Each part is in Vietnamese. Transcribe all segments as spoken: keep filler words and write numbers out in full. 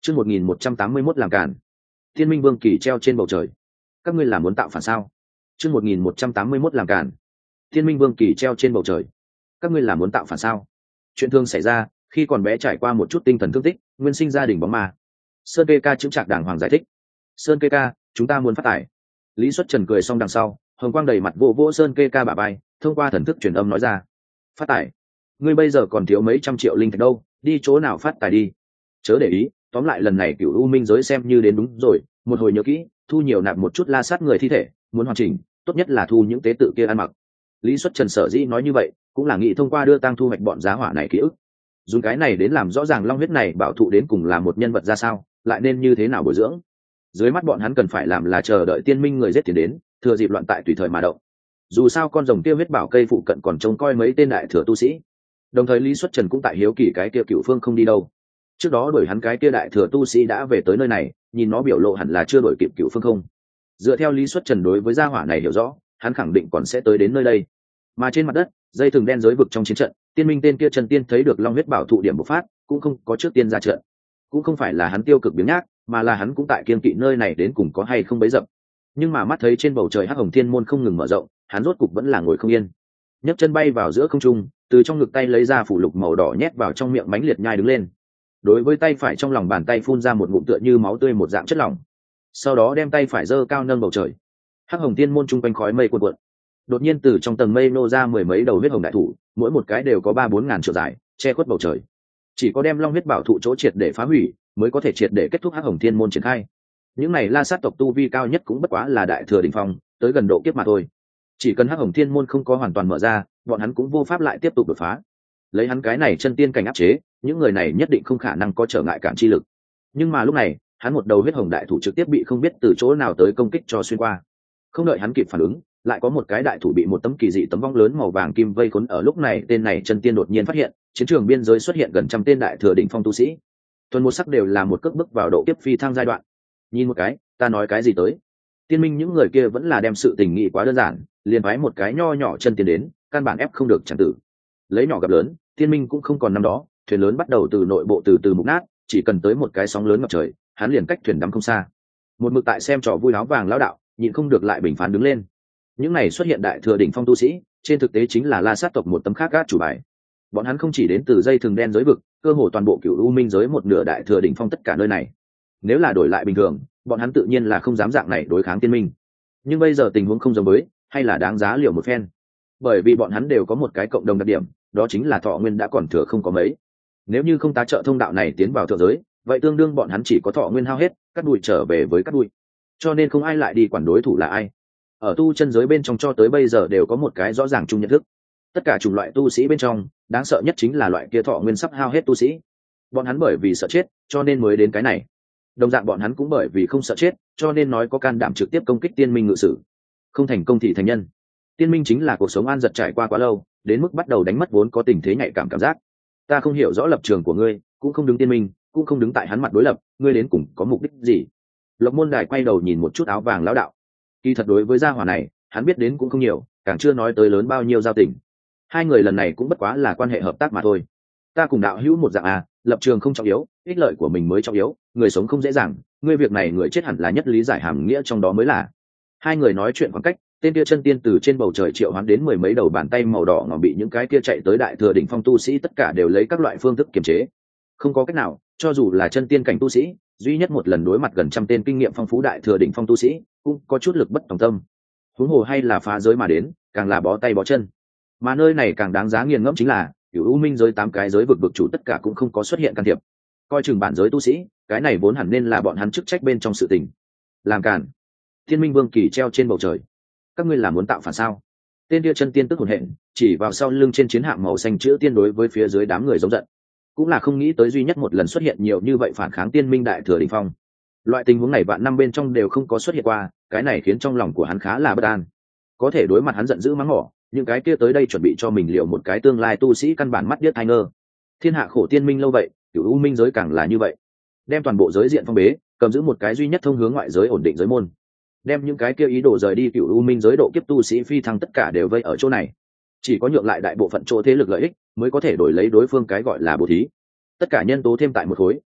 Chương một nghìn một trăm tám mươi mốt làm cản. Thiên Minh Vương kỳ treo trên bầu trời. Các ngươi là muốn tạo phản sao? Chương một nghìn một trăm tám mươi mốt làm cản. Thiên Minh Vương kỳ treo trên bầu trời. Các ngươi là muốn tạo phản sao? Chuyện thương xảy ra khi còn bé, trải qua một chút tinh thần thương tích, nguyên sinh gia đình bóng ma. Sơn Kê Ca chứng trạc đàng hoàng giải thích. Sơn Kê Ca, chúng ta muốn phát tài. Lý Xuất Trần cười xong đằng sau, hồng quang đầy mặt vô vô Sơn Kê Ca bả bay, thông qua thần thức truyền âm nói ra. Phát tài? Ngươi bây giờ còn thiếu mấy trăm triệu linh thạch đâu, đi chỗ nào phát tài đi. Chớ để ý, tóm lại lần này cựu u minh giới xem như đến đúng rồi, một hồi nhớ kỹ, thu nhiều nạp một chút la sát người thi thể, muốn hoàn chỉnh, tốt nhất là thu những tế tự kia ăn mặc. Lý Xuất Trần sở dĩ nói như vậy, cũng là nghĩ thông qua đưa tang thu hoạch bọn giá hỏa này ký ức, dùng cái này đến làm rõ ràng long huyết này bảo thụ đến cùng là một nhân vật ra sao, lại nên như thế nào bồi dưỡng. Dưới mắt bọn hắn cần phải làm là chờ đợi tiên minh người giết tiền đến, thừa dịp loạn tại tùy thời mà động. Dù sao con rồng kia huyết bảo cây phụ cận còn trông coi mấy tên đại thừa tu sĩ. Đồng thời Lý Xuất Trần cũng tại hiếu kỳ cái kia Cửu Phương không đi đâu. Trước đó đuổi hắn cái kia đại thừa tu sĩ đã về tới nơi này, nhìn nó biểu lộ hẳn là chưa đuổi kịp Cửu Phương không. Dựa theo Lý Xuất Trần đối với gia hỏa này hiểu rõ, hắn khẳng định còn sẽ tới đến nơi đây. Mà trên mặt đất, dây thừng đen giới vực trong chiến trận, tiên minh tên kia Trần Tiên thấy được long huyết bảo thụ điểm bộc phát, cũng không có trước tiên ra trận. Cũng không phải là hắn tiêu cực biếng nhác, mà là hắn cũng tại kiên kỵ nơi này đến cùng có hay không bấy dập. Nhưng mà mắt thấy trên bầu trời hắc hồng thiên môn không ngừng mở rộng, hắn rốt cục vẫn là ngồi không yên. Nhấc chân bay vào giữa không trung, từ trong ngực tay lấy ra phủ lục màu đỏ nhét vào trong miệng mánh liệt nhai đứng lên. Đối với tay phải trong lòng bàn tay phun ra một ngụm tựa như máu tươi một dạng chất lỏng. Sau đó đem tay phải giơ cao nâng bầu trời. Hắc hồng thiên môn trung quanh khói mây cuộn cuộn. Đột nhiên từ trong tầng mây nô ra mười mấy đầu huyết hồng đại thủ, mỗi một cái đều có ba bốn ngàn trượng dài, che khuất bầu trời. Chỉ có đem long huyết bảo thụ chỗ triệt để phá hủy, mới có thể triệt để kết thúc hắc hồng thiên môn triển khai. Những này la sát tộc tu vi cao nhất cũng bất quá là đại thừa đỉnh phong, tới gần độ kiếp mà thôi. Chỉ cần hắc hồng thiên môn không có hoàn toàn mở ra, bọn hắn cũng vô pháp lại tiếp tục đột phá. Lấy hắn cái này chân tiên cảnh áp chế, những người này nhất định không khả năng có trở ngại cản chi lực. Nhưng mà lúc này, hắn một đầu huyết hồng đại thủ trực tiếp bị không biết từ chỗ nào tới công kích cho xuyên qua. Không đợi hắn kịp phản ứng, lại có một cái đại thủ bị một tấm kỳ dị tấm vong lớn màu vàng kim vây khốn ở. Lúc này tên này chân tiên đột nhiên phát hiện, chiến trường biên giới xuất hiện gần trăm tên đại thừa đỉnh phong tu sĩ. Tuần một sắc đều là một cước bước vào độ kiếp phi thăng giai đoạn. Nhìn một cái, ta nói cái gì tới? Tiên minh những người kia vẫn là đem sự tình nghị quá đơn giản, liền phái một cái nho nhỏ chân tiến đến, căn bản ép không được chẳng tử. Lấy nhỏ gặp lớn, tiên minh cũng không còn năm đó, thuyền lớn bắt đầu từ nội bộ từ từ mục nát, chỉ cần tới một cái sóng lớn ngập trời, hắn liền cách thuyền đắm không xa. Một mực tại xem trò vui áo vàng lão đạo, nhịn không được lại bình phán đứng lên. Những này xuất hiện đại thừa đỉnh phong tu sĩ, trên thực tế chính là la sát tộc một tấm khác gác chủ bài. Bọn hắn không chỉ đến từ dây thừng đen giới vực, cơ hồ toàn bộ cựu u minh giới một nửa đại thừa đỉnh phong tất cả nơi này. Nếu là đổi lại bình thường, bọn hắn tự nhiên là không dám dạng này đối kháng tiên minh. Nhưng bây giờ tình huống không giống với, hay là đáng giá liều một phen. Bởi vì bọn hắn đều có một cái cộng đồng đặc điểm, đó chính là thọ nguyên đã còn thừa không có mấy. Nếu như không tá trợ thông đạo này tiến vào thượng giới, vậy tương đương bọn hắn chỉ có thọ nguyên hao hết, cắt đuôi trở về với cắt đuôi. Cho nên không ai lại đi quản đối thủ là ai. Ở tu chân giới bên trong cho tới bây giờ đều có một cái rõ ràng chung nhận thức. Tất cả chủng loại tu sĩ bên trong, đáng sợ nhất chính là loại kia thọ nguyên sắp hao hết tu sĩ. Bọn hắn bởi vì sợ chết, cho nên mới đến cái này. Đồng dạng bọn hắn cũng bởi vì không sợ chết, cho nên nói có can đảm trực tiếp công kích tiên minh ngự sử. Không thành công thì thành nhân. Tiên minh chính là cuộc sống an giật trải qua quá lâu, đến mức bắt đầu đánh mất vốn có tình thế nhạy cảm cảm giác. Ta không hiểu rõ lập trường của ngươi, cũng không đứng tiên minh, cũng không đứng tại hắn mặt đối lập, ngươi đến cùng có mục đích gì? Lộc Môn Đài quay đầu nhìn một chút áo vàng lão đạo. Kỳ thật đối với gia hỏa này, hắn biết đến cũng không nhiều, càng chưa nói tới lớn bao nhiêu giao tình. Hai người lần này cũng bất quá là quan hệ hợp tác mà thôi. Ta cùng đạo hữu một dạng à, lập trường không trọng yếu, ích lợi của mình mới trọng yếu, người sống không dễ dàng, ngươi việc này người chết hẳn là nhất lý giải hàm nghĩa trong đó mới là. Hai người nói chuyện khoảng cách, tên kia chân tiên từ trên bầu trời triệu hoán đến mười mấy đầu bàn tay màu đỏ ngòm bị những cái kia chạy tới đại thừa đỉnh phong tu sĩ tất cả đều lấy các loại phương thức kiềm chế. Không có cách nào, cho dù là chân tiên cảnh tu sĩ, duy nhất một lần đối mặt gần trăm tên kinh nghiệm phong phú đại thừa đỉnh phong tu sĩ, cũng có chút lực bất tòng tâm. Huống hồ hay là phá giới mà đến, càng là bó tay bó chân. Mà nơi này càng đáng giá nghiền ngẫm chính là, cửu u minh giới tám cái giới vực vực chủ tất cả cũng không có xuất hiện can thiệp. Coi chừng bản giới tu sĩ, cái này vốn hẳn nên là bọn hắn chức trách bên trong sự tình. Làm cản. Thiên Minh Vương kỳ treo trên bầu trời. Các ngươi là muốn tạo phản sao? Tên kia chân tiên tức hồn hện, chỉ vào sau lưng trên chiến hạm màu xanh chữ tiên đối với phía dưới đám người giống giận. Cũng là không nghĩ tới duy nhất một lần xuất hiện nhiều như vậy phản kháng tiên minh đại thừa đỉnh phong. Loại tình huống này vạn năm bên trong đều không có xuất hiện qua, cái này khiến trong lòng của hắn khá là bất an. Có thể đối mặt hắn giận dữ mắng mỏ, những cái kia tới đây chuẩn bị cho mình liệu một cái tương lai tu sĩ căn bản mắt điếc tai ngơ. Thiên hạ khổ tiên minh lâu vậy, cửu u minh giới càng là như vậy. Đem toàn bộ giới diện phong bế, cầm giữ một cái duy nhất thông hướng ngoại giới ổn định giới môn. Đem những cái kia ý đồ rời đi cửu u minh giới độ kiếp tu sĩ phi thăng tất cả đều vây ở chỗ này. Chỉ có nhượng lại đại bộ phận chỗ thế lực lợi ích, mới có thể đổi lấy đối phương cái gọi là bố thí. Tất cả nhân tố thêm tại một khối,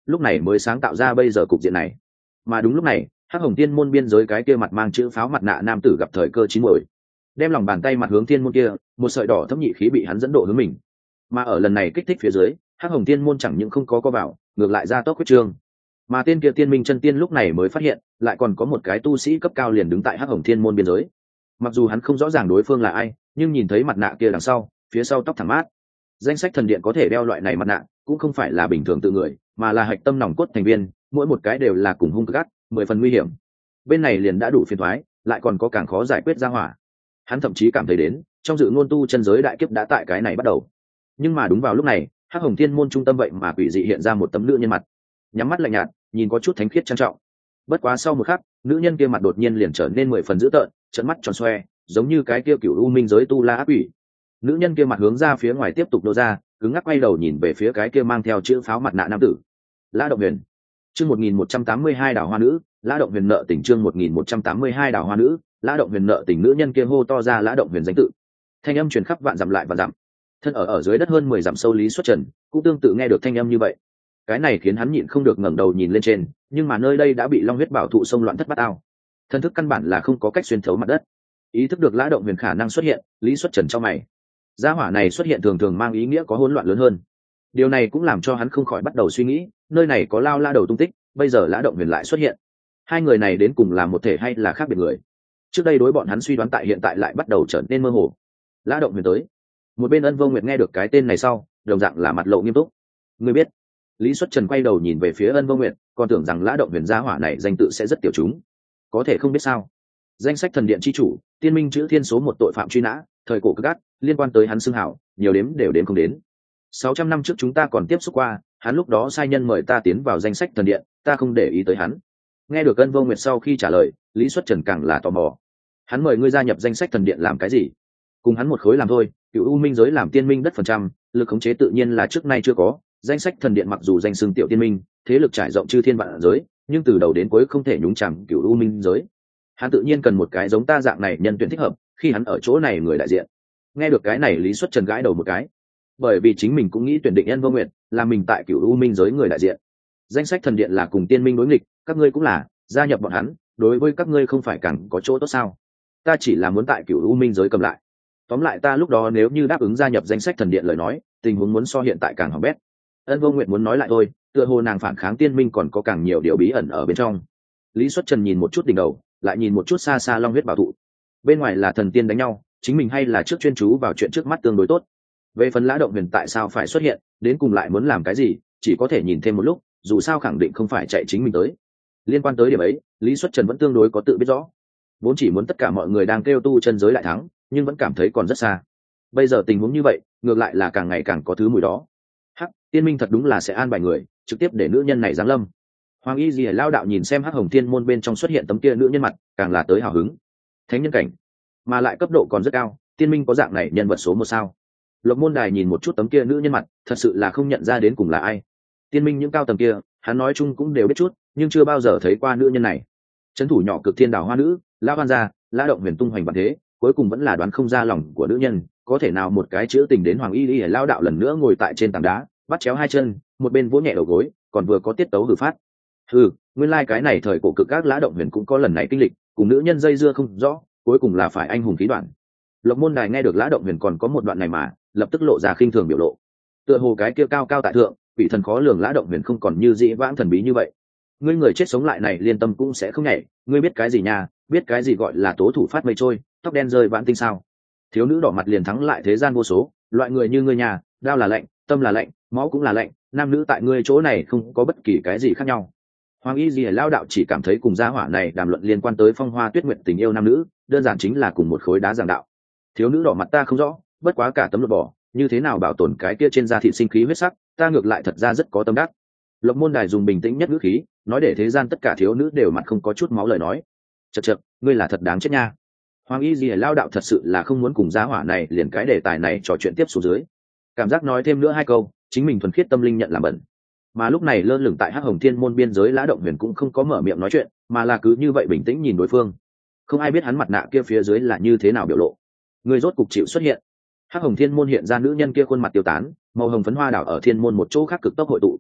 lúc này mới sáng tạo ra bây giờ cục diện này. Mà đúng lúc này, hắc hồng thiên môn biên giới cái kia mặt mang chữ pháo mặt nạ nam tử gặp thời cơ chín muồi, đem lòng bàn tay mặt hướng thiên môn kia, một sợi đỏ thấm nhị khí bị hắn dẫn độ hướng mình. Mà ở lần này kích thích phía dưới, hắc hồng thiên môn chẳng những không có co vào, ngược lại ra tốc huyết trương. Mà tên kia tiên minh chân tiên lúc này mới phát hiện, lại còn có một cái tu sĩ cấp cao liền đứng tại hắc hồng thiên môn biên giới. Mặc dù hắn không rõ ràng đối phương là ai, nhưng nhìn thấy mặt nạ kia đằng sau, phía sau tóc thẳng mát, danh sách thần điện có thể đeo loại này mặt nạ cũng không phải là bình thường tự người, mà là hạch tâm nòng cốt thành viên, mỗi một cái đều là cùng hung gắt, mười phần nguy hiểm. Bên này liền đã đủ phiền toái, lại còn có càng khó giải quyết ra hỏa. Hắn thậm chí cảm thấy đến, trong dự ngôn tu chân giới đại kiếp đã tại cái này bắt đầu. Nhưng mà đúng vào lúc này, hắc hồng thiên môn trung tâm vậy mà quỷ dị hiện ra một tấm nữ nhân mặt, nhắm mắt lạnh nhạt, nhìn có chút thánh khiết trang trọng. Bất quá sau một khắc, nữ nhân kia mặt đột nhiên liền trở nên mười phần dữ tợn, trợn mắt tròn xoe, giống như cái kia cửu u minh giới tu la ác quỷ. Nữ nhân kia mặt hướng ra phía ngoài tiếp tục nô ra, cứng ngắc quay đầu nhìn về phía cái kia mang theo chữ pháo mặt nạ nam tử. Lã Động Huyền. Chương một nghìn một trăm tám mươi hai đảo hoa nữ, Lã Động Huyền nợ tình chương một nghìn một trăm tám mươi hai đảo hoa nữ, Lã Động Huyền nợ tình nữ nhân kia hô to ra Lã Động Huyền danh tự. Thanh âm truyền khắp vạn dặm lại vạn dặm. Thân ở ở dưới đất hơn mười dặm sâu Lý Xuất Trần, cũng tương tự nghe được thanh âm như vậy. Cái này khiến hắn nhịn không được ngẩng đầu nhìn lên trên, nhưng mà nơi đây đã bị long huyết bảo thụ xông loạn thất bát ao. Thân thức căn bản là không có cách xuyên thấu mặt đất. Ý thức được Lã Động Huyền khả năng xuất hiện, Lý Xuất Trần trong mày. Gia hỏa này xuất hiện thường thường mang ý nghĩa có hỗn loạn lớn hơn. Điều này cũng làm cho hắn không khỏi bắt đầu suy nghĩ, nơi này có Lao La đầu tung tích, bây giờ Lã Động Huyền lại xuất hiện. Hai người này đến cùng là một thể hay là khác biệt người? Trước đây đối bọn hắn suy đoán tại hiện tại lại bắt đầu trở nên mơ hồ. Lã Động Huyền tới. Một bên Ân Vô Nguyệt nghe được cái tên này sau, đồng dạng là mặt lộ nghiêm túc. Ngươi biết? Lý Xuất Trần quay đầu nhìn về phía Ân Vô Nguyệt, còn tưởng rằng Lã Động Huyền gia hỏa này danh tự sẽ rất tiểu chúng. Có thể không biết sao? Danh sách thần điện chi chủ, tiên minh chữ thiên số một tội phạm truy nã, thời cổ cực gắt, liên quan tới hắn xưng hảo, nhiều đếm đều đếm không đến. Sáu trăm năm trước chúng ta còn tiếp xúc qua, hắn lúc đó sai nhân mời ta tiến vào danh sách thần điện, ta không để ý tới hắn. Nghe được Ân Vô Nguyệt sau khi trả lời, Lý Xuất Trần càng là tò mò. Hắn mời ngươi gia nhập danh sách thần điện làm cái gì? Cùng hắn một khối làm thôi, cựu u minh giới làm tiên minh đất phần trăm, lực khống chế tự nhiên là trước nay chưa có. Danh sách thần điện mặc dù danh xưng tiểu tiên minh, thế lực trải rộng chư thiên vạn giới, nhưng từ đầu đến cuối không thể nhúng chàm cựu u minh giới. Hắn tự nhiên cần một cái giống ta dạng này nhân tuyển thích hợp, khi hắn ở chỗ này người đại diện. Nghe được cái này Lý Xuất Trần gãi đầu một cái, bởi vì chính mình cũng nghĩ tuyển định Ân Vô Nguyệt là mình tại cựu u minh giới người đại diện. Danh sách thần điện là cùng tiên minh đối nghịch, các ngươi cũng là gia nhập bọn hắn, đối với các ngươi không phải càng có chỗ tốt sao? Ta chỉ là muốn tại cựu u minh giới cầm lại. Tóm lại ta lúc đó nếu như đáp ứng gia nhập danh sách thần điện lời nói, tình huống muốn so hiện tại càng hỏng bét. Ân Vô Nguyệt muốn nói lại thôi, tựa hồ nàng phản kháng tiên minh còn có càng nhiều điều bí ẩn ở bên trong. Lý Xuất Trần nhìn một chút đỉnh đầu, lại nhìn một chút xa xa long huyết bảo thụ. Bên ngoài là thần tiên đánh nhau, chính mình hay là trước chuyên chú vào chuyện trước mắt tương đối tốt. Về phần Lã Động Huyền tại sao phải xuất hiện, đến cùng lại muốn làm cái gì, chỉ có thể nhìn thêm một lúc, dù sao khẳng định không phải chạy chính mình tới. Liên quan tới điểm ấy, Lý Xuất Trần vẫn tương đối có tự biết rõ. Vốn chỉ muốn tất cả mọi người đang kêu tu chân giới lại thắng, nhưng vẫn cảm thấy còn rất xa. Bây giờ tình huống như vậy, ngược lại là càng ngày càng có thứ mùi đó. Hắc, tiên minh thật đúng là sẽ an bài người, trực tiếp để nữ nhân này giáng lâm. Hoàng Y Dì lao đạo nhìn xem Hắc Hồng Thiên môn bên trong xuất hiện tấm kia nữ nhân mặt, càng là tới hào hứng. Thánh nhân cảnh, mà lại cấp độ còn rất cao, tiên minh có dạng này nhân vật số một sao? Lộc Môn Đài nhìn một chút tấm kia nữ nhân mặt, thật sự là không nhận ra đến cùng là ai. Tiên minh những cao tầng kia, hắn nói chung cũng đều biết chút, nhưng chưa bao giờ thấy qua nữ nhân này. Trấn thủ nhỏ cực thiên đảo hoa nữ, La Hoan gia, Lã Động Huyền tung hoành vạn thế, cuối cùng vẫn là đoán không ra lòng của nữ nhân, có thể nào một cái chữ tình đến Hoàng Y Y lao đạo lần nữa ngồi tại trên tảng đá, bắt chéo hai chân, một bên vỗ nhẹ đầu gối, còn vừa có tiết tấu hử phát. Hừ, nguyên lai like cái này thời cổ cực các Lã Động Huyền cũng có lần này kinh lịch, cùng nữ nhân dây dưa không rõ, cuối cùng là phải anh hùng khí đoạn. Lộc Môn Đài nghe được Lã Động Huyền còn có một đoạn này mà, lập tức lộ ra khinh thường biểu lộ. Tựa hồ cái kia cao cao tại thượng, vị thần khó lường Lã Động Huyền không còn như dĩ vãng thần bí như vậy. Ngươi người chết sống lại này liên tâm cũng sẽ không nhảy, ngươi biết cái gì nha, biết cái gì gọi là tố thủ phát mây trôi, tóc đen rơi vãn tinh sao? Thiếu nữ đỏ mặt liền thắng lại thế gian vô số, loại người như ngươi nhà, đao là lạnh, tâm là lạnh, máu cũng là lạnh, nam nữ tại ngươi chỗ này không có bất kỳ cái gì khác nhau. Hoàng Y Dì lao đạo chỉ cảm thấy cùng gia hỏa này đàm luận liên quan tới phong hoa tuyết nguyện tình yêu nam nữ, đơn giản chính là cùng một khối đá giảng đạo. Thiếu nữ đỏ mặt ta không rõ, bất quá cả tấm lột bỏ, như thế nào bảo tồn cái kia trên da thịt sinh khí huyết sắc, ta ngược lại thật ra rất có tâm đắc. Lộc Môn Đài dùng bình tĩnh nhất ngữ khí, nói để thế gian tất cả thiếu nữ đều mặt không có chút máu lời nói. Chậc chậc, ngươi là thật đáng chết nha. Hoàng Y Dì lao đạo thật sự là không muốn cùng gia hỏa này liền cái đề tài này trò chuyện tiếp xuống dưới. Cảm giác nói thêm nữa hai câu, chính mình thuần khiết tâm linh nhận làm bẩn. Mà lúc này lơ lửng tại Hắc Hồng Thiên môn biên giới Lã Động Huyền cũng không có mở miệng nói chuyện, mà là cứ như vậy bình tĩnh nhìn đối phương. Không ai biết hắn mặt nạ kia phía dưới là như thế nào biểu lộ. Người rốt cục chịu xuất hiện. Hắc Hồng Thiên môn hiện ra nữ nhân kia khuôn mặt tiêu tán, màu hồng phấn hoa đảo ở thiên môn một chỗ khác cực tốc hội tụ.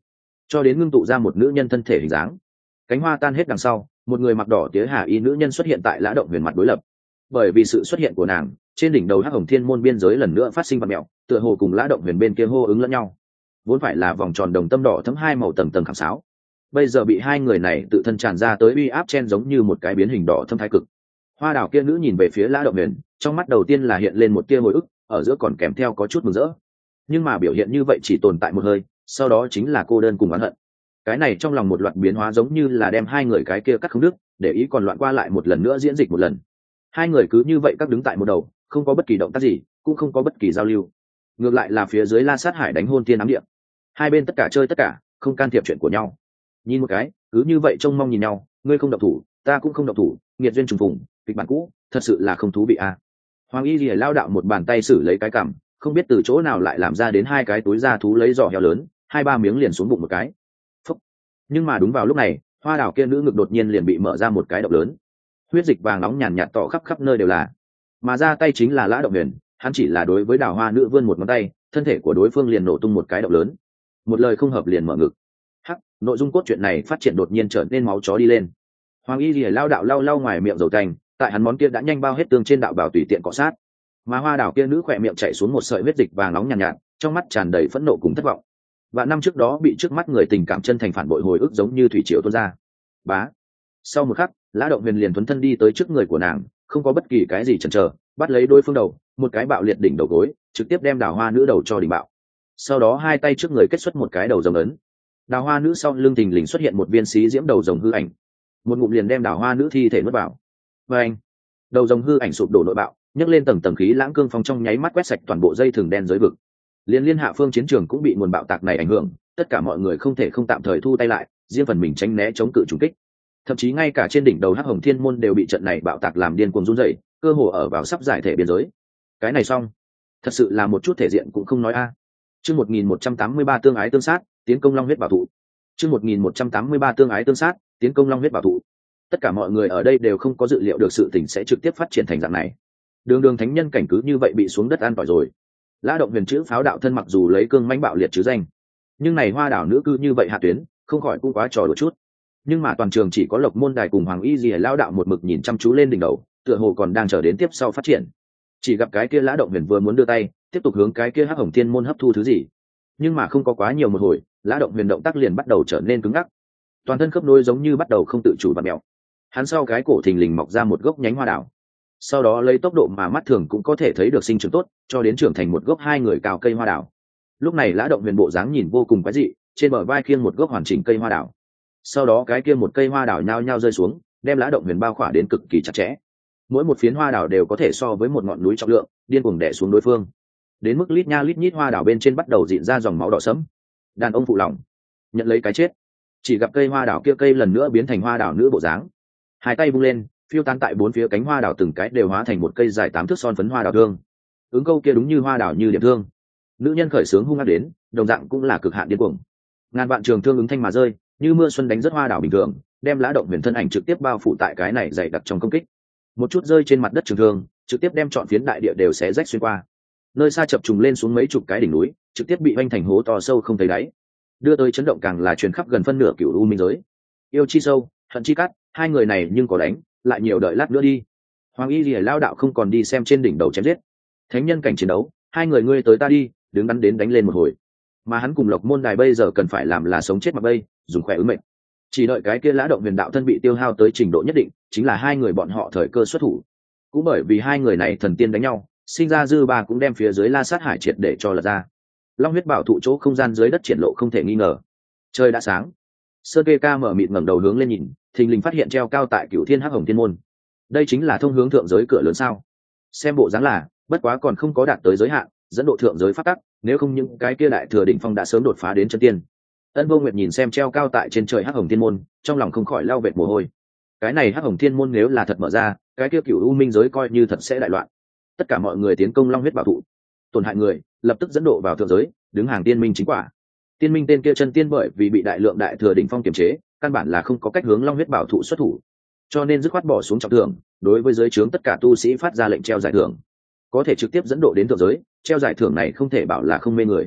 cho đến ngưng tụ ra một nữ nhân thân thể hình dáng. Cánh hoa tan hết đằng sau, một người mặc đỏ tía hà y nữ nhân xuất hiện tại Lã Động Huyền mặt đối lập. Bởi vì sự xuất hiện của nàng, trên đỉnh đầu hắc hồng thiên môn biên giới lần nữa phát sinh vật mèo, tựa hồ cùng Lã Động Huyền bên kia hô ứng lẫn nhau. Vốn phải là vòng tròn đồng tâm đỏ thấm hai màu tầng tầng khảm sáo, bây giờ bị hai người này tự thân tràn ra tới uy áp chen giống như một cái biến hình đỏ thâm thái cực. Hoa đảo kia nữ nhìn về phía Lã Động Huyền, trong mắt đầu tiên là hiện lên một tia hồi ức, ở giữa còn kèm theo có chút mừng rỡ. Nhưng mà biểu hiện như vậy chỉ tồn tại một hơi, sau đó chính là cô đơn cùng oán hận. Cái này trong lòng một loạt biến hóa giống như là đem hai người cái kia cắt không đứt, để ý còn loạn qua lại một lần nữa diễn dịch một lần. Hai người cứ như vậy các đứng tại một đầu, không có bất kỳ động tác gì, cũng không có bất kỳ giao lưu. Ngược lại là phía dưới La Sát Hải đánh hôn thiên ám địa. Hai bên tất cả chơi tất cả, không can thiệp chuyện của nhau. Nhìn một cái, cứ như vậy trông mong nhìn nhau, ngươi không động thủ, ta cũng không động thủ, nghiệt duyên trùng phùng, kịch bản cũ, thật sự là không thú vị à. Hoàng Y Lìa lao đạo một bàn tay xử lấy cái cằm, không biết từ chỗ nào lại làm ra đến hai cái túi da thú lấy giò heo lớn, hai ba miếng liền xuống bụng một cái. Phúc. Nhưng mà đúng vào lúc này, hoa đảo kia nữ ngực đột nhiên liền bị mở ra một cái động lớn, huyết dịch vàng nóng nhàn nhạt tỏ khắp khắp nơi đều là. Mà ra tay chính là Lã Động Huyền, hắn chỉ là đối với đảo hoa nữ vươn một ngón tay, thân thể của đối phương liền nổ tung một cái động lớn. Một lời không hợp liền mở ngực. Hắc, nội dung cốt truyện này phát triển đột nhiên trở nên máu chó đi lên. Hoàng Y Lìa lao đạo lau lau ngoài miệng dầu thành, tại hắn món kia đã nhanh bao hết tương trên đạo bảo tùy tiện cọ sát. Mà hoa đảo kia nữ khỏe miệng chảy xuống một sợi huyết dịch vàng nóng nhàn nhạt, nhạt, trong mắt tràn đầy phẫn nộ cùng thất vọng. Và năm trước đó bị trước mắt người tình cảm chân thành phản bội hồi ức giống như thủy triều tuôn ra. Bá. Sau một khắc, Lã Động Huyền liền thuấn thân đi tới trước người của nàng, không có bất kỳ cái gì chần chờ, bắt lấy đối phương đầu, một cái bạo liệt đỉnh đầu gối, trực tiếp đem đào hoa nữ đầu cho đỉnh bạo. Sau đó hai tay trước người kết xuất một cái đầu rồng ấn. Đào hoa nữ sau lưng thình lình xuất hiện một viên xí diễm đầu rồng hư ảnh, một ngụm liền đem đào hoa nữ thi thể nuốt vào. Và anh, đầu rồng hư ảnh sụp đổ nội bạo, nhấc lên tầng tầng khí lãng cương phong trong nháy mắt quét sạch toàn bộ dây thừng đen giới vực. Liên liên hạ phương chiến trường cũng bị nguồn bạo tạc này ảnh hưởng, tất cả mọi người không thể không tạm thời thu tay lại, riêng phần mình tránh né chống cự trùng kích. Thậm chí ngay cả trên đỉnh đầu hắc hồng thiên môn đều bị trận này bạo tạc làm điên cuồng run rẩy, cơ hồ ở vào sắp giải thể biên giới. Cái này xong, thật sự là một chút thể diện cũng không nói a. Chương một nghìn một trăm tám mươi ba tương ái tương sát, tiến công long huyết bảo thụ. Chương một nghìn một trăm tám mươi ba tương ái tương sát, tiến công long huyết bảo thụ. Tất cả mọi người ở đây đều không có dự liệu được sự tình sẽ trực tiếp phát triển thành dạng này. Đường đường thánh nhân cảnh cứ như vậy bị xuống đất an tỏi rồi. Lã Động Huyền chữ pháo đạo thân mặc dù lấy cương mãnh bạo liệt chứ danh, nhưng này hoa đảo nữ cư như vậy hạ tuyến, không khỏi cũng quá trò đùa chút. Nhưng mà toàn trường chỉ có Lộc Môn Đài cùng Hoàng Y Lìa lao đạo một mực nhìn chăm chú lên đỉnh đầu, tựa hồ còn đang chờ đến tiếp sau phát triển. Chỉ gặp cái kia Lã Động Huyền vừa muốn đưa tay tiếp tục hướng cái kia hắc hồng thiên môn hấp thu thứ gì, nhưng mà không có quá nhiều một hồi, Lã Động Huyền động tác liền bắt đầu trở nên cứng ngắc, toàn thân khớp nối giống như bắt đầu không tự chủ vặn mèo. Hắn sau cái cổ thình lình mọc ra một gốc nhánh hoa đảo, sau đó lấy tốc độ mà mắt thường cũng có thể thấy được sinh trưởng tốt, cho đến trưởng thành một gốc hai người cao cây hoa đảo. Lúc này Lã Động Huyền bộ dáng nhìn vô cùng quái dị, trên bờ vai khiêng một gốc hoàn chỉnh cây hoa đảo. Sau đó cái kia một cây hoa đảo nhao nhao rơi xuống, đem Lã Động Huyền bao khỏa đến cực kỳ chặt chẽ. Mỗi một phiến hoa đảo đều có thể so với một ngọn núi trọng lượng, điên cuồng đè xuống đối phương. Đến mức lít nha lít nhít hoa đảo bên trên bắt đầu rịn ra dòng máu đỏ sẫm. Đàn ông phụ lòng, nhận lấy cái chết. Chỉ gặp cây hoa đảo kia cây lần nữa biến thành hoa đảo nữ bộ dáng, hai tay vung lên, phiêu tán tại bốn phía cánh hoa đảo từng cái đều hóa thành một cây dài tám thước son phấn hoa đảo thương. Ứng câu kia đúng như hoa đảo như điểm thương. Nữ nhân khởi sướng hung ác đến, đồng dạng cũng là cực hạn điên cuồng. Ngàn vạn trường thương ứng thanh mà rơi, như mưa xuân đánh rất hoa đảo bình thường, đem Lã Động Huyền thân ảnh trực tiếp bao phủ tại cái này dày đặc trong công kích. Một chút rơi trên mặt đất trường thương, trực tiếp đem trọn phiến đại địa đều xé rách xuyên qua. Nơi xa chập trùng lên xuống mấy chục cái đỉnh núi, trực tiếp bị vanh thành hố to sâu không thấy đáy. Đưa tới chấn động càng là truyền khắp gần phân nửa cửu u minh giới. Yêu chi sâu, hận chi cắt, hai người này nhưng có đánh, lại nhiều đợi lát nữa đi. Hoàng Y Lìa lao đạo không còn đi xem trên đỉnh đầu chém giết. Thánh nhân cảnh chiến đấu, hai người ngươi tới ta đi, đứng đắn đến đánh lên một hồi. Mà hắn cùng Lộc Môn Đài bây giờ cần phải làm là sống chết mặc bây, dùng khỏe ứng mệnh. Chỉ đợi cái kia Lã Động Huyền đạo thân bị tiêu hao tới trình độ nhất định, chính là hai người bọn họ thời cơ xuất thủ. Cũng bởi vì hai người này thần tiên đánh nhau, sinh ra dư ba cũng đem phía dưới La Sát Hải triệt để cho lật ra. Long huyết bảo thụ chỗ không gian dưới đất triển lộ không thể nghi ngờ. Trời đã sáng. Sơn Kê Ca mở mịt ngẩng đầu hướng lên nhìn, thình lình phát hiện treo cao tại Cửu Thiên Hắc Hồng Thiên môn. Đây chính là thông hướng thượng giới cửa lớn sao? Xem bộ dáng là, bất quá còn không có đạt tới giới hạn, dẫn độ thượng giới phát tắc, nếu không những cái kia đại thừa đỉnh phong đã sớm đột phá đến chân tiên. Ân Vô Nguyệt nhìn xem treo cao tại trên trời Hắc Hồng Thiên môn, trong lòng không khỏi lau vệt mồ hôi. Cái này Hắc Hồng Thiên môn nếu là thật mở ra, cái kia Cửu U Minh giới coi như thật sẽ đại loạn. Tất cả mọi người tiến công Long huyết bảo thụ, tổn hại người, lập tức dẫn độ vào thượng giới, đứng hàng tiên minh chính quả. Tiên minh tên kia chân tiên bởi vì bị đại lượng đại thừa đỉnh phong kiềm chế, căn bản là không có cách hướng Long huyết bảo thụ xuất thủ, cho nên dứt khoát bỏ xuống trọng thưởng, đối với giới trướng tất cả tu sĩ phát ra lệnh treo giải thưởng, có thể trực tiếp dẫn độ đến thượng giới. Treo giải thưởng này không thể bảo là không mê người.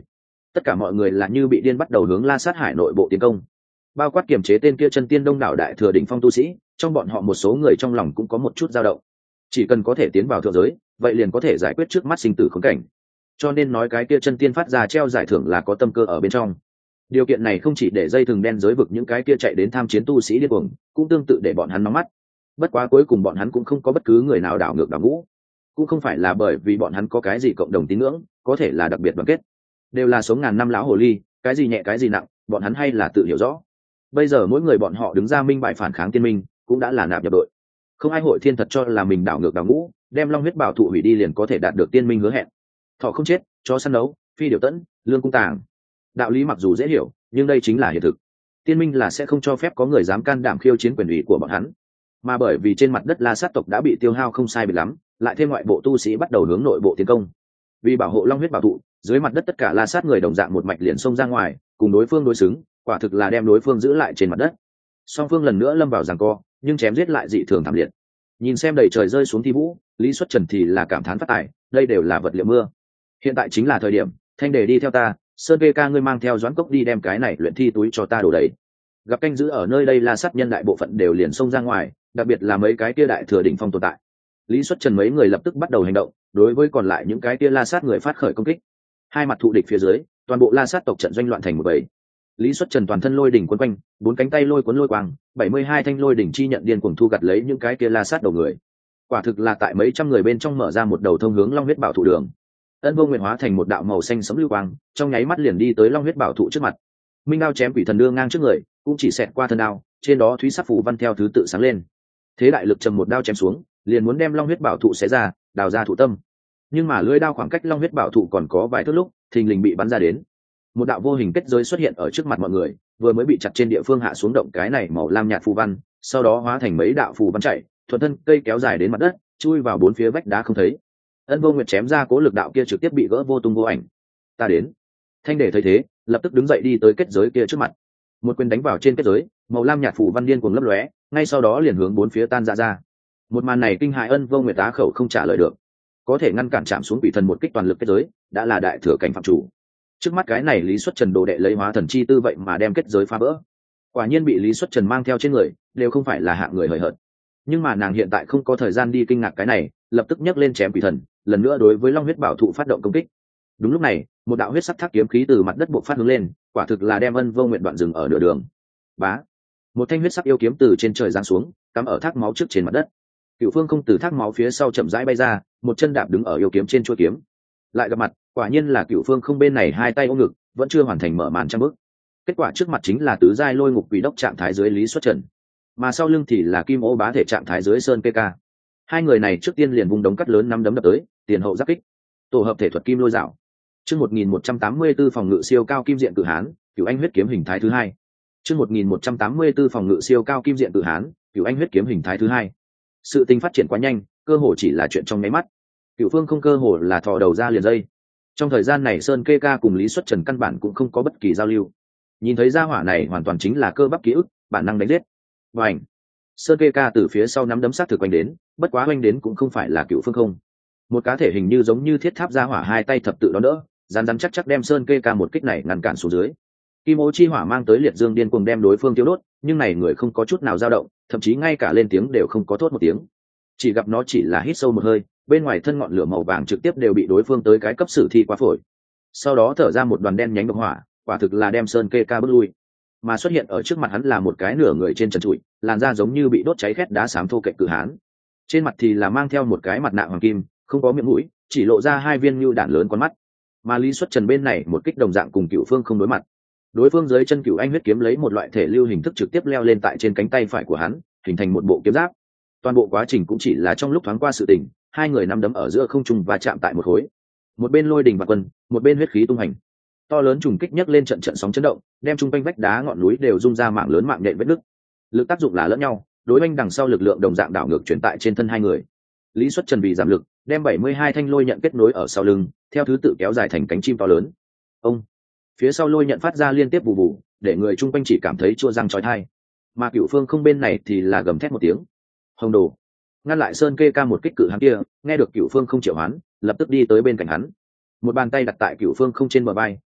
tất cả mọi người là như bị điên bắt đầu hướng La Sát Hải nội bộ tiến công, bao quát kiềm chế tên kia chân tiên đông đảo đại thừa đỉnh phong tu sĩ. Trong bọn họ một số người trong lòng cũng có một chút dao động, chỉ cần có thể tiến vào thượng giới, vậy liền có thể giải quyết trước mắt sinh tử khốn cảnh. Cho nên nói cái kia chân tiên phát ra treo giải thưởng là có tâm cơ ở bên trong. Điều kiện này không chỉ để dây thừng đen giới vực những cái kia chạy đến tham chiến tu sĩ điên cuồng, cũng tương tự để bọn hắn nóng mắt. Bất quá cuối cùng bọn hắn cũng không có bất cứ người nào đảo ngược đảo ngũ, cũng không phải là bởi vì bọn hắn có cái gì cộng đồng tín ngưỡng, có thể là đặc biệt đoàn kết, đều là sống ngàn năm lão hồ ly, cái gì nhẹ cái gì nặng, bọn hắn hay là tự hiểu rõ. Bây giờ mỗi người bọn họ đứng ra minh bại phản kháng tiên minh, cũng đã là nạp nhập đội. Không ai hội thiên thật cho là mình đảo ngược đảo ngũ, đem long huyết bảo thụ hủy đi liền có thể đạt được tiên minh hứa hẹn. Thọ không chết, cho săn đấu, phi điều tẫn, lương cung tàng. Đạo lý mặc dù dễ hiểu, nhưng đây chính là hiện thực. Tiên minh là sẽ không cho phép có người dám can đảm khiêu chiến quyền ủy của bọn hắn. Mà bởi vì trên mặt đất La Sát tộc đã bị tiêu hao không sai biệt lắm, lại thêm ngoại bộ tu sĩ bắt đầu hướng nội bộ tiến công. Vì bảo hộ long huyết bảo thụ, dưới mặt đất tất cả La Sát người đồng dạng một mạch liền xông ra ngoài, cùng đối phương đối xứng, quả thực là đem đối phương giữ lại trên mặt đất. Song phương lần nữa lâm vào giằng co, nhưng chém giết lại dị thường thảm liệt. Nhìn xem đầy trời rơi xuống thi vũ, Lý Xuất Trần thì là cảm thán phát tài, đây đều là vật liệu mưa. Hiện tại chính là thời điểm, Thanh Đề đi theo ta, Sơn Vê Ca ngươi mang theo Doãn Cốc đi đem cái này luyện thi túi cho ta đổ đầy. Gặp canh giữ ở nơi đây La Sát nhân đại bộ phận đều liền xông ra ngoài, đặc biệt là mấy cái kia đại thừa đỉnh phong tồn tại. Lý Xuất Trần mấy người lập tức bắt đầu hành động, đối với còn lại những cái kia La Sát người phát khởi công kích. Hai mặt thụ địch phía dưới, toàn bộ La Sát tộc trận doanh loạn thành một bầy. Lý Xuất Trần toàn thân lôi đỉnh quấn quanh, bốn cánh tay lôi cuốn lôi quang, bảy mươi hai thanh lôi đỉnh chi nhận điên cuồng thu gặt lấy những cái kia La Sát đầu người. Quả thực là tại mấy trăm người bên trong mở ra một đầu thông hướng long huyết bảo thụ đường. Ân Vô Nguyện hóa thành một đạo màu xanh sẫm lưu quang, trong nháy mắt liền đi tới long huyết bảo thụ trước mặt. Minh đao chém quỷ thần đưa ngang trước người, cũng chỉ xẹt qua thân đao, trên đó thúy sắc phù văn theo thứ tự sáng lên. Thế đại lực trầm một đao chém xuống, liền muốn đem long huyết bảo thụ xé ra, đào ra thụ tâm. Nhưng mà lưỡi đao khoảng cách long huyết bảo thụ còn có vài thước lúc, thình lình bị bắn ra đến. Một đạo vô hình kết giới xuất hiện ở trước mặt mọi người, vừa mới bị chặt trên địa phương hạ xuống động cái này màu lam nhạt phù văn, sau đó hóa thành mấy đạo phù văn chạy, thuận thân cây kéo dài đến mặt đất, chui vào bốn phía vách đá không thấy. Ân Vô Nguyệt chém ra cố lực đạo kia trực tiếp bị gỡ vô tung vô ảnh. Ta đến. Thanh Đề thấy thế, lập tức đứng dậy đi tới kết giới kia trước mặt, một quyền đánh vào trên kết giới, màu lam nhạt phù văn điên cuồng lấp lóe, ngay sau đó liền hướng bốn phía tan ra ra. Một màn này kinh hại Ân Vô Nguyệt tá khẩu không trả lời được, có thể ngăn cản chạm xuống quỷ thần một kích toàn lực kết giới, đã là đại thừa cảnh phạm chủ. Trước mắt cái này Lý Xuất Trần đồ đệ lấy hóa thần chi tư vậy mà đem kết giới phá vỡ, quả nhiên bị Lý Xuất Trần mang theo trên người, đều không phải là hạng người hời hợt. Nhưng mà nàng hiện tại không có thời gian đi kinh ngạc cái này, lập tức nhấc lên chém quỷ thần, lần nữa đối với long huyết bảo thụ phát động công kích. Đúng lúc này, một đạo huyết sắc thác kiếm khí từ mặt đất bộc phát hướng lên, quả thực là đem Ân Vô Nguyện đoạn dừng ở nửa đường. Bá, một thanh huyết sắc yêu kiếm từ trên trời giáng xuống, cắm ở thác máu trước trên mặt đất. Cửu Phương không từ thác máu phía sau chậm rãi bay ra, một chân đạp đứng ở yêu kiếm trên chuôi kiếm. Lại gặp mặt, quả nhiên là Cửu Phương không bên này hai tay ôm ngực, vẫn chưa hoàn thành mở màn trăm bước. Kết quả trước mặt chính là tứ giai lôi ngục quỷ đốc trạng thái dưới Lý Xuất Trần, mà sau lưng thì là Kim Ô bá thể trạng thái dưới Sơn Kê Ca. Hai người này trước tiên liền vung đống cắt lớn năm đấm đập tới, tiền hậu giáp kích, tổ hợp thể thuật kim lôi dạo. Chương một nghìn một trăm tám mươi tư phòng ngự siêu cao kim diện cự hán, Cửu Anh huyết kiếm hình thái thứ hai. Chương một nghìn một trăm tám mươi tư phòng ngự siêu cao kim diện cự hán, Cửu Anh huyết kiếm hình thái thứ hai. Sự tình phát triển quá nhanh, cơ hồ chỉ là chuyện trong mấy mắt. Cửu Phương không cơ hồ là thò đầu ra liền dây. Trong thời gian này Sơn Kê Ca cùng Lý Xuất Trần căn bản cũng không có bất kỳ giao lưu. Nhìn thấy gia hỏa này hoàn toàn chính là cơ bắp ký ức, bản năng đánh giết. Bành! Sơn Kê Ca từ phía sau nắm đấm sát thực quanh đến, bất quá quanh đến cũng không phải là Cửu Phương không. Một cá thể hình như giống như thiết tháp gia hỏa hai tay thập tự đón đỡ, rắn rắn chắc chắc đem Sơn Kê Ca một kích này ngăn cản xuống dưới. Kim Ô chi hỏa mang tới liệt dương điên cuồng đem đối phương tiêu đốt, nhưng này người không có chút nào dao động, thậm chí ngay cả lên tiếng đều không có thốt một tiếng. Chỉ gặp nó chỉ là hít sâu một hơi, bên ngoài thân ngọn lửa màu vàng trực tiếp đều bị đối phương tới cái cấp sử thi quá phổi. Sau đó thở ra một đoàn đen nhánh độc hỏa, quả thực là đem Sơn Kê Ca bước lui. Mà xuất hiện ở trước mặt hắn là một cái nửa người trên trần trụi, làn da giống như bị đốt cháy khét đá xám thô kệch cự hán. Trên mặt thì là mang theo một cái mặt nạ hoàng kim, không có miệng mũi, chỉ lộ ra hai viên như đạn lớn con mắt. Mà Lý Xuất Trần bên này một kích đồng dạng cùng Cửu Phương không đối mặt. Đối phương dưới chân Cửu Anh huyết kiếm lấy một loại thể lưu hình thức trực tiếp leo lên tại trên cánh tay phải của hắn, hình thành một bộ kiếm giáp. Toàn bộ quá trình cũng chỉ là trong lúc thoáng qua sự tình, hai người nắm đấm ở giữa không trung và chạm tại một khối. Một bên lôi đình và quân, một bên huyết khí tung hành. To lớn trùng kích nhấc lên trận trận sóng chấn động, đem trung quanh vách đá ngọn núi đều rung ra mạng lớn mạng nhện vết nứt. Lực tác dụng là lẫn nhau, đối oanh đằng sau lực lượng đồng dạng đảo ngược chuyển tại trên thân hai người. Lý Xuất Trần vì giảm lực, đem bảy mươi hai thanh lôi nhận kết nối ở sau lưng, theo thứ tự kéo dài thành cánh chim to lớn. Ông phía sau lôi nhận phát ra liên tiếp bù bù, để người chung quanh chỉ cảm thấy chua răng chói tai. Mà Cửu Phương không bên này thì là gầm thét một tiếng. Hồng Đồ ngăn lại Sơn Kê Ca một kích cự hắn kia, nghe được Cửu Phương không triệu hoán, lập tức đi tới bên cạnh hắn. Một bàn tay đặt tại Cửu Phương không trên bờ vai,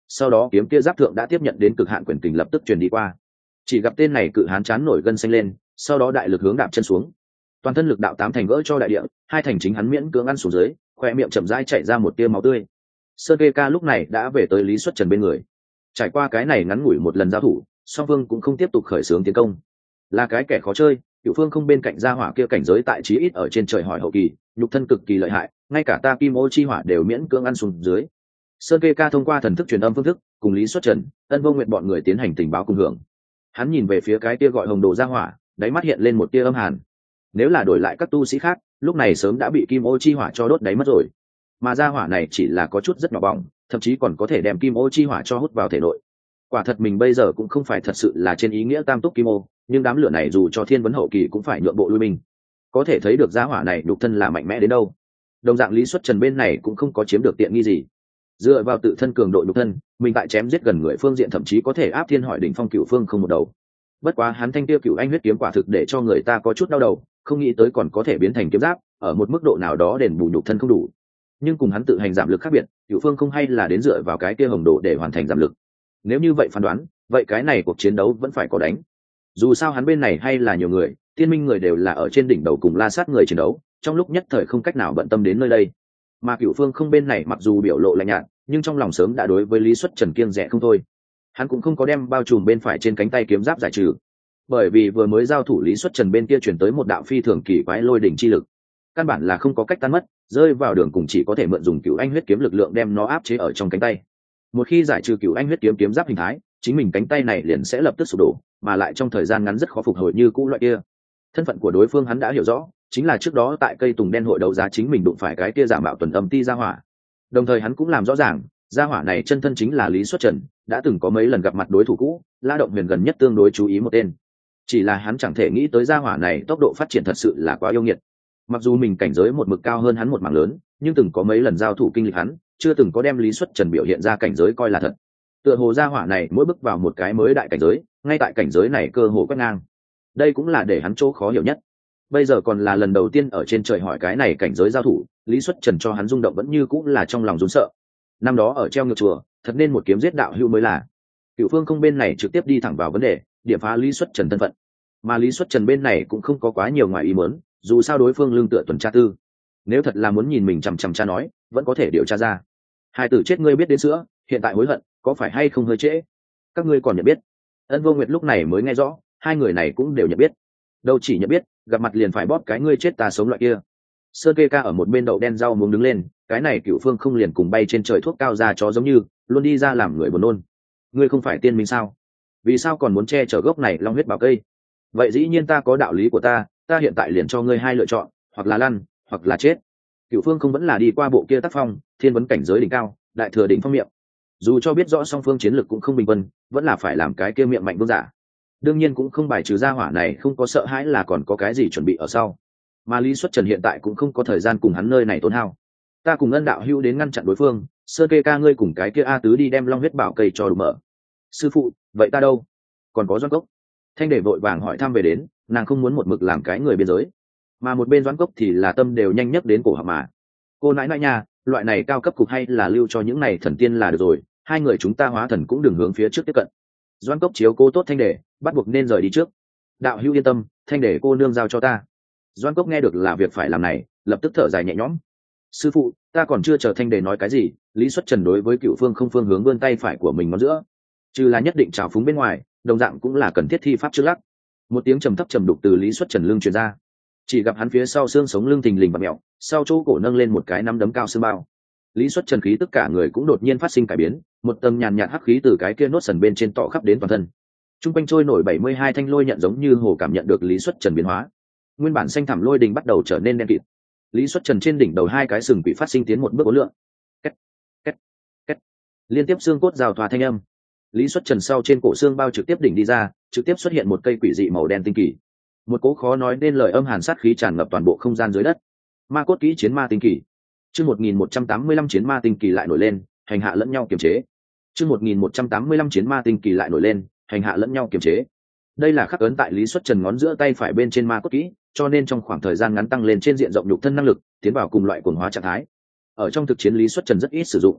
sau đó kiếm kia giáp thượng đã tiếp nhận đến cực hạn quyền kình lập tức truyền đi qua. Chỉ gặp tên này cự hán chán nổi gân xanh lên, sau đó đại lực hướng đạp chân xuống, toàn thân lực đạo tám thành gỡ cho đại địa, hai thành chính hắn miễn cưỡng ăn xuống dưới, khoe miệng chậm rãi chảy ra một tia máu tươi. Sơn Kê Ca lúc này đã về tới Lý Xuất Trần bên người. Trải qua cái này ngắn ngủi một lần giao thủ, song phương cũng không tiếp tục khởi xướng tiến công. Là cái kẻ khó chơi, Cửu Phương không bên cạnh gia hỏa kia cảnh giới tại chí ít ở trên trời hỏi hậu kỳ, nhục thân cực kỳ lợi hại, ngay cả ta Kim Ô chi hỏa đều miễn cưỡng ăn xuống dưới. Sơn Kê Ca thông qua thần thức truyền âm phương thức, cùng Lý Xuất Trần, Ân Vô Nguyện bọn người tiến hành tình báo cùng hưởng. Hắn nhìn về phía cái kia gọi Hồng Đồ gia hỏa, đáy mắt hiện lên một tia âm hàn. Nếu là đổi lại các tu sĩ khác, lúc này sớm đã bị Kim Ô chi hỏa cho đốt đáy mất rồi. Mà gia hỏa này chỉ là có chút rất nhỏ bỏng, thậm chí còn có thể đem Kim Ô chi hỏa cho hút vào thể nội. Quả thật mình bây giờ cũng không phải thật sự là trên ý nghĩa tam túc Kim Ô, nhưng đám lửa này dù cho thiên vấn hậu kỳ cũng phải nhượng bộ lui mình. Có thể thấy được gia hỏa này nhục thân là mạnh mẽ đến đâu. Đồng dạng Lý Xuất Trần bên này cũng không có chiếm được tiện nghi gì. Dựa vào tự thân cường độ nhục thân, mình tại chém giết gần người phương diện thậm chí có thể áp thiên hỏi đỉnh phong Cửu Phương không một đầu. Bất quá hắn thanh tiêu Cửu Anh huyết kiếm quả thực để cho người ta có chút đau đầu, không nghĩ tới còn có thể biến thành kiếm giáp, ở một mức độ nào đó đền bù nhục thân không đủ. Nhưng cùng hắn tự hành giảm lực khác biệt, Cửu Phương không hay là đến dựa vào cái kia Hồng Đồ để hoàn thành giảm lực. Nếu như vậy phán đoán, vậy cái này cuộc chiến đấu vẫn phải có đánh. Dù sao hắn bên này hay là nhiều người, Tiên Minh người đều là ở trên đỉnh đầu cùng La Sát người chiến đấu, trong lúc nhất thời không cách nào bận tâm đến nơi đây. Mà Cửu Phương không bên này mặc dù biểu lộ lạnh nhạt, nhưng trong lòng sớm đã đối với Lý Xuất Trần kiêng dè không thôi. Hắn cũng không có đem bao trùm bên phải trên cánh tay kiếm giáp giải trừ, bởi vì vừa mới giao thủ Lý Xuất Trần bên kia chuyển tới một đạo phi thường kỳ quái lôi đỉnh chi lực, căn bản là không có cách tan mất, rơi vào đường cùng chỉ có thể mượn dùng Cửu Anh huyết kiếm lực lượng đem nó áp chế ở trong cánh tay. Một khi giải trừ Cửu Anh huyết kiếm kiếm giáp hình thái, chính mình cánh tay này liền sẽ lập tức sụp đổ, mà lại trong thời gian ngắn rất khó phục hồi như cũ loại kia. Thân phận của đối phương hắn đã hiểu rõ, chính là trước đó tại cây tùng đen hội đấu giá chính mình đụng phải cái kia giả mạo tuần âm ti gia hỏa. Đồng thời hắn cũng làm rõ ràng, gia hỏa này chân thân chính là Lý Xuất Trần, đã từng có mấy lần gặp mặt đối thủ cũ, La Động Huyền gần nhất tương đối chú ý một tên. Chỉ là hắn chẳng thể nghĩ tới gia hỏa này tốc độ phát triển thật sự là quá yêu nghiệt. Mặc dù mình cảnh giới một mực cao hơn hắn một mảng lớn, nhưng từng có mấy lần giao thủ kinh lịch hắn, chưa từng có đem Lý Xuất Trần biểu hiện ra cảnh giới coi là thật. Tựa hồ gia hỏa này mỗi bước vào một cái mới đại cảnh giới, ngay tại cảnh giới này cơ hồ quét ngang. Đây cũng là để hắn chỗ khó hiểu nhất. Bây giờ còn là lần đầu tiên ở trên trời hỏi cái này cảnh giới giao thủ, Lý Xuất Trần cho hắn rung động vẫn như cũng là trong lòng run sợ. Năm đó ở treo ngược chùa, thật nên một kiếm giết đạo hữu mới là. Cửu Phương không bên này trực tiếp đi thẳng vào vấn đề, điểm phá Lý Xuất Trần thân phận. Mà Lý Xuất Trần bên này cũng không có quá nhiều ngoài ý muốn, dù sao đối phương lương tựa tuần tra tư. Nếu thật là muốn nhìn mình chằm chằm cha nói, vẫn có thể điều tra ra. Hai tử chết ngươi biết đến sữa, hiện tại hối hận, có phải hay không hơi trễ? Các ngươi còn nhận biết? Ân Vô Nguyệt lúc này mới nghe rõ, hai người này cũng đều nhận biết. Đâu chỉ nhận biết, gặp mặt liền phải bóp cái ngươi chết ta sống loại kia. Sơn Kê Ca ở một bên đậu đen rau muống đứng lên, cái này Cửu Phương không liền cùng bay trên trời thuốc cao ra chó giống như, luôn đi ra làm người buồn nôn. Ngươi không phải tiên minh sao? Vì sao còn muốn che chở gốc này long huyết bảo cây? Vậy dĩ nhiên ta có đạo lý của ta, ta hiện tại liền cho ngươi hai lựa chọn, hoặc là lăn, hoặc là chết. Cửu Phương không vẫn là đi qua bộ kia tác phong, thiên vấn cảnh giới đỉnh cao, đại thừa đỉnh phong miệng. Dù cho biết rõ song phương chiến lực cũng không bình quân, vẫn là phải làm cái kia miệng mạnh vương giả. Đương nhiên cũng không bài trừ gia hỏa này không có sợ hãi là còn có cái gì chuẩn bị ở sau. Mà Lý Xuất Trần hiện tại cũng không có thời gian cùng hắn nơi này tốn hao. Ta cùng Ân đạo hữu đến ngăn chặn đối phương, Sơn Kê Ca ngươi cùng cái kia A tứ đi đem long huyết bảo cây cho đủ mở. Sư phụ, vậy ta đâu? Còn có Doãn Cốc. Thanh Để vội vàng hỏi thăm về đến, nàng không muốn một mực làm cái người biên giới. Mà một bên Doãn Cốc thì là tâm đều nhanh nhất đến cổ họng mà. Cô nãi nãi nha, loại này cao cấp cục hay là lưu cho những này thần tiên là được rồi, hai người chúng ta hóa thần cũng đừng hướng phía trước tiếp cận. Doãn Cốc chiếu cố tốt Thanh Để, bắt buộc nên rời đi trước. Đạo hữu yên tâm, Thanh Để cô nương giao cho ta. Doãn Cốc nghe được là việc phải làm này, lập tức thở dài nhẹ nhõm. Sư phụ, ta còn chưa chờ Thanh Đề nói cái gì, Lý Xuất Trần đối với Cửu Phương không phương hướng vươn tay phải của mình ngón giữa, trừ là nhất định trào phúng bên ngoài, đồng dạng cũng là cần thiết thi pháp trước lắc. Một tiếng trầm thấp trầm đục từ Lý Xuất Trần lưng truyền ra, chỉ gặp hắn phía sau xương sống lưng thình lình và mẹo, sau chỗ cổ nâng lên một cái nắm đấm cao xương bao. Lý Xuất Trần khí tất cả người cũng đột nhiên phát sinh cải biến, một tầng nhàn nhạt hắc khí từ cái kia nốt sần bên trên tỏ khắp đến toàn thân. Trung quanh trôi nổi bảy mươi hai thanh lôi nhận giống như hồ cảm nhận được Lý Xuất Trần biến hóa. Nguyên bản xanh thẳm lôi đình bắt đầu trở nên đen kịt. Lý Xuất Trần trên đỉnh đầu hai cái sừng bị phát sinh tiến một bước ố lượng. Két, két, két. Liên tiếp xương cốt rào thoa thanh âm. Lý Xuất Trần sau trên cổ xương bao trực tiếp đỉnh đi ra, trực tiếp xuất hiện một cây quỷ dị màu đen tinh kỳ. Một cỗ khó nói nên lời âm hàn sát khí tràn ngập toàn bộ không gian dưới đất. Ma cốt kỹ chiến ma tinh kỳ. Chương một nghìn một trăm tám mươi lăm chiến ma tinh kỳ lại nổi lên, hành hạ lẫn nhau kiềm chế. Chương một nghìn một trăm tám mươi lăm chiến ma tinh kỳ lại nổi lên, hành hạ lẫn nhau kiềm chế. Đây là khắc ấn tại Lý Xuất Trần ngón giữa tay phải bên trên ma cốt kỹ, cho nên trong khoảng thời gian ngắn tăng lên trên diện rộng nhục thân năng lực, tiến vào cùng loại cuồng hóa trạng thái. Ở trong thực chiến Lý Xuất Trần rất ít sử dụng.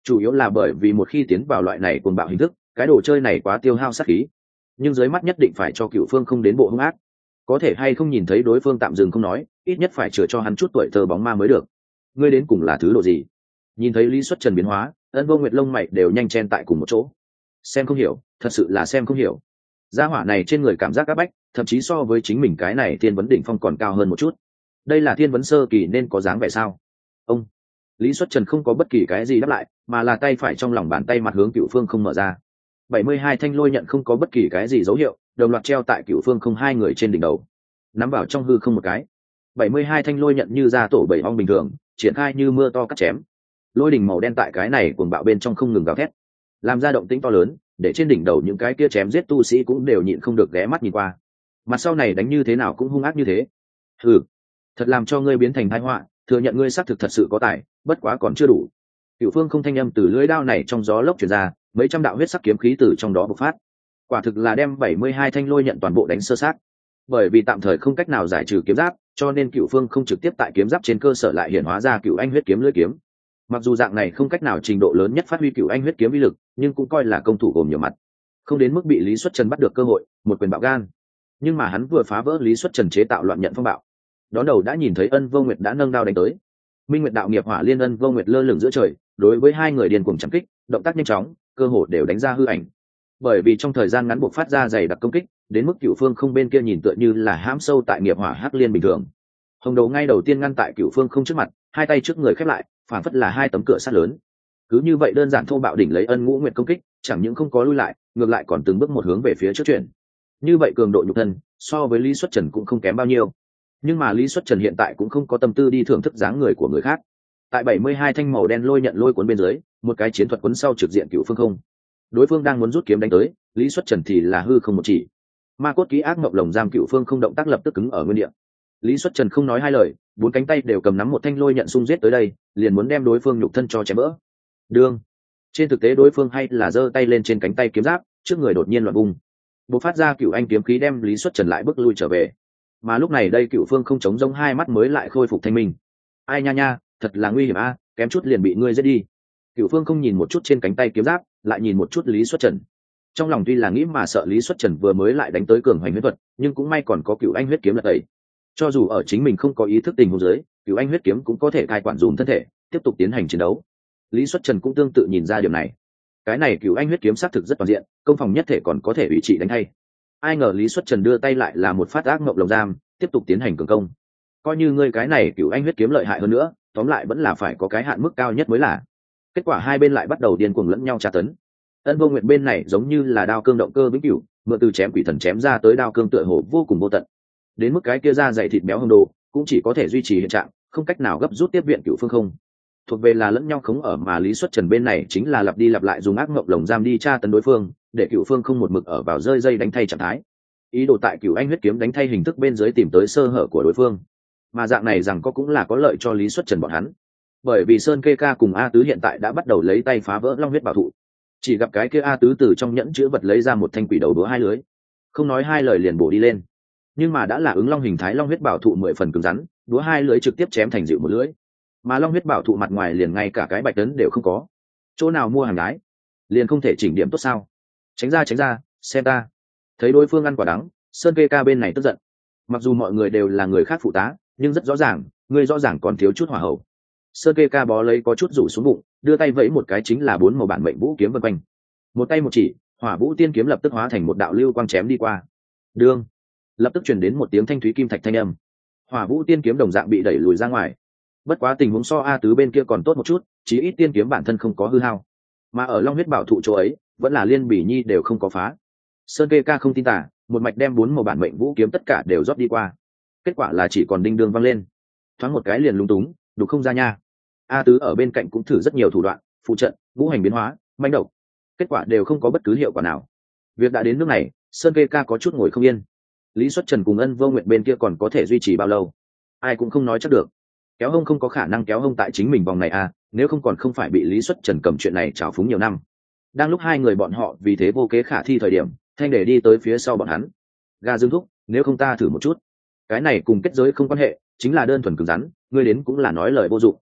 chủ yếu là bởi vì một khi tiến vào loại này cuồng bạo hình thức, cái đồ chơi này quá tiêu hao sát khí, nhưng dưới mắt nhất định phải cho Cửu Phương không đến bộ hung ác. Có thể hay không nhìn thấy đối phương tạm dừng không nói, ít nhất phải chữa cho hắn chút tuổi thơ bóng ma mới được. Ngươi đến cùng là thứ độ gì? Nhìn thấy Lý Xuất Trần biến hóa, Ân Vô Nguyệt lông mày đều nhanh chen tại cùng một chỗ. Xem không hiểu, thật sự là xem không hiểu. Gia hỏa này trên người cảm giác áp bách, thậm chí so với chính mình cái này thiên vấn đỉnh phong còn cao hơn một chút. Đây là thiên vấn sơ kỳ nên có dáng vẻ sao? Ông Lý Xuất Trần không có bất kỳ cái gì đáp lại, mà là tay phải trong lòng bàn tay mặt hướng Cửu Phương không mở ra. bảy mươi hai thanh lôi nhận không có bất kỳ cái gì dấu hiệu, đồng loạt treo tại Cửu Phương không hai người trên đỉnh đầu. Nắm vào trong hư không một cái. bảy mươi hai thanh lôi nhận như ra tổ bảy ong bình thường, triển khai như mưa to cắt chém. Lôi đỉnh màu đen tại cái này cuồng bạo bên trong không ngừng gào thét, làm ra động tĩnh to lớn, để trên đỉnh đầu những cái kia chém giết tu sĩ cũng đều nhịn không được ghé mắt nhìn qua. Mặt sau này đánh như thế nào cũng hung ác như thế. Ừ, thật làm cho ngươi biến thành tai họa, thừa nhận ngươi xác thực thật sự có tài, bất quá còn chưa đủ. Cửu Phương không thanh âm từ lưỡi đao này trong gió lốc truyền ra, mấy trăm đạo huyết sắc kiếm khí từ trong đó bộc phát. Quả thực là đem bảy mươi hai thanh lôi nhận toàn bộ đánh sơ sát. Bởi vì tạm thời không cách nào giải trừ kiếm giáp, cho nên Cửu Phương không trực tiếp tại kiếm giáp trên cơ sở lại hiển hóa ra Cửu Anh huyết kiếm lưỡi kiếm. Mặc dù dạng này không cách nào trình độ lớn nhất phát huy Cửu Anh huyết kiếm uy lực, nhưng cũng coi là công thủ gồm nhiều mặt, không đến mức bị Lý Xuất Trần bắt được cơ hội, một quyền bạo gan. Nhưng mà hắn vừa phá vỡ Lý Xuất Trần chế tạo loạn nhận phong bạo, đón đầu đã nhìn thấy Ân Vô Nguyệt đã nâng đao đánh tới. Minh Nguyệt đạo nghiệp hỏa liên Ân Vô Nguyệt lơ lửng giữa trời, đối với hai người điên cuồng chém kích, động tác nhanh chóng, cơ hồ đều đánh ra hư ảnh. Bởi vì trong thời gian ngắn buộc phát ra dày đặc công kích, đến mức Cửu Phương không bên kia nhìn tựa như là hãm sâu tại nghiệp hỏa hắc liên bình thường. Hồng Đầu ngay đầu tiên ngăn tại Cửu Phương không trước mặt, hai tay trước người khép lại, phản phất là hai tấm cửa sắt lớn. Cứ như vậy đơn giản thô bạo đỉnh lấy Ân Ngũ Nguyệt công kích, chẳng những không có lui lại, ngược lại còn từng bước một hướng về phía trước chuyển. Như vậy cường độ nhục thân, so với Lý Xuất Trần cũng không kém bao nhiêu. Nhưng mà Lý Xuất Trần hiện tại cũng không có tâm tư đi thưởng thức dáng người của người khác. Tại bảy mươi hai thanh màu đen lôi nhận lôi cuốn bên dưới, một cái chiến thuật cuốn sau trực diện Cửu Phương không. Đối phương đang muốn rút kiếm đánh tới, Lý Xuất Trần thì là hư không một chỉ. Ma cốt ký ác ngọc lồng giam Cửu Phương không động tác lập tức cứng ở nguyên địa. Lý Xuất Trần không nói hai lời, bốn cánh tay đều cầm nắm một thanh lôi nhận xung giết tới đây, liền muốn đem đối phương nhục thân cho chém vỡ. Đương. Trên thực tế đối phương hay là giơ tay lên trên cánh tay kiếm giáp, trước người đột nhiên loạn bung. Bộc phát ra Cửu Anh kiếm khí đem Lý Xuất Trần lại bước lui trở về. Mà lúc này đây Cửu Phương không chống rông hai mắt mới lại khôi phục thanh minh. Ai nha nha, thật là nguy hiểm a, kém chút liền bị ngươi giết đi. Cửu Phương không nhìn một chút trên cánh tay kiếm giáp, lại nhìn một chút Lý Xuất Trần. Trong lòng tuy là nghĩ mà sợ Lý Xuất Trần vừa mới lại đánh tới cường hoành huyết thuật, nhưng cũng may còn có Cửu Anh huyết kiếm là tẩy. Cho dù ở chính mình không có ý thức tình huống dưới, Cửu Anh huyết kiếm cũng có thể cai quản dùm thân thể, tiếp tục tiến hành chiến đấu. Lý Xuất Trần cũng tương tự nhìn ra điểm này. Cái này Cửu Anh huyết kiếm xác thực rất toàn diện, công phòng nhất thể còn có thể ủy trị đánh hay. Ai ngờ Lý Xuất Trần đưa tay lại là một phát ác ngộng lồng giam, tiếp tục tiến hành cường công. Coi như ngươi cái này Cửu Anh huyết kiếm lợi hại hơn nữa, tóm lại vẫn là phải có cái hạn mức cao nhất mới là. Kết quả hai bên lại bắt đầu điên cuồng lẫn nhau tra tấn. Ân Vô Nguyệt bên này giống như là đao cương động cơ vĩnh cửu, mượn từ chém quỷ thần chém ra tới đao cương tựa hồ vô cùng vô tận. Đến mức cái kia da dày thịt béo hồng đồ, cũng chỉ có thể duy trì hiện trạng, không cách nào gấp rút tiếp viện Cửu Phương không. Thuộc về là lẫn nhau khống ở, mà Lý Xuất Trần bên này chính là lặp đi lặp lại dùng ác ngộng lồng giam đi tra tấn đối phương, để Cửu Phương không một mực ở vào rơi dây đánh thay trạng thái. Ý đồ tại Cửu Anh huyết kiếm đánh thay hình thức bên dưới tìm tới sơ hở của đối phương. Mà dạng này rằng có cũng là có lợi cho Lý Xuất Trần bọn hắn. Bởi vì Sơn Kê Ca cùng A Tứ hiện tại đã bắt đầu lấy tay phá vỡ long huyết bảo thụ. Chỉ gặp cái kia A Tứ từ trong nhẫn chứa vật lấy ra một thanh quỷ đầu đũa hai lưới, không nói hai lời liền bổ đi lên. Nhưng mà đã là ứng long hình thái long huyết bảo thụ mười phần cứng rắn, đũa hai lưới trực tiếp chém thành dịu một lưới. Mà long huyết bảo thụ mặt ngoài liền ngay cả cái bạch tấn đều không có. Chỗ nào mua hàng gái, liền không thể chỉnh điểm tốt sao? Tránh ra tránh ra, xem ta. Thấy đối phương ăn quả đắng, Sơn Kê Ca bên này tức giận. Mặc dù mọi người đều là người khác phụ tá, nhưng rất rõ ràng, người rõ ràng còn thiếu chút hỏa hậu. Sơn Kê Ca bó lấy có chút rủ xuống bụng, đưa tay vẫy một cái chính là bốn màu bản mệnh vũ kiếm vân quanh. Một tay một chỉ, hỏa vũ tiên kiếm lập tức hóa thành một đạo lưu quang chém đi qua. Đương, lập tức truyền đến một tiếng thanh thúy kim thạch thanh âm. Hỏa vũ tiên kiếm đồng dạng bị đẩy lùi ra ngoài. Bất quá tình huống so A Tứ bên kia còn tốt một chút, chí ít tiên kiếm bản thân không có hư hao. Mà ở long huyết bảo thụ chỗ ấy, vẫn là liên bỉ nhi đều không có phá. Sơn Kê Ca không tin tả, một mạch đem bốn màu bản mệnh vũ kiếm tất cả đều rót đi qua. Kết quả là chỉ còn đinh đương văng lên, thoáng một cái liền lúng túng, đục không ra nha. A Tứ ở bên cạnh cũng thử rất nhiều thủ đoạn, phụ trận, vũ hành biến hóa, manh độc, kết quả đều không có bất cứ hiệu quả nào. Việc đã đến nước này, Sơn Kê Ca có chút ngồi không yên. Lý Xuất Trần cùng Ân Vô Nguyệt bên kia còn có thể duy trì bao lâu, ai cũng không nói chắc được. Kéo hông không có khả năng kéo hông tại chính mình vòng này à, nếu không còn không phải bị Lý Xuất Trần cầm chuyện này trào phúng nhiều năm. Đang lúc hai người bọn họ vì thế vô kế khả thi thời điểm, Thanh để đi tới phía sau bọn hắn. Ga Dương thúc, nếu không ta thử một chút. Cái này cùng kết giới không quan hệ, chính là đơn thuần cứng rắn, ngươi đến cũng là nói lời vô dụng.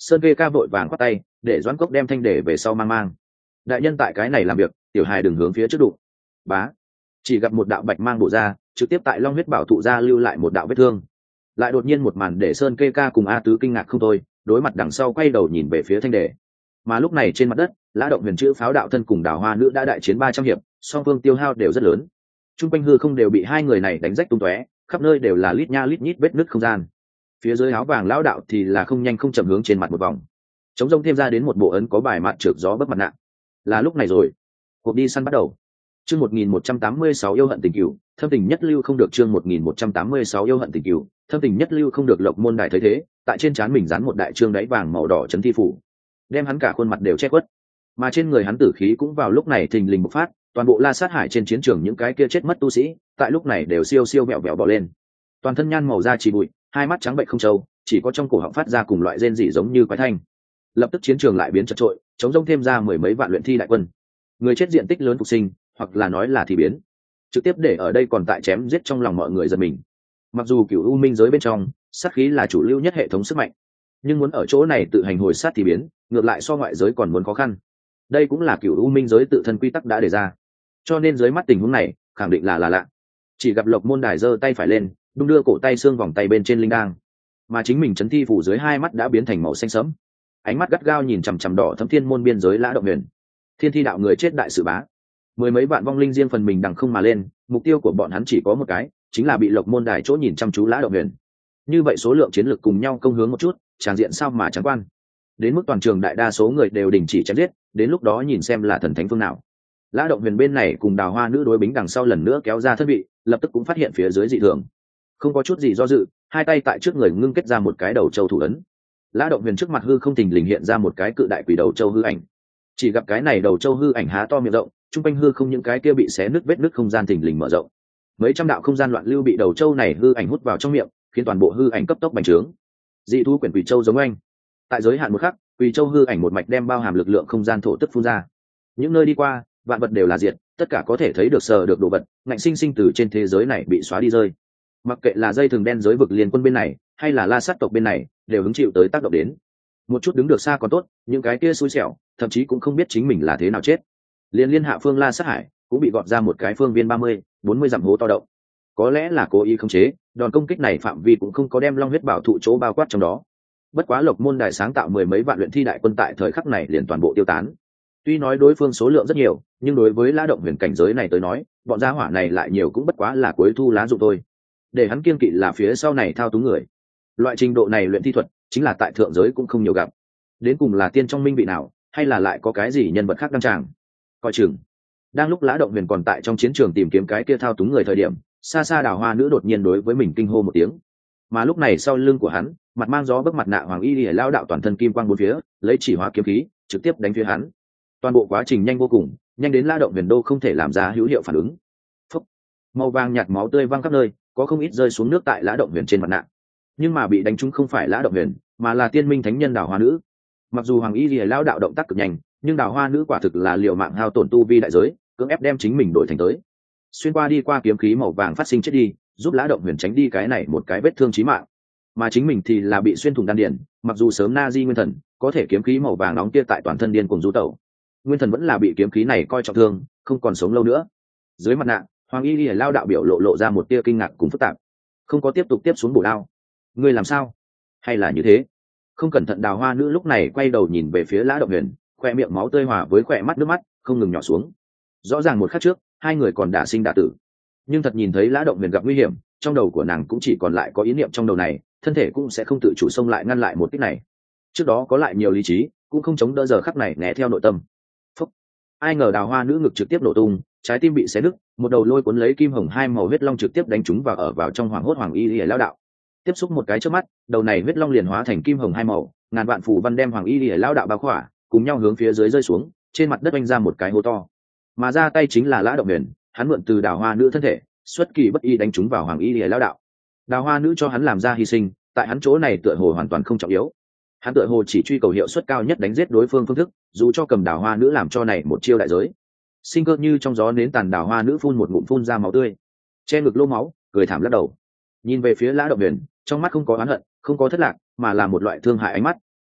Sơn Kê Ca vội vàng khoát tay để Doãn Cốc đem thanh để về sau mang mang. Đại nhân tại cái này làm việc, tiểu hài đừng hướng phía trước đụng. Bá, chỉ gặp một đạo bạch mang bổ ra, trực tiếp tại long huyết bảo thụ ra lưu lại một đạo vết thương. Lại đột nhiên một màn để Sơn Kê Ca cùng A Tứ kinh ngạc không thôi, đối mặt đằng sau quay đầu nhìn về phía thanh đề. Mà lúc này trên mặt đất, Lã Động Huyền chữ pháo đạo thân cùng Đào Hoa nữ đã đại chiến ba trăm hiệp, song phương tiêu hao đều rất lớn. Trung quanh hư không đều bị hai người này đánh rách tung tóe, khắp nơi đều là lít nha lít nhít vết nứt không gian. Phía dưới áo vàng lão đạo thì là không nhanh không chậm hướng trên mặt một vòng, chống rông thêm ra đến một bộ ấn có bài mặt trượt gió bất mặt nạ. Là lúc này rồi, cuộc đi săn bắt đầu. Chương một nghìn một trăm tám mươi sáu yêu hận tình cửu, thâm tình nhất lưu không được. Chương một nghìn một trăm tám mươi sáu yêu hận tình cửu, thâm tình nhất lưu không được. Lộc Môn Đài thấy thế, tại trên trán mình dán một đại trương đáy vàng màu đỏ chấn thi phủ, đem hắn cả khuôn mặt đều che khuất. Mà trên người hắn tử khí cũng vào lúc này thình lình bộc phát, toàn bộ La Sát Hải trên chiến trường những cái kia chết mất tu sĩ, tại lúc này đều siêu siêu vẹo vẹo bò lên. Toàn thân nhan màu da chỉ bụi, hai mắt trắng bệnh không trâu, chỉ có trong cổ họng phát ra cùng loại rên rỉ giống như quái thanh. Lập tức chiến trường lại biến chật trội, chống rông thêm ra mười mấy vạn luyện thi đại quân. Người chết diện tích lớn phục sinh, hoặc là nói là thì biến. Trực tiếp để ở đây còn tại chém giết trong lòng mọi người giật mình. Mặc dù Cửu U Minh giới bên trong, sát khí là chủ lưu nhất hệ thống sức mạnh, nhưng muốn ở chỗ này tự hành hồi sát thì biến, ngược lại so ngoại giới còn muốn khó khăn. Đây cũng là Cửu U Minh giới tự thân quy tắc đã đề ra, cho nên dưới mắt tình huống này khẳng định là là lạ. Chỉ gặp Lộc Môn Đài giơ tay phải lên, đung đưa cổ tay xương vòng tay bên trên linh đang, mà chính mình chấn thi phủ dưới hai mắt đã biến thành màu xanh sẫm, ánh mắt gắt gao nhìn chằm chằm đỏ thâm thiên môn biên giới Lã Động Huyền. Thiên thi đạo người chết đại sự bá, mười mấy vạn vong linh riêng phần mình đằng không mà lên, mục tiêu của bọn hắn chỉ có một cái, chính là bị Lộc Môn Đài chỗ nhìn chăm chú Lã Động Huyền. Như vậy số lượng chiến lực cùng nhau công hướng một chút, tràng diện sao mà trắng quan. Đến mức toàn trường đại đa số người đều đình chỉ chém giết, đến lúc đó nhìn xem là thần thánh phương nào. Lã Động Huyền bên này cùng Đào Hoa nữ đối bính đằng sau lần nữa kéo ra thân vị, lập tức cũng phát hiện phía dưới dị thường, không có chút gì do dự, hai tay tại trước người ngưng kết ra một cái đầu châu thủ ấn. Lã Động Huyền trước mặt hư không thình lình hiện ra một cái cự đại quỷ đầu châu hư ảnh. Chỉ gặp cái này đầu châu hư ảnh há to miệng rộng, trung quanh hư không những cái kia bị xé nứt vết nứt không gian thình lình mở rộng. Mấy trăm đạo không gian loạn lưu bị đầu châu này hư ảnh hút vào trong miệng, khiến toàn bộ hư ảnh cấp tốc bành trướng. Dị thú quyển quỷ châu giống anh, tại giới hạn một khắc, quỷ châu hư ảnh một mạch đem bao hàm lực lượng không gian thổ tức phun ra. Những nơi đi qua, vạn vật đều là diệt, tất cả có thể thấy được sờ được đồ vật, ngạnh sinh sinh từ trên thế giới này bị xóa đi rơi. Mặc kệ là dây thường đen giới vực liên quân bên này, hay là La Sát tộc bên này, đều hứng chịu tới tác động đến. Một chút đứng được xa còn tốt, những cái kia xui xẻo, thậm chí cũng không biết chính mình là thế nào chết. Liên liên hạ phương La Sát Hải cũng bị gọt ra một cái phương viên ba mươi, bốn mươi dặm hố to động. Có lẽ là cố ý khống chế, đòn công kích này phạm vi cũng không có đem long huyết bảo thụ chỗ bao quát trong đó. Bất quá Lộc Môn Đài sáng tạo mười mấy vạn luyện thi đại quân tại thời khắc này liền toàn bộ tiêu tán. Tuy nói đối phương số lượng rất nhiều, nhưng đối với Lã Động Huyền cảnh giới này tới nói, bọn gia hỏa này lại nhiều cũng bất quá là cuối thu lá dụng thôi. Để hắn kiên kỵ là phía sau này thao túng người. Loại trình độ này luyện thi thuật, chính là tại thượng giới cũng không nhiều gặp. Đến cùng là tiên trong minh vị nào, hay là lại có cái gì nhân vật khác đăng tràng. Coi chừng. Đang lúc Lã Động Huyền còn tại trong chiến trường tìm kiếm cái kia thao túng người thời điểm, xa xa Đào Hoa nữ đột nhiên đối với mình kinh hô một tiếng. Mà lúc này sau lưng của hắn, mặt mang gió bấc mặt nạ hoàng y lìa lao đạo toàn thân kim quang bốn phía, lấy chỉ hóa kiếm khí, trực tiếp đánh phía hắn. Toàn bộ quá trình nhanh vô cùng, nhanh đến Lã Động Huyền đô không thể làm ra hữu hiệu phản ứng. Phúc. Màu vàng nhạt máu tươi văng khắp nơi, có không ít rơi xuống nước tại Lã Động Huyền trên mặt nạ. Nhưng mà bị đánh trúng không phải Lã Động Huyền, mà là tiên minh thánh nhân Đào Hoa nữ. Mặc dù hoàng y lìa lao đạo động tác cực nhanh, nhưng Đào Hoa nữ quả thực là liều mạng hao tổn tu vi đại giới, cưỡng ép đem chính mình đổi thành tới. Xuyên qua đi qua kiếm khí màu vàng phát sinh chết đi, giúp Lã Động Huyền tránh đi cái này một cái vết thương chí mạng. Mà chính mình thì là bị xuyên thủng đan điền, mặc dù sớm na di nguyên thần, có thể kiếm khí màu vàng nóng kia tại toàn thân điên cuồng du tẩu. Nguyên thần vẫn là bị kiếm khí này coi trọng thương, không còn sống lâu nữa. Dưới mặt nạ, hoàng y lìa lao đạo biểu lộ lộ ra một tia kinh ngạc cùng phức tạp, không có tiếp tục tiếp xuống bổ đao. Ngươi làm sao? Hay là như thế? Không cẩn thận Đào Hoa nữ lúc này quay đầu nhìn về phía Lã Động Huyền, khoe miệng máu tươi hòa với khoe mắt nước mắt không ngừng nhỏ xuống. Rõ ràng một khắc trước, hai người còn đả sinh đả tử, nhưng thật nhìn thấy Lã Động Huyền gặp nguy hiểm, trong đầu của nàng cũng chỉ còn lại có ý niệm trong đầu này, thân thể cũng sẽ không tự chủ xông lại ngăn lại một kích này. Trước đó có lại nhiều lý trí, cũng không chống đỡ giờ khắc này né theo nội tâm. Phúc. Ai ngờ Đào Hoa nữ ngực trực tiếp nổ tung, trái tim bị xé nứt, một đầu lôi cuốn lấy kim hồng hai màu huyết long trực tiếp đánh trúng vào ở vào trong hoàng hốt hoàng y lìa lao đạo. Tiếp xúc một cái trước mắt, đầu này huyết long liền hóa thành kim hồng hai màu, ngàn vạn phù văn đem hoàng y lìa lao đạo bao khỏa, cùng nhau hướng phía dưới rơi xuống, trên mặt đất oanh ra một cái hố to. Mà ra tay chính là Lã Động Huyền, hắn mượn từ Đào Hoa nữ thân thể, xuất kỳ bất ý đánh trúng vào hoàng y lìa lao đạo. Đào Hoa nữ cho hắn làm ra hy sinh, tại hắn chỗ này tựa hồ hoàn toàn không trọng yếu. Hắn tựa hồ chỉ truy cầu hiệu suất cao nhất đánh giết đối phương phương thức, dù cho cầm Đào Hoa nữ làm cho này một chiêu đại giới. Sinh cơ như trong gió nến tàn, Đào Hoa nữ phun một ngụm phun ra máu tươi, che ngực lô máu, cười thảm lắc đầu. Nhìn về phía Lã Động Huyền, trong mắt không có oán hận, không có thất lạc, mà là một loại thương hại ánh mắt.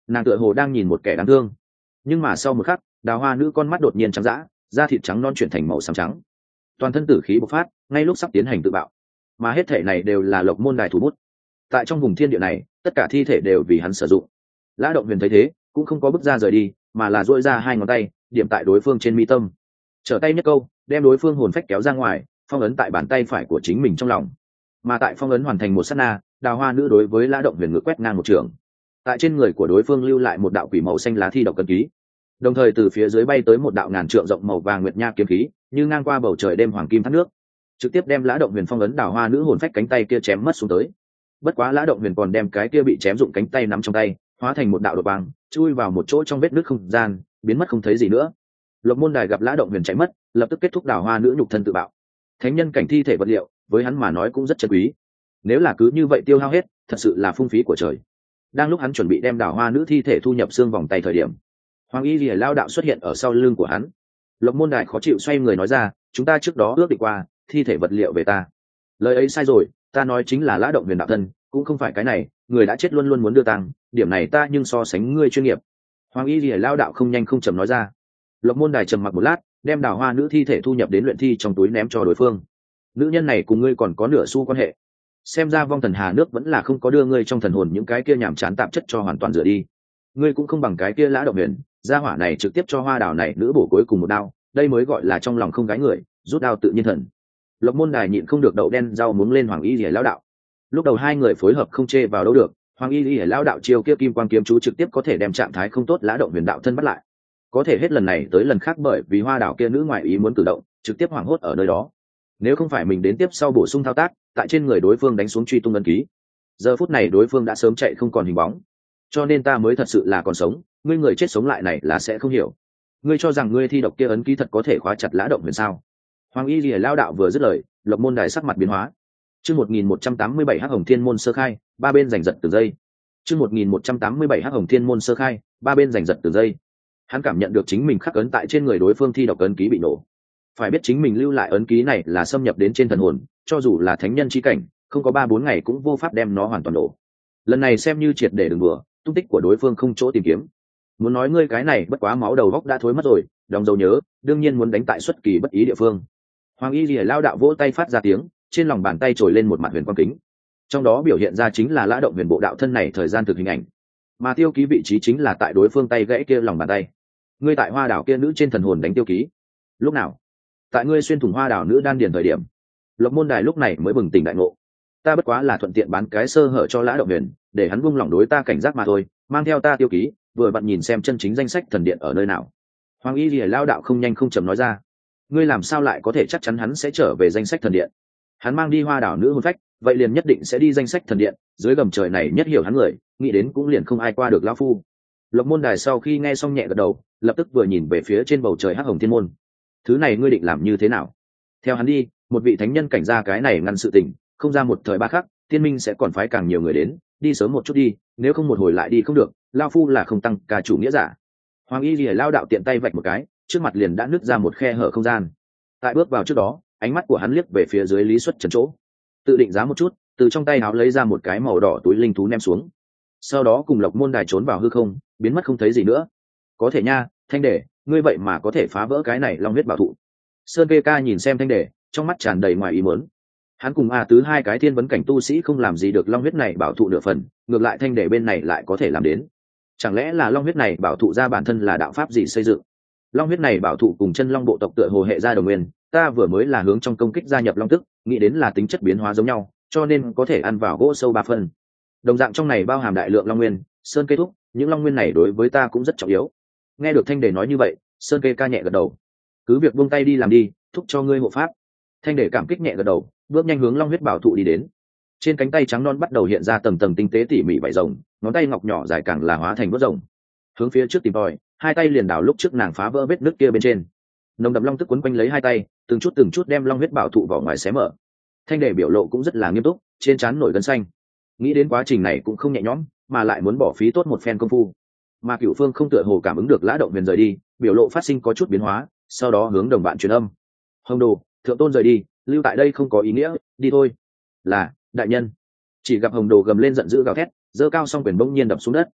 nàng tựa hồ đang nhìn một kẻ đáng thương. Nhưng mà sau một khắc, đào hoa nữ con mắt đột nhiên trắng dã, da thịt trắng non chuyển thành màu xám trắng, toàn thân tử khí bộc phát ngay lúc sắp tiến hành tự bạo. Mà hết thể này đều là Lộc Môn Đài thủ bút. Tại trong vùng thiên địa này, tất cả thi thể đều vì hắn sử dụng. Lã Động Huyền thấy thế cũng không có bước ra rời đi, mà là duỗi ra hai ngón tay điểm tại đối phương trên mi tâm, trở tay nhất câu đem đối phương hồn phách kéo ra ngoài, phong ấn tại bàn tay phải của chính mình trong lòng. Mà tại phong ấn hoàn thành một sát na, đào hoa nữ đối với Lã Động Huyền ngự quét ngang một trường, tại trên người của đối phương lưu lại một đạo quỷ màu xanh lá thi độc cân ký, đồng thời từ phía dưới bay tới một đạo ngàn trượng rộng màu vàng nguyệt nha kiếm khí, như ngang qua bầu trời đêm hoàng kim thác nước, trực tiếp đem Lã Động Huyền phong ấn đào hoa nữ hồn phách cánh tay kia chém mất xuống tới. Bất quá Lã Động Huyền còn đem cái kia bị chém dụng cánh tay nắm trong tay, hóa thành một đạo đột băng, chui vào một chỗ trong vết nứt không gian, biến mất không thấy gì nữa. Lộc Môn Đài gặp Lã Động Huyền chạy mất, lập tức kết thúc đào hoa nữ nhục thân tự bạo. Thánh nhân cảnh thi thể vật liệu, với hắn mà nói cũng rất chân quý. Nếu là cứ như vậy tiêu hao hết, thật sự là phung phí của trời. Đang lúc hắn chuẩn bị đem đào hoa nữ thi thể thu nhập xương vòng tay thời điểm, Hoàng Y Lìa Lao đạo xuất hiện ở sau lưng của hắn. Lộc Môn Đài khó chịu xoay người nói ra, chúng ta trước đó ước định qua, thi thể vật liệu về ta. Lời ấy sai rồi, ta nói chính là Lã Động Huyền đạo thân, cũng không phải cái này, người đã chết luôn luôn muốn đưa tăng, điểm này ta nhưng so sánh ngươi chuyên nghiệp. Hoàng Y Lìa Lao đạo không nhanh không chậm nói ra. Lộc Môn Đài trầm mặc một lát, đem đào hoa nữ thi thể thu nhập đến luyện thi trong túi ném cho đối phương. Nữ nhân này cùng ngươi còn có nửa xu quan hệ, xem ra vong thần hà nước vẫn là không có đưa ngươi trong thần hồn những cái kia nhảm chán tạp chất cho hoàn toàn rửa đi. Ngươi cũng không bằng cái kia Lã Động Huyền, gia hỏa này trực tiếp cho hoa đào này nữ bổ cuối cùng một đao, đây mới gọi là trong lòng không gái người, rút đao tự nhiên thần. Lộc Môn Đài nhịn không được đậu đen rau muống lên Hoàng Y Lìa Lao đạo. Lúc đầu hai người phối hợp không chê vào đâu được, Hoàng Y Lìa Lao đạo chiêu kia kim quang kiếm chú trực tiếp có thể đem trạng thái không tốt Lã Động Huyền đạo thân bắt lại. Có thể hết lần này tới lần khác bởi vì hoa đảo kia nữ ngoại ý muốn cử động, trực tiếp hoảng hốt ở nơi đó. Nếu không phải mình đến tiếp sau bổ sung thao tác, tại trên người đối phương đánh xuống truy tung ấn ký, giờ phút này đối phương đã sớm chạy không còn hình bóng. Cho nên ta mới thật sự là còn sống, ngươi người chết sống lại này là sẽ không hiểu. Ngươi cho rằng ngươi thi độc kia ấn ký thật có thể khóa chặt Lã Động Huyền sao? Hoàng Y Lìa Lao đạo vừa dứt lời, Lộc Môn Đài sắc mặt biến hóa. Chương một nghìn một trăm tám mươi bảy Hắc Hồng Thiên môn sơ khai, ba bên giành giật từng giây. Chương một nghìn một trăm tám mươi bảy Hắc Hồng Thiên môn sơ khai, ba bên giành giật từng giây. Hắn cảm nhận được chính mình khắc ấn tại trên người đối phương thi độc ấn ký bị nổ. Phải biết chính mình lưu lại ấn ký này là xâm nhập đến trên thần hồn, cho dù là thánh nhân chi cảnh, không có ba bốn ngày cũng vô pháp đem nó hoàn toàn nổ. Lần này xem như triệt để đừng đùa, tung tích của đối phương không chỗ tìm kiếm. Muốn nói ngươi cái này bất quá máu đầu góc đã thối mất rồi, đóng dấu nhớ, đương nhiên muốn đánh tại xuất kỳ bất ý địa phương. Hoàng Y Lìa Lao đạo vỗ tay phát ra tiếng, trên lòng bàn tay trồi lên một mặt huyền quang kính. Trong đó biểu hiện ra chính là Lã Động Huyền bộ đạo thân này thời gian thực hình ảnh, mà tiêu ký vị trí chính là tại đối phương tay gãy kia lòng bàn tay. Ngươi tại hoa đảo kia nữ trên thần hồn đánh tiêu ký. Lúc nào? Tại ngươi xuyên thủng hoa đảo nữ đan điền thời điểm. Lộc Môn Đài lúc này mới bừng tỉnh đại ngộ. Ta bất quá là thuận tiện bán cái sơ hở cho Lã Động Huyền, để hắn buông lỏng đối ta cảnh giác mà thôi, mang theo ta tiêu ký, vừa vặn nhìn xem chân chính danh sách thần điện ở nơi nào. Hoàng Y Lìa Lao đạo không nhanh không chậm nói ra. Ngươi làm sao lại có thể chắc chắn hắn sẽ trở về danh sách thần điện? Hắn mang đi hoa đảo nữ hồn phách, vậy liền nhất định sẽ đi danh sách thần điện, dưới gầm trời này nhất hiểu hắn người, nghĩ đến cũng liền không ai qua được lão phu. Lộc Môn Đài sau khi nghe xong nhẹ gật đầu, lập tức vừa nhìn về phía trên bầu trời Hắc Hồng Thiên môn. Thứ này ngươi định làm như thế nào? Theo hắn đi, một vị thánh nhân cảnh ra cái này ngăn sự tình, không ra một thời ba khắc, Thiên Minh sẽ còn phái càng nhiều người đến, đi sớm một chút đi, nếu không một hồi lại đi không được, lão phu là không tăng cả chủ nghĩa giả. Hoàng Y Lìa Lao đạo tiện tay vạch một cái, trước mặt liền đã nứt ra một khe hở không gian. Tại bước vào trước đó, ánh mắt của hắn liếc về phía dưới Lý Xuất Trần chỗ, tự định giá một chút, từ trong tay áo lấy ra một cái màu đỏ túi linh thú ném xuống, sau đó cùng Lộc Môn Đài trốn vào hư không, biến mất không thấy gì nữa. Có thể nha, Thanh Đề, ngươi vậy mà có thể phá vỡ cái này long huyết bảo thụ. Sơn Kê Ca nhìn xem Thanh Đề, trong mắt tràn đầy ngoài ý muốn. Hắn cùng A tứ hai cái thiên vấn cảnh tu sĩ không làm gì được long huyết này bảo thụ nửa phần, ngược lại Thanh Đề bên này lại có thể làm đến. Chẳng lẽ là long huyết này bảo thụ ra bản thân là đạo pháp gì xây dựng? Long huyết này bảo thụ cùng chân long bộ tộc tựa hồ hệ gia đồng nguyên, ta vừa mới là hướng trong công kích gia nhập long tức, nghĩ đến là tính chất biến hóa giống nhau, cho nên có thể ăn vào gỗ sâu ba phần. Đồng dạng trong này bao hàm đại lượng long nguyên, Sơn Kê thúc, những long nguyên này đối với ta cũng rất trọng yếu. Nghe được Thanh Đề nói như vậy, Sơn Kê ca nhẹ gật đầu. Cứ việc buông tay đi làm đi, thúc cho ngươi hộ pháp. Thanh Đề cảm kích nhẹ gật đầu, bước nhanh hướng long huyết bảo thụ đi đến. Trên cánh tay trắng non bắt đầu hiện ra tầng tầng tinh tế tỉ mỉ vảy rồng, ngón tay ngọc nhỏ dài càng là hóa thành vớt rồng. Hướng phía trước tìm tòi, hai tay liền đảo lúc trước nàng phá vỡ vết nứt kia bên trên. Nồng đậm long tức quấn quanh lấy hai tay, từng chút từng chút đem long huyết bảo thụ vỏ ngoài xé mở. Thanh Đề biểu lộ cũng rất là nghiêm túc, trên trán nổi gân xanh. Nghĩ đến quá trình này cũng không nhẹ nhõm, mà lại muốn bỏ phí tốt một phen công phu. Mà Cửu Phương không tựa hồ cảm ứng được Lã Động Huyền rời đi, biểu lộ phát sinh có chút biến hóa, sau đó hướng đồng bạn truyền âm. Hồng Đồ, Thượng Tôn rời đi, lưu tại đây không có ý nghĩa, đi thôi. Là, đại nhân. Chỉ gặp Hồng Đồ gầm lên giận dữ gào thét, giơ cao song quyền bỗng nhiên đập xuống đất.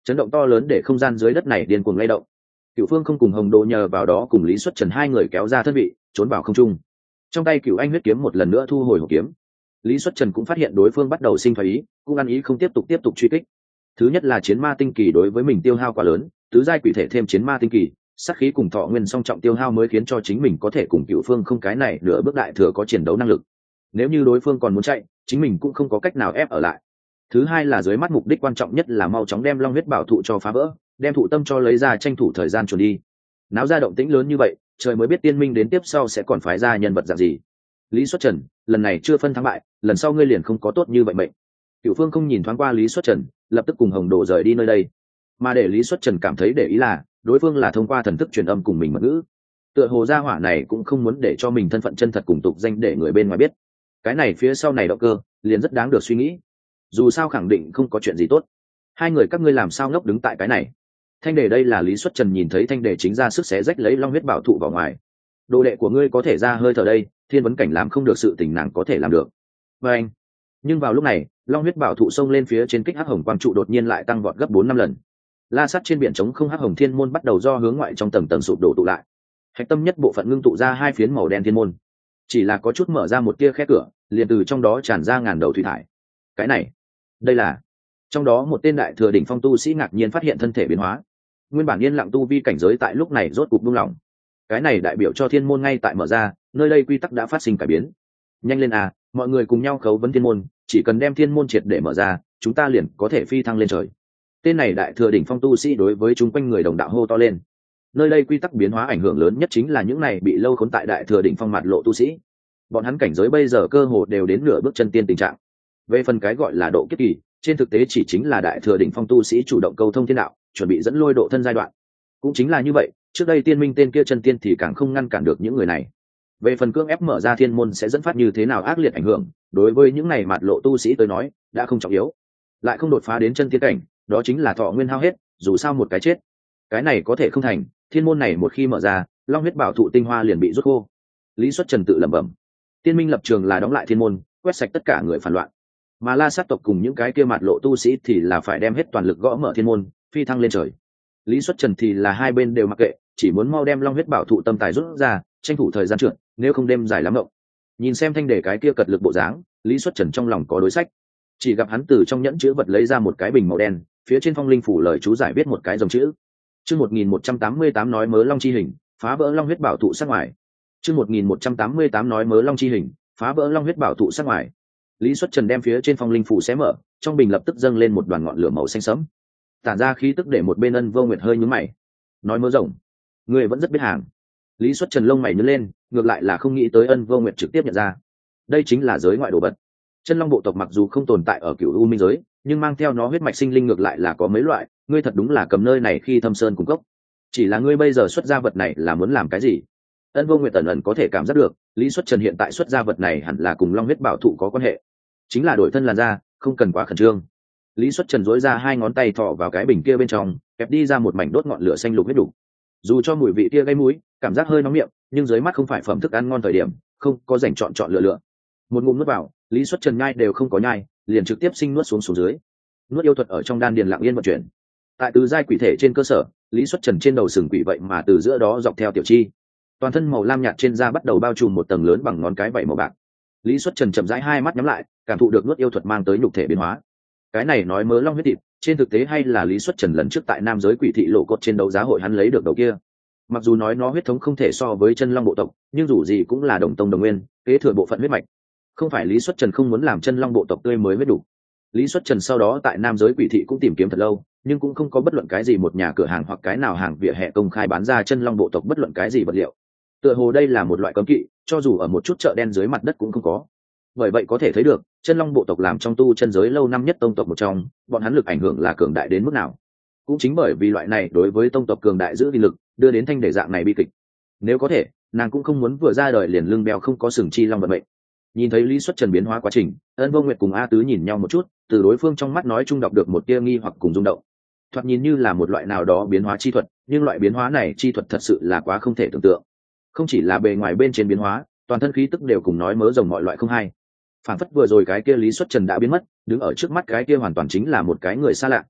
chấn động to lớn để không gian dưới đất này điên cuồng lay động. Cửu Phương không cùng Hồng Đồ nhờ vào đó cùng Lý Xuất Trần hai người kéo ra thân vị, trốn vào không trung. Trong tay Cửu Anh huyết kiếm một lần nữa thu hồi hộp kiếm. Lý Xuất Trần cũng phát hiện đối phương bắt đầu sinh thái ý, cũng ăn ý không tiếp tục tiếp tục truy kích. Thứ nhất là chiến ma tinh kỳ đối với mình tiêu hao quá lớn, tứ giai quỷ thể thêm chiến ma tinh kỳ, sát khí cùng thọ nguyên song trọng tiêu hao mới khiến cho chính mình có thể cùng Cửu Phương không cái này nửa bước đại thừa có chiến đấu năng lực. Nếu như đối phương còn muốn chạy, chính mình cũng không có cách nào ép ở lại. Thứ hai là dưới mắt mục đích quan trọng nhất là mau chóng đem long huyết bảo thụ cho phá vỡ, đem thụ tâm cho lấy ra tranh thủ thời gian chuẩn đi. Náo ra động tĩnh lớn như vậy, trời mới biết tiên minh đến tiếp sau sẽ còn phái ra nhân vật dạng gì. Lý Xuất Trần, lần này chưa phân thắng bại, lần sau ngươi liền không có tốt như vậy mệnh. Cửu Phương không nhìn thoáng qua Lý Xuất Trần, lập tức cùng Hồng Đồ rời đi nơi đây. Mà để Lý Xuất Trần cảm thấy để ý là, đối phương là thông qua thần thức truyền âm cùng mình mật ngữ. Tựa hồ gia hỏa này cũng không muốn để cho mình thân phận chân thật cùng tục danh để người bên ngoài biết. Cái này phía sau này động cơ, liền rất đáng được suy nghĩ. Dù sao khẳng định không có chuyện gì tốt. Hai người các ngươi làm sao ngốc đứng tại cái này? Thanh đề đây là Lý Xuất Trần nhìn thấy thanh đề chính ra sức xé rách lấy long huyết bảo thụ vào ngoài. Đồ đệ của ngươi có thể ra hơi thở đây, thiên vấn cảnh làm không được sự tình nàng có thể làm được. Và anh. Nhưng vào lúc này, long huyết bảo thụ xông lên phía trên kích hắc hồng quang trụ đột nhiên lại tăng vọt gấp bốn năm lần. La sắt trên biển trống không hắc hồng thiên môn bắt đầu do hướng ngoại trong tầng tầng sụp đổ tụ lại. Hạch tâm nhất bộ phận ngưng tụ ra hai phiến màu đen thiên môn. Chỉ là có chút mở ra một tia khe cửa, liền từ trong đó tràn ra ngàn đầu thủy thải. Cái này, đây là trong đó một tên đại thừa đỉnh phong tu sĩ ngạc nhiên phát hiện thân thể biến hóa. Nguyên bản yên lặng tu vi cảnh giới tại lúc này rốt cục buông lỏng. Cái này đại biểu cho thiên môn ngay tại mở ra, nơi đây quy tắc đã phát sinh cải biến. Nhanh lên à, mọi người cùng nhau khấu vấn thiên môn, chỉ cần đem thiên môn triệt để mở ra, chúng ta liền có thể phi thăng lên trời. Tên này đại thừa đỉnh phong tu sĩ đối với chúng quanh người đồng đạo hô to lên. Nơi đây quy tắc biến hóa ảnh hưởng lớn nhất chính là những này bị lâu khốn tại đại thừa đỉnh phong mặt lộ tu sĩ. Bọn hắn cảnh giới bây giờ cơ hồ đều đến nửa bước chân tiên tình trạng. Về phần cái gọi là độ kiếp kỳ, trên thực tế chỉ chính là đại thừa đỉnh phong tu sĩ chủ động câu thông thiên đạo, chuẩn bị dẫn lôi độ thân giai đoạn. Cũng chính là như vậy, trước đây tiên minh tên kia chân tiên thì càng không ngăn cản được những người này. Về phần cưỡng ép mở ra thiên môn sẽ dẫn phát như thế nào ác liệt ảnh hưởng, đối với những này mặt lộ tu sĩ tới nói, đã không trọng yếu. Lại không đột phá đến chân tiên cảnh, đó chính là thọ nguyên hao hết, dù sao một cái chết. Cái này có thể không thành, thiên môn này một khi mở ra, long huyết bảo thụ tinh hoa liền bị rút khô. Lý Xuất Trần tự lẩm bẩm. Tiên minh lập trường là đóng lại thiên môn, quét sạch tất cả người phản loạn. Mà La Sát tộc cùng những cái kia mặt lộ tu sĩ thì là phải đem hết toàn lực gõ mở thiên môn, phi thăng lên trời. Lý Xuất Trần thì là hai bên đều mặc kệ, chỉ muốn mau đem long huyết bảo thụ tâm tài rút ra, tranh thủ thời gian trượt, nếu không đêm dài lắm ngộng. Nhìn xem thanh đề cái kia cật lực bộ dáng, Lý Xuất Trần trong lòng có đối sách. Chỉ gặp hắn từ trong nhẫn chứa vật lấy ra một cái bình màu đen, phía trên phong linh phủ lời chú giải viết một cái dòng chữ. Chương một nghìn một trăm tám mươi tám nói mớ long chi hình, phá vỡ long huyết bảo thụ sát ngoài. Chương một nghìn một trăm tám mươi tám nói mớ long chi hình, phá vỡ long huyết bảo thụ sát ngoài. Lý Xuất Trần đem phía trên phong linh phủ xé mở, trong bình lập tức dâng lên một đoàn ngọn lửa màu xanh sẫm, tản ra khí tức để một bên Ân Vô Nguyệt hơi nhướng mày. Nói mớ rồng, người vẫn rất biết hàng. Lý Xuất Trần lông mày nhướng lên, ngược lại là không nghĩ tới Ân Vô Nguyệt trực tiếp nhận ra, đây chính là giới ngoại đồ vật. Chân long bộ tộc mặc dù không tồn tại ở cửu u minh giới, nhưng mang theo nó huyết mạch sinh linh ngược lại là có mấy loại. Ngươi thật đúng là cầm nơi này khi thâm sơn cung cấp. Chỉ là ngươi bây giờ xuất ra vật này là muốn làm cái gì? Ân Vô Nguyệt tần ẩn có thể cảm giác được, Lý Xuất Trần hiện tại xuất ra vật này hẳn là cùng long huyết bảo thụ có quan hệ, chính là đổi thân làn da, không cần quá khẩn trương. Lý Xuất Trần dối ra hai ngón tay thọ vào cái bình kia bên trong, kẹp đi ra một mảnh đốt ngọn lửa xanh lục huyết đủ. Dù cho mùi vị kia gây mũi, cảm giác hơi nóng miệng, nhưng dưới mắt không phải phẩm thức ăn ngon thời điểm, không có dành chọn chọn lựa lựa. Một ngụm nuốt vào, Lý Xuất Trần nhai đều không có nhai, liền trực tiếp sinh nuốt xuống xuống dưới. Nuốt yêu thuật ở trong đan điền lặng yên vận chuyển. Tại tứ giai quỷ thể trên cơ sở, Lý Xuất Trần trên đầu sừng quỷ vậy mà từ giữa đó dọc theo tiểu chi, toàn thân màu lam nhạt trên da bắt đầu bao trùm một tầng lớn bằng ngón cái vảy màu bạc. Lý Xuất Trần chậm rãi hai mắt nhắm lại, cảm thụ được nuốt yêu thuật mang tới nhục thể biến hóa. Cái này nói mớ long huyết thịt, trên thực tế hay là Lý Xuất Trần lần trước tại nam giới quỷ thị lộ cốt trên đấu giá hội hắn lấy được đầu kia. Mặc dù nói nó huyết thống không thể so với chân long bộ tộc, nhưng dù gì cũng là đồng tông đồng nguyên, kế thừa bộ phận huyết mạch. Không phải Lý Xuất Trần không muốn làm chân long bộ tộc tươi mới mới đủ. Lý Xuất Trần sau đó tại nam giới quỷ thị cũng tìm kiếm thật lâu, nhưng cũng không có bất luận cái gì một nhà cửa hàng hoặc cái nào hàng vỉa hè công khai bán ra chân long bộ tộc bất luận cái gì vật liệu. Tựa hồ đây là một loại cấm kỵ, cho dù ở một chút chợ đen dưới mặt đất cũng không có. Bởi vậy có thể thấy được, chân long bộ tộc làm trong tu chân giới lâu năm nhất tông tộc một trong, bọn hắn lực ảnh hưởng là cường đại đến mức nào. Cũng chính bởi vì loại này đối với tông tộc cường đại giữ vi lực, đưa đến thanh đề dạng này bi kịch. Nếu có thể, nàng cũng không muốn vừa ra đời liền lưng beo không có sừng chi long vận mệnh. Nhìn thấy Lý Xuất Trần biến hóa quá trình, Ân Vô Nguyệt cùng A Tứ nhìn nhau một chút, từ đối phương trong mắt nói chung đọc được một tia nghi hoặc cùng rung động. Thoạt nhìn như là một loại nào đó biến hóa chi thuật, nhưng loại biến hóa này chi thuật thật sự là quá không thể tưởng tượng. Không chỉ là bề ngoài bên trên biến hóa, toàn thân khí tức đều cùng nói mớ rồng mọi loại không hay. Phản phất vừa rồi cái kia Lý Xuất Trần đã biến mất, đứng ở trước mắt cái kia hoàn toàn chính là một cái người xa lạ.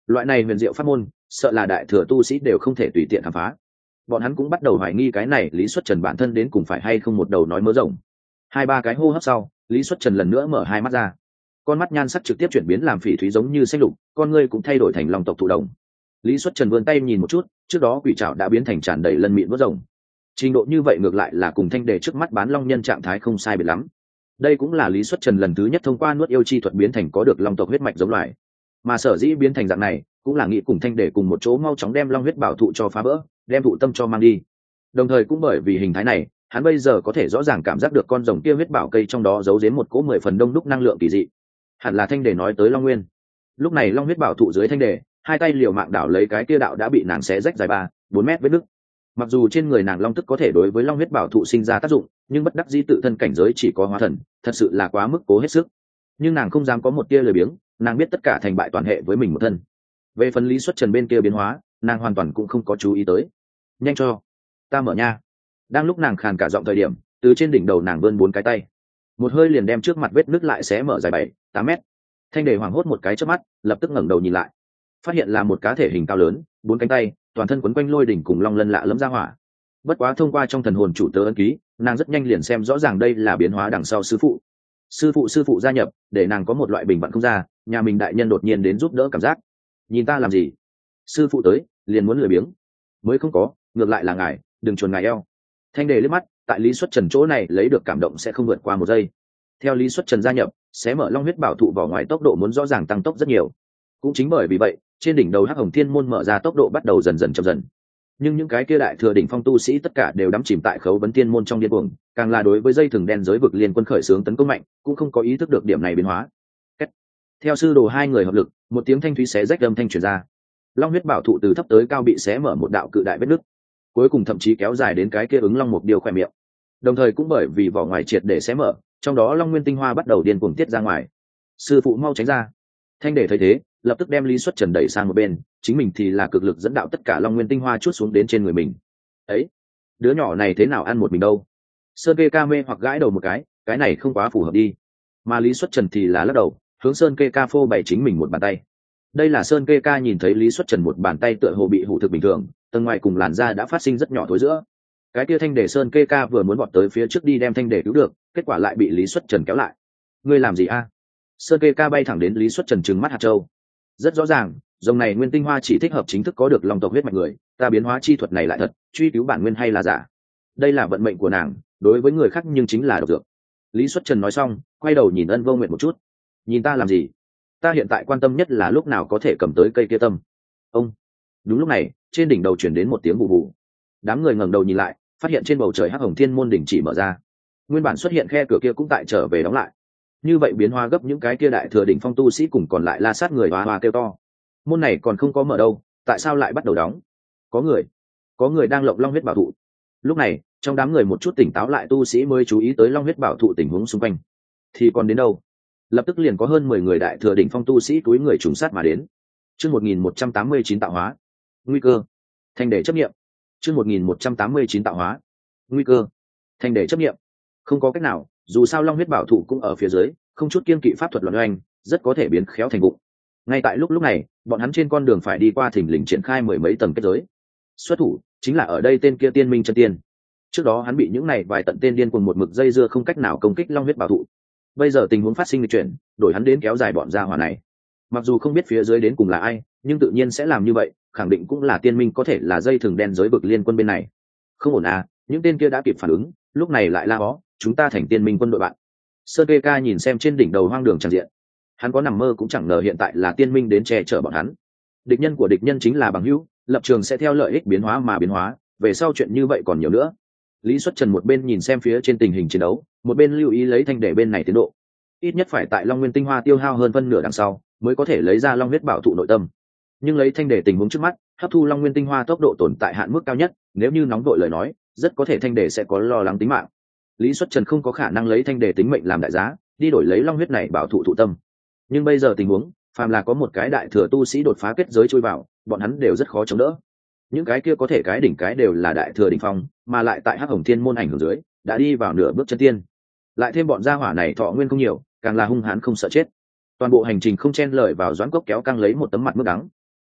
Loại này huyền diệu pháp môn sợ là đại thừa tu sĩ đều không thể tùy tiện khám phá. Bọn hắn cũng bắt đầu hoài nghi cái này Lý Xuất Trần bản thân đến cùng phải hay không một đầu nói mớ rộng. Hai ba cái hô hấp sau, Lý Xuất Trần lần nữa mở hai mắt ra, con mắt nhan sắc trực tiếp chuyển biến làm phỉ thúy giống như xanh lục, con ngươi cũng thay đổi thành long tộc thụ đồng. Lý Xuất Trần vươn tay nhìn một chút, trước đó quỷ trảo đã biến thành tràn đầy lân mịn vớt rồng. Trình độ như vậy ngược lại là cùng thanh đề trước mắt bán long nhân trạng thái không sai biệt lắm. Đây cũng là Lý Xuất Trần lần thứ nhất thông qua nuốt yêu chi thuật biến thành có được long tộc huyết mạch giống loài. Mà sở dĩ biến thành dạng này, cũng là nghĩ cùng thanh đề cùng một chỗ mau chóng đem long huyết bảo thụ cho phá vỡ, đem thụ tâm cho mang đi. Đồng thời cũng bởi vì hình thái này, hắn bây giờ có thể rõ ràng cảm giác được con rồng kia huyết bảo cây trong đó giấu giếm một cỗ mười phần đông đúc năng lượng kỳ dị. Hẳn là thanh đề nói tới long nguyên. Lúc này long huyết bảo thụ dưới thanh đề, hai tay liều mạng đảo lấy cái kia đạo đã bị nàng xé rách dài ba bốn mét vết nứt. Mặc dù trên người nàng long tức có thể đối với long huyết bảo thụ sinh ra tác dụng, nhưng bất đắc dĩ tự thân cảnh giới chỉ có hóa thần, thật sự là quá mức cố hết sức. Nhưng nàng không dám có một tia lười biếng, nàng biết tất cả thành bại toàn hệ với mình một thân. Về phần Lý Xuất Trần bên kia biến hóa, nàng hoàn toàn cũng không có chú ý tới. Nhanh cho ta mở nha. Đang lúc nàng khàn cả giọng thời điểm, từ trên đỉnh đầu nàng vươn bốn cái tay, một hơi liền đem trước mặt vết nứt lại xé mở dài bảy tám mét. Thanh đề hoảng hốt một cái chớp mắt, lập tức ngẩng đầu nhìn lại, phát hiện là một cá thể hình cao lớn, bốn cánh tay, toàn thân quấn quanh lôi đỉnh cùng long lân lạ lẫm ra hỏa. Bất quá thông qua trong thần hồn chủ tớ ấn ký, nàng rất nhanh liền xem rõ ràng đây là biến hóa đằng sau sư phụ. Sư phụ sư phụ gia nhập, để nàng có một loại bình bận không ra, nhà mình đại nhân đột nhiên đến giúp đỡ cảm giác. Nhìn ta làm gì? Sư phụ tới, liền muốn lười biếng. Mới không có, ngược lại là ngài, đừng chuồn ngài eo. Thanh đề liếc mắt, tại Lý Xuất Trần chỗ này lấy được cảm động sẽ không vượt qua một giây. Theo Lý Xuất Trần gia nhập, xé mở long huyết bảo thụ vỏ ngoài tốc độ muốn rõ ràng tăng tốc rất nhiều. Cũng chính bởi vì vậy, trên đỉnh đầu Hắc Hồng Thiên môn mở ra tốc độ bắt đầu dần dần chậm dần. Nhưng những cái kia đại thừa đỉnh phong tu sĩ tất cả đều đắm chìm tại khấu vấn thiên môn trong điên cuồng, càng là đối với dây thừng đen giới vực liên quân khởi xướng tấn công mạnh, cũng không có ý thức được điểm này biến hóa. Kết. Theo sư đồ hai người hợp lực, một tiếng thanh thúy xé rách âm thanh truyền ra. Long huyết bảo thụ từ thấp tới cao bị xé mở một đạo cự đại vết nứt, cuối cùng thậm chí kéo dài đến cái kia ứng long một điều khỏe miệng. Đồng thời cũng bởi vì vỏ ngoài triệt để xé mở, trong đó long nguyên tinh hoa bắt đầu điên cuồng tiết ra ngoài. Sư phụ mau tránh ra. Thanh để thấy thế, lập tức đem Lý Xuất Trần đẩy sang một bên, chính mình thì là cực lực dẫn đạo tất cả long nguyên tinh hoa chút xuống đến trên người mình. Ấy, đứa nhỏ này thế nào ăn một mình đâu? Sơn Kê Ca mê hoặc gãi đầu một cái, cái này không quá phù hợp đi. Mà Lý Xuất Trần thì là lắc đầu, hướng Sơn Kê Ca phô bày chính mình một bàn tay. Đây là Sơn Kê Ca nhìn thấy Lý Xuất Trần một bàn tay tựa hồ bị hủ thực bình thường, tầng ngoài cùng làn da đã phát sinh rất nhỏ thối giữa. Cái kia thanh để Sơn Kê Ca vừa muốn vọt tới phía trước đi đem thanh để cứu được, kết quả lại bị Lý Xuất Trần kéo lại. Ngươi làm gì a? Sơn Kê Ca bay thẳng đến Lý Xuất Trần trừng mắt hạt châu. Rất rõ ràng, dòng này nguyên tinh hoa chỉ thích hợp chính thức có được long tộc huyết mạch người, ta biến hóa chi thuật này lại thật, truy cứu bản nguyên hay là giả? Đây là vận mệnh của nàng, đối với người khác nhưng chính là độc dược. Lý Xuất Trần nói xong, quay đầu nhìn Ân Vô Nguyệt một chút. Nhìn ta làm gì? Ta hiện tại quan tâm nhất là lúc nào có thể cầm tới cây kia tâm. Ông. Đúng lúc này, trên đỉnh đầu truyền đến một tiếng bù bù. Đám người ngẩng đầu nhìn lại, phát hiện trên bầu trời Hắc Hồng Thiên môn đỉnh chỉ mở ra. Nguyên bản xuất hiện khe cửa kia cũng tại trở về đóng lại. Như vậy biến hóa gấp những cái kia đại thừa đỉnh phong tu sĩ cùng còn lại la sát người hoa hoa kêu to. Môn này còn không có mở đâu, tại sao lại bắt đầu đóng? Có người, có người đang lộng long huyết bảo thụ. Lúc này, trong đám người một chút tỉnh táo lại tu sĩ mới chú ý tới long huyết bảo thụ tình huống xung quanh. Thì còn đến đâu? Lập tức liền có hơn mười người đại thừa đỉnh phong tu sĩ túi người trùng sát mà đến. Chương một nghìn một trăm tám mươi chín tạo hóa. Nguy cơ. Thanh để chấp nghiệm. Chương một nghìn một trăm tám mươi chín tạo hóa. Nguy cơ. Thanh để chấp nghiệm. Không có cách nào, dù sao long huyết bảo thụ cũng ở phía dưới, không chút kiên kỵ pháp thuật loạn oanh, rất có thể biến khéo thành vụng. Ngay tại lúc lúc này, bọn hắn trên con đường phải đi qua thình lình triển khai mười mấy tầng kết giới. Xuất thủ chính là ở đây tên kia Tiên Minh chân tiên. Trước đó hắn bị những này vài tận tên điên cùng một mực dây dưa không cách nào công kích long huyết bảo thụ. Bây giờ tình huống phát sinh lịch chuyển, đổi hắn đến kéo dài bọn gia hỏa này. Mặc dù không biết phía dưới đến cùng là ai, nhưng tự nhiên sẽ làm như vậy, khẳng định cũng là Tiên Minh có thể là dây thừng đen giới vực liên quân bên này. Không ổn à, những tên kia đã kịp phản ứng, lúc này lại la hó, chúng ta thành Tiên Minh quân đội bạn. Sơn Kê Ca nhìn xem trên đỉnh đầu hoang đường tràn diện, hắn có nằm mơ cũng chẳng ngờ hiện tại là Tiên Minh đến che chở bọn hắn. Địch nhân của địch nhân chính là bằng hữu, lập trường sẽ theo lợi ích biến hóa mà biến hóa, về sau chuyện như vậy còn nhiều nữa. Lý Xuất Trần một bên nhìn xem phía trên tình hình chiến đấu, một bên lưu ý lấy thanh để bên này tiến độ. Ít nhất phải tại long nguyên tinh hoa tiêu hao hơn phân nửa đằng sau, mới có thể lấy ra long huyết bảo thụ nội tâm. Nhưng lấy thanh để tình huống trước mắt, hấp thu long nguyên tinh hoa tốc độ tồn tại hạn mức cao nhất, nếu như nóng vội lời nói, rất có thể thanh để sẽ có lo lắng tính mạng. Lý Xuất Trần không có khả năng lấy thanh đề tính mệnh làm đại giá, đi đổi lấy long huyết này bảo thụ thụ tâm. Nhưng bây giờ tình huống, phàm là có một cái đại thừa tu sĩ đột phá kết giới chui vào, bọn hắn đều rất khó chống đỡ. Những cái kia có thể cái đỉnh cái đều là đại thừa đỉnh phong, mà lại tại Hắc Hồng Thiên môn ảnh hưởng dưới, đã đi vào nửa bước chân tiên. Lại thêm bọn gia hỏa này thọ nguyên không nhiều, càng là hung hãn không sợ chết. Toàn bộ hành trình không chen lợi vào doãn cốc kéo căng lấy một tấm mặt mức đắng.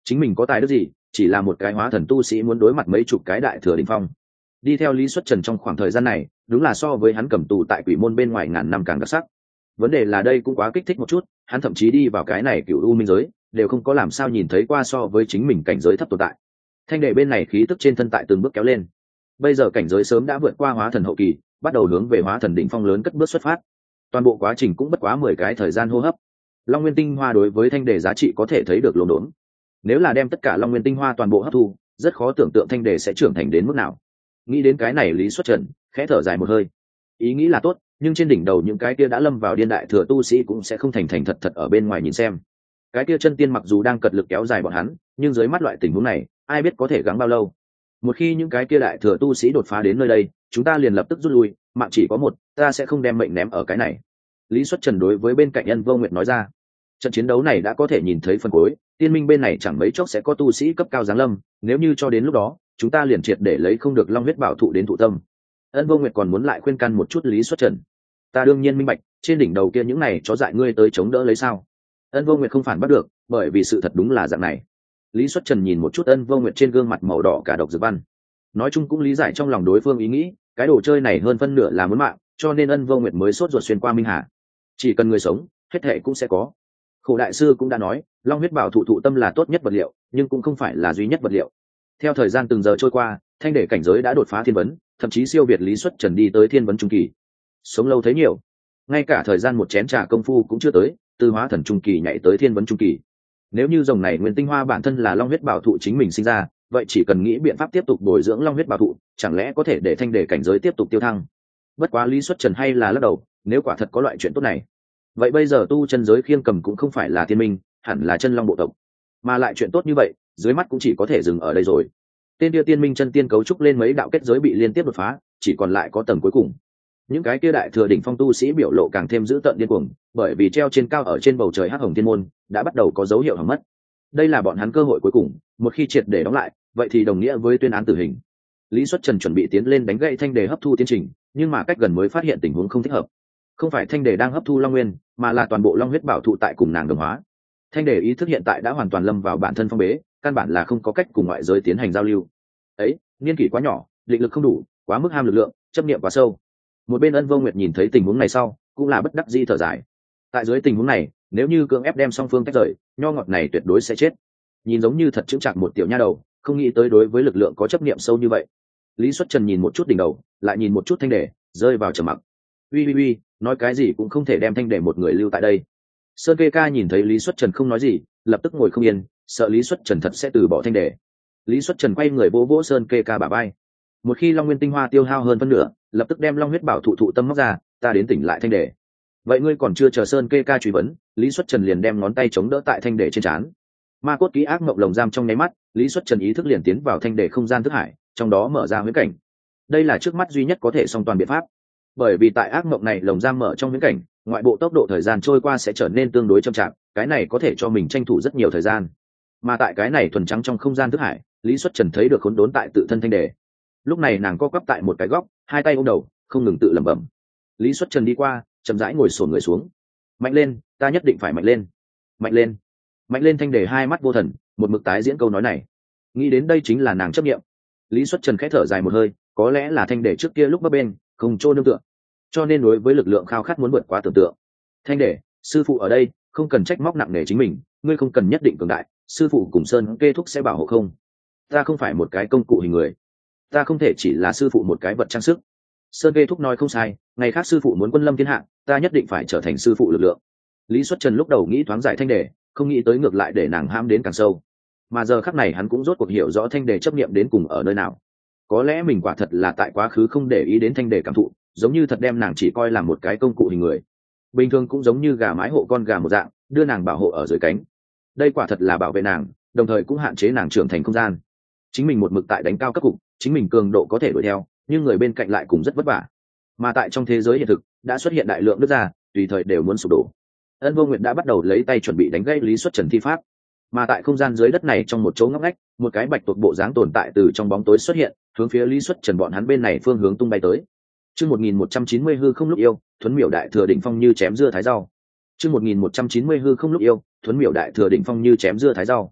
chính mình có tài đức gì, chỉ là một cái hóa thần tu sĩ muốn đối mặt mấy chục cái đại thừa đỉnh phong. Đi theo Lý Xuất Trần trong khoảng thời gian này, đúng là so với hắn cầm tù tại quỷ môn bên ngoài ngàn năm càng đặc sắc. Vấn đề là đây cũng quá kích thích một chút, hắn thậm chí đi vào cái này cựu u minh giới, đều không có làm sao nhìn thấy qua so với chính mình cảnh giới thấp tồn tại. Thanh đệ bên này khí tức trên thân tại từng bước kéo lên. Bây giờ cảnh giới sớm đã vượt qua hóa thần hậu kỳ, bắt đầu hướng về hóa thần đỉnh phong lớn cất bước xuất phát. Toàn bộ quá trình cũng bất quá mười cái thời gian hô hấp. Long nguyên tinh hoa đối với thanh đệ giá trị có thể thấy được lồn đốn. Nếu là đem tất cả long nguyên tinh hoa toàn bộ hấp thu, rất khó tưởng tượng thanh đệ sẽ trưởng thành đến mức nào. Nghĩ đến cái này, Lý Xuất Trần khẽ thở dài một hơi. Ý nghĩ là tốt, nhưng trên đỉnh đầu những cái kia đã lâm vào điên đại thừa tu sĩ cũng sẽ không thành thành thật thật ở bên ngoài nhìn xem. Cái kia chân tiên mặc dù đang cật lực kéo dài bọn hắn, nhưng dưới mắt loại tình huống này, ai biết có thể gắng bao lâu. Một khi những cái kia đại thừa tu sĩ đột phá đến nơi đây, chúng ta liền lập tức rút lui, mạng chỉ có một, ta sẽ không đem mệnh ném ở cái này. Lý Xuất Trần đối với bên cạnh Ân Vô Nguyệt nói ra. Trận chiến đấu này đã có thể nhìn thấy phần cuối, tiên minh bên này chẳng mấy chốc sẽ có tu sĩ cấp cao giáng lâm, nếu như cho đến lúc đó, chúng ta liền triệt để lấy không được long huyết bảo thụ đến thụ tâm. Ân Vô Nguyệt còn muốn lại khuyên can một chút Lý Xuất Trần. Ta đương nhiên minh bạch, trên đỉnh đầu kia những này chó dại ngươi tới chống đỡ lấy sao? Ân Vô Nguyệt không phản bắt được, bởi vì sự thật đúng là dạng này. Lý Xuất Trần nhìn một chút Ân Vô Nguyệt trên gương mặt màu đỏ cả độc dược văn, nói chung cũng lý giải trong lòng đối phương ý nghĩ, cái đồ chơi này hơn phân nửa là muốn mạng, cho nên Ân Vô Nguyệt mới sốt ruột xuyên qua Minh Hà. Chỉ cần người sống, hết thệ cũng sẽ có. Khổ đại sư cũng đã nói, long huyết bảo thụ thụ tâm là tốt nhất vật liệu, nhưng cũng không phải là duy nhất vật liệu. Theo thời gian từng giờ trôi qua, thanh để cảnh giới đã đột phá thiên vấn, thậm chí siêu việt Lý Xuất Trần đi tới thiên vấn trung kỳ. Sống lâu thấy nhiều, ngay cả thời gian một chén trà công phu cũng chưa tới, từ hóa thần trung kỳ nhảy tới thiên vấn trung kỳ. Nếu như dòng này nguyên tinh hoa bản thân là long huyết bảo thụ chính mình sinh ra, vậy chỉ cần nghĩ biện pháp tiếp tục bồi dưỡng long huyết bảo thụ, chẳng lẽ có thể để thanh đề cảnh giới tiếp tục tiêu thăng. Bất quá Lý Xuất Trần hay là lắc đầu, nếu quả thật có loại chuyện tốt này, vậy bây giờ tu chân giới khiêng cầm cũng không phải là thiên minh, hẳn là chân long bộ tộc, mà lại chuyện tốt như vậy dưới mắt cũng chỉ có thể dừng ở đây rồi. Tên kia tiên minh chân tiên cấu trúc lên mấy đạo kết giới bị liên tiếp đột phá, chỉ còn lại có tầng cuối cùng. Những cái kia đại thừa đỉnh phong tu sĩ biểu lộ càng thêm dữ tợn điên cuồng, bởi vì treo trên cao ở trên bầu trời hắc hồng thiên môn đã bắt đầu có dấu hiệu hỏng mất. Đây là bọn hắn cơ hội cuối cùng, một khi triệt để đóng lại, vậy thì đồng nghĩa với tuyên án tử hình. Lý Xuất Trần chuẩn bị tiến lên đánh gậy thanh đề hấp thu tiến trình, nhưng mà cách gần mới phát hiện tình huống không thích hợp. Không phải thanh đề đang hấp thu long nguyên, mà là toàn bộ long huyết bảo thụ tại cùng nàng đồng hóa. Thanh đề ý thức hiện tại đã hoàn toàn lâm vào bản thân phong bế, căn bản là không có cách cùng ngoại giới tiến hành giao lưu. Ấy, niên kỷ quá nhỏ, định lực không đủ, quá mức ham lực lượng, chấp niệm quá sâu. Một bên Ân Vô Nguyệt nhìn thấy tình huống này sau, cũng là bất đắc dĩ thở dài. Tại dưới tình huống này, nếu như cưỡng ép đem song phương tách rời, nho ngọt này tuyệt đối sẽ chết. Nhìn giống như thật chững chạc một tiểu nha đầu, không nghĩ tới đối với lực lượng có chấp niệm sâu như vậy. Lý Xuất Trần nhìn một chút đỉnh đầu, lại nhìn một chút thanh đề, rơi vào trầm mặc. Uy uy uy, nói cái gì cũng không thể đem thanh đề một người lưu tại đây. Sơn Kê Ca nhìn thấy Lý Xuất Trần không nói gì, lập tức ngồi không yên, sợ Lý Xuất Trần thật sẽ từ bỏ thanh đề. Lý Xuất Trần quay người vỗ vỗ Sơn Kê Ca bả vai. Một khi long nguyên tinh hoa tiêu hao hơn phân nửa, lập tức đem long huyết bảo thụ thụ tâm móc ra, ta đến tỉnh lại thanh đề. Vậy ngươi còn chưa chờ Sơn Kê Ca truy vấn, Lý Xuất Trần liền đem ngón tay chống đỡ tại thanh đề trên trán. Ma cốt ký ác mộng lồng giam trong nháy mắt, Lý Xuất Trần ý thức liền tiến vào thanh đề không gian thức hải, trong đó mở ra huyễn cảnh. Đây là trước mắt duy nhất có thể song toàn biện pháp, bởi vì tại ác mộng này lồng giam mở trong huyễn cảnh, ngoại bộ tốc độ thời gian trôi qua sẽ trở nên tương đối chậm chạp, cái này có thể cho mình tranh thủ rất nhiều thời gian. Mà tại cái này thuần trắng trong không gian thức hải, Lý Xuất Trần thấy được khốn đốn tại tự thân thanh đề. Lúc này nàng co quắp tại một cái góc, hai tay ôm đầu, không ngừng tự lẩm bẩm. Lý Xuất Trần đi qua, chậm rãi ngồi xổm người xuống. Mạnh lên, ta nhất định phải mạnh lên, mạnh lên, mạnh lên. Thanh đề hai mắt vô thần, một mực tái diễn câu nói này. Nghĩ đến đây chính là nàng chấp niệm. Lý Xuất Trần khẽ thở dài một hơi, có lẽ là thanh đề trước kia lúc bấp bên không trô nương tựa, cho nên đối với lực lượng khao khát muốn vượt quá tưởng tượng. Thanh đề, sư phụ ở đây, không cần trách móc nặng nề chính mình, ngươi không cần nhất định cường đại, sư phụ cùng Sơn Kê Thúc sẽ bảo hộ không. Ta không phải một cái công cụ hình người, ta không thể chỉ là sư phụ một cái vật trang sức. Sơn Kê Thúc nói không sai, ngày khác sư phụ muốn quân lâm thiên hạ, ta nhất định phải trở thành sư phụ lực lượng. Lý Xuất Trần lúc đầu nghĩ thoáng giải thanh đề, không nghĩ tới ngược lại để nàng ham đến càng sâu. Mà giờ khắc này hắn cũng rốt cuộc hiểu rõ thanh đề chấp niệm đến cùng ở nơi nào. Có lẽ mình quả thật là tại quá khứ không để ý đến thanh đề cảm thụ, giống như thật đem nàng chỉ coi là một cái công cụ hình người. Bình thường cũng giống như gà mái hộ con gà một dạng, đưa nàng bảo hộ ở dưới cánh. Đây quả thật là bảo vệ nàng, đồng thời cũng hạn chế nàng trưởng thành không gian. Chính mình một mực tại đánh cao cấp cục, chính mình cường độ có thể đuổi theo, nhưng người bên cạnh lại cũng rất vất vả. Mà tại trong thế giới hiện thực, đã xuất hiện đại lượng nước ra, tùy thời đều muốn sụp đổ. Ân Vô Nguyệt đã bắt đầu lấy tay chuẩn bị đánh gãy Lý Xuất Trần thi pháp. Mà tại không gian dưới đất này, trong một chỗ ngóc ngách, một cái bạch tuộc bộ dáng tồn tại từ trong bóng tối xuất hiện, hướng phía Lý Xuất Trần bọn hắn bên này phương hướng tung bay tới. Chương một nghìn một trăm chín mươi hư không lúc yêu, thuấn miểu đại thừa đỉnh phong như chém dưa thái rau. Chương một nghìn một trăm chín mươi hư không lúc yêu, thuấn miểu đại thừa đỉnh phong như chém dưa thái rau.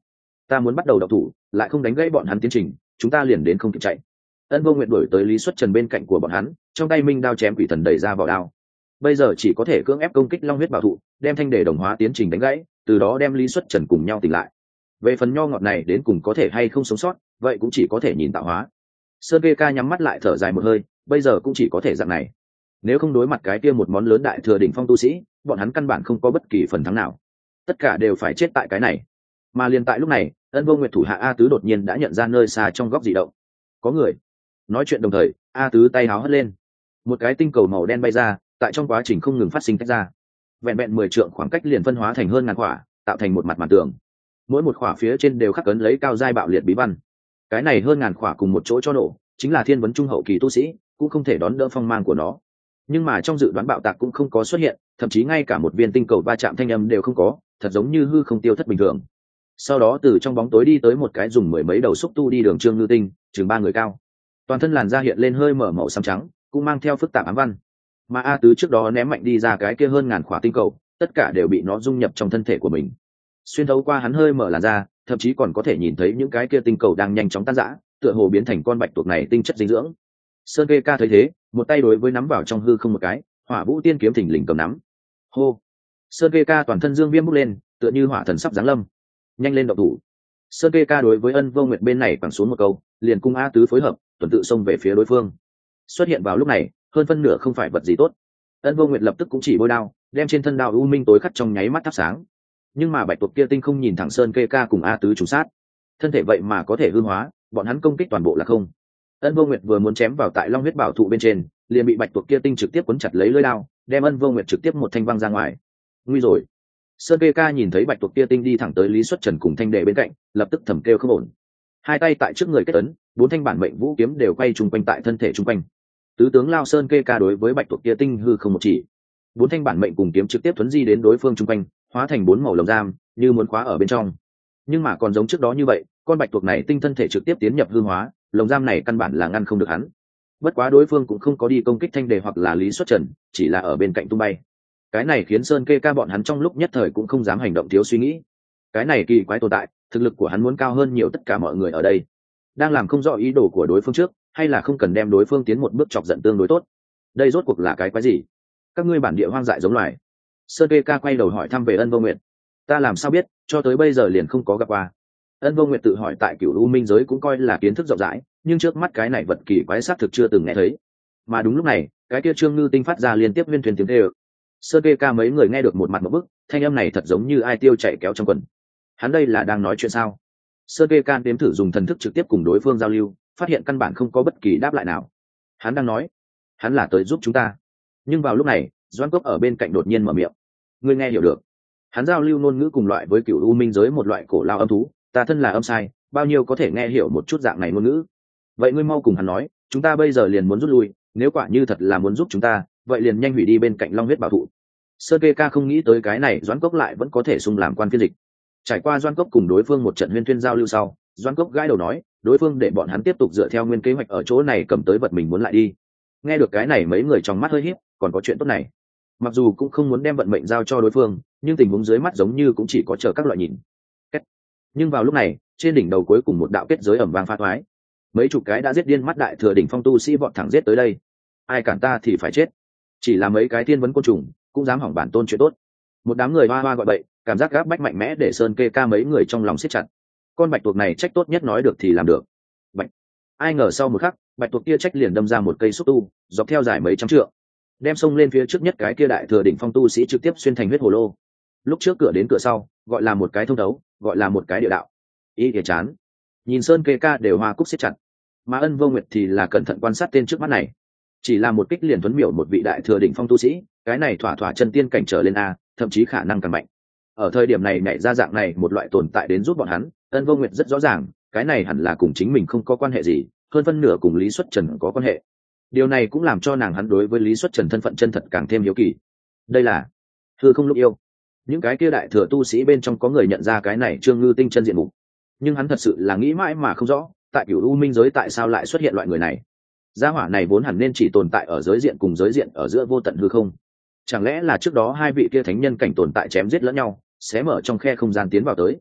ta muốn bắt đầu đậu thủ lại không đánh gãy bọn hắn tiến trình, chúng ta liền đến không kịp chạy. Ân Vô Nguyệt đuổi tới Lý Xuất Trần bên cạnh của bọn hắn, trong tay minh đao chém quỷ thần đẩy ra vào đao. Bây giờ chỉ có thể cưỡng ép công kích long huyết bảo thụ, đem thanh đề đồng hóa tiến trình đánh gãy, từ đó đem Lý Xuất Trần cùng nhau tỉnh lại. Về phần nho ngọt này đến cùng có thể hay không sống sót, vậy cũng chỉ có thể nhìn tạo hóa. Sơn Kê Ca nhắm mắt lại thở dài một hơi, bây giờ cũng chỉ có thể dạng này. Nếu không đối mặt cái kia một món lớn đại thừa đỉnh phong tu sĩ, bọn hắn căn bản không có bất kỳ phần thắng nào, tất cả đều phải chết tại cái này. Mà liền tại lúc này, Ân Vô Nguyệt thủ hạ A Tứ đột nhiên đã nhận ra nơi xa trong góc dị động có người. Nói chuyện đồng thời, A Tứ tay háo hất lên, một cái tinh cầu màu đen bay ra, tại trong quá trình không ngừng phát sinh tách ra, vẹn vẹn mười trượng khoảng cách liền phân hóa thành hơn ngàn quả, tạo thành một mặt màn tường. Mỗi một quả phía trên đều khắc cấn lấy cao giai bạo liệt bí văn. Cái này hơn ngàn quả cùng một chỗ cho nổ, chính là thiên vấn trung hậu kỳ tu sĩ cũng không thể đón đỡ phong mang của nó. Nhưng mà trong dự đoán bạo tạc cũng không có xuất hiện, thậm chí ngay cả một viên tinh cầu va chạm thanh âm đều không có, thật giống như hư không tiêu thất bình thường. Sau đó từ trong bóng tối đi tới một cái dùng mười mấy đầu xúc tu đi đường Trương Ngư Tinh, chừng ba người cao, toàn thân làn da hiện lên hơi mở màu xám trắng, cũng mang theo phức tạp ám văn. Mà A Tứ trước đó ném mạnh đi ra cái kia hơn ngàn khỏa tinh cầu, tất cả đều bị nó dung nhập trong thân thể của mình, xuyên thấu qua hắn hơi mở làn da, thậm chí còn có thể nhìn thấy những cái kia tinh cầu đang nhanh chóng tan rã, tựa hồ biến thành con bạch tuộc này tinh chất dinh dưỡng. Sơn Kê Ca thấy thế, một tay đối với nắm vào trong hư không một cái, Hỏa Vũ Tiên kiếm thình lình cầm nắm. Hô! Sơn Kê Ca toàn thân dương viêm bốc lên, tựa như hỏa thần sắp giáng lâm. Nhanh lên động thủ! Sơn Kê Ca đối với Ân Vô Nguyệt bên này quẳng xuống một câu, liền cung A Tứ phối hợp, tuần tự xông về phía đối phương. Xuất hiện vào lúc này, hơn phân nửa không phải vật gì tốt. Ân Vô Nguyệt lập tức cũng chỉ bôi đao, đem trên thân đao u minh tối khắc trong nháy mắt thắp sáng. Nhưng mà bạch tuộc kia tinh không nhìn thẳng Sơn Kê Ca cùng A Tứ trùng sát, thân thể vậy mà có thể hư hóa, bọn hắn công kích toàn bộ là không. Ân Vô Nguyệt vừa muốn chém vào tại long huyết bảo thụ bên trên, liền bị bạch tuộc kia tinh trực tiếp cuốn chặt lấy lưỡi đao, đem Ân Vô Nguyệt trực tiếp một thanh văng ra ngoài. Nguy rồi! Sơn Kê Ca nhìn thấy bạch tuộc kia tinh đi thẳng tới Lý Xuất Trần cùng thanh đệ bên cạnh, lập tức thầm kêu không ổn. Hai tay tại trước người kết ấn, bốn thanh bản mệnh vũ kiếm đều quay trung quanh tại thân thể trung quanh. Tứ tướng lao Sơn Kê Ca đối với bạch tuộc kia tinh hư không một chỉ, bốn thanh bản mệnh cùng kiếm trực tiếp thuấn di đến đối phương trung quanh, hóa thành bốn màu lồng giam, như muốn khóa ở bên trong. Nhưng mà còn giống trước đó như vậy, con bạch tuộc này tinh thân thể trực tiếp tiến nhập hư hóa, lồng giam này căn bản là ngăn không được hắn. Bất quá đối phương cũng không có đi công kích thanh đề hoặc là Lý Xuất Trần, chỉ là ở bên cạnh tung bay. Cái này khiến Sơn Kê Ca bọn hắn trong lúc nhất thời cũng không dám hành động thiếu suy nghĩ. Cái này kỳ quái tồn tại, thực lực của hắn muốn cao hơn nhiều tất cả mọi người ở đây. Đang làm không rõ ý đồ của đối phương trước, hay là không cần đem đối phương tiến một bước chọc giận tương đối tốt. Đây rốt cuộc là cái quái gì? Các ngươi bản địa hoang dại giống loài. Sơn Kê Ca quay đầu hỏi thăm về Ân Vô Nguyệt. Ta làm sao biết, cho tới bây giờ liền không có gặp qua. Ân Vô Nguyệt tự hỏi tại Cửu U Minh giới cũng coi là kiến thức rộng rãi, nhưng trước mắt cái này vật kỳ quái xác thực chưa từng nghe thấy. Mà đúng lúc này, cái kia Trương Ngư Tinh phát ra liên tiếp huyên thuyền tiếng kêu. Sơn Kê Ca mấy người nghe được một mặt một bức, thanh âm này thật giống như ai tiêu chạy kéo trong quần. Hắn đây là đang nói chuyện sao? Sơn Kê Ca đếm thử dùng thần thức trực tiếp cùng đối phương giao lưu, phát hiện căn bản không có bất kỳ đáp lại nào. Hắn đang nói, hắn là tới giúp chúng ta. Nhưng vào lúc này, Doãn Cốc ở bên cạnh đột nhiên mở miệng. Ngươi nghe hiểu được? Hắn giao lưu ngôn ngữ cùng loại với Cửu U Minh giới một loại cổ lao âm thú, ta thân là âm sai, bao nhiêu có thể nghe hiểu một chút dạng này ngôn ngữ. Vậy ngươi mau cùng hắn nói, chúng ta bây giờ liền muốn rút lui, nếu quả như thật là muốn giúp chúng ta, vậy liền nhanh hủy đi bên cạnh long huyết bảo thụ. Sơn Kê Ca không nghĩ tới cái này Doãn Cốc lại vẫn có thể xung làm quan phiên dịch. Trải qua Doãn Cốc cùng đối phương một trận huyên thuyên giao lưu sau, Doãn Cốc gãi đầu nói, đối phương để bọn hắn tiếp tục dựa theo nguyên kế hoạch ở chỗ này cầm tới vật mình muốn lại đi. Nghe được cái này mấy người trong mắt hơi híp, còn có chuyện tốt này. Mặc dù cũng không muốn đem vận mệnh giao cho đối phương, nhưng tình huống dưới mắt giống như cũng chỉ có chờ các loại nhìn. Kết. Nhưng vào lúc này, trên đỉnh đầu cuối cùng một đạo kết giới ẩm vang pha thoái. Mấy chục cái đã giết điên mắt đại thừa đỉnh phong tu sĩ vọt thẳng giết tới đây. Ai cản ta thì phải chết. Chỉ là mấy cái thiên vấn côn trùng, cũng dám hỏng bản tôn chuyện tốt. Một đám người hoa hoa gọi bậy, cảm giác gáp bách mạnh mẽ để Sơn Kê Ca mấy người trong lòng siết chặt. Con bạch tuộc này trách tốt nhất nói được thì làm được. Bạch. Ai ngờ sau một khắc, bạch tuộc kia trách liền đâm ra một cây xúc tu, dọc theo dài mấy trăm trượng, đem xông lên phía trước nhất cái kia đại thừa đỉnh phong tu sĩ trực tiếp xuyên thành huyết hồ lô. Lúc trước cửa đến cửa sau, gọi là một cái thông thấu, gọi là một cái địa đạo. Ý kìa chán. Nhìn Sơn Kê Ca đều hoa cúc siết chặt, mà Ân Vô Nguyệt thì là cẩn thận quan sát tên trước mắt này. Chỉ là một kích liền tuấn miểu một vị đại thừa đỉnh phong tu sĩ, cái này thỏa thỏa chân tiên cảnh trở lên a, thậm chí khả năng càng mạnh. Ở thời điểm này nhảy ra dạng này một loại tồn tại đến giúp bọn hắn, Ân Vô Nguyệt rất rõ ràng, cái này hẳn là cùng chính mình không có quan hệ gì, hơn phân nửa cùng Lý Xuất Trần có quan hệ. Điều này cũng làm cho nàng hắn đối với Lý Xuất Trần thân phận chân thật càng thêm hiếu kỳ. Đây là hư không lúc yêu. Những cái kia đại thừa tu sĩ bên trong có người nhận ra cái này Trương Ngư Tinh chân diện mục, nhưng hắn thật sự là nghĩ mãi mà không rõ, tại Cửu U Minh giới tại sao lại xuất hiện loại người này. Gia hỏa này vốn hẳn nên chỉ tồn tại ở giới diện cùng giới diện ở giữa vô tận hư không. Chẳng lẽ là trước đó hai vị kia thánh nhân cảnh tồn tại chém giết lẫn nhau, xé mở trong khe không gian tiến vào tới.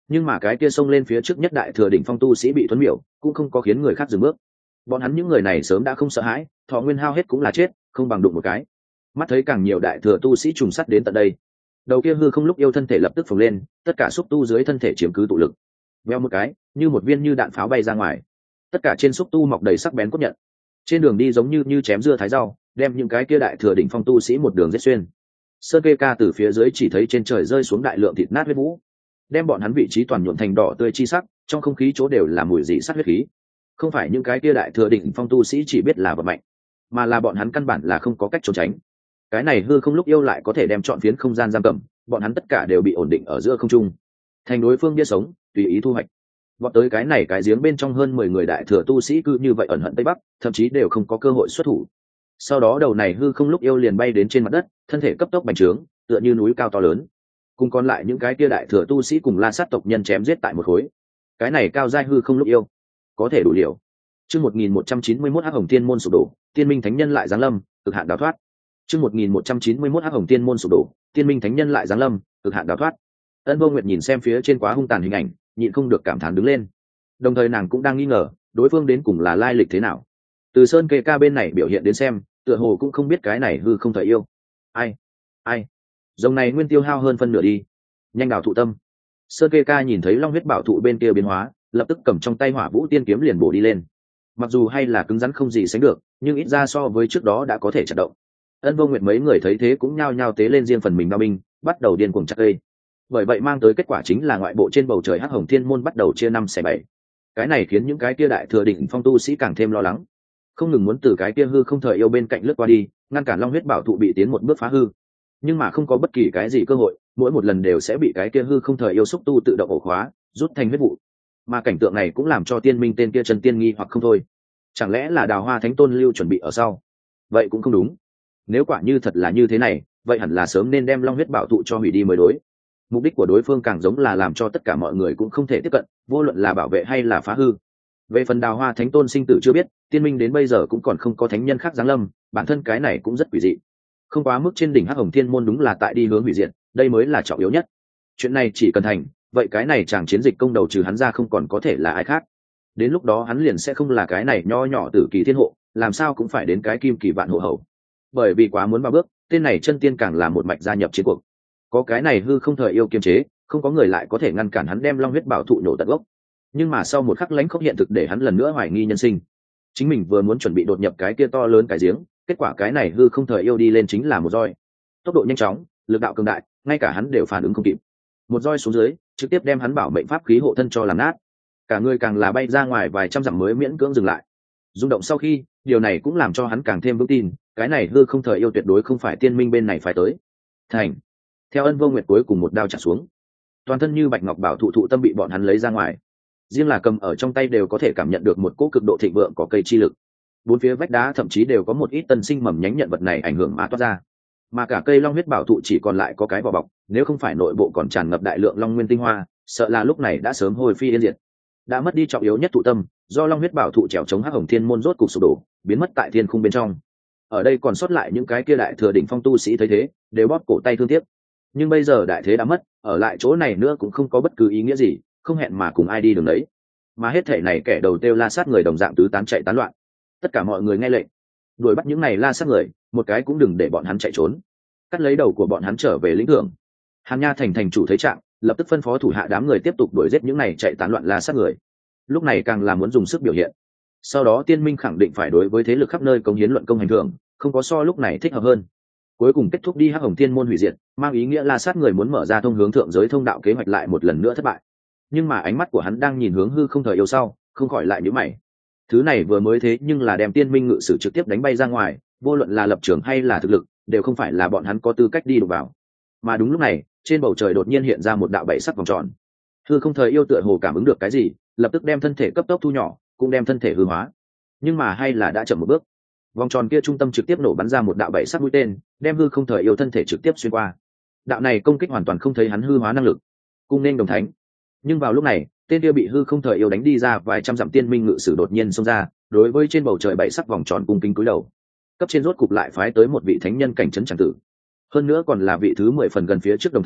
Nhưng mà cái kia xông lên phía trước nhất đại thừa đỉnh phong tu sĩ bị thuấn miểu cũng không có khiến người khác dừng bước. Bọn hắn những người này sớm đã không sợ hãi, thọ nguyên hao hết cũng là chết, không bằng đụng một cái. Mắt thấy càng nhiều đại thừa tu sĩ trùng sắt đến tận đây, đầu kia hư không lúc yêu thân thể lập tức phồng lên, tất cả xúc tu dưới thân thể chiếm cứ tụ lực, veo một cái như một viên như đạn pháo bay ra ngoài. Tất cả trên xúc tu mọc đầy sắc bén cốt nhận, trên đường đi giống như như chém dưa thái rau, đem những cái kia đại thừa đỉnh phong tu sĩ một đường giết xuyên. Sơn kê ca từ phía dưới chỉ thấy trên trời rơi xuống đại lượng thịt nát huyết vũ, đem bọn hắn vị trí toàn nhuộm thành đỏ tươi chi sắc, trong không khí chỗ đều là mùi dị sát huyết khí. Không phải những cái kia đại thừa đỉnh phong tu sĩ chỉ biết là vật mạnh, mà là bọn hắn căn bản là không có cách trốn tránh. Cái này hư không lúc yêu lại có thể đem trọn phiến không gian giam cầm, bọn hắn tất cả đều bị ổn định ở giữa không trung, thành đối phương bia sống tùy ý thu hoạch. Bọn tới cái này cái giếng bên trong hơn mười người đại thừa tu sĩ cứ như vậy ẩn hận tây bắc, thậm chí đều không có cơ hội xuất thủ. Sau đó đầu này hư không lúc yêu liền bay đến trên mặt đất, thân thể cấp tốc bành trướng, tựa như núi cao to lớn. Cùng còn lại những cái kia đại thừa tu sĩ cùng La Sát tộc nhân chém giết tại một khối. Cái này cao giai hư không lúc yêu, có thể đủ liều. Chương một nghìn một trăm chín mươi mốt Hắc Hồng Tiên môn sụp đổ, Tiên Minh Thánh Nhân lại giáng lâm, cực hạn đào thoát. Chương một nghìn một trăm chín mươi mốt Hắc Hồng Tiên môn sụp đổ, Tiên Minh Thánh Nhân lại giáng lâm, cực hạn đào thoát. Ân Vô Nguyệt nhìn xem phía trên quá hung tàn hình ảnh, nhịn không được cảm thán đứng lên. Đồng thời nàng cũng đang nghi ngờ, đối phương đến cùng là lai lịch thế nào. Từ Sơn Kê Ca bên này biểu hiện đến xem, tựa hồ cũng không biết cái này hư không thời yêu. Ai? Ai? Dòng này nguyên tiêu hao hơn phân nửa đi. Nhanh đào thụ tâm. Sơn Kê Ca nhìn thấy Long huyết bảo thụ bên kia biến hóa, lập tức cầm trong tay Hỏa Vũ Tiên kiếm liền bổ đi lên. Mặc dù hay là cứng rắn không gì sánh được, nhưng ít ra so với trước đó đã có thể chặt động. Ân Vô Nguyệt mấy người thấy thế cũng nhao nhao tế lên riêng phần mình đao binh, bắt đầu điên cuồng chặt cây. Bởi vậy mang tới kết quả chính là ngoại bộ trên bầu trời Hắc Hồng Thiên môn bắt đầu chia năm xẻ bảy. Cái này khiến những cái kia đại thừa đỉnh phong tu sĩ càng thêm lo lắng, không ngừng muốn từ cái kia hư không thời yêu bên cạnh lướt qua đi, ngăn cản Long huyết bảo thụ bị tiến một bước phá hư. Nhưng mà không có bất kỳ cái gì cơ hội, mỗi một lần đều sẽ bị cái kia hư không thời yêu xúc tu tự động ổ khóa, rút thành huyết vụ. Mà cảnh tượng này cũng làm cho Tiên Minh tên kia Trần Tiên nghi hoặc không thôi. Chẳng lẽ là Đào Hoa Thánh Tôn lưu chuẩn bị ở sau? Vậy cũng không đúng. Nếu quả như thật là như thế này, vậy hẳn là sớm nên đem Long huyết bảo thụ cho hủy đi mới đối. Mục đích của đối phương càng giống là làm cho tất cả mọi người cũng không thể tiếp cận, vô luận là bảo vệ hay là phá hư. Về phần Đào Hoa Thánh Tôn sinh tử chưa biết, Tiên Minh đến bây giờ cũng còn không có thánh nhân khác giáng lâm, bản thân cái này cũng rất quỷ dị. Không quá mức trên đỉnh Hắc Hồng Thiên môn đúng là tại đi hướng hủy diệt, đây mới là trọng yếu nhất. Chuyện này chỉ cần thành, vậy cái này chàng chiến dịch công đầu trừ hắn ra không còn có thể là ai khác. Đến lúc đó hắn liền sẽ không là cái này nho nhỏ tử kỳ thiên hộ, làm sao cũng phải đến cái kim kỳ vạn hộ hầu. Bởi vì quá muốn vào bước, tên này chân tiên càng là một mạch gia nhập chiến cuộc. Có cái này hư không thời yêu kiềm chế, không có người lại có thể ngăn cản hắn đem Long huyết bảo thụ nổ tận gốc. Nhưng mà sau một khắc lãnh khốc hiện thực để hắn lần nữa hoài nghi nhân sinh. Chính mình vừa muốn chuẩn bị đột nhập cái kia to lớn cái giếng, kết quả cái này hư không thời yêu đi lên chính là một roi. Tốc độ nhanh chóng, lực đạo cường đại, ngay cả hắn đều phản ứng không kịp. Một roi xuống dưới, trực tiếp đem hắn bảo mệnh pháp khí hộ thân cho làm nát. Cả người càng là bay ra ngoài vài trăm dặm mới miễn cưỡng dừng lại. Rung động sau khi, điều này cũng làm cho hắn càng thêm vững tin, cái này hư không thời yêu tuyệt đối không phải Tiên Minh bên này phải tới. Thành. Theo Ân Vô Nguyệt cuối cùng một đao chặt xuống, toàn thân như bạch ngọc bảo thụ thụ tâm bị bọn hắn lấy ra ngoài. Riêng là cầm ở trong tay đều có thể cảm nhận được một cỗ cực độ thịnh vượng có cây chi lực. Bốn phía vách đá thậm chí đều có một ít tân sinh mầm nhánh nhận vật này ảnh hưởng mà toát ra. Mà cả cây long huyết bảo thụ chỉ còn lại có cái vỏ bọc, nếu không phải nội bộ còn tràn ngập đại lượng long nguyên tinh hoa, sợ là lúc này đã sớm hồi phi yên diệt. Đã mất đi trọng yếu nhất thụ tâm, do long huyết bảo thụ trèo chống Hắc Hồng Thiên môn rốt cục sụp đổ, biến mất tại thiên khung bên trong. Ở đây còn sót lại những cái kia đại thừa đỉnh phong tu sĩ thấy thế, đều bóp cổ tay thương tiếc. Nhưng bây giờ đại thế đã mất, ở lại chỗ này nữa cũng không có bất cứ ý nghĩa gì, không hẹn mà cùng ai đi đường đấy. Mà hết thể này kẻ đầu tiêu La Sát người đồng dạng tứ tán chạy tán loạn. Tất cả mọi người nghe lệnh, đuổi bắt những này La Sát người, một cái cũng đừng để bọn hắn chạy trốn, cắt lấy đầu của bọn hắn trở về lĩnh thưởng. Hàn Nha thành thành chủ thấy trạng, lập tức phân phó thủ hạ đám người tiếp tục đuổi giết những này chạy tán loạn La Sát người. Lúc này càng là muốn dùng sức biểu hiện. Sau đó Tiên Minh khẳng định phải đối với thế lực khắp nơi công hiến luận công hành thưởng, không có so lúc này thích hợp hơn. Cuối cùng kết thúc đi Hắc Hồng Thiên môn hủy diệt, mang ý nghĩa La Sát người muốn mở ra thông hướng thượng giới thông đạo kế hoạch lại một lần nữa thất bại. Nhưng mà ánh mắt của hắn đang nhìn hướng hư không thời yêu sau, không khỏi lại nhíu mày. Thứ này vừa mới thế nhưng là đem Tiên Minh ngự sử trực tiếp đánh bay ra ngoài, vô luận là lập trường hay là thực lực, đều không phải là bọn hắn có tư cách đi đụng vào. Mà đúng lúc này, trên bầu trời đột nhiên hiện ra một đạo bảy sắc vòng tròn. Hư không thời yêu tựa hồ cảm ứng được cái gì, lập tức đem thân thể cấp tốc thu nhỏ, cũng đem thân thể hư hóa. Nhưng mà hay là đã chậm một bước. Vòng tròn kia trung tâm trực tiếp nổ bắn ra một đạo bảy sắc mũi tên, đem hư không thời yêu thân thể trực tiếp xuyên qua. Đạo này công kích hoàn toàn không thấy hắn hư hóa năng lực, cung nên đồng thánh. Nhưng vào lúc này, tên kia bị hư không thời yêu đánh đi ra vài trăm dặm Tiên Minh ngự sử đột nhiên xông ra, đối với trên bầu trời bảy sắc vòng tròn cung kính cúi đầu. Cấp trên rốt cục lại phái tới một vị thánh nhân cảnh trấn chẳng tử, hơn nữa còn là vị thứ mười phần gần phía trước đồng thánh,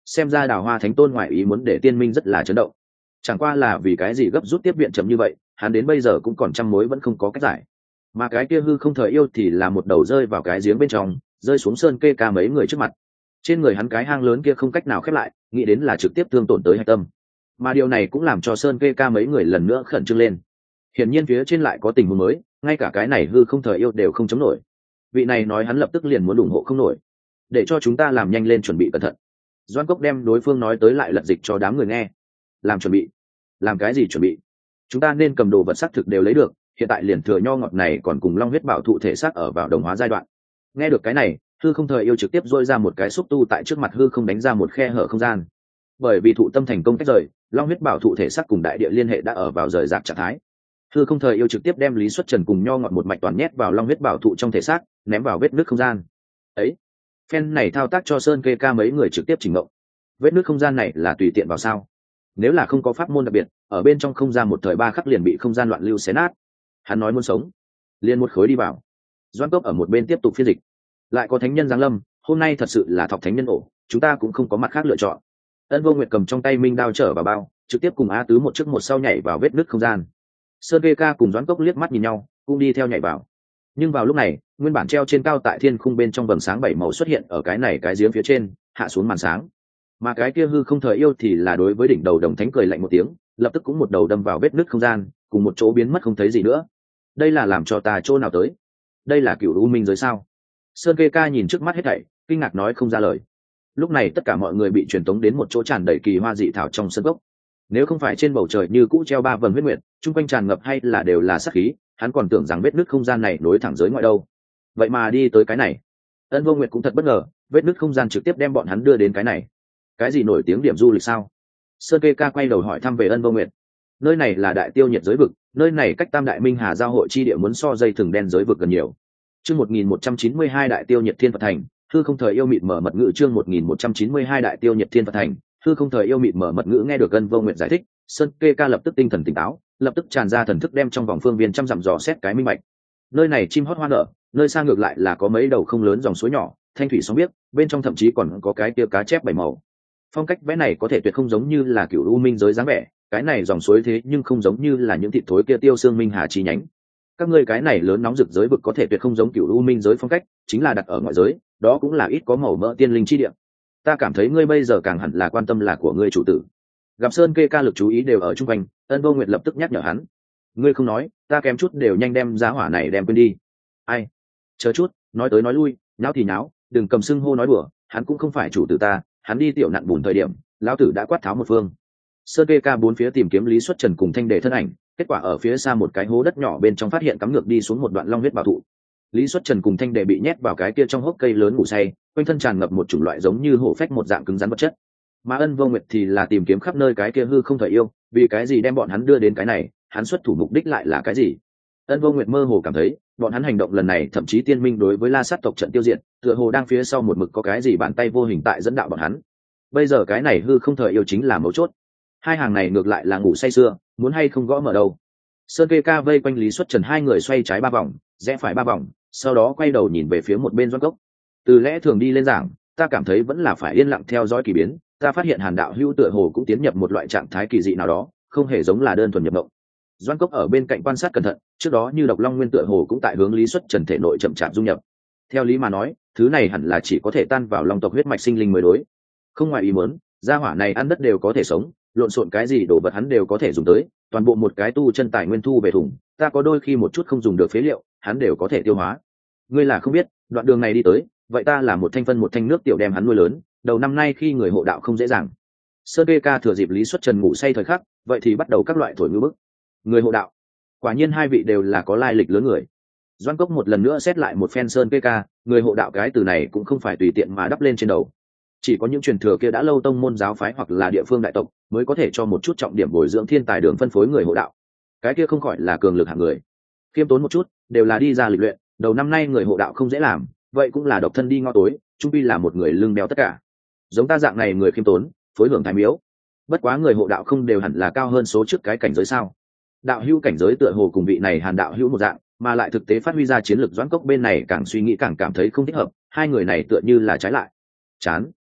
xem ra Đào Hoa Thánh Tôn ngoại ý muốn để Tiên Minh rất là chấn động. Chẳng qua là vì cái gì gấp rút tiếp viện chậm như vậy, hắn đến bây giờ cũng còn trăm mối vẫn không có cách giải. Mà cái kia hư không thời yêu thì là một đầu rơi vào cái giếng bên trong, rơi xuống Sơn Kê Ca mấy người trước mặt. Trên người hắn cái hang lớn kia không cách nào khép lại, nghĩ đến là trực tiếp thương tổn tới hạch tâm. Mà điều này cũng làm cho Sơn Kê Ca mấy người lần nữa khẩn trương lên. Hiển nhiên phía trên lại có tình huống mới, ngay cả cái này hư không thời yêu đều không chống nổi. Vị này nói hắn lập tức liền muốn ủng hộ không nổi, để cho chúng ta làm nhanh lên chuẩn bị cẩn thận. Doan Cốc đem đối phương nói tới lại lật dịch cho đám người nghe. Làm chuẩn bị? Làm cái gì chuẩn bị? Chúng ta nên cầm đồ vật xác thực đều lấy được, hiện tại liền thừa nho ngọt này còn cùng long huyết bảo thụ thể xác ở vào đồng hóa giai đoạn. Nghe được cái này, hư không thời yêu trực tiếp dội ra một cái xúc tu tại trước mặt hư không đánh ra một khe hở không gian. Bởi vì thụ tâm thành công tách rời, long huyết bảo thụ thể xác cùng đại địa liên hệ đã ở vào rời rạc trạng thái. Hư không thời yêu trực tiếp đem Lý Xuất Trần cùng nho ngọt một mạch toàn nhét vào long huyết bảo thụ trong thể xác, ném vào vết nứt không gian. Ấy, phen này thao tác cho Sơn Kê Ca mấy người trực tiếp chỉnh ngộ. Vết nứt không gian này là tùy tiện vào sao? Nếu là không có pháp môn đặc biệt, ở bên trong không gian một thời ba khắc liền bị không gian loạn lưu xé nát. Hắn nói muốn sống, liền một khối đi vào. Doan Cốc ở một bên tiếp tục phiên dịch. Lại có thánh nhân giáng lâm, hôm nay thật sự là thọc thánh nhân ổ, chúng ta cũng không có mặt khác lựa chọn. Ân Vô Nguyệt cầm trong tay minh đao trở vào bao, trực tiếp cùng Á Tứ một trước một sau nhảy vào vết nứt không gian. Sơn Kê Ca cùng Doãn Cốc liếc mắt nhìn nhau, cũng đi theo nhảy vào. Nhưng vào lúc này, nguyên bản treo trên cao tại thiên khung bên trong vầng sáng bảy màu xuất hiện ở cái này cái giếng phía trên, hạ xuống màn sáng. Mà cái kia hư không thời yêu thì là đối với đỉnh đầu đồng thánh cười lạnh một tiếng, lập tức cũng một đầu đâm vào vết nứt không gian, cùng một chỗ biến mất không thấy gì nữa. Đây là làm cho ta chỗ nào tới? Đây là Cửu U Minh giới sao? Sơn Kê Ca nhìn trước mắt hết thảy, kinh ngạc nói không ra lời. Lúc này tất cả mọi người bị truyền tống đến một chỗ tràn đầy kỳ hoa dị thảo trong sân gốc. Nếu không phải trên bầu trời như cũ treo ba vầng huyết nguyệt, chung quanh tràn ngập hay là đều là sát khí, hắn còn tưởng rằng vết nứt không gian này nối thẳng giới ngoại đâu. Vậy mà đi tới cái này. Ân Vô Nguyệt cũng thật bất ngờ, vết nứt không gian trực tiếp đem bọn hắn đưa đến cái này. Cái gì nổi tiếng điểm du lịch sao? Sơn Kê Ca quay đầu hỏi thăm về Ân Vô Nguyệt. Nơi này là đại tiêu nhiệt giới vực, nơi này cách Tam Đại Minh Hà giao hội chi địa muốn so dây thừng đen giới vực gần nhiều. Chương một nghìn một trăm chín mươi hai đại tiêu nhiệt thiên Phật thành, hư không thời yêu mịt mở mật ngữ chương một nghìn một trăm chín mươi hai đại tiêu nhiệt thiên Phật thành, hư không thời yêu mịt mở mật ngữ nghe được Ân Vô Nguyệt giải thích, Sơn Kê Ca lập tức tinh thần tỉnh táo, lập tức tràn ra thần thức đem trong vòng phương viên trăm dặm dò xét cái minh bạch. Nơi này chim hót hoa nở, nơi xa ngược lại là có mấy đầu không lớn dòng suối nhỏ, thanh thủy sóng biếc, bên trong thậm chí còn có cái kia cá chép bảy màu. Phong cách vẽ này có thể tuyệt không giống như là Cửu U Minh giới dáng vẻ, cái này dòng suối thế nhưng không giống như là những thịt thối kia tiêu xương minh hà chi nhánh. Các ngươi cái này lớn nóng rực giới vực có thể tuyệt không giống Cửu U Minh giới phong cách, chính là đặt ở ngoại giới, đó cũng là ít có màu mỡ tiên linh chi địa. Ta cảm thấy ngươi bây giờ càng hẳn là quan tâm là của ngươi chủ tử. Gặp Sơn Kê Ca lực chú ý đều ở chung quanh, Ân Vô Nguyệt lập tức nhắc nhở hắn. Ngươi không nói, ta kém chút đều nhanh đem giá hỏa này đem quên đi. Ai? Chờ chút, nói tới nói lui, nháo thì nháo, đừng cầm xưng hô nói đùa, hắn cũng không phải chủ tử ta, hắn đi tiểu nặn bùn thời điểm, lão tử đã quát tháo một phương. Sơn Kê Ca bốn phía tìm kiếm Lý Xuất Trần cùng Thanh Đề thân ảnh, kết quả ở phía xa một cái hố đất nhỏ bên trong phát hiện cắm ngược đi xuống một đoạn long huyết bảo thụ. Lý Xuất Trần cùng Thanh Đề bị nhét vào cái kia trong hốc cây lớn ngủ say, quanh thân tràn ngập một chủng loại giống như hổ phách một dạng cứng rắn vật chất. Mà Ân Vô Nguyệt thì là tìm kiếm khắp nơi cái kia hư không thời yêu, vì cái gì đem bọn hắn đưa đến cái này, hắn xuất thủ mục đích lại là cái gì? Ân Vô Nguyệt mơ hồ cảm thấy, bọn hắn hành động lần này thậm chí tiên minh đối với La Sát tộc trận tiêu diệt, tựa hồ đang phía sau một mực có cái gì bàn tay vô hình tại dẫn đạo bọn hắn. Bây giờ cái này hư không thời yêu chính là mấu chốt. Hai hàng này ngược lại là ngủ say sưa, muốn hay không gõ mở đâu. Sơn Kê Ca vây quanh Lý Xuất Trần hai người xoay trái ba vòng, rẽ phải ba vòng, sau đó quay đầu nhìn về phía một bên Doãn Cốc. Từ lẽ thường đi lên giảng, ta cảm thấy vẫn là phải yên lặng theo dõi kỳ biến, ta phát hiện Hàn đạo hữu tựa hồ cũng tiến nhập một loại trạng thái kỳ dị nào đó, không hề giống là đơn thuần nhập mộng. Doãn Cốc ở bên cạnh quan sát cẩn thận, trước đó như độc long nguyên tựa hồ cũng tại hướng Lý Xuất Trần thể nội chậm chạp dung nhập. Theo lý mà nói, thứ này hẳn là chỉ có thể tan vào long tộc huyết mạch sinh linh mới đối. Không ngoài ý muốn, gia hỏa này ăn đất đều có thể sống, lộn xộn cái gì đồ vật hắn đều có thể dùng tới, toàn bộ một cái tu chân tài nguyên thu về thùng, ta có đôi khi một chút không dùng được phế liệu, hắn đều có thể tiêu hóa. Ngươi là không biết, đoạn đường này đi tới, vậy ta là một thanh phân một thanh nước tiểu đem hắn nuôi lớn, đầu năm nay khi người hộ đạo không dễ dàng. Sơn Kê Ca thừa dịp Lý Xuất Trần ngủ say thời khắc, vậy thì bắt đầu các loại thổi ngư bức. Người hộ đạo, quả nhiên hai vị đều là có lai lịch lớn người. Doãn Cốc một lần nữa xét lại một phen Sơn Kê Ca, người hộ đạo cái từ này cũng không phải tùy tiện mà đắp lên trên đầu. Chỉ có những truyền thừa kia đã lâu tông môn giáo phái hoặc là địa phương đại tộc mới có thể cho một chút trọng điểm bồi dưỡng thiên tài đường phân phối người hộ đạo. Cái kia không gọi là cường lực hạng người, khiêm tốn một chút, đều là đi ra lịch luyện. Đầu năm nay người hộ đạo không dễ làm, vậy cũng là độc thân đi ngõ tối, trung pi là một người lưng đeo tất cả. Giống ta dạng này người khiêm tốn, phối hưởng thái miếu. Bất quá người hộ đạo không đều hẳn là cao hơn số trước cái cảnh giới sao? Đạo hữu cảnh giới tựa hồ cùng vị này Hàn đạo hữu một dạng, mà lại thực tế phát huy ra chiến lược Doãn Cốc bên này càng suy nghĩ càng cảm thấy không thích hợp, hai người này tựa như là trái lại. Chán.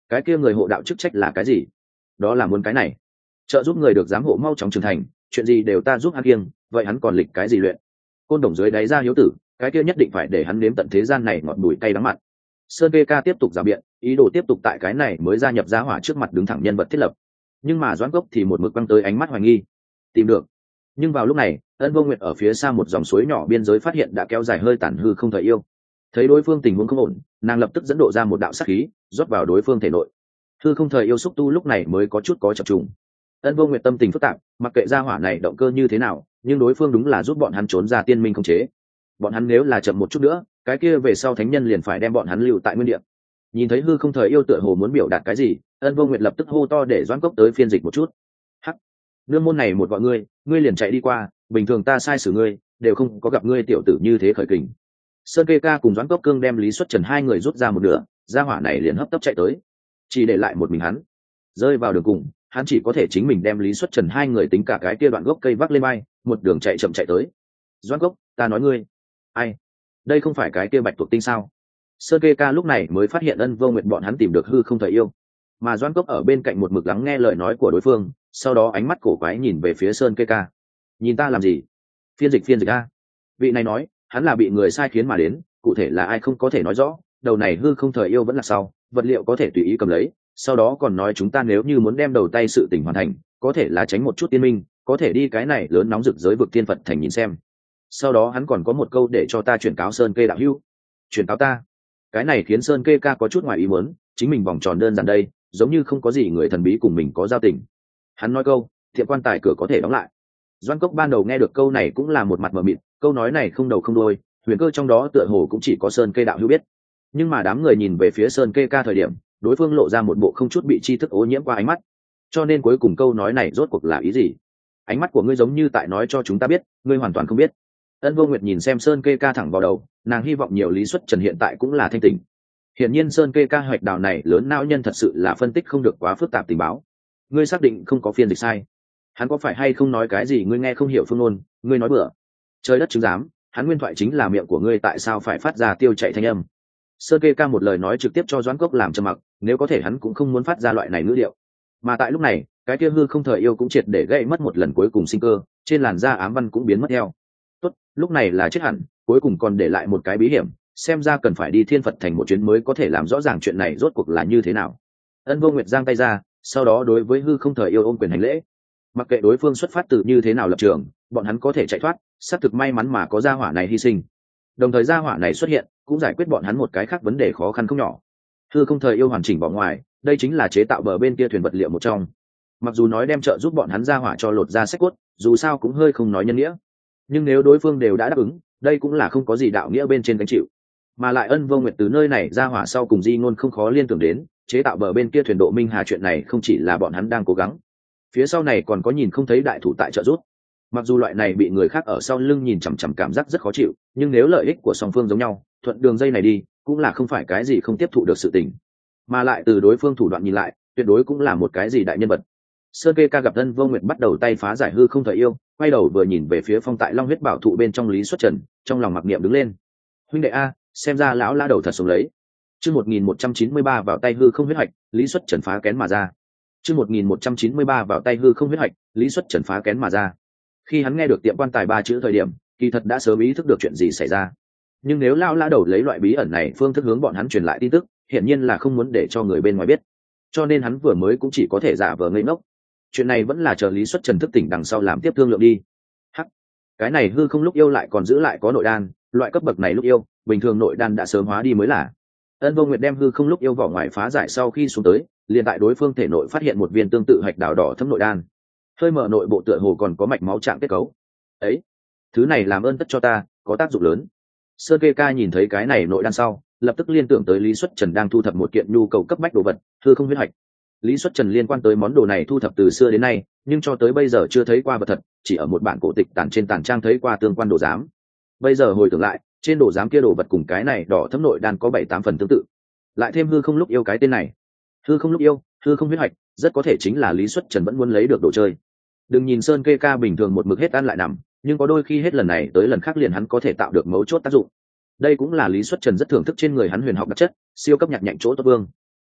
cái kia người hộ đạo chức trách là cái gì? Đó là muốn cái này, trợ giúp người được giám hộ mau chóng trưởng thành, chuyện gì đều ta giúp hắn kiêng, vậy hắn còn lịch cái gì luyện? Côn đồng dưới đáy ra hiếu tử, cái kia nhất định phải để hắn nếm tận thế gian này ngọt bùi cay đắng mặn. Sơn kê ca tiếp tục rào biện, ý đồ tiếp tục tại cái này mới gia nhập gia hỏa trước mặt đứng thẳng nhân vật thiết lập. Nhưng mà Doãn Cốc thì một mực quăng tới ánh mắt hoài nghi. Tìm được. Nhưng vào lúc này, Ân Vô Nguyệt ở phía xa một dòng suối nhỏ biên giới phát hiện đã kéo dài hơi tàn hư không thời yêu. Thấy đối phương tình huống không ổn, nàng lập tức dẫn độ ra một đạo sát khí, rót vào đối phương thể nội. Hư không thời yêu xúc tu lúc này mới có chút có chập trùng. Ân Vô Nguyệt tâm tình phức tạp, mặc kệ gia hỏa này động cơ như thế nào, nhưng đối phương đúng là giúp bọn hắn trốn ra tiên minh không chế. Bọn hắn nếu là chậm một chút nữa, cái kia về sau thánh nhân liền phải đem bọn hắn lưu tại nguyên địa. Nhìn thấy hư không thời yêu tựa hồ muốn biểu đạt cái gì, Ân Vô Nguyệt lập tức hô to để Doãn Cốc tới phiên dịch một chút. Hắc, nương môn này một gọi ngươi, ngươi liền chạy đi qua, bình thường ta sai xử ngươi, đều không có gặp ngươi tiểu tử như thế khởi kình. Sơn Kê Ca cùng Doãn Cốc Cương đem Lý Xuất Trần hai người rút ra một nửa, gia hỏa này liền hấp tấp chạy tới, chỉ để lại một mình hắn. Rơi vào đường cùng, hắn chỉ có thể chính mình đem Lý Xuất Trần hai người tính cả cái kia đoạn gốc cây vác lên bay, một đường chạy chậm chạy tới. Doãn Cốc, ta nói ngươi, ai? Đây không phải cái kia bạch tuộc tinh sao? Sơn Kê Ca lúc này mới phát hiện Ân Vô Nguyệt bọn hắn tìm được hư không thời yêu, mà Doãn Cốc ở bên cạnh một mực lắng nghe lời nói của đối phương, sau đó ánh mắt cổ quái nhìn về phía Sơn Kê Ca. Nhìn ta làm gì? Phiên dịch phiên dịch a. Vị này nói, hắn là bị người sai khiến mà đến, cụ thể là ai không có thể nói rõ, đầu này hư không thời yêu vẫn là sau, vật liệu có thể tùy ý cầm lấy, sau đó còn nói chúng ta nếu như muốn đem đầu tay sự tình hoàn thành, có thể là tránh một chút tiên minh, có thể đi cái này lớn nóng rực giới vực tiên Phật thành nhìn xem. Sau đó hắn còn có một câu để cho ta chuyển cáo Sơn Kê đạo hữu. Chuyển cáo ta? Cái này khiến Sơn Kê Ca có chút ngoài ý muốn, chính mình vòng tròn đơn giản đây, giống như không có gì người thần bí cùng mình có giao tình. Hắn nói câu, thiện quan tài cửa có thể đóng lại. Doãn Cốc ban đầu nghe được câu này cũng là một mặt mờ mịt, câu nói này không đầu không đuôi, huyền cơ trong đó tựa hồ cũng chỉ có Sơn Kê đạo hữu biết. Nhưng mà đám người nhìn về phía Sơn Kê Ca thời điểm, đối phương lộ ra một bộ không chút bị tri thức ô nhiễm qua ánh mắt. Cho nên cuối cùng câu nói này rốt cuộc là ý gì? Ánh mắt của ngươi giống như tại nói cho chúng ta biết, ngươi hoàn toàn không biết. Ân Vô Nguyệt nhìn xem Sơn Kê Ca thẳng vào đầu, nàng hy vọng nhiều Lý Xuất Trần hiện tại cũng là thanh tỉnh. Hiển nhiên Sơn Kê Ca hoạch đào này lớn não nhân thật sự là phân tích không được quá phức tạp tình báo. Ngươi xác định không có phiên dịch sai? Hắn có phải hay không nói cái gì ngươi nghe không hiểu phương ngôn, ngươi nói bừa. Trời đất chứng giám, hắn nguyên thoại chính là miệng của ngươi tại sao phải phát ra tiêu chạy thanh âm. Sơn Kê Ca một lời nói trực tiếp cho Doãn Cốc làm trầm mặc, nếu có thể hắn cũng không muốn phát ra loại này ngữ điệu. Mà tại lúc này, cái kia hư không thời yêu cũng triệt để gãy mất một lần cuối cùng sinh cơ, trên làn da ám văn cũng biến mất theo. Tốt, lúc này là chết hẳn, cuối cùng còn để lại một cái bí hiểm, xem ra cần phải đi Thiên Phật thành một chuyến mới có thể làm rõ ràng chuyện này rốt cuộc là như thế nào. Ân Vô Nguyệt giang tay ra, sau đó đối với hư không thời yêu ôm quyền hành lễ. Mặc kệ đối phương xuất phát từ như thế nào lập trường, bọn hắn có thể chạy thoát, xác thực may mắn mà có gia hỏa này hy sinh. Đồng thời gia hỏa này xuất hiện, cũng giải quyết bọn hắn một cái khác vấn đề khó khăn không nhỏ. Hư không thời yêu hoàn chỉnh vỏ ngoài, đây chính là chế tạo bờ bên kia thuyền vật liệu một trong. Mặc dù nói đem trợ giúp bọn hắn gia hỏa cho lột ra sách cốt, dù sao cũng hơi không nói nhân nghĩa. Nhưng nếu đối phương đều đã đáp ứng, đây cũng là không có gì đạo nghĩa bên trên gánh chịu. Mà lại Ân Vô Nguyệt từ nơi này gia hỏa sau cùng di ngôn không khó liên tưởng đến, chế tạo bờ bên kia thuyền độ minh hà chuyện này không chỉ là bọn hắn đang cố gắng, phía sau này còn có nhìn không thấy đại thủ tại trợ giúp. Mặc dù loại này bị người khác ở sau lưng nhìn chằm chằm cảm giác rất khó chịu, nhưng nếu lợi ích của song phương giống nhau, thuận đường dây này đi cũng là không phải cái gì không tiếp thụ được sự tình. Mà lại từ đối phương thủ đoạn nhìn lại, tuyệt đối cũng là một cái gì đại nhân vật. Sơn Kê Ca gặp Ân Vô Nguyệt bắt đầu tay phá giải hư không thời yêu, quay đầu vừa nhìn về phía phong tại long huyết bảo thụ bên trong Lý Xuất Trần, trong lòng mặc niệm đứng lên. Huynh đệ a, xem ra lão la đầu thật sống lấy. Chương một nghìn một trăm chín mươi ba vào tay hư không huyết hạch, Lý Xuất Trần phá kén mà ra. Chương một nghìn một trăm chín mươi ba vào tay hư không huyết hạch, Lý Xuất Trần phá kén mà ra. Khi hắn nghe được tiệm quan tài ba chữ thời điểm, kỳ thật đã sớm ý thức được chuyện gì xảy ra. Nhưng nếu lão la đầu lấy loại bí ẩn này phương thức hướng bọn hắn truyền lại tin tức, hiển nhiên là không muốn để cho người bên ngoài biết. Cho nên hắn vừa mới cũng chỉ có thể giả vờ ngây ngốc. Chuyện này vẫn là chờ Lý Xuất Trần thức tỉnh đằng sau làm tiếp thương lượng đi. Hắc, cái này hư không lúc yêu lại còn giữ lại có nội đan, loại cấp bậc này lúc yêu, bình thường nội đan đã sớm hóa đi mới là. Ân Vô Nguyệt đem hư không lúc yêu vỏ ngoài phá giải sau khi xuống tới, liền tại đối phương thể nội phát hiện một viên tương tự hạch đào đỏ thấm nội đan. Hơi mở nội bộ tựa hồ còn có mạch máu trạng kết cấu. Ấy, thứ này làm ơn tất cho ta, có tác dụng lớn. Sơn Kê Ca nhìn thấy cái này nội đan sau, lập tức liên tưởng tới Lý Xuất Trần đang thu thập một kiện nhu cầu cấp bách đồ vật, hư không huyết hạch. Lý Xuất Trần liên quan tới món đồ này thu thập từ xưa đến nay, nhưng cho tới bây giờ chưa thấy qua vật thật, chỉ ở một bản cổ tịch tản trên tản trang thấy qua tương quan đồ giám. Bây giờ hồi tưởng lại, trên đồ giám kia đồ vật cùng cái này đỏ thấm nội đan có bảy tám phần tương tự. Lại thêm hư không lúc yêu cái tên này, hư không lúc yêu, hư không huyết hạch, rất có thể chính là Lý Xuất Trần vẫn muốn lấy được đồ chơi. Đừng nhìn Sơn Kê Ca bình thường một mực hết ăn lại nằm, nhưng có đôi khi hết lần này tới lần khác liền hắn có thể tạo được mấu chốt tác dụng. Đây cũng là Lý Xuất Trần rất thưởng thức trên người hắn huyền học đặc chất, siêu cấp nhạc nhạnh chỗ tốt vương.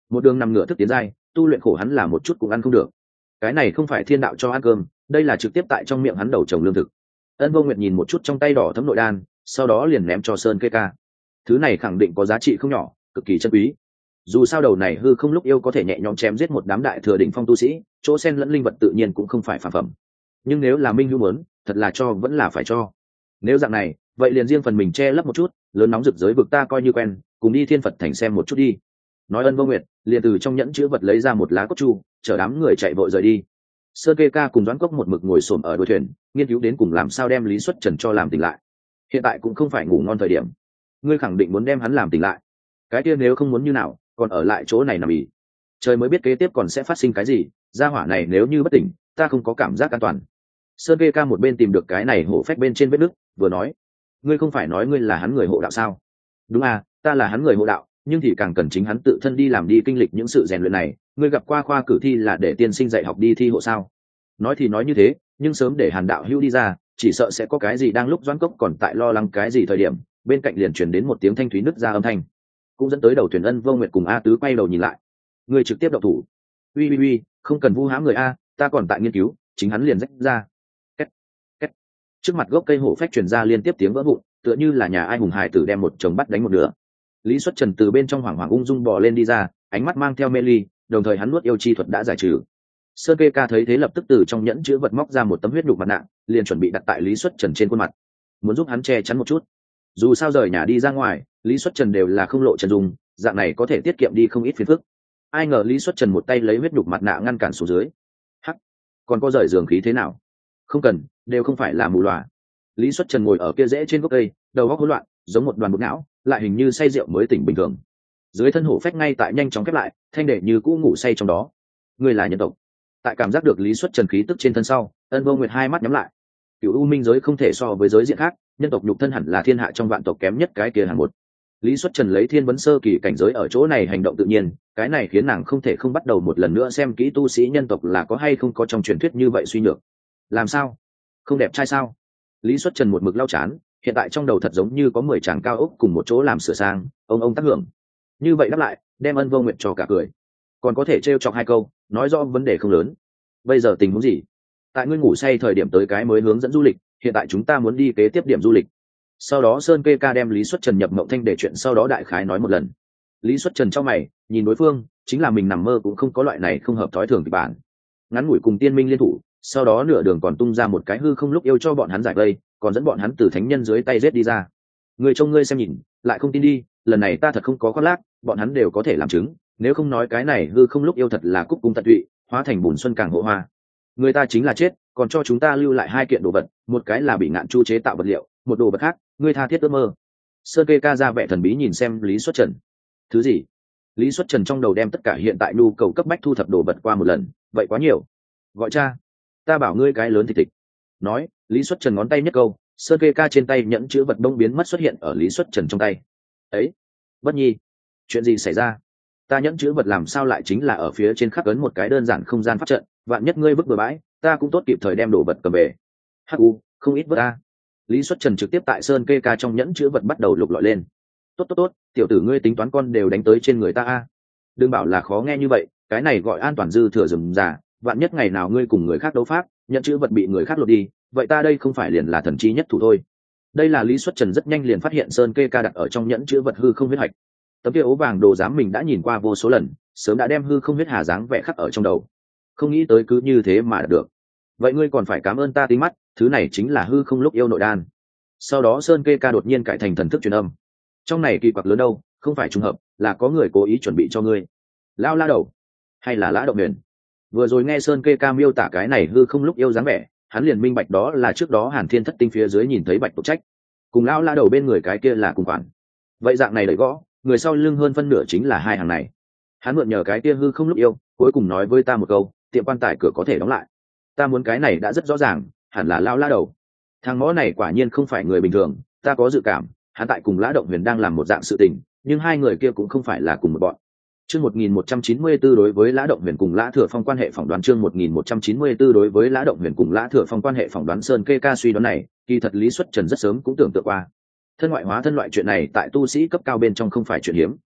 một đường nằm ngửa thức tiến giai, tu luyện khổ hắn là một chút cũng ăn không được. Cái này không phải thiên đạo cho ăn cơm, đây là trực tiếp tại trong miệng hắn đầu trồng lương thực. Ân Vô Nguyệt nhìn một chút trong tay đỏ thấm nội đan, sau đó liền ném cho Sơn Kê Ca. Thứ này khẳng định có giá trị không nhỏ, cực kỳ chân quý. Dù sao đầu này hư không lúc yêu có thể nhẹ nhõm chém giết một đám đại thừa đỉnh phong tu sĩ, chỗ sen lẫn linh vật tự nhiên cũng không phải phàm phẩm. Nhưng nếu là Minh Hữu muốn, thật là cho vẫn là phải cho. Nếu dạng này, vậy liền riêng phần mình che lấp một chút, lớn nóng rực giới vực ta coi như quen, cùng đi Thiên Phật thành xem một chút đi. Nói Ân Vô Nguyệt, liền từ trong nhẫn chứa vật lấy ra một lá cốt chu, chở đám người chạy vội rời đi. Sơn Kê Ca cùng Doãn Cốc một mực ngồi xổm ở đuôi thuyền, nghiên cứu đến cùng làm sao đem Lý Xuất Trần cho làm tỉnh lại. Hiện tại cũng không phải ngủ ngon thời điểm, ngươi khẳng định muốn đem hắn làm tỉnh lại. Cái kia nếu không muốn như nào, còn ở lại chỗ này nằm ì. Trời mới biết kế tiếp còn sẽ phát sinh cái gì, gia hỏa này nếu như bất tỉnh, ta không có cảm giác an toàn. Sơn Kê Ca một bên tìm được cái này hổ phách bên trên vết nứt, vừa nói, ngươi không phải nói ngươi là hắn người hộ đạo sao? Đúng à, ta là hắn người hộ đạo, nhưng thì càng cần chính hắn tự thân đi làm đi kinh lịch những sự rèn luyện này. Ngươi gặp qua khoa cử thi là để tiên sinh dạy học đi thi hộ sao? Nói thì nói như thế, nhưng sớm để Hàn đạo hữu đi ra, chỉ sợ sẽ có cái gì đang lúc Doãn Cốc còn tại lo lắng cái gì thời điểm, bên cạnh liền truyền đến một tiếng thanh thúy nứt ra âm thanh, cũng dẫn tới đầu thuyền Ân Vô Nguyệt cùng A Tứ quay đầu nhìn lại. Ngươi trực tiếp động thủ. Uy uy uy, không cần vu hãm người a, ta còn tại nghiên cứu, chính hắn liền rách ra. Két, két. Trước mặt gốc cây hổ phách truyền ra liên tiếp tiếng vỡ vụn, tựa như là nhà ai hùng hài tử đem một chồng bắt đánh một nửa. Lý Xuất Trần từ bên trong hoảng hoảng ung dung bò lên đi ra, ánh mắt mang theo mê ly, đồng thời hắn nuốt yêu chi thuật đã giải trừ. Sơn Kê Ca thấy thế lập tức từ trong nhẫn chứa vật móc ra một tấm huyết nhục mặt nạ, liền chuẩn bị đặt tại Lý Xuất Trần trên khuôn mặt, muốn giúp hắn che chắn một chút. Dù sao rời nhà đi ra ngoài, Lý Xuất Trần đều là không lộ chân dung, dạng này có thể tiết kiệm đi không ít phiền phức. Ai ngờ Lý Xuất Trần một tay lấy huyết nhục mặt nạ ngăn cản xuống dưới. Hắc, còn có rời giường khí thế nào? Không cần, đều không phải là mù lòa. Lý Xuất Trần ngồi ở kia rễ trên gốc cây, đầu óc hỗn loạn, giống một đoàn bột não, lại hình như say rượu mới tỉnh bình thường. Dưới thân hổ phách ngay tại nhanh chóng khép lại, thanh đệ như cũ ngủ say trong đó. Người là nhân tộc. Tại cảm giác được Lý Xuất Trần khí tức trên thân sau, Ân Vô Nguyệt hai mắt nhắm lại. Cửu U Minh giới không thể so với giới diện khác, nhân tộc nhục thân hẳn là thiên hạ trong vạn tộc kém nhất cái kia hàng một. Lý Xuất Trần lấy thiên vấn sơ kỳ cảnh giới ở chỗ này hành động tự nhiên, cái này khiến nàng không thể không bắt đầu một lần nữa xem kỹ tu sĩ nhân tộc là có hay không có trong truyền thuyết như vậy suy nhược. Làm sao? Không đẹp trai sao? Lý Xuất Trần một mực lau chán, hiện tại trong đầu thật giống như có mười chàng cao ốc cùng một chỗ làm sửa sang, ông ông tác hưởng. Như vậy đáp lại, đem Ân Vô Nguyệt cho cả cười. Còn có thể trêu chọc hai câu, nói rõ vấn đề không lớn. Bây giờ tình huống gì? Tại ngươi ngủ say thời điểm tới cái mới hướng dẫn du lịch, hiện tại chúng ta muốn đi kế tiếp điểm du lịch. Sau đó Sơn Kê Ca đem Lý Xuất Trần nhập mộng thanh để chuyện sau đó đại khái nói một lần. Lý Xuất Trần trong mày nhìn đối phương, chính là mình nằm mơ cũng không có loại này không hợp thói thường kịch bản. Ngắn ngủi cùng tiên minh liên thủ, sau đó nửa đường còn tung ra một cái hư không lúc yêu cho bọn hắn giải vây, còn dẫn bọn hắn từ thánh nhân dưới tay giết đi ra. Người trông ngươi xem nhìn, lại không tin đi, lần này ta thật không có khoác lác, bọn hắn đều có thể làm chứng, nếu không nói cái này hư không lúc yêu thật là cúc cung tận tụy, hóa thành bùn xuân càng hộ hoa. Người ta chính là chết, còn cho chúng ta lưu lại hai kiện đồ vật, một cái là bị ngạn chu chế tạo vật liệu, một đồ vật khác, ngươi tha thiết ước mơ. Sơn Kê Ca ra vẻ thần bí nhìn xem Lý Xuất Trần. Thứ gì? Lý Xuất Trần trong đầu đem tất cả hiện tại nhu cầu cấp bách thu thập đồ vật qua một lần, vậy quá nhiều. Gọi cha, ta bảo ngươi cái lớn thịt thịt. Nói, Lý Xuất Trần ngón tay nhất câu, Sơn Kê Ca trên tay nhẫn chữ vật đông biến mất xuất hiện ở Lý Xuất Trần trong tay. Ấy, Bất Nhi, chuyện gì xảy ra? Ta nhẫn chữ vật làm sao lại chính là ở phía trên khắc ấn một cái đơn giản không gian pháp trận, vạn nhất ngươi vứt bừa bãi, ta cũng tốt kịp thời đem đồ vật cầm về. Hắc u, không ít vứt ta. Lý Xuất Trần trực tiếp tại Sơn Kê Ca trong nhẫn chữ vật bắt đầu lục lọi lên. Tốt tốt tốt, tiểu tử ngươi tính toán con đều đánh tới trên người ta a. Đừng bảo là khó nghe như vậy, cái này gọi an toàn dư thừa rườm rà, vạn nhất ngày nào ngươi cùng người khác đấu pháp, nhẫn chữ vật bị người khác lột đi, vậy ta đây không phải liền là thần chi nhất thủ thôi. Đây là Lý Xuất Trần rất nhanh liền phát hiện Sơn Kê Ca đặt ở trong nhẫn chữ vật hư không huyết hạch. Tấm kia ố vàng đồ giám mình đã nhìn qua vô số lần, sớm đã đem hư không huyết hà dáng vẽ khắc ở trong đầu. Không nghĩ tới cứ như thế mà được. Vậy ngươi còn phải cảm ơn ta tính mắt, thứ này chính là hư không lúc yêu nội đan. Sau đó Sơn Kê Ca đột nhiên cải thành thần thức truyền âm. Trong này kỳ quặc lớn đâu, không phải trùng hợp, là có người cố ý chuẩn bị cho ngươi. Lao La Đầu, hay là Lã Động Huyền? Vừa rồi nghe Sơn Kê Ca miêu tả cái này hư không lúc yêu dáng vẻ, hắn liền minh bạch đó là trước đó Hàn Thiên Thất Tinh phía dưới nhìn thấy Bạch Tuộc Trách, cùng Lao La Đầu bên người cái kia là cùng khoản. Vậy dạng này đẩy gõ, người sau lưng hơn phân nửa chính là hai hàng này. Hắn mượn nhờ cái kia hư không lúc yêu, cuối cùng nói với ta một câu, tiệm quan tài cửa có thể đóng lại. Ta muốn cái này đã rất rõ ràng, hẳn là Lao La Đầu. Thằng ngõ này quả nhiên không phải người bình thường, ta có dự cảm, hắn tại cùng Lã Động Huyền đang làm một dạng sự tình, nhưng hai người kia cũng không phải là cùng một bọn. Chương một nghìn một trăm chín mươi tư đối với Lã Động Huyền cùng Lã Thừa Phong quan hệ phỏng đoán chương một nghìn một trăm chín mươi tư đối với Lã Động Huyền cùng Lã Thừa Phong quan hệ phỏng đoán Sơn Kê Ca suy đoán này, kỳ thật Lý Xuất Trần rất sớm cũng tưởng tượng qua. Thân ngoại hóa thân loại chuyện này tại tu sĩ cấp cao bên trong không phải chuyện hiếm.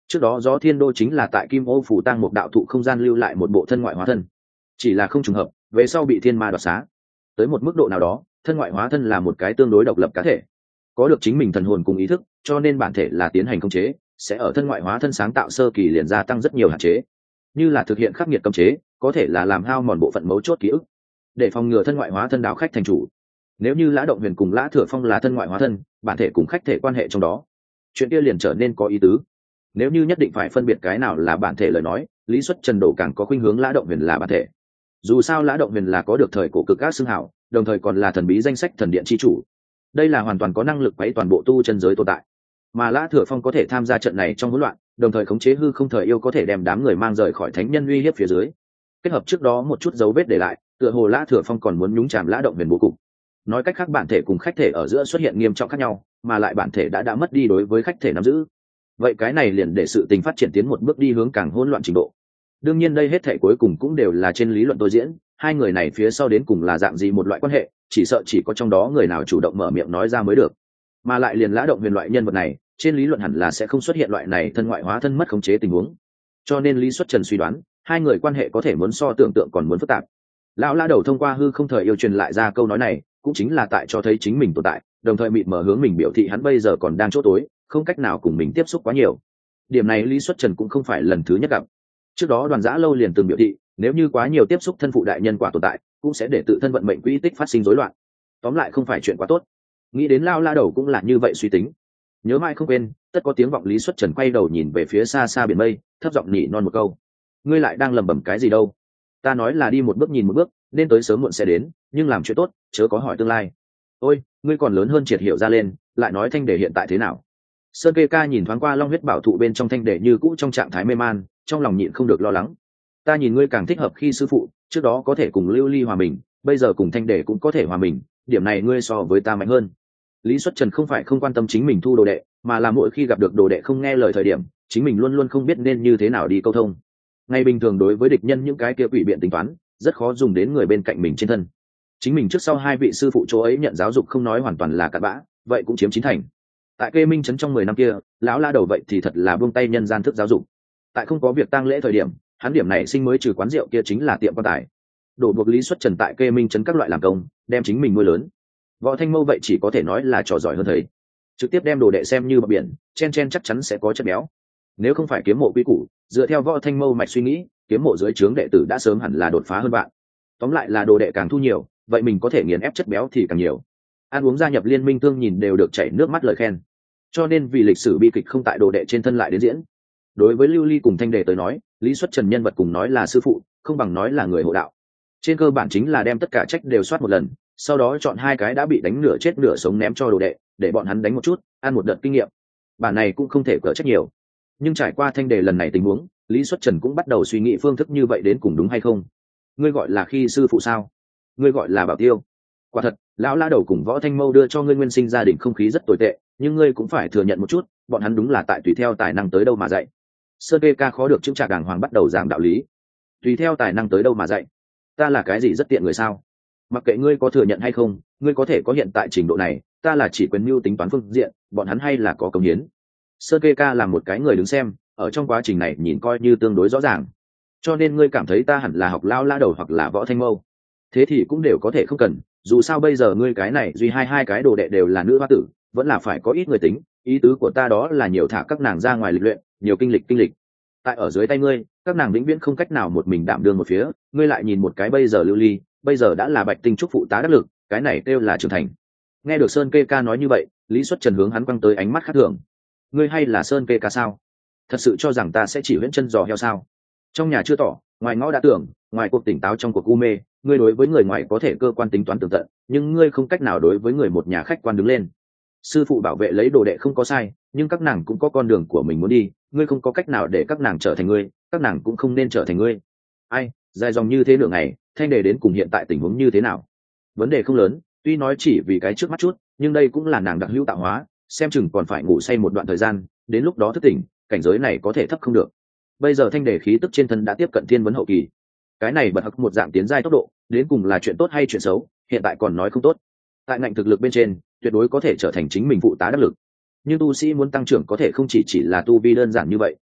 Trước đó Gió Thiên Đô chính là tại Kim Ô phủ tang một đạo thụ không gian lưu lại một bộ thân ngoại hóa thân, chỉ là không trùng hợp, về sau bị thiên ma đoạt xá. Tới một mức độ nào đó, thân ngoại hóa thân là một cái tương đối độc lập cá thể, có được chính mình thần hồn cùng ý thức, cho nên bản thể là tiến hành khống chế, sẽ ở thân ngoại hóa thân sáng tạo sơ kỳ liền gia tăng rất nhiều hạn chế, như là thực hiện khắc nghiệt cấm chế, có thể là làm hao mòn bộ phận mấu chốt ký ức, để phòng ngừa thân ngoại hóa thân đảo khách thành chủ. Nếu như Lã Động Huyền cùng Lã Thừa Phong là thân ngoại hóa thân, bản thể cùng khách thể quan hệ trong đó, chuyện kia liền trở nên có ý tứ. Nếu như nhất định phải phân biệt cái nào là bản thể lời nói, Lý Xuất Trần Đổ càng có khuynh hướng Lã Động Huyền là bản thể. Dù sao Lã Động Huyền là có được thời cổ cực các xưng hảo, đồng thời còn là thần bí danh sách thần điện chi chủ, đây là hoàn toàn có năng lực quấy toàn bộ tu chân giới tồn tại. Mà Lã Thừa Phong có thể tham gia trận này trong hỗn loạn, đồng thời khống chế hư không thời yêu có thể đem đám người mang rời khỏi thánh nhân uy hiếp phía dưới. Kết hợp trước đó một chút dấu vết để lại, tựa hồ Lã Thừa Phong còn muốn nhúng chàm Lã Động Huyền bố cục. Nói cách khác, bản thể cùng khách thể ở giữa xuất hiện nghiêm trọng khác nhau, mà lại bản thể đã đã mất đi đối với khách thể nắm giữ. Vậy cái này liền để sự tình phát triển tiến một bước đi hướng càng hỗn loạn trình độ. Đương nhiên đây hết thể cuối cùng cũng đều là trên lý luận tôi diễn, hai người này phía sau đến cùng là dạng gì một loại quan hệ, chỉ sợ chỉ có trong đó người nào chủ động mở miệng nói ra mới được. Mà lại liền Lã Động Huyền loại nhân vật này, trên lý luận hẳn là sẽ không xuất hiện loại này thân ngoại hóa thân mất khống chế tình huống. Cho nên Lý Xuất Trần suy đoán, hai người quan hệ có thể muốn so tưởng tượng còn muốn phức tạp. Lão Lã Đầu thông qua hư không thời yêu truyền lại ra câu nói này, cũng chính là tại cho thấy chính mình tồn tại, đồng thời mịt mở hướng mình biểu thị hắn bây giờ còn đang chỗ tối, không cách nào cùng mình tiếp xúc quá nhiều. Điểm này Lý Xuất Trần cũng không phải lần thứ nhất gặp. Trước đó Đoàn Giã Lâu liền từng biểu thị, nếu như quá nhiều tiếp xúc thân phụ đại nhân quả tồn tại, cũng sẽ để tự thân vận mệnh quỹ tích phát sinh rối loạn. Tóm lại không phải chuyện quá tốt. Nghĩ đến Lão La Đầu cũng là như vậy suy tính. Nhớ mãi không quên, tất có tiếng vọng Lý Xuất Trần quay đầu nhìn về phía xa xa biển mây, thấp giọng nhỉ non một câu: ngươi lại đang lẩm bẩm cái gì đâu? Ta nói là đi một bước nhìn một bước, nên tới sớm muộn sẽ đến, nhưng làm chuyện tốt chớ có hỏi tương lai. Ôi, ngươi còn lớn hơn Triệt Hiểu ra lên, lại nói Thanh Đề hiện tại thế nào? Sơn Kê Ca nhìn thoáng qua long huyết bảo thụ bên trong Thanh Đề như cũ trong trạng thái mê man, trong lòng nhịn không được lo lắng. Ta nhìn ngươi càng thích hợp khi sư phụ, trước đó có thể cùng Lưu Ly hòa mình, bây giờ cùng Thanh Đề cũng có thể hòa mình, điểm này ngươi so với ta mạnh hơn. Lý Xuất Trần không phải không quan tâm chính mình thu đồ đệ, mà là mỗi khi gặp được đồ đệ không nghe lời thời điểm, chính mình luôn luôn không biết nên như thế nào đi câu thông. Ngày bình thường đối với địch nhân những cái kia quỷ biện tính toán, rất khó dùng đến người bên cạnh mình trên thân. Chính mình trước sau hai vị sư phụ chỗ ấy nhận giáo dục không nói hoàn toàn là cặn bã, vậy cũng chiếm chín thành. Tại Kê Minh trấn trong mười năm kia, lão La Đầu vậy thì thật là buông tay nhân gian thức giáo dục. Tại không có việc tang lễ thời điểm, hắn điểm này sinh mới trừ quán rượu kia chính là tiệm quan tài. Đổ buộc Lý Xuất Trần tại Kê Minh trấn các loại làm công, đem chính mình nuôi lớn. Võ Thanh Mâu vậy chỉ có thể nói là trò giỏi hơn thầy, trực tiếp đem đồ đệ xem như bờ biển, chen chen chắc chắn sẽ có chất béo. Nếu không phải kiếm mộ quy củ, dựa theo Võ Thanh Mâu mạch suy nghĩ, kiếm mộ dưới trướng đệ tử đã sớm hẳn là đột phá hơn bạn. Tóm lại là đồ đệ càng thu nhiều, vậy mình có thể nghiền ép chất béo thì càng nhiều. Ăn uống gia nhập liên minh tương nhìn đều được chảy nước mắt lời khen. Cho nên vì lịch sử bi kịch không tại đồ đệ trên thân lại đến diễn. Đối với Lưu Ly cùng Thanh Đề tới nói, Lý Xuất Trần nhân vật cùng nói là sư phụ, không bằng nói là người hộ đạo. Trên cơ bản chính là đem tất cả trách đều soát một lần, sau đó chọn hai cái đã bị đánh nửa chết nửa sống ném cho đồ đệ, để bọn hắn đánh một chút, ăn một đợt kinh nghiệm. Bản này cũng không thể cỡ trách nhiều. Nhưng trải qua Thanh Đề lần này tình huống, Lý Xuất Trần cũng bắt đầu suy nghĩ phương thức như vậy đến cùng đúng hay không. Ngươi gọi là khi sư phụ sao? Ngươi gọi là bảo tiêu. Quả thật, lão La Đầu cùng Võ Thanh Mâu đưa cho ngươi nguyên sinh gia đình không khí rất tồi tệ, nhưng ngươi cũng phải thừa nhận một chút, bọn hắn đúng là tại tùy theo tài năng tới đâu mà dạy. Sơn Kê Ca khó được chững chạc đàng hoàng bắt đầu giảng đạo lý. Tùy theo tài năng tới đâu mà dạy. Ta là cái gì rất tiện người sao? Mặc kệ ngươi có thừa nhận hay không, ngươi có thể có hiện tại trình độ này, ta là chỉ quyền mưu tính toán phương diện, bọn hắn hay là có công hiến. Sơn Kê Ca là một cái người đứng xem, ở trong quá trình này nhìn coi như tương đối rõ ràng. Cho nên ngươi cảm thấy ta hẳn là học Lão La Đầu hoặc là Võ Thanh Mâu. Thế thì cũng đều có thể không cần, dù sao bây giờ ngươi cái này duy hai hai cái đồ đệ đều là nữ hoa tử, vẫn là phải có ít người tính. Ý tứ của ta đó là nhiều thả các nàng ra ngoài lịch luyện, nhiều kinh lịch kinh lịch. Tại ở dưới tay ngươi, các nàng vĩnh viễn không cách nào một mình đảm đương một phía, ngươi lại nhìn một cái bây giờ Lưu Ly, bây giờ đã là Bạch Tinh trúc phụ tá đắc lực, cái này kêu là trưởng thành. Nghe được Sơn Kê Ca nói như vậy, Lý Xuất Trần hướng hắn quăng tới ánh mắt khác thường. Ngươi hay là Sơn Kê Ca sao? Thật sự cho rằng ta sẽ chỉ huyễn chân giò heo sao? Trong nhà chưa tỏ, ngoài ngõ đã tưởng, ngoài cuộc tỉnh táo trong cuộc u mê, ngươi đối với người ngoài có thể cơ quan tính toán tường tận, nhưng ngươi không cách nào đối với người một nhà khách quan đứng lên. Sư phụ bảo vệ lấy đồ đệ không có sai, nhưng các nàng cũng có con đường của mình muốn đi, ngươi không có cách nào để các nàng trở thành ngươi, các nàng cũng không nên trở thành ngươi. Ai, dài dòng như thế nửa ngày, Thanh Đề đến cùng hiện tại tình huống như thế nào? Vấn đề không lớn, tuy nói chỉ vì cái trước mắt chút, nhưng đây cũng là nàng đặc hữu tạo hóa, xem chừng còn phải ngủ say một đoạn thời gian, đến lúc đó thức tỉnh, cảnh giới này có thể thấp không được. Bây giờ Thanh Đề khí tức trên thân đã tiếp cận thiên vấn hậu kỳ, cái này bật hắc một dạng tiến giai tốc độ, đến cùng là chuyện tốt hay chuyện xấu, hiện tại còn nói không tốt. Tại ngành thực lực bên trên, tuyệt đối có thể trở thành chính mình phụ tá đắc lực. Nhưng tu sĩ muốn tăng trưởng có thể không chỉ chỉ là tu vi đơn giản như vậy,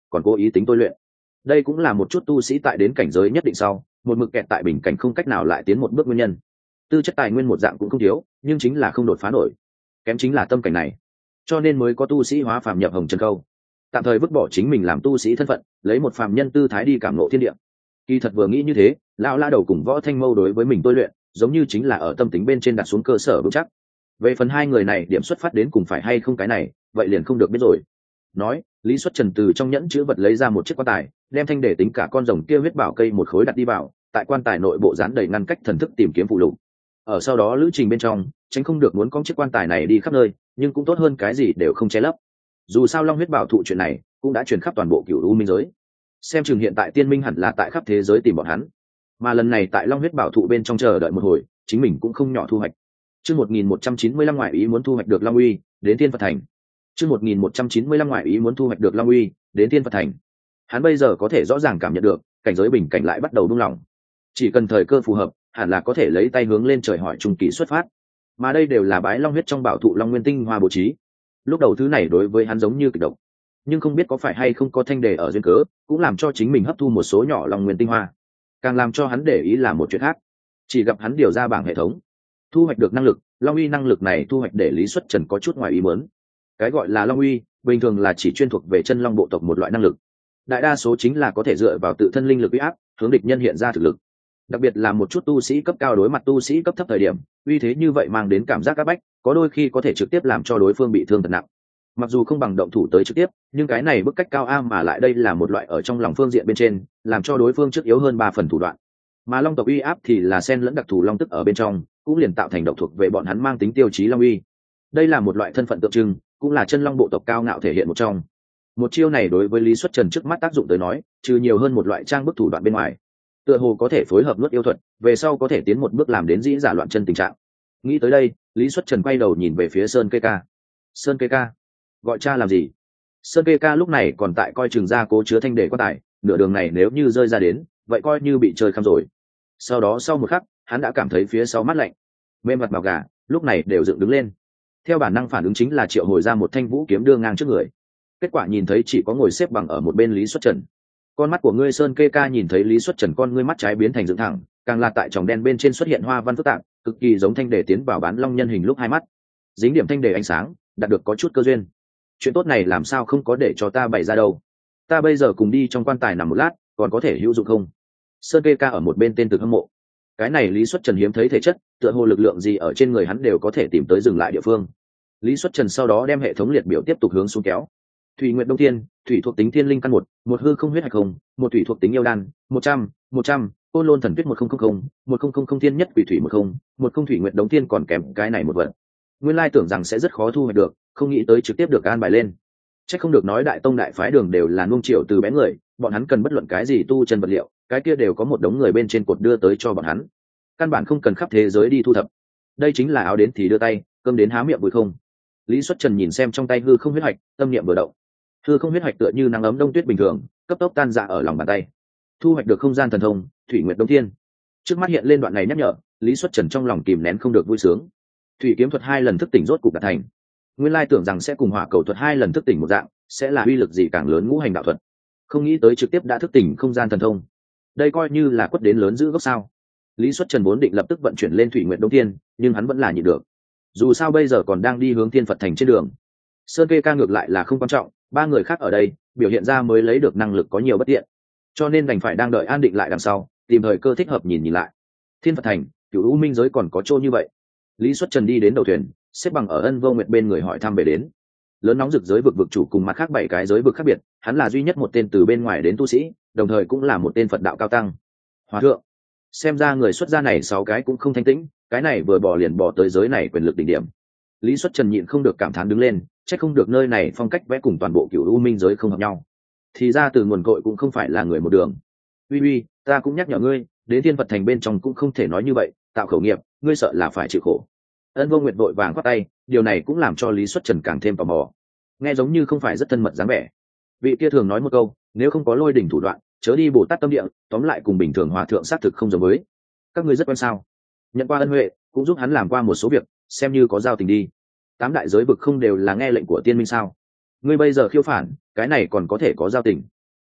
còn cố ý tính tôi luyện. Đây cũng là một chút tu sĩ tại đến cảnh giới nhất định sau một mực kẹt tại bình cảnh không cách nào lại tiến một bước nguyên nhân. Tư chất tài nguyên một dạng cũng không thiếu, nhưng chính là không đột phá nổi, kém chính là tâm cảnh này, cho nên mới có tu sĩ hóa phàm nhập hồng trần câu, tạm thời vứt bỏ chính mình làm tu sĩ thân phận, lấy một phàm nhân tư thái đi cảm ngộ thiên địa. Kỳ thật vừa nghĩ như thế, lão la đầu cùng Võ Thanh Mâu đối với mình tôi luyện giống như chính là ở tâm tính bên trên đặt xuống cơ sở vững chắc. Về phần hai người này điểm xuất phát đến cùng phải hay không cái này, vậy liền không được biết rồi. Nói, Lý Xuất Trần từ trong nhẫn chữ vật lấy ra một chiếc quan tài, đem thanh để tính cả con rồng kia huyết bảo cây một khối đặt đi vào, tại quan tài nội bộ dán đầy ngăn cách thần thức tìm kiếm phụ lục. Ở sau đó lữ trình bên trong, tránh không được muốn con chiếc quan tài này đi khắp nơi, nhưng cũng tốt hơn cái gì đều không che lấp. Dù sao Long huyết bảo thụ chuyện này cũng đã truyền khắp toàn bộ Cửu U Minh giới. Xem chừng hiện tại Tiên Minh hẳn là tại khắp thế giới tìm bọn hắn. Mà lần này tại Long huyết bảo thụ bên trong chờ đợi một hồi, chính mình cũng không nhỏ thu hoạch. Chương một nghìn một trăm chín mươi lăm ngoại ý muốn thu hoạch được Long Uy, đến Thiên Phật Thành. Chương một nghìn một trăm chín mươi lăm ngoại ý muốn thu hoạch được Long Uy, đến Thiên Phật Thành. Hắn bây giờ có thể rõ ràng cảm nhận được, cảnh giới bình cảnh lại bắt đầu buông lỏng. Chỉ cần thời cơ phù hợp, hẳn là có thể lấy tay hướng lên trời hỏi trung kỳ xuất phát. Mà đây đều là bái long huyết trong bảo thụ Long Nguyên Tinh Hoa bố trí. Lúc đầu thứ này đối với hắn giống như kịch độc, nhưng không biết có phải hay không có thanh đề ở duyên cớ, cũng làm cho chính mình hấp thu một số nhỏ Long Nguyên Tinh Hoa. Càng làm cho hắn để ý là một chuyện khác. Chỉ gặp hắn điều ra bảng hệ thống, thu hoạch được năng lực, Long Uy năng lực này thu hoạch để Lý Xuất Trần có chút ngoài ý muốn. Cái gọi là Long Uy, bình thường là chỉ chuyên thuộc về chân long bộ tộc một loại năng lực. Đại đa số chính là có thể dựa vào tự thân linh lực uy áp, hướng địch nhân hiện ra thực lực. Đặc biệt là một chút tu sĩ cấp cao đối mặt tu sĩ cấp thấp thời điểm, uy thế như vậy mang đến cảm giác áp bách, có đôi khi có thể trực tiếp làm cho đối phương bị thương thật nặng. Mặc dù không bằng động thủ tới trực tiếp, nhưng cái này bức cách cao a mà lại đây là một loại ở trong lòng phương diện bên trên, làm cho đối phương trước yếu hơn ba phần thủ đoạn. Mà long tộc uy áp thì là xen lẫn đặc thù long tức ở bên trong, cũng liền tạo thành độc thuộc về bọn hắn mang tính tiêu chí long uy. Đây là một loại thân phận tượng trưng, cũng là chân long bộ tộc cao ngạo thể hiện một trong. Một chiêu này đối với Lý Xuất Trần trước mắt tác dụng tới nói, trừ nhiều hơn một loại trang bức thủ đoạn bên ngoài, tựa hồ có thể phối hợp nuốt yêu thuật, về sau có thể tiến một bước làm đến dĩ giả loạn chân tình trạng. Nghĩ tới đây, Lý Xuất Trần quay đầu nhìn về phía Sơn Kê Ca. Sơn Kê Ca, gọi cha làm gì? Sơn Kê Ca lúc này còn tại coi chừng ra cố chứa thanh đề quan tài, nửa đường này nếu như rơi ra đến, vậy coi như bị chơi khăm rồi. Sau đó sau một khắc, hắn đã cảm thấy phía sau mát lạnh, mềm mặt bảo gà lúc này đều dựng đứng lên. Theo bản năng phản ứng chính là triệu hồi ra một thanh vũ kiếm đưa ngang trước người. Kết quả nhìn thấy chỉ có ngồi xếp bằng ở một bên Lý Xuất Trần. Con mắt của ngươi Sơn Kê Ca nhìn thấy Lý Xuất Trần con ngươi mắt trái biến thành dựng thẳng, càng là tại tròng đen bên trên xuất hiện hoa văn phức tạp, cực kỳ giống thanh đề tiến vào bán long nhân hình lúc hai mắt. Dính điểm thanh đề ánh sáng, đạt được có chút cơ duyên. Chuyện tốt này làm sao không có để cho ta bày ra đâu? Ta bây giờ cùng đi trong quan tài nằm một lát, còn có thể hữu dụng không? Sơn Kê Ca ở một bên tên từ hâm mộ. Cái này Lý Xuất Trần hiếm thấy thể chất, tựa hồ lực lượng gì ở trên người hắn đều có thể tìm tới dừng lại địa phương. Lý Xuất Trần sau đó đem hệ thống liệt biểu tiếp tục hướng xuống kéo. Thủy Nguyệt Đông Thiên, thủy thuộc tính thiên linh căn một, một hư không huyết hạch không, một thủy thuộc tính yêu đan, một trăm, một trăm, Côn Lôn thần tuyết một không không không, một không không không thiên nhất quỷ thủy một không, một không thủy nguyệt Đông Thiên còn kèm cái này một vật. Nguyên lai tưởng rằng sẽ rất khó thu hoạch được, không nghĩ tới trực tiếp được an bài lên. Chắc không được nói đại tông đại phái đường đều là nuông chiều từ bé người, bọn hắn cần bất luận cái gì tu chân vật liệu, cái kia đều có một đống người bên trên cột đưa tới cho bọn hắn. Căn bản không cần khắp thế giới đi thu thập. Đây chính là áo đến thì đưa tay, cơm đến há miệng vui không. Lý Xuất Trần nhìn xem trong tay hư không huyết hạch, tâm niệm vừa động. Hư không huyết hạch tựa như nắng ấm đông tuyết bình thường, cấp tốc tan ra ở lòng bàn tay. Thu hoạch được không gian thần thông, Thủy Nguyệt Đông Thiên. Trước mắt hiện lên đoạn này nhắc nhở, Lý Xuất Trần trong lòng kìm nén không được vui sướng. Thủy kiếm thuật hai lần thức tỉnh rốt cục đạt thành. Nguyên lai tưởng rằng sẽ cùng hỏa cầu thuật hai lần thức tỉnh một dạng, sẽ là uy lực gì càng lớn ngũ hành đạo thuật. Không nghĩ tới trực tiếp đã thức tỉnh không gian thần thông. Đây coi như là quất đến lớn giữ gốc sao? Lý Xuất Trần vốn định lập tức vận chuyển lên Thủy Nguyệt Đông Thiên, nhưng hắn vẫn là nhịn được. Dù sao bây giờ còn đang đi hướng Thiên Phật Thành trên đường. Sơn Kê Ca ngược lại là không quan trọng, ba người khác ở đây biểu hiện ra mới lấy được năng lực có nhiều bất tiện, cho nên đành phải đang đợi an định lại đằng sau, tìm thời cơ thích hợp nhìn nhìn lại. Thiên Phật Thành, Cửu U Minh giới còn có chỗ như vậy. Lý Xuất Trần đi đến đầu thuyền, xếp bằng ở Ân Vô Nguyệt bên người hỏi thăm về đến. Lớn nóng rực giới vực vực chủ cùng mặt khác bảy cái giới vực khác biệt, hắn là duy nhất một tên từ bên ngoài đến tu sĩ, đồng thời cũng là một tên Phật đạo cao tăng. Hòa thượng, xem ra người xuất gia này sáu cái cũng không thanh tĩnh, cái này vừa bỏ liền bỏ tới giới này quyền lực đỉnh điểm. Lý Xuất Trần nhịn không được cảm thán đứng lên, chắc không được nơi này phong cách vẽ cùng toàn bộ Cửu U Minh giới không hợp nhau. Thì ra từ nguồn cội cũng không phải là người một đường. Uy uy, ta cũng nhắc nhở ngươi, đến Thiên Phật Thành bên trong cũng không thể nói như vậy, tạo khẩu nghiệp, ngươi sợ là phải chịu khổ. Ân Vô Nguyệt vội vàng khoát tay, điều này cũng làm cho Lý Xuất Trần càng thêm tò mò. Nghe giống như không phải rất thân mật dáng vẻ. Vị kia thường nói một câu, nếu không có lôi đỉnh thủ đoạn, chớ đi Bồ Tát tâm địa, tóm lại cùng bình thường hòa thượng xác thực không giống với. Các ngươi rất quen sao? Nhận qua ân huệ, cũng giúp hắn làm qua một số việc, xem như có giao tình đi. Tám đại giới vực không đều là nghe lệnh của tiên minh sao? Ngươi bây giờ khiêu phản, cái này còn có thể có giao tình?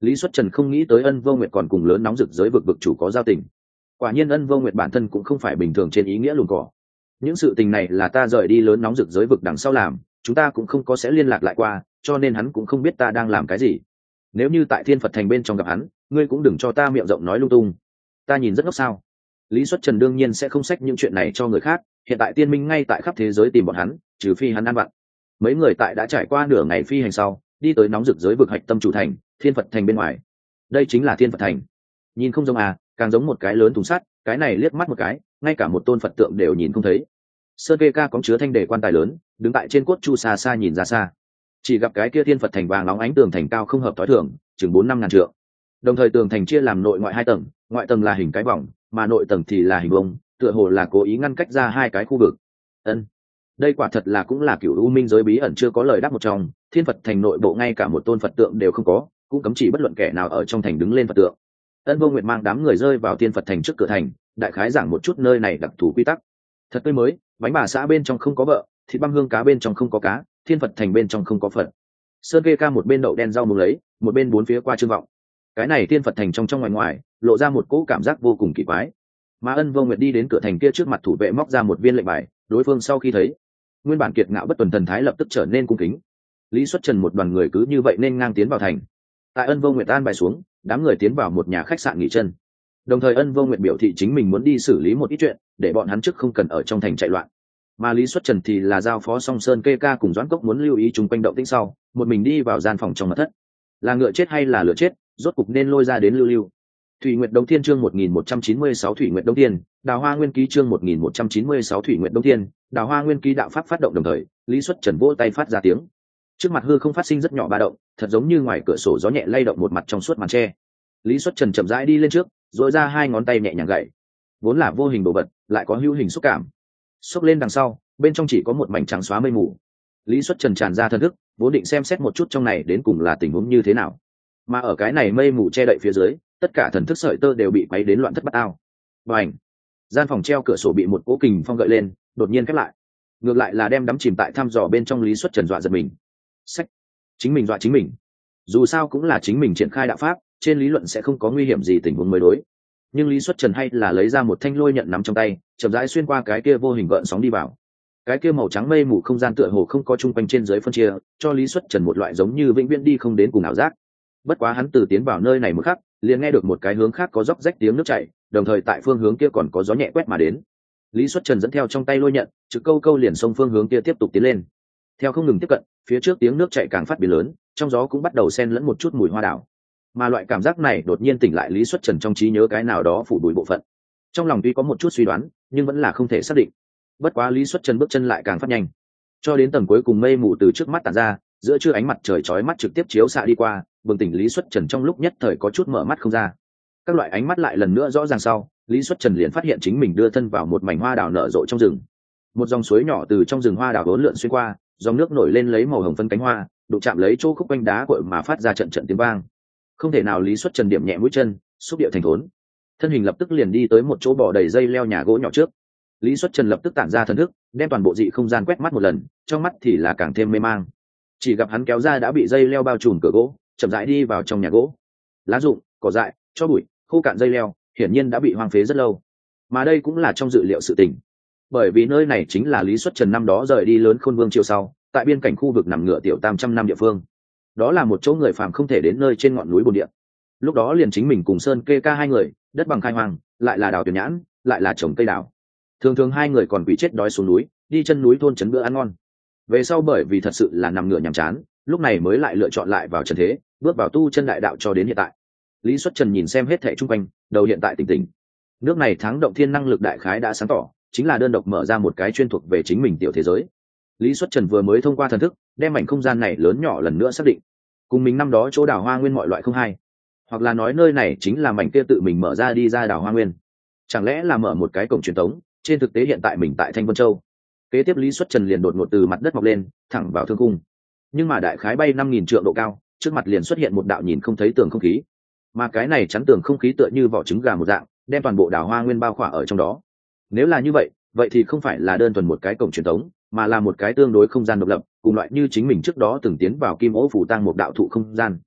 Lý Xuất Trần không nghĩ tới Ân Vô Nguyệt còn cùng lớn nóng rực giới vực vực chủ có giao tình. Quả nhiên Ân Vô Nguyệt bản thân cũng không phải bình thường trên ý nghĩa lùn cỏ. Những sự tình này là ta rời đi lớn nóng rực giới vực đằng sau làm, chúng ta cũng không có sẽ liên lạc lại qua, cho nên hắn cũng không biết ta đang làm cái gì. Nếu như tại Thiên Phật Thành bên trong gặp hắn, ngươi cũng đừng cho ta miệng rộng nói lung tung. Ta nhìn rất ngốc sao? Lý Xuất Trần đương nhiên sẽ không xách những chuyện này cho người khác, hiện tại Tiên Minh ngay tại khắp thế giới tìm bọn hắn, trừ phi hắn ăn vặn. Mấy người tại đã trải qua nửa ngày phi hành sau, đi tới nóng rực giới vực hạch tâm chủ thành, Thiên Phật Thành bên ngoài. Đây chính là Thiên Phật Thành. Nhìn không giống à, càng giống một cái lớn thùng sắt, cái này liếc mắt một cái, ngay cả một tôn Phật tượng đều nhìn không thấy. Sơn Kê Ca có chứa thanh đề quan tài lớn, đứng tại trên cốt chu xa xa nhìn ra xa. Chỉ gặp cái kia Thiên Phật Thành vàng nóng ánh tường thành cao không hợp tối thường, chừng bốn năm ngàn trượng. Đồng thời tường thành chia làm nội ngoại hai tầng, ngoại tầng là hình cái vòng, mà nội tầng thì là hình vuông, tựa hồ là cố ý ngăn cách ra hai cái khu vực. Ân, đây quả thật là cũng là cựu u minh giới bí ẩn chưa có lời đáp một trong. Thiên Phật Thành nội bộ ngay cả một tôn Phật tượng đều không có, cũng cấm chỉ bất luận kẻ nào ở trong thành đứng lên Phật tượng. Ân Vô Nguyệt mang đám người rơi vào Thiên Phật Thành trước cửa thành, đại khái giảng một chút nơi này đặc thù quy tắc. Thật tươi mới, bánh bà xã bên trong không có vợ, thịt băm hương cá bên trong không có cá, Thiên Phật Thành bên trong không có Phật. Sơn Kê Ca một bên đậu đen rau muống lấy, một bên bốn phía qua trương vọng. Cái này Thiên Phật Thành trong trong ngoài ngoài, lộ ra một cỗ cảm giác vô cùng kỳ quái. Mà Ân Vô Nguyệt đi đến cửa thành kia trước mặt thủ vệ móc ra một viên lệnh bài, đối phương sau khi thấy, nguyên bản kiệt ngạo bất tuần thần thái lập tức trở nên cung kính. Lý Xuất Trần một đoàn người cứ như vậy nên ngang tiến vào thành. Tại Ân Vô Nguyệt an bài xuống, đám người tiến vào một nhà khách sạn nghỉ chân. Đồng thời Ân Vô Nguyệt biểu thị chính mình muốn đi xử lý một ít chuyện, để bọn hắn trước không cần ở trong thành chạy loạn. Mà Lý Xuất Trần thì là giao phó Song Sơn Kê Ca cùng Doãn Cốc muốn lưu ý chung quanh động tĩnh sau, một mình đi vào gian phòng trong mật thất. Là ngựa chết hay là lửa chết, rốt cục nên lôi ra đến lưu lưu. Thủy Nguyệt Đông Thiên chương một nghìn một trăm chín mươi sáu Thủy Nguyệt Đông Thiên, Đào Hoa Nguyên Ký chương một nghìn một trăm chín mươi sáu Thủy Nguyệt Đông Thiên, Đào Hoa Nguyên Ký đạo pháp phát động đồng thời, Lý Xuất Trần vỗ tay phát ra tiếng. Trước mặt hư không phát sinh rất nhỏ ba động, thật giống như ngoài cửa sổ gió nhẹ lay động một mặt trong suốt màn tre. Lý Xuất Trần chậm rãi đi lên trước, rồi ra hai ngón tay nhẹ nhàng gậy. Vốn là vô hình đồ vật, lại có hữu hình xúc cảm. Xốc lên đằng sau, bên trong chỉ có một mảnh trắng xóa mây mù. Lý Xuất Trần tràn ra thân thức, vốn định xem xét một chút trong này đến cùng là tình huống như thế nào. Mà ở cái này mây mù che đậy phía dưới, tất cả thần thức sợi tơ đều bị quấy đến loạn thất bát ao. Bành! Gian phòng treo cửa sổ bị một cỗ kình phong gợi lên, đột nhiên khép lại. Ngược lại là đem đắm chìm tại thăm dò bên trong Lý Xuất Trần dọa giật mình. Sách! Chính mình dọa chính mình. Dù sao cũng là chính mình triển khai đạo pháp, trên lý luận sẽ không có nguy hiểm gì tình huống mới đối. Nhưng Lý Xuất Trần hay là lấy ra một thanh lôi nhận nắm trong tay, chậm rãi xuyên qua cái kia vô hình gợn sóng đi vào. Cái kia màu trắng mây mù không gian tựa hồ không có chung quanh trên dưới phân chia, cho Lý Xuất Trần một loại giống như vĩnh viễn đi không đến cùng ảo giác. Bất quá hắn từ tiến vào nơi này một khắc, liền nghe được một cái hướng khác có róc rách tiếng nước chảy, đồng thời tại phương hướng kia còn có gió nhẹ quét mà đến. Lý Xuất Trần dẫn theo trong tay lôi nhận, trực câu câu liền xông phương hướng kia tiếp tục tiến lên. Theo không ngừng tiếp cận, phía trước tiếng nước chảy càng phát biến lớn, trong gió cũng bắt đầu xen lẫn một chút mùi hoa đảo. Mà loại cảm giác này đột nhiên tỉnh lại Lý Xuất Trần trong trí nhớ cái nào đó phủ bụi bộ phận. Trong lòng tuy có một chút suy đoán, nhưng vẫn là không thể xác định. Bất quá Lý Xuất Trần bước chân lại càng phát nhanh, cho đến tầng cuối cùng mây mù từ trước mắt tản ra, giữa trưa ánh mặt trời chói mắt trực tiếp chiếu xạ đi qua, bừng tỉnh Lý Xuất Trần trong lúc nhất thời có chút mở mắt không ra. Các loại ánh mắt lại lần nữa rõ ràng sau, Lý Xuất Trần liền phát hiện chính mình đưa thân vào một mảnh hoa đào nở rộ trong rừng. Một dòng suối nhỏ từ trong rừng hoa đào vốn lượn xuyên qua, dòng nước nổi lên lấy màu hồng phân cánh hoa, đụng chạm lấy chỗ khúc quanh đá cội mà phát ra trận trận tiếng vang. Không thể nào Lý Xuất Trần điểm nhẹ mũi chân, xúc điệu thành thốn. Thân hình lập tức liền đi tới một chỗ bò đầy dây leo nhà gỗ nhỏ trước. Lý Xuất Trần lập tức tản ra thần thức, đem toàn bộ dị không gian quét mắt một lần, trong mắt thì là càng thêm mê mang. Chỉ gặp hắn kéo ra đã bị dây leo bao trùm cửa gỗ, chậm rãi đi vào trong nhà gỗ. Lá rụng, cỏ dại, cho bụi, khô cạn dây leo, hiển nhiên đã bị hoang phế rất lâu. Mà đây cũng là trong dự liệu sự tình, bởi vì nơi này chính là Lý Xuất Trần năm đó rời đi lớn Khôn Vương triều sau, tại biên cảnh khu vực nằm ngửa tiểu tam trăm năm địa phương. Đó là một chỗ người phàm không thể đến nơi trên ngọn núi bồn địa. Lúc đó liền chính mình cùng Sơn Kê Ca hai người, đất bằng khai hoang, lại là đào tuyển nhãn, lại là trồng cây đào. Thường thường hai người còn bị chết đói xuống núi, đi chân núi thôn trấn bữa ăn ngon. Về sau bởi vì thật sự là nằm ngửa nhàm chán, lúc này mới lại lựa chọn lại vào trần thế, bước vào tu chân đại đạo cho đến hiện tại. Lý Xuất Trần nhìn xem hết thảy chung quanh, đầu hiện tại tỉnh tỉnh. Nước này thắng động thiên năng lực đại khái đã sáng tỏ, chính là đơn độc mở ra một cái chuyên thuộc về chính mình tiểu thế giới. Lý Xuất Trần vừa mới thông qua thần thức, đem mảnh không gian này lớn nhỏ lần nữa xác định. Cùng mình năm đó chỗ đào hoa nguyên mọi loại không hai, hoặc là nói nơi này chính là mảnh kia tự mình mở ra đi ra đào hoa nguyên. Chẳng lẽ là mở một cái cổng truyền thống? Trên thực tế hiện tại mình tại Thanh Vân Châu. Kế tiếp Lý Xuất Trần liền đột ngột từ mặt đất mọc lên, thẳng vào thương cung. Nhưng mà đại khái bay năm nghìn trượng độ cao, trước mặt liền xuất hiện một đạo nhìn không thấy tường không khí. Mà cái này chắn tường không khí tựa như vỏ trứng gà một dạng, đem toàn bộ đào hoa nguyên bao khỏa ở trong đó. Nếu là như vậy, vậy thì không phải là đơn thuần một cái cổng truyền thống, mà là một cái tương đối không gian độc lập, cùng loại như chính mình trước đó từng tiến vào Kim Ô phủ tăng một đạo thụ không gian.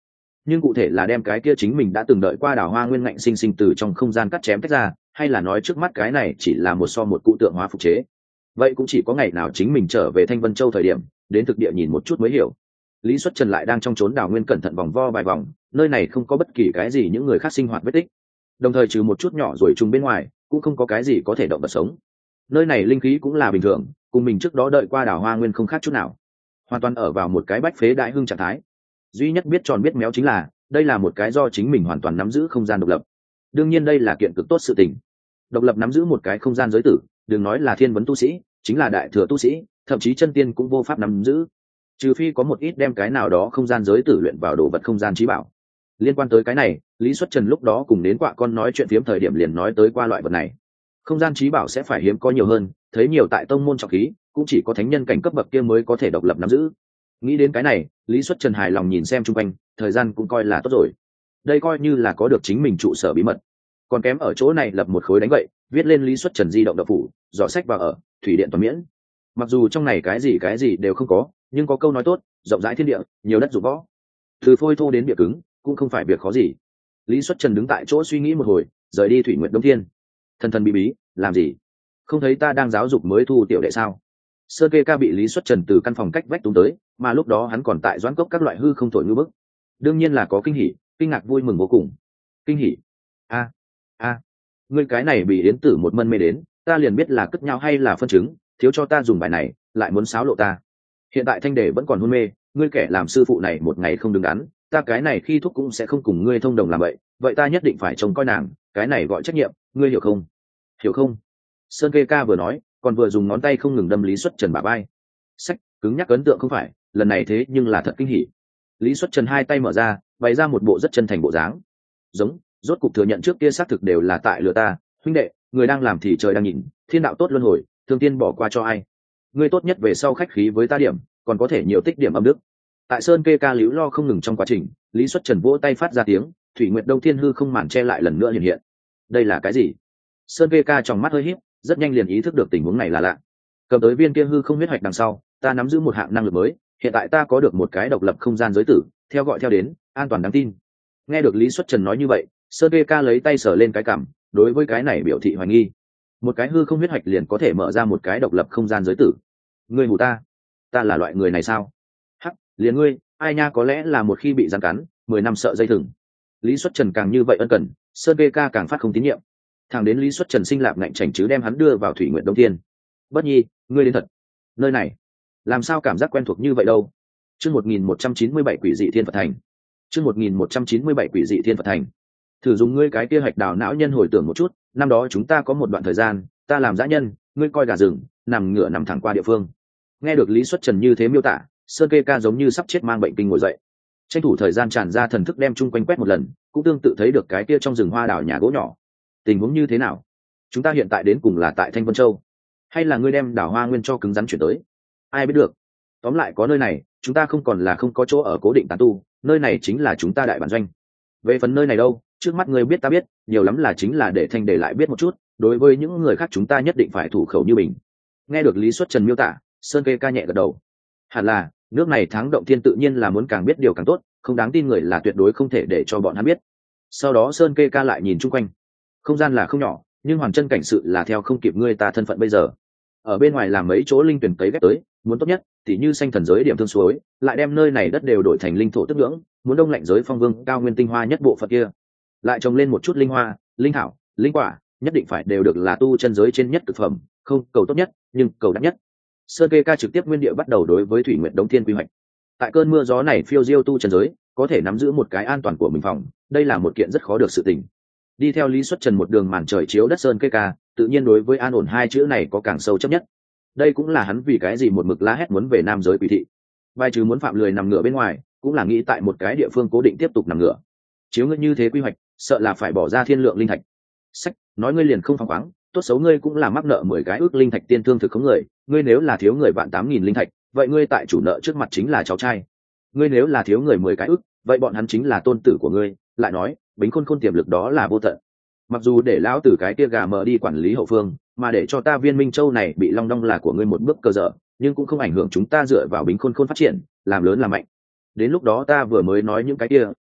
nhưng cụ thể là đem cái kia chính mình đã từng đợi qua đào hoa nguyên ngạnh sinh sinh từ trong không gian cắt chém tách ra, hay là nói trước mắt cái này chỉ là một so một cụ tượng hóa phục chế, vậy cũng chỉ có ngày nào chính mình trở về Thanh Vân Châu thời điểm đến thực địa nhìn một chút mới hiểu. Lý Xuất Trần lại đang trong chốn đào nguyên cẩn thận vòng vo vài vòng, nơi này không có bất kỳ cái gì những người khác sinh hoạt vết tích, đồng thời trừ một chút nhỏ rồi trùng bên ngoài cũng không có cái gì có thể động vật sống. Nơi này linh khí cũng là bình thường, cùng mình trước đó đợi qua đào hoa nguyên không khác chút nào, hoàn toàn ở vào một cái bách phế đại hưng trạng thái. Duy nhất biết tròn biết méo chính là đây là một cái do chính mình hoàn toàn nắm giữ không gian độc lập. Đương nhiên đây là kiện cực tốt sự tình, độc lập nắm giữ một cái không gian giới tử, đừng nói là thiên vấn tu sĩ, chính là đại thừa tu sĩ, thậm chí chân tiên cũng vô pháp nắm giữ, trừ phi có một ít đem cái nào đó không gian giới tử luyện vào đồ vật không gian trí bảo. Liên quan tới cái này, Lý Xuất Trần lúc đó cùng đến quạ con nói chuyện phiếm thời điểm liền nói tới qua loại vật này. Không gian trí bảo sẽ phải hiếm có nhiều hơn, thấy nhiều tại tông môn trọng khí, cũng chỉ có thánh nhân cảnh cấp bậc kia mới có thể độc lập nắm giữ. Nghĩ đến cái này, Lý Xuất Trần hài lòng nhìn xem chung quanh, thời gian cũng coi là tốt rồi. Đây coi như là có được chính mình trụ sở bí mật. Còn kém ở chỗ này lập một khối đánh vậy, viết lên Lý Xuất Trần di động độc phủ, dò sách vào ở, thủy điện toàn miễn. Mặc dù trong này cái gì cái gì đều không có, nhưng có câu nói tốt, rộng rãi thiên địa, nhiều đất dụng võ. Từ phôi thô đến bịa cứng, cũng không phải việc khó gì. Lý Xuất Trần đứng tại chỗ suy nghĩ một hồi, rời đi Thủy Nguyệt Đông Thiên. Thần thần bí bí, làm gì? Không thấy ta đang giáo dục mới thu tiểu đệ sao? Sơn Kê Ca bị Lý Xuất Trần từ căn phòng cách vách túm tới, mà lúc đó hắn còn tại doãn cốc các loại hư không thổi ngư bức. Đương nhiên là có kinh hỉ, kinh ngạc vui mừng vô cùng. Kinh hỉ? A, a, ngươi cái này bị yến tử một mân mê đến, ta liền biết là cất nhau hay là phân chứng, thiếu cho ta dùng bài này, lại muốn xáo lộ ta. Hiện tại Thanh Đề vẫn còn hôn mê, ngươi kẻ làm sư phụ này một ngày không đứng đắn, ta cái này khi thúc cũng sẽ không cùng ngươi thông đồng làm vậy, vậy ta nhất định phải trông coi nàng, cái này gọi trách nhiệm, ngươi hiểu không? Hiểu không? Sơn Kê Ca vừa nói, còn vừa dùng ngón tay không ngừng đâm Lý Xuất Trần bả vai. Sách, cứng nhắc ấn tượng không phải, lần này thế nhưng là thật kinh hỉ. Lý Xuất Trần hai tay mở ra, bày ra một bộ rất chân thành bộ dáng. Giống, rốt cục thừa nhận trước kia xác thực đều là tại lừa ta, huynh đệ, người đang làm thì trời đang nhìn, thiên đạo tốt luân hồi, thương tiên bỏ qua cho ai. Ngươi tốt nhất về sau khách khí với ta điểm, còn có thể nhiều tích điểm âm đức. Tại Sơn Kê Ca liễu lo không ngừng trong quá trình, Lý Xuất Trần vỗ tay phát ra tiếng, Thủy Nguyệt Đông Thiên hư không màn che lại lần nữa hiện hiện. Đây là cái gì? Sơn Kê Ca trong mắt hơi híp, rất nhanh liền ý thức được tình huống này là lạ. Cầm tới viên kia hư không huyết hoạch đằng sau, ta nắm giữ một hạng năng lực mới, hiện tại ta có được một cái độc lập không gian giới tử, theo gọi theo đến, an toàn đáng tin. Nghe được Lý Xuất Trần nói như vậy, Sơn Kê Ca lấy tay sờ lên cái cằm, đối với cái này biểu thị hoài nghi. Một cái hư không huyết hoạch liền có thể mở ra một cái độc lập không gian giới tử. Ngươi hù ta? Ta là loại người này sao? Hắc, liền ngươi, ai nha, có lẽ là một khi bị giằng cắn, mười năm sợ dây thừng. Lý Xuất Trần càng như vậy ân cần, Sơn Kê Ca càng phát không tín nhiệm. Thằng đến Lý Xuất Trần sinh lạp ngạnh chảnh chứ đem hắn đưa vào Thủy Nguyệt Đông Thiên. Bất nhi, ngươi đến thật. Nơi này, làm sao cảm giác quen thuộc như vậy đâu? Chương một nghìn một trăm chín mươi bảy quỷ dị thiên Phật thành. Chương một nghìn một trăm chín mươi bảy quỷ dị thiên Phật thành. Thử dùng ngươi cái kia hạch đào não nhân hồi tưởng một chút, năm đó chúng ta có một đoạn thời gian, ta làm dã nhân, ngươi coi gà rừng, nằm ngửa nằm thẳng qua địa phương. Nghe được Lý Xuất Trần như thế miêu tả, Sơn Kê Ca giống như sắp chết mang bệnh kinh ngồi dậy, tranh thủ thời gian tràn ra thần thức đem chung quanh quét một lần, cũng tương tự thấy được cái kia trong rừng hoa đào nhà gỗ nhỏ. Tình huống như thế nào? Chúng ta hiện tại đến cùng là tại Thanh Vân Châu, hay là ngươi đem đảo hoa nguyên cho cứng rắn chuyển tới? Ai biết được. Tóm lại có nơi này, chúng ta không còn là không có chỗ ở cố định tán tu, nơi này chính là chúng ta đại bản doanh. Về phần nơi này đâu, trước mắt ngươi biết ta biết, nhiều lắm là chính là để Thanh để lại biết một chút, đối với những người khác chúng ta nhất định phải thủ khẩu như mình. Nghe được Lý Xuất Trần miêu tả, Sơn Kê Ca nhẹ gật đầu. Hẳn là, nước này thắng động thiên tự nhiên là muốn càng biết điều càng tốt, không đáng tin người là tuyệt đối không thể để cho bọn hắn biết. Sau đó Sơn Kê Ca lại nhìn chung quanh. Không gian là không nhỏ, nhưng hoàn chân cảnh sự là theo không kịp ngươi ta thân phận bây giờ. Ở bên ngoài làm mấy chỗ linh tuyển cấy ghép tới, muốn tốt nhất thì như xanh thần giới điểm thương suối, lại đem nơi này đất đều đổi thành linh thổ tức ngưỡng, muốn đông lạnh giới phong vương cao nguyên tinh hoa nhất bộ phận kia, lại trồng lên một chút linh hoa, linh thảo, linh quả, nhất định phải đều được là tu chân giới trên nhất thực phẩm, không cầu tốt nhất, nhưng cầu đắt nhất. Sơn Kê Ca trực tiếp nguyên địa bắt đầu đối với Thủy Nguyệt Đông Thiên quy hoạch. Tại cơn mưa gió này phiêu diêu tu chân giới, có thể nắm giữ một cái an toàn của mình phòng, đây là một kiện rất khó được sự tình. Đi theo Lý Xuất Trần một đường màn trời chiếu đất Sơn Kê Ca, tự nhiên đối với an ổn hai chữ này có càng sâu chấp nhất. Đây cũng là hắn vì cái gì một mực la hét muốn về nam giới quỷ thị. Bài trừ muốn phạm lười nằm ngửa bên ngoài, cũng là nghĩ tại một cái địa phương cố định tiếp tục nằm ngửa. Chiếu ngươi như thế quy hoạch, sợ là phải bỏ ra thiên lượng linh thạch. Sách, nói ngươi liền không phăng khoáng, tốt xấu ngươi cũng là mắc nợ mười cái ước linh thạch tiên thương thực không người, ngươi nếu là thiếu người vạn tám nghìn linh thạch, vậy ngươi tại chủ nợ trước mặt chính là cháu trai. Ngươi nếu là thiếu người mười cái ước, vậy bọn hắn chính là tôn tử của ngươi, lại nói, Bính Khôn Khôn tiềm lực đó là vô tận. Mặc dù để lão tử cái kia gà mờ đi quản lý hậu phương, mà để cho ta Viên Minh Châu này bị long đong là của ngươi một bước cơ dở, nhưng cũng không ảnh hưởng chúng ta dựa vào Bính Khôn Khôn phát triển, làm lớn làm mạnh. Đến lúc đó ta vừa mới nói những cái kia,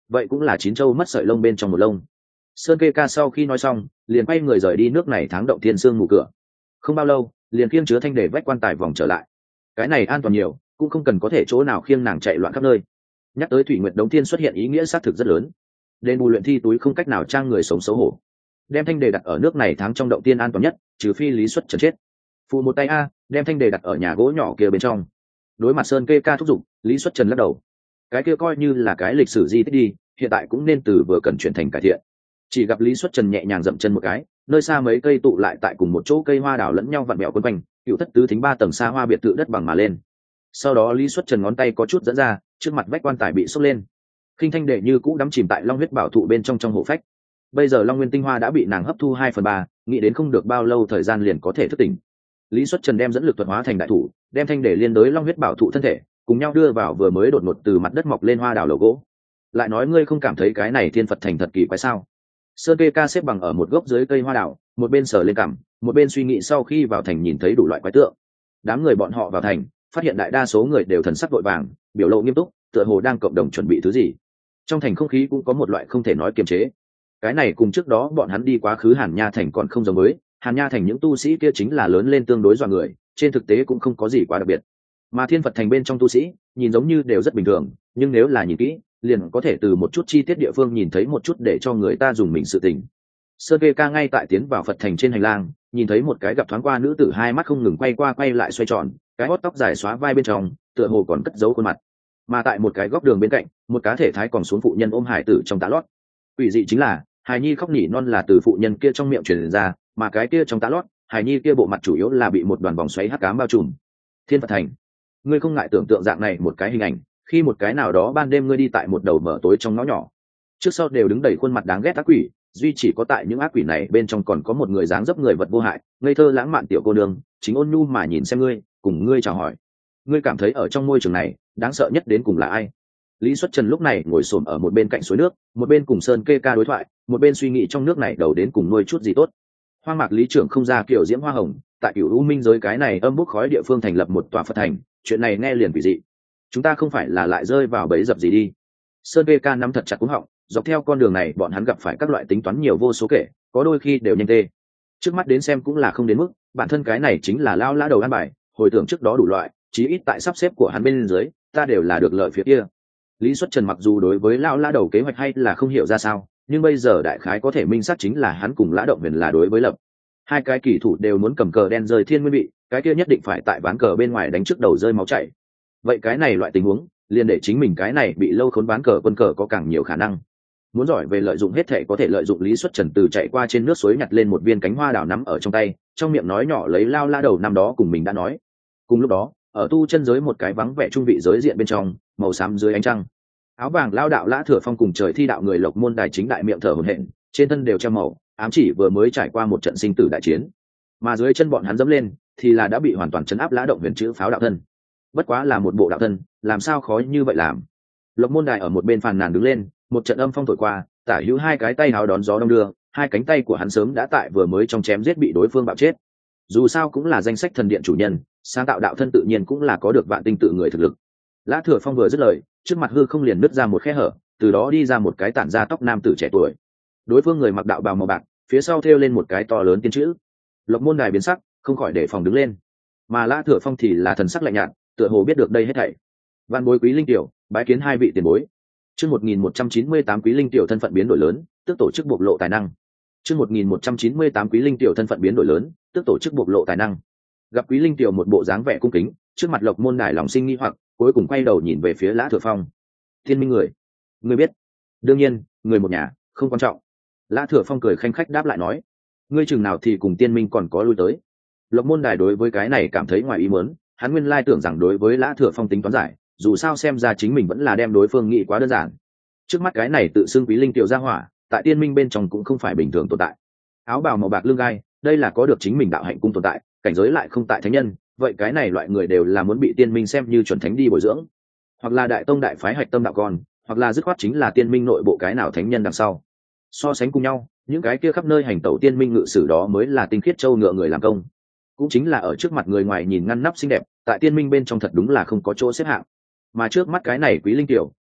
vậy cũng là chín châu mất sợi lông bên trong một lông. Sơn Kê Ca sau khi nói xong liền quay người rời đi nước này tháng động thiên sương mù cửa. Không bao lâu liền khiêng chứa thanh để vách quan tài vòng trở lại. Cái này an toàn nhiều, cũng không cần có thể chỗ nào khiêng nàng chạy loạn khắp nơi. Nhắc tới Thủy Nguyệt Đống Thiên xuất hiện ý nghĩa xác thực rất lớn. Đền bù luyện thi túi không cách nào trang người sống xấu hổ, đem thanh đề đặt ở nước này tháng trong động tiên an toàn nhất, trừ phi Lý Xuất Trần chết. Phụ một tay a, đem thanh đề đặt ở nhà gỗ nhỏ kia bên trong. Đối mặt Sơn Kê Ca thúc giục, Lý Xuất Trần lắc đầu. Cái kia coi như là cái lịch sử di tích đi, hiện tại cũng nên từ vừa cần chuyển thành cải thiện. Chỉ gặp Lý Xuất Trần nhẹ nhàng dậm chân một cái, nơi xa mấy cây tụ lại tại cùng một chỗ cây hoa đào lẫn nhau vặn mèo quấn quanh, cựu thất tứ thính ba tầng xa hoa biệt thự đất bằng mà lên. Sau đó Lý Xuất Trần ngón tay có chút dẫn ra, trước mặt vách quan tài bị sốc lên. Khinh thanh đệ như cũ đắm chìm tại long huyết bảo thụ bên trong trong hộ phách. Bây giờ long nguyên tinh hoa đã bị nàng hấp thu hai phần ba, nghĩ đến không được bao lâu thời gian liền có thể thức tỉnh. Lý Xuất Trần đem dẫn lực thuật hóa thành đại thủ, đem thanh để liên đối long huyết bảo thụ thân thể cùng nhau đưa vào vừa mới đột ngột từ mặt đất mọc lên hoa đào lầu gỗ. Lại nói ngươi không cảm thấy cái này thiên Phật thành thật kỳ quái sao? Sơn Kê Ca xếp bằng ở một gốc dưới cây hoa đào, một bên sờ lên cằm, một bên suy nghĩ sau khi vào thành nhìn thấy đủ loại quái tượng. Đám người bọn họ vào thành, phát hiện đại đa số người đều thần sắc vội vàng, biểu lộ nghiêm túc, tựa hồ đang cộng đồng chuẩn bị thứ gì. Trong thành không khí cũng có một loại không thể nói kiềm chế. Cái này cùng trước đó bọn hắn đi quá khứ Hàn Nha thành còn không giống với, Hàn Nha thành những tu sĩ kia chính là lớn lên tương đối dọa người, trên thực tế cũng không có gì quá đặc biệt. Mà Thiên Phật thành bên trong tu sĩ, nhìn giống như đều rất bình thường, nhưng nếu là nhìn kỹ, liền có thể từ một chút chi tiết địa phương nhìn thấy một chút để cho người ta dùng mình sự tình. Sơn Kê Ca ngay tại tiến vào Phật thành trên hành lang, nhìn thấy một cái gặp thoáng qua nữ tử hai mắt không ngừng quay qua quay lại xoay tròn, cái hót tóc dài xóa vai bên trong, tựa hồ còn cất giấu khuôn mặt. Mà tại một cái góc đường bên cạnh, một cá thể thái còn xuống phụ nhân ôm hải tử trong tá lót. Ủy dị chính là, hài nhi khóc nỉ non là từ phụ nhân kia trong miệng truyền ra, mà cái kia trong tá lót, hài nhi kia bộ mặt chủ yếu là bị một đoàn vòng xoáy hắc ám bao trùm. Thiên Phật thành, ngươi không ngại tưởng tượng dạng này một cái hình ảnh, khi một cái nào đó ban đêm ngươi đi tại một đầu mở tối trong ngõ nhỏ, trước sau đều đứng đầy khuôn mặt đáng ghét ác quỷ, duy chỉ có tại những ác quỷ này bên trong còn có một người dáng dấp người vật vô hại, ngây thơ lãng mạn tiểu cô nương, chính ôn nhu mà nhìn xem ngươi, cùng ngươi chào hỏi. Ngươi cảm thấy ở trong môi trường này, đáng sợ nhất đến cùng là ai? Lý Xuất Trần lúc này ngồi xổm ở một bên cạnh suối nước, một bên cùng Sơn Kê Ca đối thoại, một bên suy nghĩ trong nước này đầu đến cùng nuôi chút gì tốt. Hoang Mạc Lý trưởng không ra kiểu diễm hoa hồng, tại Cửu U Minh giới cái này âm bốc khói địa phương thành lập một tòa Phật thành, chuyện này nghe liền quỷ dị. Chúng ta không phải là lại rơi vào bẫy dập gì đi? Sơn Kê Ca nắm thật chặt cuống họng, dọc theo con đường này bọn hắn gặp phải các loại tính toán nhiều vô số kể, có đôi khi đều nhanh tê. Trước mắt đến xem cũng là không đến mức, bản thân cái này chính là lao lã đầu ăn bài, hồi tưởng trước đó đủ loại, chí ít tại sắp xếp của hắn bên dưới, ta đều là được lợi phía kia. Lý Xuất Trần mặc dù đối với lão lã đầu kế hoạch hay là không hiểu ra sao, nhưng bây giờ đại khái có thể minh xác chính là hắn cùng lã động huyền là đối với lập. Hai cái kỳ thủ đều muốn cầm cờ đen rơi thiên nguyên bị, cái kia nhất định phải tại ván cờ bên ngoài đánh trước đầu rơi máu chảy. Vậy cái này loại tình huống, liền để chính mình cái này bị lâu khốn ván cờ quân cờ có càng nhiều khả năng. Muốn giỏi về lợi dụng hết thể có thể lợi dụng. Lý Xuất Trần từ chạy qua trên nước suối nhặt lên một viên cánh hoa đào nắm ở trong tay, trong miệng nói nhỏ lấy lao la đầu năm đó cùng mình đã nói. Cùng lúc đó, ở tu chân giới một cái vắng vẻ trung vị giới diện bên trong, màu xám dưới ánh trăng, áo vàng lao đạo Lã Thừa Phong cùng trời thi đạo người Lộc Môn Đài chính đại miệng thở hổn hển, trên thân đều treo màu ám chỉ vừa mới trải qua một trận sinh tử đại chiến, mà dưới chân bọn hắn dẫm lên thì là đã bị hoàn toàn chấn áp Lã Động Huyền chữ pháo đạo thân. Bất quá là một bộ đạo thân, làm sao khó như vậy làm. Lộc Môn Đài ở một bên phàn nàn đứng lên, một trận âm phong thổi qua, tả hữu hai cái tay háo đón gió đông đưa, hai cánh tay của hắn sớm đã tại vừa mới trong chém giết bị đối phương bạo chết. Dù sao cũng là danh sách thần điện chủ nhân, sáng tạo đạo thân tự nhiên cũng là có được vạn tinh tự người thực lực. Lã Thừa Phong vừa dứt lời, trước mặt hư không liền nứt ra một khe hở, từ đó đi ra một cái tản ra tóc nam tử trẻ tuổi. Đối phương người mặc đạo bào màu bạc, phía sau thêu lên một cái to lớn tiên chữ. Lộc Môn Đài biến sắc, không khỏi để phòng đứng lên. Mà Lã Thừa Phong thì là thần sắc lạnh nhạt, tựa hồ biết được đây hết thảy. Vạn bối quý linh tiểu, bái kiến hai vị tiền bối. Chương một nghìn một trăm chín mươi tám quý linh tiểu thân phận biến đổi lớn, tức tổ chức bộc lộ tài năng. Chương một nghìn một trăm chín mươi tám quý linh tiểu thân phận biến đổi lớn, tức tổ chức bộc lộ tài năng. Gặp quý linh tiểu một bộ dáng vẻ cung kính, trước mặt Lộc Môn Đài lòng sinh nghi hoặc, cuối cùng quay đầu nhìn về phía Lã Thừa Phong. Thiên minh người, người biết? Đương nhiên, người một nhà, không quan trọng. Lã Thừa Phong cười khanh khách đáp lại nói, ngươi chừng nào thì cùng tiên minh còn có lui tới. Lộc Môn Đài đối với cái này cảm thấy ngoài ý muốn, hắn nguyên lai tưởng rằng đối với Lã Thừa Phong tính toán giải, dù sao xem ra chính mình vẫn là đem đối phương nghĩ quá đơn giản. Trước mắt cái này tự xưng quý linh tiểu gia hỏa, tại tiên minh bên trong cũng không phải bình thường tồn tại. Áo bào màu bạc lưng gai, đây là có được chính mình đạo hạnh cung tồn tại, cảnh giới lại không tại thánh nhân, vậy cái này loại người đều là muốn bị tiên minh xem như chuẩn thánh đi bồi dưỡng, hoặc là đại tông đại phái hạch tâm đạo con, hoặc là dứt khoát chính là tiên minh nội bộ cái nào thánh nhân đằng sau. So sánh cùng nhau, những cái kia khắp nơi hành tẩu tiên minh ngự sử đó mới là tinh khiết châu ngựa người làm công, cũng chính là ở trước mặt người ngoài nhìn ngăn nắp xinh đẹp, tại tiên minh bên trong thật đúng là không có chỗ xếp hạng. Mà trước mắt cái này quý linh tiểu,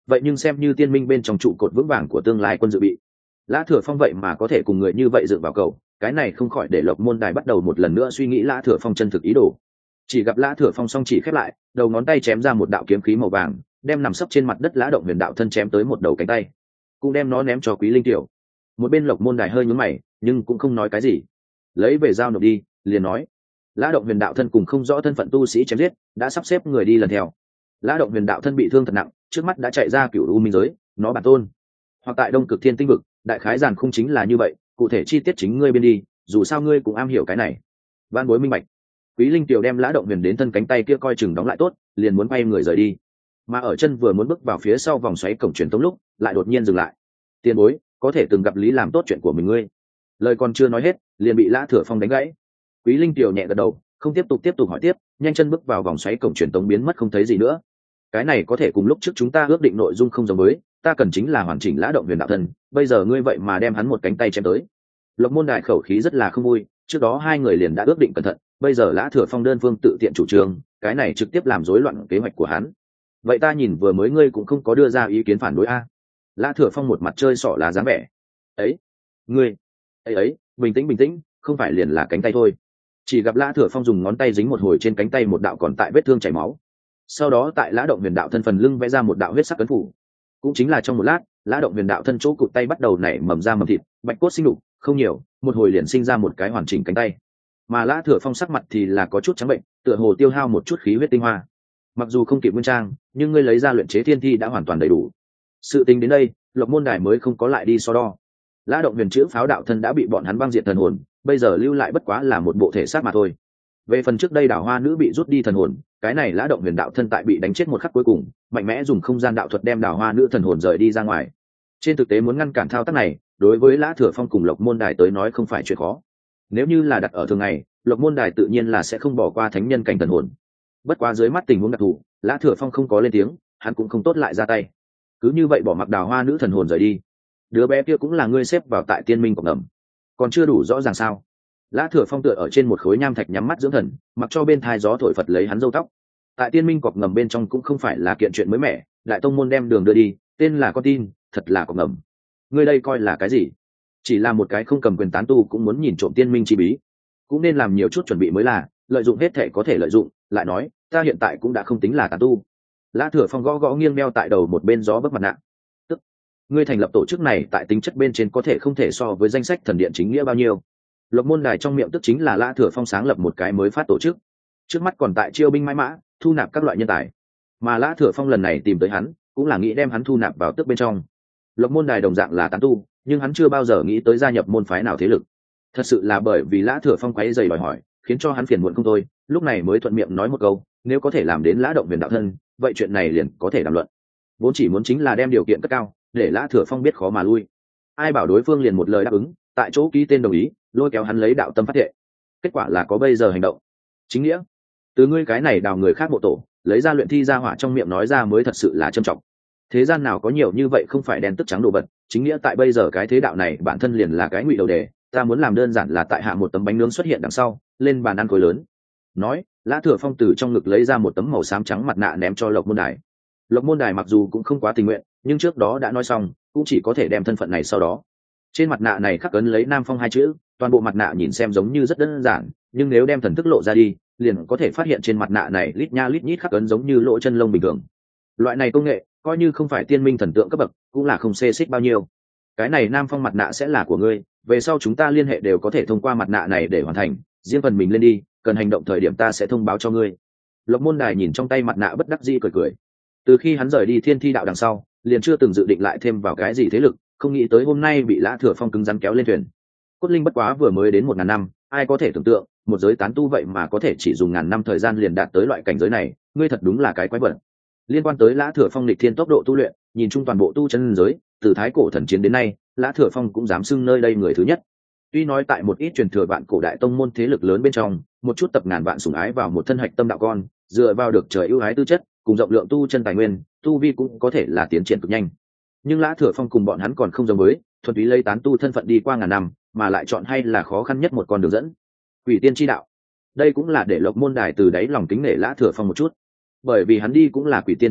vậy nhưng xem như tiên minh bên trong trụ cột vững vàng của tương lai quân dự bị. Lã Thừa Phong vậy mà có thể cùng người như vậy dựng vào cầu, cái này không khỏi để Lộc Môn Đài bắt đầu một lần nữa suy nghĩ Lã Thừa Phong chân thực ý đồ. Chỉ gặp Lã Thừa Phong song chỉ khép lại, đầu ngón tay chém ra một đạo kiếm khí màu vàng, đem nằm sấp trên mặt đất Lã Động Huyền đạo thân chém tới một đầu cánh tay, cũng đem nó ném cho Quý Linh Tiểu. Một bên Lộc Môn Đài hơi nhướng mày, nhưng cũng không nói cái gì. Lấy về giao nộp đi, liền nói. Lã Động Huyền đạo thân cùng không rõ thân phận tu sĩ chém giết, đã sắp xếp người đi lần theo. Lã Động Huyền đạo thân bị thương thật nặng, trước mắt đã chạy ra Cửu U Minh giới, nó bản tôn. Hoặc tại Đông Cực Thiên Tinh vực, đại khái giản không chính là như vậy, cụ thể chi tiết chính ngươi biên đi, dù sao ngươi cũng am hiểu cái này. Vạn Bối minh bạch. Quý Linh Tiểu đem Lã Động Huyền đến thân cánh tay kia coi chừng đóng lại tốt, liền muốn bay người rời đi. Mà ở chân vừa muốn bước vào phía sau vòng xoáy cổng truyền tống lúc, lại đột nhiên dừng lại. Tiền bối, có thể từng gặp lý làm tốt chuyện của mình ngươi. Lời còn chưa nói hết, liền bị Lã Thừa Phong đánh gãy. Quý Linh Tiểu nhẹ gật đầu, không tiếp tục tiếp tục hỏi tiếp, nhanh chân bước vào vòng xoáy cổng truyền tống biến mất không thấy gì nữa. Cái này có thể cùng lúc trước chúng ta ước định nội dung không giống với, ta cần chính là hoàn chỉnh Lã Động Huyền đạo thân, bây giờ ngươi vậy mà đem hắn một cánh tay chém tới. Lộc Môn Đại khẩu khí rất là không vui, trước đó hai người liền đã ước định cẩn thận, bây giờ Lã Thừa Phong đơn phương tự tiện chủ trương, cái này trực tiếp làm rối loạn kế hoạch của hắn. Vậy ta nhìn vừa mới ngươi cũng không có đưa ra ý kiến phản đối a? Lã Thừa Phong một mặt chơi xỏ lá dáng vẻ. Ấy, ngươi, ấy ấy, bình tĩnh bình tĩnh, không phải liền là cánh tay thôi. Chỉ gặp Lã Thừa Phong dùng ngón tay dính một hồi trên cánh tay một đạo còn tại vết thương chảy máu. Sau đó tại Lã Động Huyền đạo thân phần lưng vẽ ra một đạo huyết sắc cấn phủ. Cũng chính là trong một lát, Lã Động Huyền đạo thân chỗ cụt tay bắt đầu nảy mầm ra mầm thịt, bạch cốt sinh đục, không nhiều, một hồi liền sinh ra một cái hoàn chỉnh cánh tay. Mà Lã Thừa Phong sắc mặt thì là có chút trắng bệnh, tựa hồ tiêu hao một chút khí huyết tinh hoa. Mặc dù không kịp nguyên trang, nhưng ngươi lấy ra luyện chế thiên thi đã hoàn toàn đầy đủ. Sự tình đến đây, Lộc Môn Đài mới không có lại đi so đo. Lã Động Huyền chữ pháo đạo thân đã bị bọn hắn băng diệt thần hồn, bây giờ lưu lại bất quá là một bộ thể xác mà thôi. Về phần trước đây Đào Hoa nữ bị rút đi thần hồn, cái này Lã Động Huyền đạo thân tại bị đánh chết một khắc cuối cùng, mạnh mẽ dùng không gian đạo thuật đem Đào Hoa nữ thần hồn rời đi ra ngoài. Trên thực tế muốn ngăn cản thao tác này, đối với Lã Thừa Phong cùng Lộc Môn Đài tới nói không phải chuyện khó. Nếu như là đặt ở thường ngày, Lộc Môn Đài tự nhiên là sẽ không bỏ qua thánh nhân cảnh thần hồn. Bất quá dưới mắt tình huống đặc thù, Lã Thừa Phong không có lên tiếng, hắn cũng không tốt lại ra tay. Cứ như vậy bỏ mặc Đào Hoa nữ thần hồn rời đi. Đứa bé kia cũng là ngươi xếp vào tại tiên minh cọc ngầm, còn chưa đủ rõ ràng sao? Lã Thừa Phong tựa ở trên một khối nham thạch nhắm mắt dưỡng thần, mặc cho bên thai gió thổi phật lấy hắn râu tóc. Tại tiên minh cọc ngầm bên trong cũng không phải là kiện chuyện mới mẻ, đại tông môn đem đường đưa đi, tên là con tin, thật là cọc ngầm. Ngươi đây coi là cái gì? Chỉ là một cái không cầm quyền tán tu cũng muốn nhìn trộm tiên minh chi bí, cũng nên làm nhiều chút chuẩn bị mới là, lợi dụng hết thể có thể lợi dụng. Lại nói, ta hiện tại cũng đã không tính là tán tu. Lã Thừa Phong gõ gõ nghiêng meo tại đầu một bên gió bấc mặt nạ. Tức, ngươi thành lập tổ chức này tại tính chất bên trên có thể không thể so với danh sách thần điện chính nghĩa bao nhiêu. Lộc Môn Đài trong miệng tức chính là Lã Thừa Phong sáng lập một cái mới phát tổ chức, trước mắt còn tại chiêu binh mãi mã, thu nạp các loại nhân tài. Mà Lã Thừa Phong lần này tìm tới hắn, cũng là nghĩ đem hắn thu nạp vào tức bên trong. Lộc Môn Đài đồng dạng là tán tu, nhưng hắn chưa bao giờ nghĩ tới gia nhập môn phái nào thế lực. Thật sự là bởi vì Lã Thừa Phong quấy rầy đòi hỏi, khiến cho hắn phiền muộn không thôi, lúc này mới thuận miệng nói một câu, nếu có thể làm đến Lã Động Huyền đạo thân, vậy chuyện này liền có thể đàm luận. Vốn chỉ muốn chính là đem điều kiện cất cao, để Lã Thừa Phong biết khó mà lui. Ai bảo đối phương liền một lời đáp ứng, tại chỗ ký tên đồng ý, lôi kéo hắn lấy đạo tâm phát thệ. Kết quả là có bây giờ hành động. Chính nghĩa, từ ngươi cái này đào người khác mộ tổ, lấy ra luyện thi ra hỏa trong miệng nói ra mới thật sự là trâm trọng. Thế gian nào có nhiều như vậy không phải đen tức trắng đồ vật, chính nghĩa tại bây giờ cái thế đạo này bản thân liền là cái ngụy đầu đề, ta muốn làm đơn giản là tại hạ một tấm bánh nướng xuất hiện đằng sau, lên bàn ăn khối lớn. Nói, Lã Thừa Phong từ trong ngực lấy ra một tấm màu xám trắng mặt nạ ném cho Lộc Môn Đài. Lộc Môn Đài mặc dù cũng không quá tình nguyện, nhưng trước đó đã nói xong, cũng chỉ có thể đem thân phận này sau đó. Trên mặt nạ này khắc ấn lấy Nam Phong hai chữ, toàn bộ mặt nạ nhìn xem giống như rất đơn giản, nhưng nếu đem thần thức lộ ra đi, liền có thể phát hiện trên mặt nạ này lít nha lít nhít khắc ấn giống như lỗ chân lông bình thường. Loại này công nghệ, coi như không phải tiên minh thần tượng cấp bậc, cũng là không xê xích bao nhiêu. Cái này Nam Phong mặt nạ sẽ là của ngươi, về sau chúng ta liên hệ đều có thể thông qua mặt nạ này để hoàn thành, riêng phần mình lên đi, cần hành động thời điểm ta sẽ thông báo cho ngươi. Lộc Môn Đài nhìn trong tay mặt nạ bất đắc dĩ cười cười. Từ khi hắn rời đi Thiên Thi đạo đằng sau, liền chưa từng dự định lại thêm vào cái gì thế lực, không nghĩ tới hôm nay bị Lã Thừa Phong cứng rắn kéo lên thuyền. Cốt linh bất quá vừa mới đến một ngàn năm, ai có thể tưởng tượng, một giới tán tu vậy mà có thể chỉ dùng ngàn năm thời gian liền đạt tới loại cảnh giới này, ngươi thật đúng là cái quái vật. Liên quan tới Lã Thừa Phong lịch thiên tốc độ tu luyện, nhìn chung toàn bộ tu chân giới, từ thái cổ thần chiến đến nay, Lã Thừa Phong cũng dám xưng nơi đây người thứ nhất. Tuy nói tại một ít truyền thừa vạn cổ đại tông môn thế lực lớn bên trong, một chút tập ngàn vạn sủng ái vào một thân hạch tâm đạo con, dựa vào được trời ưu ái tư chất, cùng rộng lượng tu chân tài nguyên, tu vi cũng có thể là tiến triển cực nhanh. Nhưng Lã Thừa Phong cùng bọn hắn còn không giống với, thuần túy lấy tán tu thân phận đi qua ngàn năm, mà lại chọn hay là khó khăn nhất một con đường dẫn. Quỷ tiên chi đạo. Đây cũng là để Lộc Môn Đài từ đáy lòng kính nể Lã Thừa Phong một chút. Bởi vì hắn đi cũng là quỷ tiên chi đạo,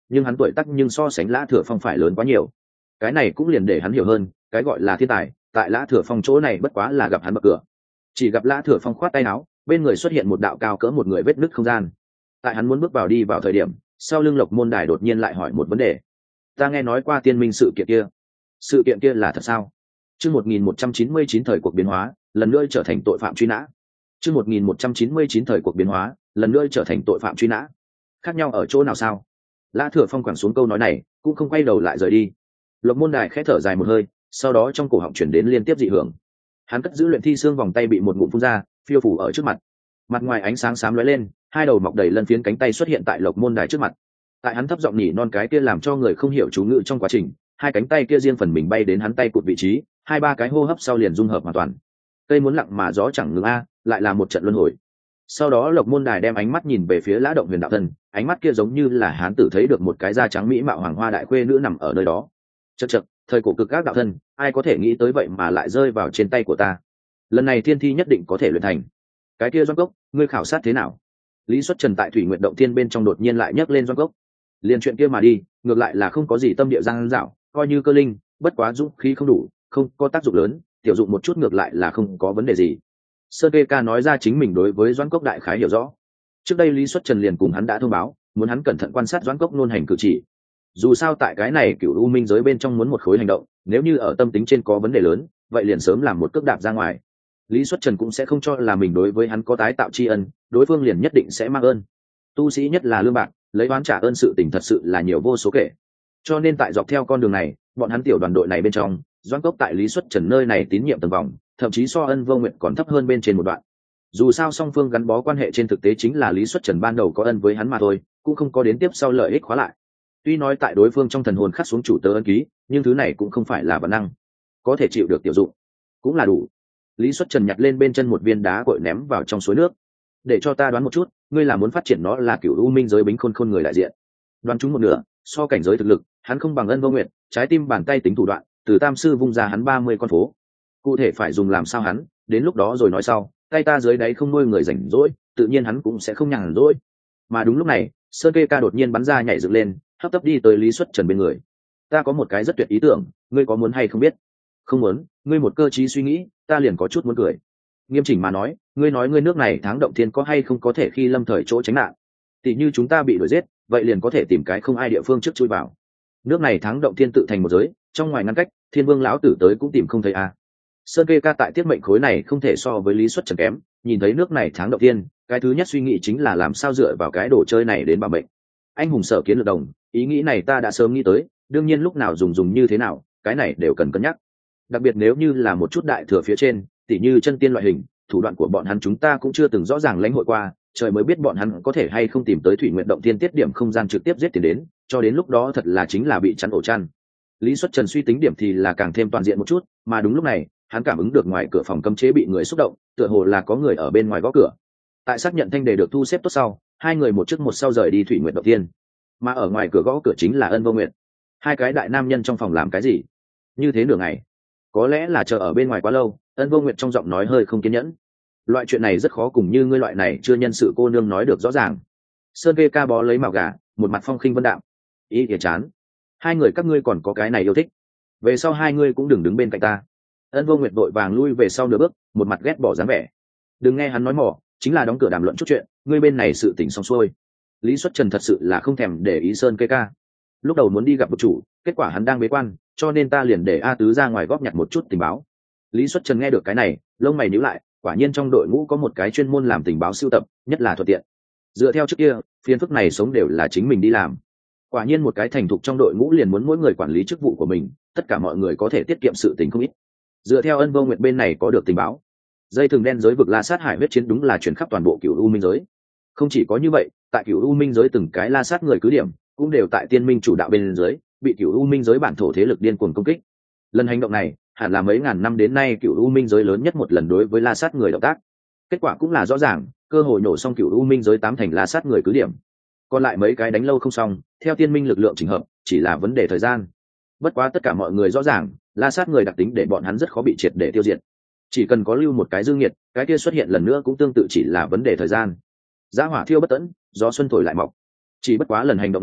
nhưng hắn tuổi tác nhưng so sánh Lã Thừa Phong phải lớn quá nhiều. Cái này cũng liền để hắn hiểu hơn, cái gọi là thiên tài, tại Lã Thừa Phong chỗ này bất quá là gặp hắn bậc cửa. Chỉ gặp Lã Thừa Phong khoát tay áo, bên người xuất hiện một đạo cao cỡ một người vết nứt không gian. Tại hắn muốn bước vào đi vào thời điểm, sau lưng Lộc Môn Đài đột nhiên lại hỏi một vấn đề. Ta nghe nói qua tiên minh sự kiện kia, sự kiện kia là thật sao? Chương một nghìn một trăm chín mươi chín thời cuộc biến hóa, lần nữa trở thành tội phạm truy nã. Chương một nghìn một trăm chín mươi chín thời cuộc biến hóa, lần nữa trở thành tội phạm truy nã. Khác nhau ở chỗ nào sao? Lã Thừa Phong quẳng xuống câu nói này, cũng không quay đầu lại rời đi. Lộc Môn Đài khẽ thở dài một hơi, sau đó trong cổ họng chuyển đến liên tiếp dị hưởng. Hắn cất giữ luyện thi xương vòng tay bị một ngụm phun ra, phiêu phủ ở trước mặt. Mặt ngoài ánh sáng xám lóe lên, hai đầu mọc đầy lân phiến cánh tay xuất hiện tại Lộc Môn Đài trước mặt. Tại hắn thấp giọng nhỉ non cái kia làm cho người không hiểu chú ngữ trong quá trình, hai cánh tay kia riêng phần mình bay đến hắn tay cụt vị trí, hai ba cái hô hấp sau liền dung hợp hoàn toàn. Cây muốn lặng mà gió chẳng ngừng a, lại là một trận luân hồi. Sau đó Lộc Môn Đài đem ánh mắt nhìn về phía Lã Động Huyền đạo thân, ánh mắt kia giống như là hán tử thấy được một cái da trắng mỹ mạo hoàng hoa đại khuê nữ nằm ở nơi đó. Chậc chậc, thời cổ cực các đạo thân, ai có thể nghĩ tới vậy mà lại rơi vào trên tay của ta. Lần này thiên thi nhất định có thể luyện thành. Cái kia Doãn Cốc, ngươi khảo sát thế nào? Lý Xuất Trần tại Thủy Nguyệt Động Thiên bên trong đột nhiên lại nhấc lên Doãn Cốc. Liên chuyện kia mà đi, ngược lại là không có gì tâm địa giang dạo, coi như cơ linh, bất quá dũng khí không đủ, không có tác dụng lớn, tiểu dụng một chút ngược lại là không có vấn đề gì. Sơn Kê Ca nói ra chính mình đối với Doãn Cốc đại khái hiểu rõ. Trước đây Lý Xuất Trần liền cùng hắn đã thông báo, muốn hắn cẩn thận quan sát Doãn Cốc luôn hành cử chỉ. Dù sao tại cái này Cửu U Minh giới bên trong muốn một khối hành động, nếu như ở tâm tính trên có vấn đề lớn, vậy liền sớm làm một cước đạp ra ngoài. Lý Xuất Trần cũng sẽ không cho là mình đối với hắn có tái tạo tri ân, đối phương liền nhất định sẽ mang ơn. Tu sĩ nhất là lương bạc, lấy oán trả ơn sự tình thật sự là nhiều vô số kể. Cho nên tại dọc theo con đường này, bọn hắn tiểu đoàn đội này bên trong, Doãn Cốc tại Lý Xuất Trần nơi này tín nhiệm tầng vòng, thậm chí so Ân Vô Nguyệt còn thấp hơn bên trên một đoạn. Dù sao song phương gắn bó quan hệ trên thực tế chính là Lý Xuất Trần ban đầu có ân với hắn mà thôi, cũng không có đến tiếp sau lợi ích khóa lại. Tuy nói tại đối phương trong thần hồn khắc xuống chủ tớ ân ký, nhưng thứ này cũng không phải là bản năng, có thể chịu được tiểu dụng, cũng là đủ. Lý Xuất Trần nhặt lên bên chân một viên đá cội ném vào trong suối nước. Để cho ta đoán một chút, ngươi là muốn phát triển nó là Cửu U Minh giới Bính Khôn Khôn người đại diện. Đoán chúng một nửa, so cảnh giới thực lực, hắn không bằng Ân Vô Nguyệt, trái tim bàn tay tính thủ đoạn, từ tam sư vung ra hắn ba mươi con phố. Cụ thể phải dùng làm sao hắn, đến lúc đó rồi nói sau, tay ta dưới đáy không nuôi người rảnh rỗi, tự nhiên hắn cũng sẽ không nhàn rỗi. Mà đúng lúc này, Sơn Kê Ca đột nhiên bắn ra nhảy dựng lên, hấp tấp đi tới Lý Xuất Trần bên người. Ta có một cái rất tuyệt ý tưởng, ngươi có muốn hay không biết? Không muốn, ngươi một cơ trí suy nghĩ, ta liền có chút muốn cười. Nghiêm chỉnh mà nói, ngươi nói ngươi nước này tháng động thiên có hay không có thể khi lâm thời chỗ tránh nạn. Tỷ như chúng ta bị đuổi giết, vậy liền có thể tìm cái không ai địa phương trước chui vào. Nước này tháng động thiên tự thành một giới, trong ngoài ngăn cách, Thiên Vương lão tử tới cũng tìm không thấy a. À. Sơn Kê Ca tại tiết mệnh khối này không thể so với Lý Xuất Trần kém, nhìn thấy nước này tháng động thiên, cái thứ nhất suy nghĩ chính là làm sao dựa vào cái đồ chơi này đến bảo mệnh. Anh hùng sở kiến lược đồng, ý nghĩ này ta đã sớm nghĩ tới, đương nhiên lúc nào dùng dùng như thế nào, cái này đều cần cân nhắc. Đặc biệt nếu như là một chút đại thừa phía trên, tỉ như chân tiên loại hình, thủ đoạn của bọn hắn chúng ta cũng chưa từng rõ ràng lãnh hội qua, trời mới biết bọn hắn có thể hay không tìm tới Thủy Nguyệt Động Thiên tiết điểm không gian trực tiếp giết tiền đến, cho đến lúc đó thật là chính là bị chắn ổ chăn. Lý Xuất Trần suy tính điểm thì là càng thêm toàn diện một chút, mà đúng lúc này, hắn cảm ứng được ngoài cửa phòng cấm chế bị người xúc động, tựa hồ là có người ở bên ngoài gõ cửa. Tại xác nhận thanh đề được thu xếp tốt sau, hai người một trước một sau rời đi Thủy Nguyệt Động Thiên. Mà ở ngoài cửa gõ cửa chính là Ân Vô Nguyệt. Hai cái đại nam nhân trong phòng làm cái gì? Như thế nửa ngày, có lẽ là chờ ở bên ngoài quá lâu. Ân Vô Nguyệt trong giọng nói hơi không kiên nhẫn. Loại chuyện này rất khó cùng như ngươi loại này chưa nhân sự cô nương nói được rõ ràng. Sơn Kê Ca bó lấy mào gà, một mặt phong khinh vân đạm. Ý kìa chán. Hai người các ngươi còn có cái này yêu thích. Về sau hai ngươi cũng đừng đứng bên cạnh ta. Ân Vô Nguyệt vội vàng lui về sau nửa bước, một mặt ghét bỏ dáng vẻ. Đừng nghe hắn nói mỏ, chính là đóng cửa đàm luận chút chuyện, ngươi bên này sự tình xong xuôi. Lý Xuất Trần thật sự là không thèm để ý Sơn Kê Ca. Lúc đầu muốn đi gặp vực chủ, kết quả hắn đang bế quan, cho nên ta liền để A Tứ ra ngoài góp nhặt một chút tình báo. Lý Xuất Trần nghe được cái này, lông mày nhíu lại, quả nhiên trong đội ngũ có một cái chuyên môn làm tình báo sưu tập, nhất là thuận tiện. Dựa theo trước kia, phiên phức này sống đều là chính mình đi làm. Quả nhiên một cái thành thục trong đội ngũ liền muốn mỗi người quản lý chức vụ của mình, tất cả mọi người có thể tiết kiệm sự tình không ít. Dựa theo Ân Vô Nguyệt bên này có được tình báo, dây thừng đen giới vực La Sát Hải huyết chiến đúng là chuyển khắp toàn bộ Cửu U Minh giới. Không chỉ có như vậy, tại Cửu U Minh giới từng cái La Sát người cứ điểm cũng đều tại Tiên Minh chủ đạo bên dưới, bị Cửu U Minh giới bản thổ thế lực điên cuồng công kích. Lần hành động này, hẳn là mấy ngàn năm đến nay Cửu U Minh giới lớn nhất một lần đối với La Sát người động tác. Kết quả cũng là rõ ràng, cơ hội nổ xong Cửu U Minh giới tám thành La Sát người cứ điểm. Còn lại mấy cái đánh lâu không xong, theo Tiên Minh lực lượng chỉnh hợp, chỉ là vấn đề thời gian. Bất quá tất cả mọi người rõ ràng, La Sát người đặc tính để bọn hắn rất khó bị triệt để tiêu diệt. Chỉ cần có lưu một cái dương nhiệt, cái kia xuất hiện lần nữa cũng tương tự chỉ là vấn đề thời gian. Giá hỏa thiêu bất tận, gió xuân thổi lại mọc. Chỉ bất quá lần hành động này,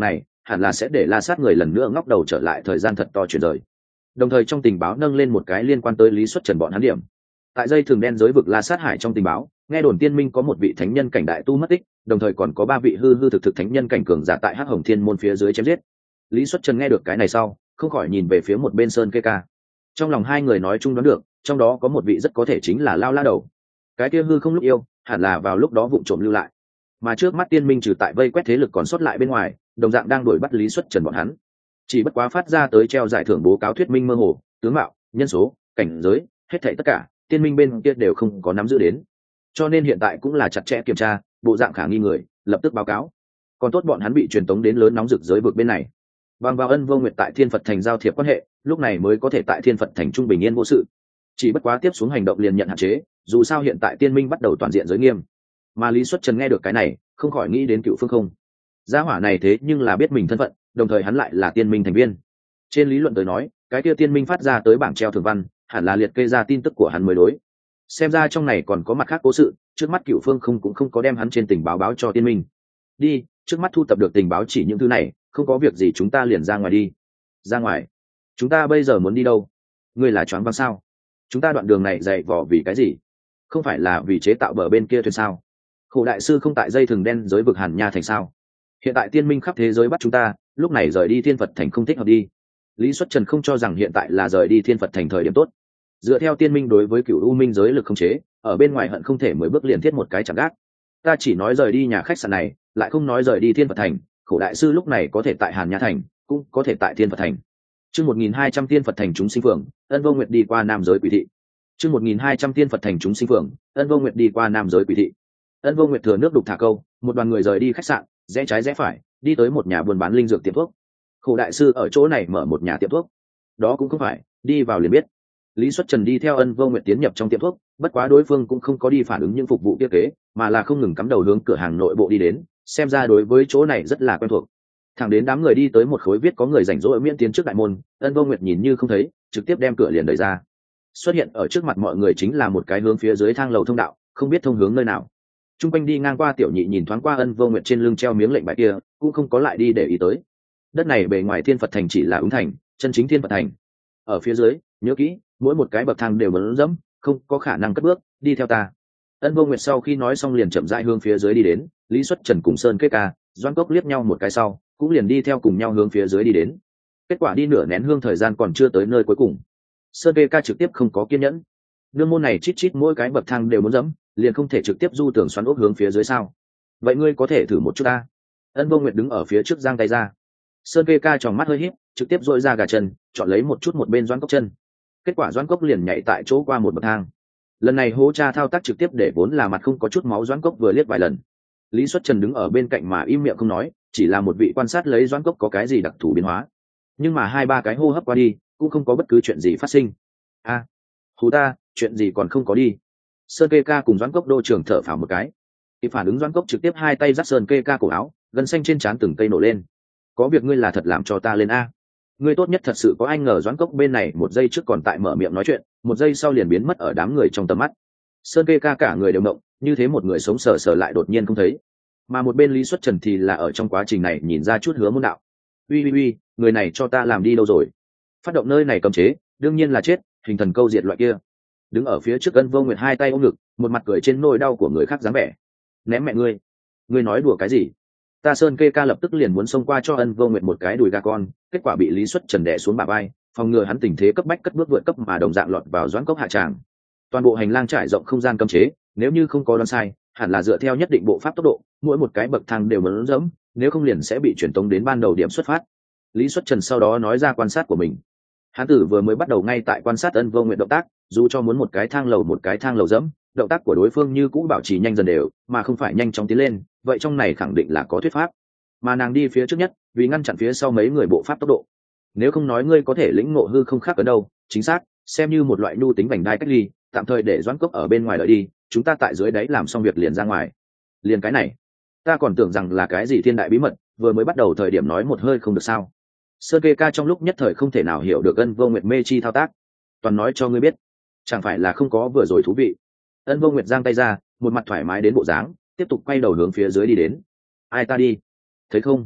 hẳn là sẽ để La Sát người lần nữa ngóc đầu trở lại thời gian thật to chuyển rời. Đồng thời trong tình báo nâng lên một cái liên quan tới Lý Xuất Trần bọn hắn điểm. Tại dây thường đen giới vực La Sát hải trong tình báo, nghe đồn tiên minh có một vị thánh nhân cảnh đại tu mất tích, đồng thời còn có ba vị hư hư thực thực thánh nhân cảnh cường giả tại Hắc Hồng Thiên môn phía dưới chém giết. Lý Xuất Trần nghe được cái này sau, không khỏi nhìn về phía một bên Sơn Kê Ca. Trong lòng hai người nói chung đoán được, trong đó có một vị rất có thể chính là Lao La Đầu. Cái kia hư không lúc yêu, hẳn là vào lúc đó vụng trộm lưu lại. Mà trước mắt tiên minh trừ tại vây quét thế lực còn sót lại bên ngoài, đồng dạng đang đuổi bắt Lý Xuất Trần bọn hắn. Chỉ bất quá phát ra tới treo giải thưởng bố cáo thuyết minh mơ hồ, tướng mạo, nhân số, cảnh giới, hết thảy tất cả, tiên minh bên kia đều không có nắm giữ đến. Cho nên hiện tại cũng là chặt chẽ kiểm tra, bộ dạng khả nghi người, lập tức báo cáo. Còn tốt bọn hắn bị truyền tống đến lớn nóng rực giới vực bên này. Bằng vào Ân Vô Nguyệt tại Thiên Phật Thành giao thiệp quan hệ, lúc này mới có thể tại Thiên Phật Thành trung bình yên vô sự. Chỉ bất quá tiếp xuống hành động liền nhận hạn chế, dù sao hiện tại tiên minh bắt đầu toàn diện giới nghiêm. Mà Lý Xuất Trần nghe được cái này, không khỏi nghĩ đến Cựu Phương Không. Gia hỏa này thế nhưng là biết mình thân phận, đồng thời hắn lại là tiên minh thành viên. Trên lý luận tới nói, cái kia tiên minh phát ra tới bảng treo thường văn, hẳn là liệt kê ra tin tức của hắn mới đối. Xem ra trong này còn có mặt khác cố sự, trước mắt Cựu Phương Không cũng không có đem hắn trên tình báo báo cho tiên minh. Đi, trước mắt thu thập được tình báo chỉ những thứ này, không có việc gì chúng ta liền ra ngoài đi. Ra ngoài? Chúng ta bây giờ muốn đi đâu? Ngươi là choáng váng sao? Chúng ta đoạn đường này dày vỏ vì cái gì? Không phải là vì chế tạo bờ bên kia thuyền sao? Khổ đại sư không tại dây thừng đen giới vực Hàn Nha thành sao? Hiện tại tiên minh khắp thế giới bắt chúng ta, lúc này rời đi Thiên Phật Thành không thích hợp đi. Lý Xuất Trần không cho rằng hiện tại là rời đi Thiên Phật Thành thời điểm tốt. Dựa theo tiên minh đối với cựu u minh giới lực không chế, ở bên ngoài hận không thể mười bước liền thiết một cái chẳng gác. Ta chỉ nói rời đi nhà khách sạn này, lại không nói rời đi Thiên Phật Thành. Khổ đại sư lúc này có thể tại Hàn Nha thành, cũng có thể tại Thiên Phật Thành. Chương một nghìn hai trăm Thiên Phật Thành chúng sinh phường, Ân Vô Nguyệt đi qua nam giới quỷ thị. Chương một nghìn hai trăm Thiên Phật Thành chúng sinh phường, Ân Vô Nguyệt đi qua nam giới quỷ thị. Ân Vô Nguyệt thừa nước đục thả câu, một đoàn người rời đi khách sạn, rẽ trái rẽ phải, đi tới một nhà buôn bán linh dược tiệm thuốc. Khổ đại sư ở chỗ này mở một nhà tiệm thuốc. Đó cũng không phải, đi vào liền biết. Lý Xuất Trần đi theo Ân Vô Nguyệt tiến nhập trong tiệm thuốc, bất quá đối phương cũng không có đi phản ứng những phục vụ kia kế, mà là không ngừng cắm đầu hướng cửa hàng nội bộ đi đến, xem ra đối với chỗ này rất là quen thuộc. Thẳng đến đám người đi tới một khối viết có người rảnh rỗi miễn tiến trước đại môn, Ân Vô Nguyệt nhìn như không thấy, trực tiếp đem cửa liền đẩy ra. Xuất hiện ở trước mặt mọi người chính là một cái hướng phía dưới thang lầu thông đạo, không biết thông hướng nơi nào. Trung quanh đi ngang qua tiểu nhị nhìn thoáng qua Ân Vô Nguyệt trên lưng treo miếng lệnh bài kia, cũng không có lại đi để ý tới. Đất này bề ngoài Thiên Phật Thành chỉ là ứng thành, chân chính Thiên Phật Thành. Ở phía dưới, nhớ kỹ, mỗi một cái bậc thang đều muốn dẫm, không có khả năng cất bước, đi theo ta. Ân Vô Nguyệt sau khi nói xong liền chậm rãi hướng phía dưới đi đến, Lý Xuất Trần cùng Sơn Kê Ca, Doãn Cốc liếc nhau một cái sau, cũng liền đi theo cùng nhau hướng phía dưới đi đến. Kết quả đi nửa nén hương thời gian còn chưa tới nơi cuối cùng. Sơn Kê Ca trực tiếp không có kiên nhẫn. Nương môn này chít chít mỗi cái bậc thang đều muốn dẫm, liền không thể trực tiếp du tường xoắn ốc hướng phía dưới sao? Vậy ngươi có thể thử một chút ta. Ân Vô Nguyệt đứng ở phía trước giang tay ra. Sơn Kê Ca tròng mắt hơi híp, trực tiếp dội ra gà chân, chọn lấy một chút một bên Doãn Cốc chân. Kết quả Doãn Cốc liền nhảy tại chỗ qua một bậc thang. Lần này hố cha thao tác trực tiếp để vốn là mặt không có chút máu Doãn Cốc vừa liếc vài lần. Lý Xuất Trần đứng ở bên cạnh mà im miệng không nói, chỉ là một vị quan sát lấy Doãn Cốc có cái gì đặc thù biến hóa. Nhưng mà hai ba cái hô hấp qua đi, cũng không có bất cứ chuyện gì phát sinh. A, à, hú ta, chuyện gì còn không có đi. Sơn Kê Ca cùng Doãn Cốc đô trưởng thở phào một cái. Thì phản ứng Doãn Cốc trực tiếp hai tay dắt Sơn Kê Ca cổ áo, gân xanh trên trán từng cây nổ lên. Có việc ngươi là thật làm cho ta lên a. Ngươi tốt nhất thật sự có anh ngờ Doãn Cốc bên này một giây trước còn tại mở miệng nói chuyện, một giây sau liền biến mất ở đám người trong tầm mắt. Sơn Kê Ca cả người đều động, như thế một người sống sờ sờ lại đột nhiên không thấy. Mà một bên Lý Xuất Trần thì là ở trong quá trình này nhìn ra chút hứa môn đạo. Uy uy uy, người này cho ta làm đi đâu rồi? Phát động nơi này cấm chế, đương nhiên là chết, hình thần câu diệt loại kia. Đứng ở phía trước Ân Vô Nguyệt hai tay ôm ngực, một mặt cười trên nỗi đau của người khác dáng vẻ. Ném mẹ ngươi, ngươi nói đùa cái gì? Ta Sơn Kê Ca lập tức liền muốn xông qua cho Ân Vô Nguyệt một cái đùi gà con, kết quả bị Lý Xuất Trần đè xuống bả vai, phòng ngừa hắn tình thế cấp bách cất bước vượt cấp mà đồng dạng lọt vào Doãn Cốc hạ tràng. Toàn bộ hành lang trải rộng không gian cấm chế, nếu như không có đoán sai, hẳn là dựa theo nhất định bộ pháp tốc độ, mỗi một cái bậc thang đều muốn dẫm, nếu không liền sẽ bị chuyển tống đến ban đầu điểm xuất phát. Lý Xuất Trần sau đó nói ra quan sát của mình. Hắn tử vừa mới bắt đầu ngay tại quan sát Ân Vô Nguyệt động tác, dù cho muốn một cái thang lầu một cái thang lầu dẫm, động tác của đối phương như cũ bảo trì nhanh dần đều, mà không phải nhanh chóng tiến lên, vậy trong này khẳng định là có thuyết pháp. Mà nàng đi phía trước nhất, vì ngăn chặn phía sau mấy người bộ pháp tốc độ. Nếu không nói ngươi có thể lĩnh ngộ hư không khác ở đâu, chính xác, xem như một loại nhu tính vành đai cách ly, tạm thời để Doãn Cốc ở bên ngoài đợi đi, chúng ta tại dưới đấy làm xong việc liền ra ngoài. Liền cái này, ta còn tưởng rằng là cái gì thiên đại bí mật, vừa mới bắt đầu thời điểm nói một hơi không được sao? Sơn Kê Ca trong lúc nhất thời không thể nào hiểu được Ân Vô Nguyệt mê chi thao tác, toàn nói cho ngươi biết, chẳng phải là không có vừa rồi thú vị. Ân Vô Nguyệt giang tay ra, một mặt thoải mái đến bộ dáng, tiếp tục quay đầu hướng phía dưới đi đến. Ai ta đi, thấy không?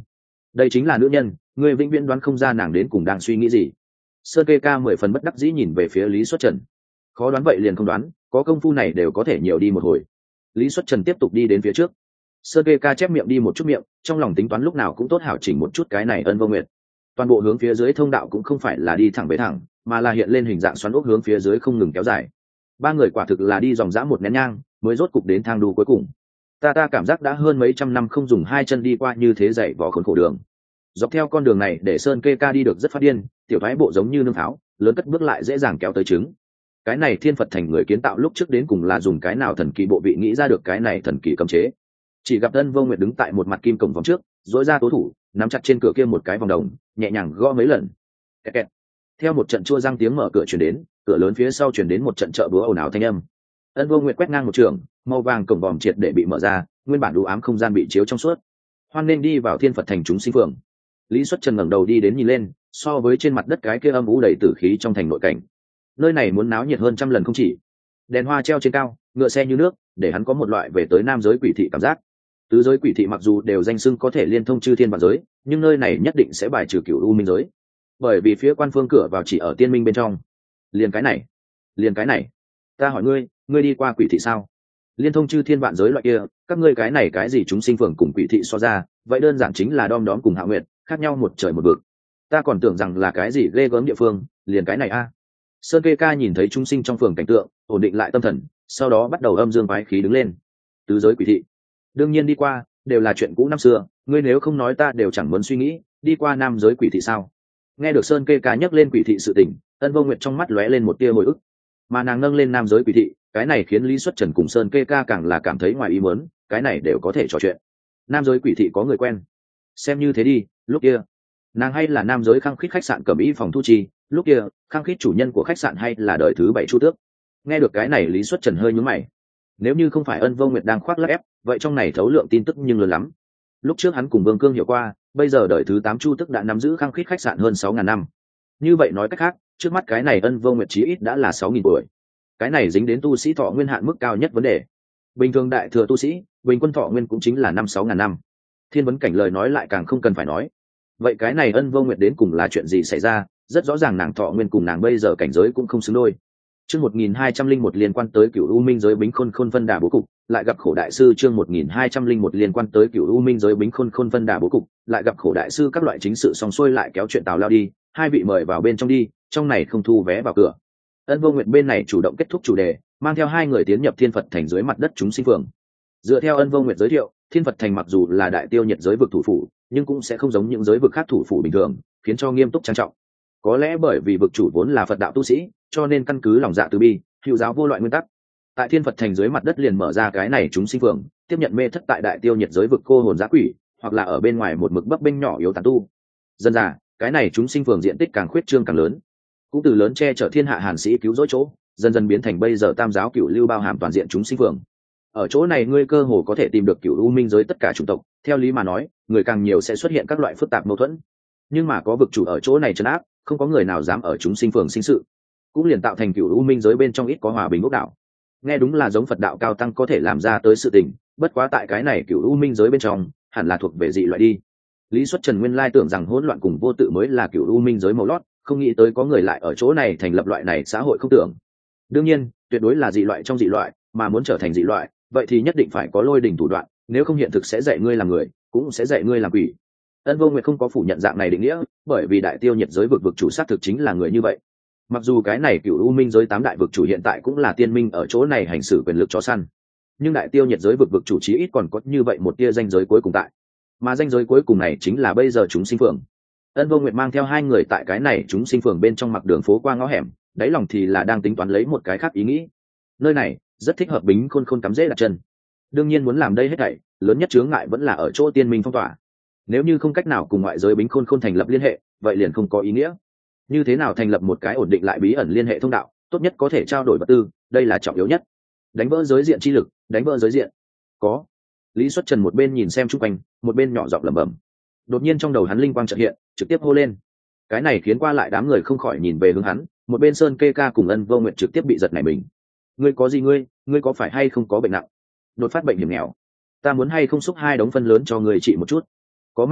đây chính là nữ nhân, ngươi vĩnh viễn đoán không ra nàng đến cùng đang suy nghĩ gì. Sơn kê ca mười phần bất đắc dĩ nhìn về phía Lý Xuất Trần. Khó đoán vậy liền không đoán, có công phu này đều có thể nhiều đi một hồi. Lý Xuất Trần tiếp tục đi đến phía trước. Sơn kê ca chép miệng đi một chút miệng, trong lòng tính toán lúc nào cũng tốt hảo chỉnh một chút cái này Ân Vô Nguyệt. Toàn bộ hướng phía dưới thông đạo cũng không phải là đi thẳng về thẳng, mà là hiện lên hình dạng xoắn ốc hướng phía dưới không ngừng kéo dài. Ba người quả thực là đi dòng dã một nén nhang mới rốt cục đến thang đu cuối cùng. Ta ta cảm giác đã hơn mấy trăm năm không dùng hai chân đi qua như thế dày vò khốn khổ đường. Dọc theo con đường này để Sơn kê ca đi được rất phát điên, tiểu thoái bộ giống như nương pháo, lớn cất bước lại dễ dàng kéo tới trứng. Cái này Thiên Phật thành người kiến tạo lúc trước đến cùng là dùng cái nào thần kỳ bộ vị nghĩ ra được cái này thần kỳ cấm chế. Chỉ gặp Ân Vô Nguyệt đứng tại một mặt kim cổng vòng trước, dỗi ra tố thủ, nắm chặt trên cửa kia một cái vòng đồng, nhẹ nhàng gõ mấy lần. Kẹt kẹt. Theo một trận chua răng tiếng mở cửa truyền đến, cửa lớn phía sau truyền đến một trận trợ búa ồn ào thanh âm. Ân Vô Nguyệt quét ngang một trường, màu vàng cổng vòm triệt để bị mở ra, nguyên bản đủ ám không gian bị chiếu trong suốt. Hoan nên đi vào Thiên Phật thành chúng sinh phường. Lý Xuất Trần ngẩng đầu đi đến nhìn lên, so với trên mặt đất cái kia âm u đầy tử khí trong thành nội cảnh, nơi này muốn náo nhiệt hơn trăm lần không chỉ. Đèn hoa treo trên cao, ngựa xe như nước, để hắn có một loại về tới nam giới quỷ thị cảm giác. Tứ giới quỷ thị mặc dù đều danh xưng có thể liên thông chư thiên vạn giới, nhưng nơi này nhất định sẽ bài trừ cửu u minh giới, bởi vì phía quan phương cửa vào chỉ ở tiên minh bên trong. Liền cái này, liền cái này, ta hỏi ngươi, ngươi đi qua quỷ thị sao? Liên thông chư thiên vạn giới loại kia, các ngươi cái này cái gì chúng sinh phường cùng quỷ thị so ra, vậy đơn giản chính là đom đóm cùng hạ nguyệt, khác nhau một trời một vực. Ta còn tưởng rằng là cái gì ghê gớm địa phương, liền cái này a. Sơn kê ca nhìn thấy chúng sinh trong phường cảnh tượng, ổn định lại tâm thần, sau đó bắt đầu âm dương quái khí đứng lên. Tứ giới quỷ thị, đương nhiên đi qua, đều là chuyện cũ năm xưa, ngươi nếu không nói ta đều chẳng muốn suy nghĩ, đi qua nam giới quỷ thị sao? Nghe được Sơn kê ca nhắc lên quỷ thị sự tình, Ân Vô Nguyệt trong mắt lóe lên một tia hồi ức, mà nàng nâng lên nam giới quỷ thị, cái này khiến Lý Xuất Trần cùng Sơn kê ca càng là cảm thấy ngoài ý muốn, cái này đều có thể trò chuyện. Nam giới quỷ thị có người quen, xem như thế đi, lúc kia nàng hay là nam giới khăng khít khách sạn Cẩm Ý phòng thu chi, lúc kia khăng khít chủ nhân của khách sạn hay là đời thứ bảy Chu Tước. Nghe được cái này Lý Xuất Trần hơi nhướng mày, nếu như không phải Ân Vô Nguyệt đang khoác lác ép, vậy trong này thấu lượng tin tức nhưng lớn lắm. Lúc trước hắn cùng Vương Cương hiểu qua, bây giờ đời thứ tám Chu Tước đã nắm giữ khăng khít khách sạn hơn sáu ngàn năm. Như vậy nói cách khác, trước mắt cái này Ân Vô Nguyệt chí ít đã là sáu nghìn tuổi. Cái này dính đến tu sĩ thọ nguyên hạn mức cao nhất vấn đề. Bình thường đại thừa tu sĩ, bình quân thọ nguyên cũng chính là năm sáu ngàn năm. Thiên vấn cảnh lời nói lại càng không cần phải nói. Vậy cái này Ân Vô Nguyệt đến cùng là chuyện gì xảy ra? Rất rõ ràng nàng thọ nguyên cùng nàng bây giờ cảnh giới cũng không xứng đôi. Chương một nghìn hai trăm linh một liên quan tới Cửu U Minh giới Bính Khôn Khôn phân đà bố cục, lại gặp khổ đại sư. Chương một nghìn hai trăm linh một liên quan tới Cửu U Minh giới Bính Khôn Khôn phân đà bố cục, lại gặp khổ đại sư. Các loại chính sự xong xuôi lại kéo chuyện tào lao đi, hai vị mời vào bên trong đi, trong này không thu vé vào cửa. Ân Vô Nguyệt bên này chủ động kết thúc chủ đề, mang theo hai người tiến nhập Thiên Phật thành dưới mặt đất chúng sinh phường. Dựa theo Ân Vô Nguyệt giới thiệu, Thiên Phật thành mặc dù là đại tiêu nhiệt giới vực thủ phủ, nhưng cũng sẽ không giống những giới vực khác thủ phủ bình thường, khiến cho nghiêm túc trang trọng. Có lẽ bởi vì vực chủ vốn là Phật đạo tu sĩ, cho nên căn cứ lòng dạ từ bi, hữu giáo vô loại nguyên tắc. Tại Thiên Phật thành dưới mặt đất liền mở ra cái này chúng sinh phường, tiếp nhận mê thất tại đại tiêu nhiệt giới vực cô hồn dã quỷ, hoặc là ở bên ngoài một mực bấp bênh nhỏ yếu tán tu. Dần dà, cái này chúng sinh phường diện tích càng khuyết trương càng lớn, cũng từ lớn che chở thiên hạ hàn sĩ cứu rỗi chỗ, dần dần biến thành bây giờ tam giáo cửu lưu bao hàm toàn diện chúng sinh phường. Ở chỗ này ngươi cơ hồ có thể tìm được cửu u minh giới tất cả chủng tộc, theo lý mà nói, người càng nhiều sẽ xuất hiện các loại phức tạp mâu thuẫn. Nhưng mà có vực chủ ở chỗ này trấn áp, không có người nào dám ở chúng sinh phường sinh sự, cũng liền tạo thành cửu u minh giới bên trong ít có hòa bình ốc đạo. Nghe đúng là giống Phật đạo cao tăng có thể làm ra tới sự tình, bất quá tại cái này cửu u minh giới bên trong, hẳn là thuộc về dị loại đi. Lý Xuất Trần nguyên lai tưởng rằng hỗn loạn cùng vô tự mới là cửu u minh giới màu lót, không nghĩ tới có người lại ở chỗ này thành lập loại này xã hội không tưởng. Đương nhiên, tuyệt đối là dị loại trong dị loại, mà muốn trở thành dị loại, vậy thì nhất định phải có lôi đỉnh thủ đoạn, nếu không hiện thực sẽ dạy ngươi làm người, cũng sẽ dạy ngươi làm quỷ. Ân Vô Nguyệt không có phủ nhận dạng này định nghĩa, bởi vì đại tiêu nhiệt giới vực vực chủ sát thực chính là người như vậy. Mặc dù cái này cửu u minh giới tám đại vực chủ hiện tại cũng là tiên minh ở chỗ này hành xử quyền lực chó săn, nhưng đại tiêu nhiệt giới vực vực chủ chí ít còn có như vậy một tia danh giới cuối cùng tại, mà danh giới cuối cùng này chính là bây giờ chúng sinh phường. Ân Vô Nguyệt mang theo hai người tại cái này chúng sinh phường bên trong mặt đường phố qua ngõ hẻm, đáy lòng thì là đang tính toán lấy một cái khác ý nghĩ. Nơi này rất thích hợp Bính Khôn Khôn cắm rễ đặt chân. Đương nhiên muốn làm đây hết thảy, lớn nhất chướng ngại vẫn là ở chỗ tiên minh phong tỏa. Nếu như không cách nào cùng ngoại giới Bính Khôn Khôn thành lập liên hệ, vậy liền không có ý nghĩa. Như thế nào thành lập một cái ổn định lại bí ẩn liên hệ thông đạo, tốt nhất có thể trao đổi vật tư, đây là trọng yếu nhất. Đánh vỡ giới diện chi lực, đánh vỡ giới diện. Có. Lý Xuất Trần một bên nhìn xem xung quanh, một bên nhỏ giọng lẩm bẩm. Đột nhiên trong đầu hắn linh quang chợt hiện, trực tiếp hô lên. Cái này khiến qua lại đám người không khỏi nhìn về hướng hắn, một bên Sơn Kê Ca cùng Ân Vô Nguyệt trực tiếp bị giật nảy mình. Ngươi có gì ngươi, ngươi có phải hay không có bệnh nặng? Đột phát bệnh hiểm nghèo. Ta muốn hay không xúc hai đống phân lớn cho người trị một chút. Có ma bệnh,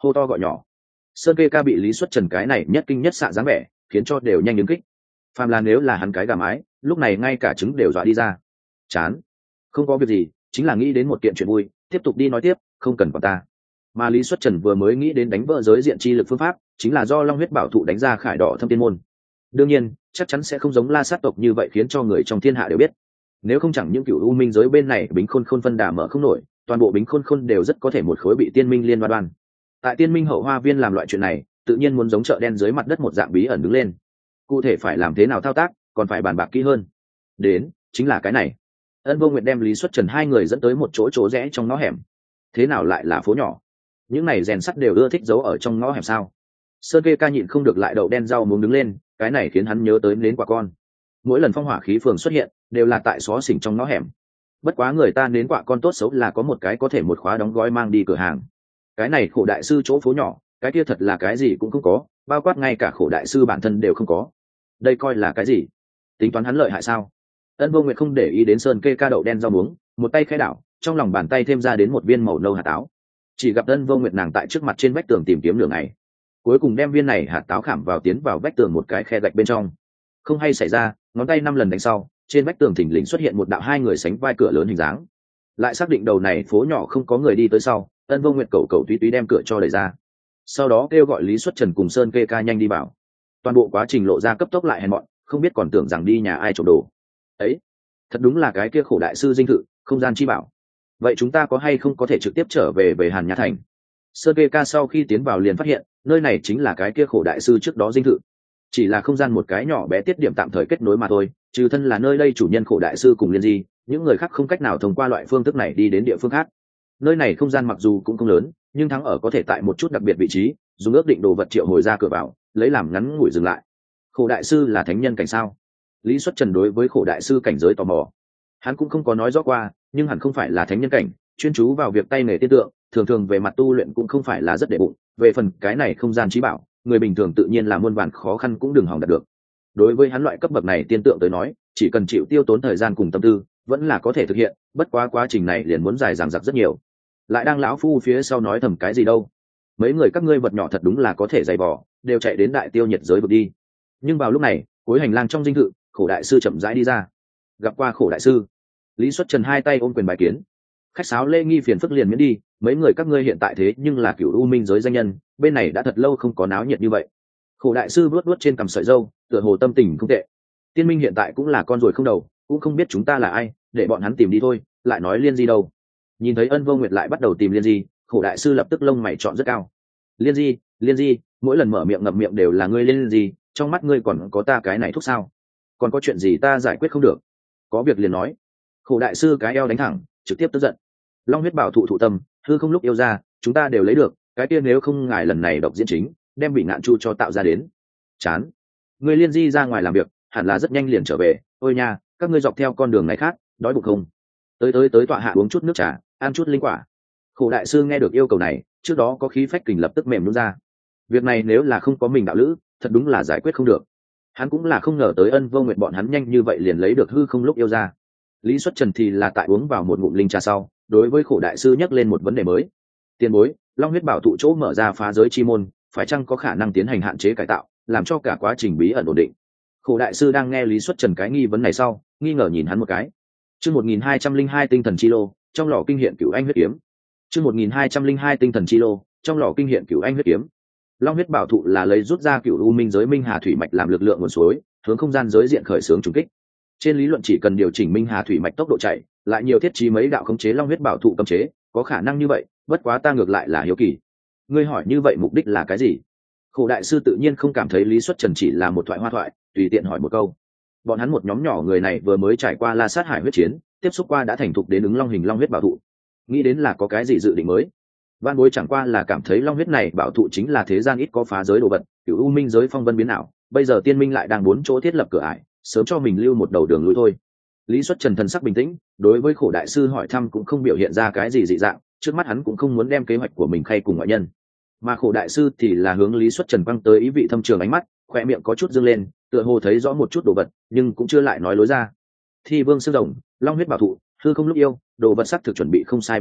hô to gọi nhỏ. Sơn Kê Ca bị Lý Xuất Trần cái này nhất kinh nhất xạ dáng vẻ khiến cho đều nhanh đứng kích. Phàm là nếu là hắn cái gà mái, lúc này ngay cả trứng đều dọa đi ra. Chán, không có việc gì, chính là nghĩ đến một kiện chuyện vui, tiếp tục đi nói tiếp, không cần quản ta. Mà Lý Xuất Trần vừa mới nghĩ đến đánh vỡ giới diện chi lực phương pháp, chính là do Long huyết bảo thụ đánh ra Khải Đỏ Thâm Tiên môn. Đương nhiên, chắc chắn sẽ không giống La Sát tộc như vậy khiến cho người trong thiên hạ đều biết. Nếu không chẳng những cựu u minh giới bên này Bính Khôn Khôn phân đà mở không nổi, toàn bộ Bính Khôn Khôn đều rất có thể một khối bị Tiên Minh liên đoan đoan. Tại Tiên Minh hậu hoa viên làm loại chuyện này, tự nhiên muốn giống chợ đen dưới mặt đất một dạng bí ẩn đứng lên. Cụ thể phải làm thế nào thao tác, còn phải bàn bạc kỹ hơn. Đến, chính là cái này. Ân Vô Nguyệt đem Lý Xuất Trần hai người dẫn tới một chỗ chỗ rẽ trong ngõ hẻm. Thế nào lại là phố nhỏ? Những này rèn sắt đều ưa thích giấu ở trong ngõ hẻm sao? Sơn Kê Ca nhịn không được lại đậu đen rau muốn đứng lên, cái này khiến hắn nhớ tới nến quả con. Mỗi lần phong hỏa khí phường xuất hiện, đều là tại xó xỉnh trong ngõ hẻm. Bất quá người ta nến quả con tốt xấu là có một cái có thể một khóa đóng gói mang đi cửa hàng. Cái này khổ đại sư chỗ phố nhỏ, cái kia thật là cái gì cũng không có, bao quát ngay cả khổ đại sư bản thân đều không có. Đây coi là cái gì? Tính toán hắn lợi hại sao? Ân Vô Nguyệt không để ý đến Sơn Kê Ca đậu đen rau muống, một tay khẽ đảo, trong lòng bàn tay thêm ra đến một viên màu nâu hạt táo. Chỉ gặp Ân Vô Nguyệt nàng tại trước mặt trên vách tường tìm kiếm nửa ngày, cuối cùng đem viên này hạt táo khảm vào tiến vào vách tường một cái khe gạch bên trong. Không hay xảy ra, ngón tay năm lần đánh sau, trên vách tường thình lình xuất hiện một đạo hai người sánh vai cửa lớn hình dáng. Lại xác định đầu này phố nhỏ không có người đi tới sau, Ân Vô Nguyệt cầu cầu túy túy đem cửa cho đẩy ra. Sau đó kêu gọi Lý Xuất Trần cùng Sơn Kê Ca nhanh đi vào. Toàn bộ quá trình lộ ra cấp tốc lại hèn mọn, không biết còn tưởng rằng đi nhà ai trộm đồ. Ấy, thật đúng là cái kia khổ đại sư dinh thự, không gian chi bảo. Vậy chúng ta có hay không có thể trực tiếp trở về về Hàn Nha Thành? Sơn Kê Ca sau khi tiến vào liền phát hiện, nơi này chính là cái kia khổ đại sư trước đó dinh thự. Chỉ là không gian một cái nhỏ bé tiết điểm tạm thời kết nối mà thôi, trừ thân là nơi đây chủ nhân khổ đại sư cùng liên di, những người khác không cách nào thông qua loại phương thức này đi đến địa phương khác. Nơi này không gian mặc dù cũng không lớn, nhưng thắng ở có thể tại một chút đặc biệt vị trí, dùng ước định đồ vật triệu hồi ra cửa vào, lấy làm ngắn ngủi dừng lại. Khổ đại sư là thánh nhân cảnh sao? Lý Xuất Trần đối với khổ đại sư cảnh giới tò mò. Hắn cũng không có nói rõ qua, nhưng hẳn không phải là thánh nhân cảnh, chuyên chú vào việc tay nghề tiên tượng, thường thường về mặt tu luyện cũng không phải là rất để bụng. Về phần cái này không gian trí bảo, người bình thường tự nhiên là muôn vàn khó khăn cũng đừng hòng đạt được. Đối với hắn loại cấp bậc này tiên tượng tới nói, chỉ cần chịu tiêu tốn thời gian cùng tâm tư, vẫn là có thể thực hiện, bất quá quá trình này liền muốn dài dằng dặc rất nhiều. Lại đang lão phu phía sau nói thầm cái gì đâu? Mấy người các ngươi vật nhỏ thật đúng là có thể dày vò, đều chạy đến đại tiêu nhiệt giới vực đi. Nhưng vào lúc này, cuối hành lang trong dinh thự, khổ đại sư chậm rãi đi ra. Gặp qua khổ đại sư, Lý Xuất Trần hai tay ôm quyền bài kiến. Khách sáo lễ nghi phiền phức liền miễn đi, mấy người các ngươi hiện tại thế nhưng là cửu u minh giới danh nhân, bên này đã thật lâu không có náo nhiệt như vậy. Khổ đại sư vuốt vuốt trên cằm sợi râu, tựa hồ tâm tình không tệ. Tiên Minh hiện tại cũng là con ruồi không đầu, cũng không biết chúng ta là ai, để bọn hắn tìm đi thôi, lại nói Liên Di đâu. Nhìn thấy Ân Vô Nguyệt lại bắt đầu tìm Liên Di, khổ đại sư lập tức lông mày chọn rất cao. Liên Di, Liên Di, mỗi lần mở miệng ngậm miệng đều là ngươi Liên Di, trong mắt ngươi còn có ta cái này thuốc sao? Còn có chuyện gì ta giải quyết không được? Có việc liền nói. Khổ đại sư cái eo đánh thẳng, trực tiếp tức giận. Long huyết bảo thụ thụ tâm, hư không lúc yêu ra, chúng ta đều lấy được, cái kia nếu không ngài lần này độc diễn chính, đem bị ngạn chu cho tạo ra đến. Chán. Người Liên Di ra ngoài làm việc, hẳn là rất nhanh liền trở về. Ôi nha, các ngươi dọc theo con đường này khác, đói bụng không? Tới tới tới tọa hạ uống chút nước trà, ăn chút linh quả. Khổ đại sư nghe được yêu cầu này, trước đó có khí phách kình lập tức mềm nhũn ra. Việc này nếu là không có mình đạo lữ, thật đúng là giải quyết không được. Hắn cũng là không ngờ tới Ân Vô Nguyệt bọn hắn nhanh như vậy liền lấy được hư không lúc yêu ra. Lý Xuất Trần thì là tại uống vào một ngụm linh trà sau, đối với khổ đại sư nhắc lên một vấn đề mới. Tiền bối, Long huyết bảo thụ chỗ mở ra phá giới chi môn, phải chăng có khả năng tiến hành hạn chế cải tạo, làm cho cả quá trình bí ẩn ổn định? Khổ đại sư đang nghe Lý Xuất Trần cái nghi vấn này sau, nghi ngờ nhìn hắn một cái. Chương một nghìn hai trăm linh hai tinh thần chi lô, trong lò kinh hiện cửu anh huyết kiếm. Chương một nghìn hai trăm linh hai tinh thần chi lô, trong lò kinh hiện cửu anh huyết kiếm. Long huyết bảo thụ là lấy rút ra cửu u minh giới minh hà thủy mạch làm lực lượng nguồn suối, hướng không gian giới diện khởi xướng trùng kích. Trên lý luận chỉ cần điều chỉnh minh hà thủy mạch tốc độ chạy, lại nhiều thiết trí mấy đạo khống chế long huyết bảo thụ cấm chế, có khả năng như vậy, bất quá ta ngược lại là hiếu kỳ. Ngươi hỏi như vậy mục đích là cái gì? Khổ đại sư tự nhiên không cảm thấy Lý Xuất Trần chỉ là một thoại hoa thoại, tùy tiện hỏi một câu. Bọn hắn một nhóm nhỏ người này vừa mới trải qua La Sát Hải huyết chiến, tiếp xúc qua đã thành thục đến ứng long hình long huyết bảo thụ, nghĩ đến là có cái gì dự định mới. Van Bối chẳng qua là cảm thấy long huyết này bảo thụ chính là thế gian ít có phá giới đồ vật, cửu u minh giới phong vân biến ảo, bây giờ tiên minh lại đang bốn chỗ thiết lập cửa ải, sớm cho mình lưu một đầu đường lui thôi. Lý Xuất Trần thần sắc bình tĩnh, đối với khổ đại sư hỏi thăm cũng không biểu hiện ra cái gì dị dạng, trước mắt hắn cũng không muốn đem kế hoạch của mình khay cùng ngoại nhân. Mà khổ đại sư thì là hướng Lý Xuất Trần quăng tới ý vị thâm trường ánh mắt, khoe miệng có chút dương lên, tựa hồ thấy rõ một chút đồ vật, nhưng cũng chưa lại nói lối ra. Thi vương xương rồng, long huyết bảo thụ, hư không lúc yêu, đồ vật sắc thực chuẩn bị không sai biệt lắm,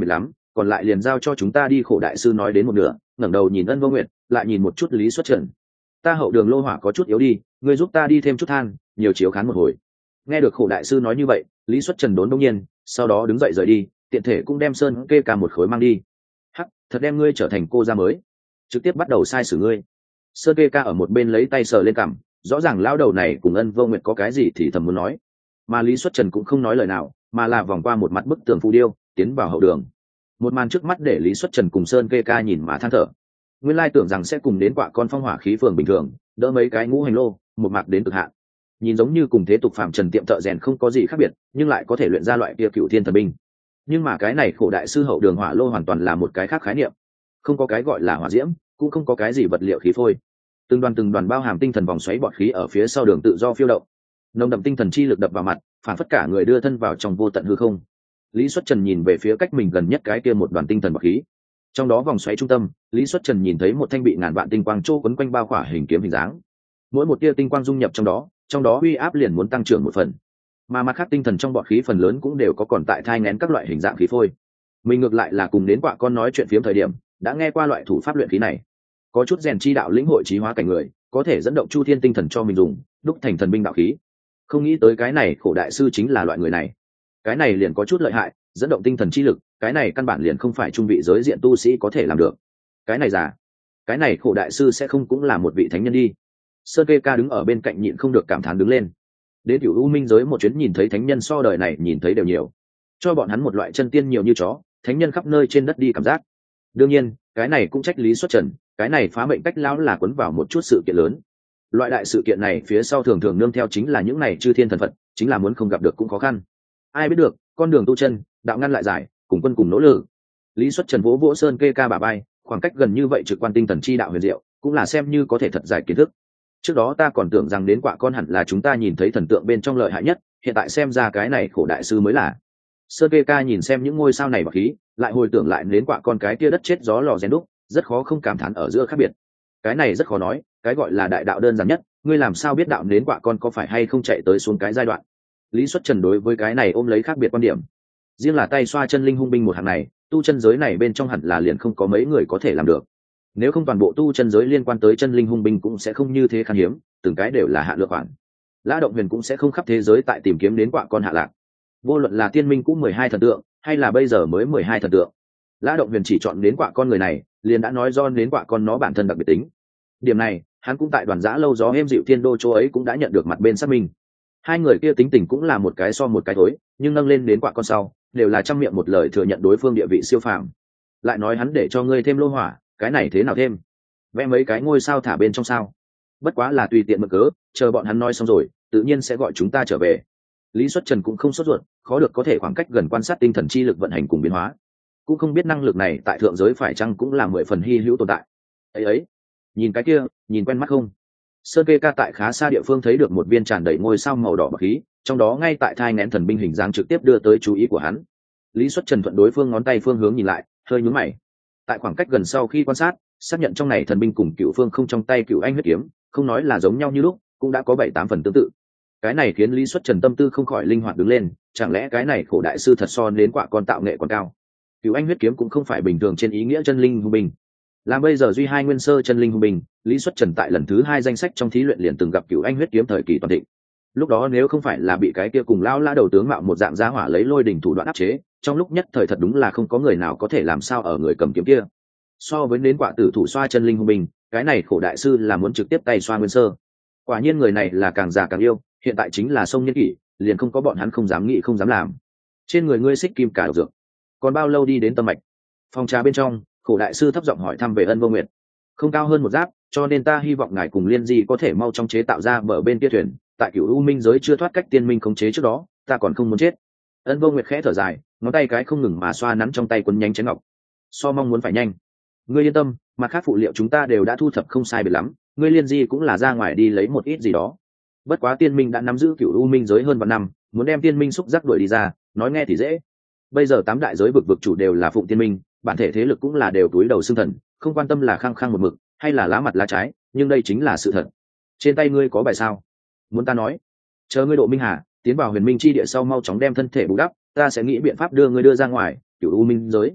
còn lại liền giao cho chúng ta đi. Khổ đại sư nói đến một nửa, ngẩng đầu nhìn Ân Vô Nguyệt, lại nhìn một chút Lý Xuất Trần. Ta hậu đường lô hỏa có chút yếu đi, ngươi giúp ta đi thêm chút than, nhiều chiếu khán một hồi. Nghe được Khổ đại sư nói như vậy, Lý Xuất Trần đốn đông nhiên, sau đó đứng dậy rời đi, tiện thể cũng đem sơn kê ca một khối mang đi. Hắc, thật đem ngươi trở thành cô gia mới, trực tiếp bắt đầu sai xử ngươi. Sơn kê ca ở một bên lấy tay sờ lên cằm, rõ ràng lão đầu này cùng Ân Vô Nguyệt có cái gì thì thầm muốn nói, mà Lý Xuất Trần cũng không nói lời nào, mà là vòng qua một mặt bức tường phù điêu, tiến vào hậu đường. Một màn trước mắt để Lý Xuất Trần cùng Sơn kê ca nhìn mà than thở. Nguyên lai tưởng rằng sẽ cùng đến quả con phong hỏa khí phường bình thường, đỡ mấy cái ngũ hành lô, một mạc đến cực hạn. Nhìn giống như cùng thế tục phạm trần tiệm thợ rèn không có gì khác biệt, nhưng lại có thể luyện ra loại kia cựu thiên thần binh. Nhưng mà cái này Khổ đại sư hậu đường hỏa lô hoàn toàn là một cái khác khái niệm, không có cái gọi là hỏa diễm, cũng không có cái gì vật liệu khí phôi. Từng đoàn từng đoàn bao hàm tinh thần vòng xoáy bọt khí ở phía sau đường tự do phiêu động, nồng đậm tinh thần chi lực đập vào mặt, phản phất cả người đưa thân vào trong vô tận hư không. Lý Xuất Trần nhìn về phía cách mình gần nhất cái kia một đoàn tinh thần bọt khí, trong đó vòng xoáy trung tâm, Lý Xuất Trần nhìn thấy một thanh bị ngàn vạn tinh quang trô quấn quanh bao khỏa hình kiếm hình dáng. Mỗi một tia tinh quang dung nhập trong đó, trong đó uy áp liền muốn tăng trưởng một phần, mà mặt khác tinh thần trong bọt khí phần lớn cũng đều có còn tại thai nghén các loại hình dạng khí phôi. Mình ngược lại là cùng đến quạ con nói chuyện phiếm thời điểm, đã nghe qua loại thủ pháp luyện khí này. Có chút rèn chi đạo lĩnh hội trí hóa cảnh người, có thể dẫn động chu thiên tinh thần cho mình dùng, đúc thành thần binh đạo khí. Không nghĩ tới cái này Khổ đại sư chính là loại người này. Cái này liền có chút lợi hại, dẫn động tinh thần chi lực, cái này căn bản liền không phải trung vị giới diện tu sĩ có thể làm được. Cái này giả, cái này Khổ đại sư sẽ không cũng là một vị thánh nhân đi. Sơn kê ca đứng ở bên cạnh nhịn không được cảm thán đứng lên. Đến Cửu U Minh giới một chuyến nhìn thấy thánh nhân so đời này nhìn thấy đều nhiều, cho bọn hắn một loại chân tiên nhiều như chó, thánh nhân khắp nơi trên đất đi cảm giác. Đương nhiên, cái này cũng trách Lý Xuất Trần, cái này phá mệnh cách lão là cuốn vào một chút sự kiện lớn. Loại đại sự kiện này phía sau thường thường nương theo chính là những này chư thiên thần phật, chính là muốn không gặp được cũng khó khăn. Ai biết được, con đường tu chân, đạo ngăn lại giải, cùng quân cùng nỗ lực. Lý Xuất Trần vỗ vỗ Sơn kê ca bả vai, khoảng cách gần như vậy trực quan tinh thần chi đạo huyền diệu, cũng là xem như có thể thật giải kiến thức. Trước đó ta còn tưởng rằng đến quạ con hẳn là chúng ta nhìn thấy thần tượng bên trong lợi hại nhất, hiện tại xem ra cái này Khổ đại sư mới là. Sơn kê ca nhìn xem những ngôi sao này bạc khí, lại hồi tưởng lại đến quạ con cái kia đất chết gió lò rèn đúc, rất khó không cảm thán ở giữa khác biệt. Cái này rất khó nói, cái gọi là đại đạo đơn giản nhất, ngươi làm sao biết đạo đến quạ con có phải hay không chạy tới xuống cái giai đoạn. Lý Xuất Trần đối với cái này ôm lấy khác biệt quan điểm. Riêng là tay xoa chân linh hung binh một hàng này, tu chân giới này bên trong hẳn là liền không có mấy người có thể làm được. Nếu không toàn bộ tu chân giới liên quan tới chân linh hung binh cũng sẽ không như thế khan hiếm, từng cái đều là hạ lược khoản. Lã Động Huyền cũng sẽ không khắp thế giới tại tìm kiếm đến quạ con hạ lạc. Vô luận là tiên minh cũng mười hai thần tượng, hay là bây giờ mới mười hai thần tượng, Lã Động Huyền chỉ chọn đến quạ con người này, liền đã nói do đến quạ con nó bản thân đặc biệt tính. Điểm này, hắn cũng tại đoàn giã lâu gió êm dịu thiên đô chỗ ấy cũng đã nhận được mặt bên xác minh. Hai người kia tính tình cũng là một cái so một cái thối, nhưng nâng lên đến quạ con sau, đều là trăm miệng một lời thừa nhận đối phương địa vị siêu phàm. Lại nói hắn để cho ngươi thêm lô hỏa, cái này thế nào thêm? Vẽ mấy cái ngôi sao thả bên trong sao? Bất quá là tùy tiện mượn cớ, chờ bọn hắn nói xong rồi, tự nhiên sẽ gọi chúng ta trở về. Lý Xuất Trần cũng không sốt ruột, khó được có thể khoảng cách gần quan sát tinh thần chi lực vận hành cùng biến hóa, cũng không biết năng lực này tại thượng giới phải chăng cũng là mười phần hy hữu tồn tại. Ấy ấy, nhìn cái kia, nhìn quen mắt không? Sơn kê ca tại khá xa địa phương thấy được một viên tràn đầy ngôi sao màu đỏ bạc khí, trong đó ngay tại thai nén thần binh hình dáng trực tiếp đưa tới chú ý của hắn. Lý Xuất Trần thuận đối phương ngón tay phương hướng nhìn lại, hơi nhướng mày. Tại khoảng cách gần sau khi quan sát, xác nhận trong này thần binh cùng cựu phương không trong tay cựu anh huyết kiếm, không nói là giống nhau như lúc, cũng đã có bảy tám phần tương tự. Cái này khiến Lý Xuất Trần tâm tư không khỏi linh hoạt đứng lên, chẳng lẽ cái này Khổ đại sư thật so đến quạ con tạo nghệ còn cao? Cựu anh huyết kiếm cũng không phải bình thường trên ý nghĩa chân linh hung binh. Làm bây giờ duy hai nguyên sơ chân linh hung binh, Lý Xuất Trần tại lần thứ hai danh sách trong thí luyện liền từng gặp cựu anh huyết kiếm thời kỳ toàn thịnh. Lúc đó nếu không phải là bị cái kia cùng lao la đầu tướng mạo một dạng giá hỏa lấy lôi đỉnh thủ đoạn áp chế, trong lúc nhất thời thật đúng là không có người nào có thể làm sao ở người cầm kiếm kia. So với nến quạ tử thủ xoa chân linh hung binh, cái này Khổ đại sư là muốn trực tiếp tay xoa nguyên sơ. Quả nhiên người này là càng già càng yêu, hiện tại chính là sông nhân kỷ, liền không có bọn hắn không dám nghĩ không dám làm. Trên người ngươi xích kim cả độc dược, còn bao lâu đi đến tâm mạch? Phòng trà bên trong, Khổ đại sư thấp giọng hỏi thăm về Ân Vô Nguyệt. Không cao hơn một giáp, cho nên ta hy vọng ngài cùng Liên Di có thể mau trong chế tạo ra bờ bên kia thuyền, tại Cửu U Minh giới chưa thoát cách tiên minh khống chế trước đó, ta còn không muốn chết. Ân Vô Nguyệt khẽ thở dài, ngón tay cái không ngừng mà xoa nắn trong tay quấn nhánh chén ngọc. So mong muốn phải nhanh. Ngươi yên tâm, mặt khác phụ liệu chúng ta đều đã thu thập không sai biệt lắm, ngươi Liên Di cũng là ra ngoài đi lấy một ít gì đó. Bất quá tiên minh đã nắm giữ Cửu U Minh giới hơn vạn năm, muốn đem tiên minh xúc giác đuổi đi ra, nói nghe thì dễ. Bây giờ tám đại giới vực vực chủ đều là phụng tiên minh, bản thể thế lực cũng là đều túi đầu xương thần, không quan tâm là khăng khăng một mực hay là lá mặt lá trái, nhưng đây chính là sự thật. Trên tay ngươi có bài sao? Muốn ta nói, chờ ngươi độ minh hà tiến vào huyền minh chi địa sau mau chóng đem thân thể bù đắp, ta sẽ nghĩ biện pháp đưa ngươi đưa ra ngoài Cửu U Minh giới.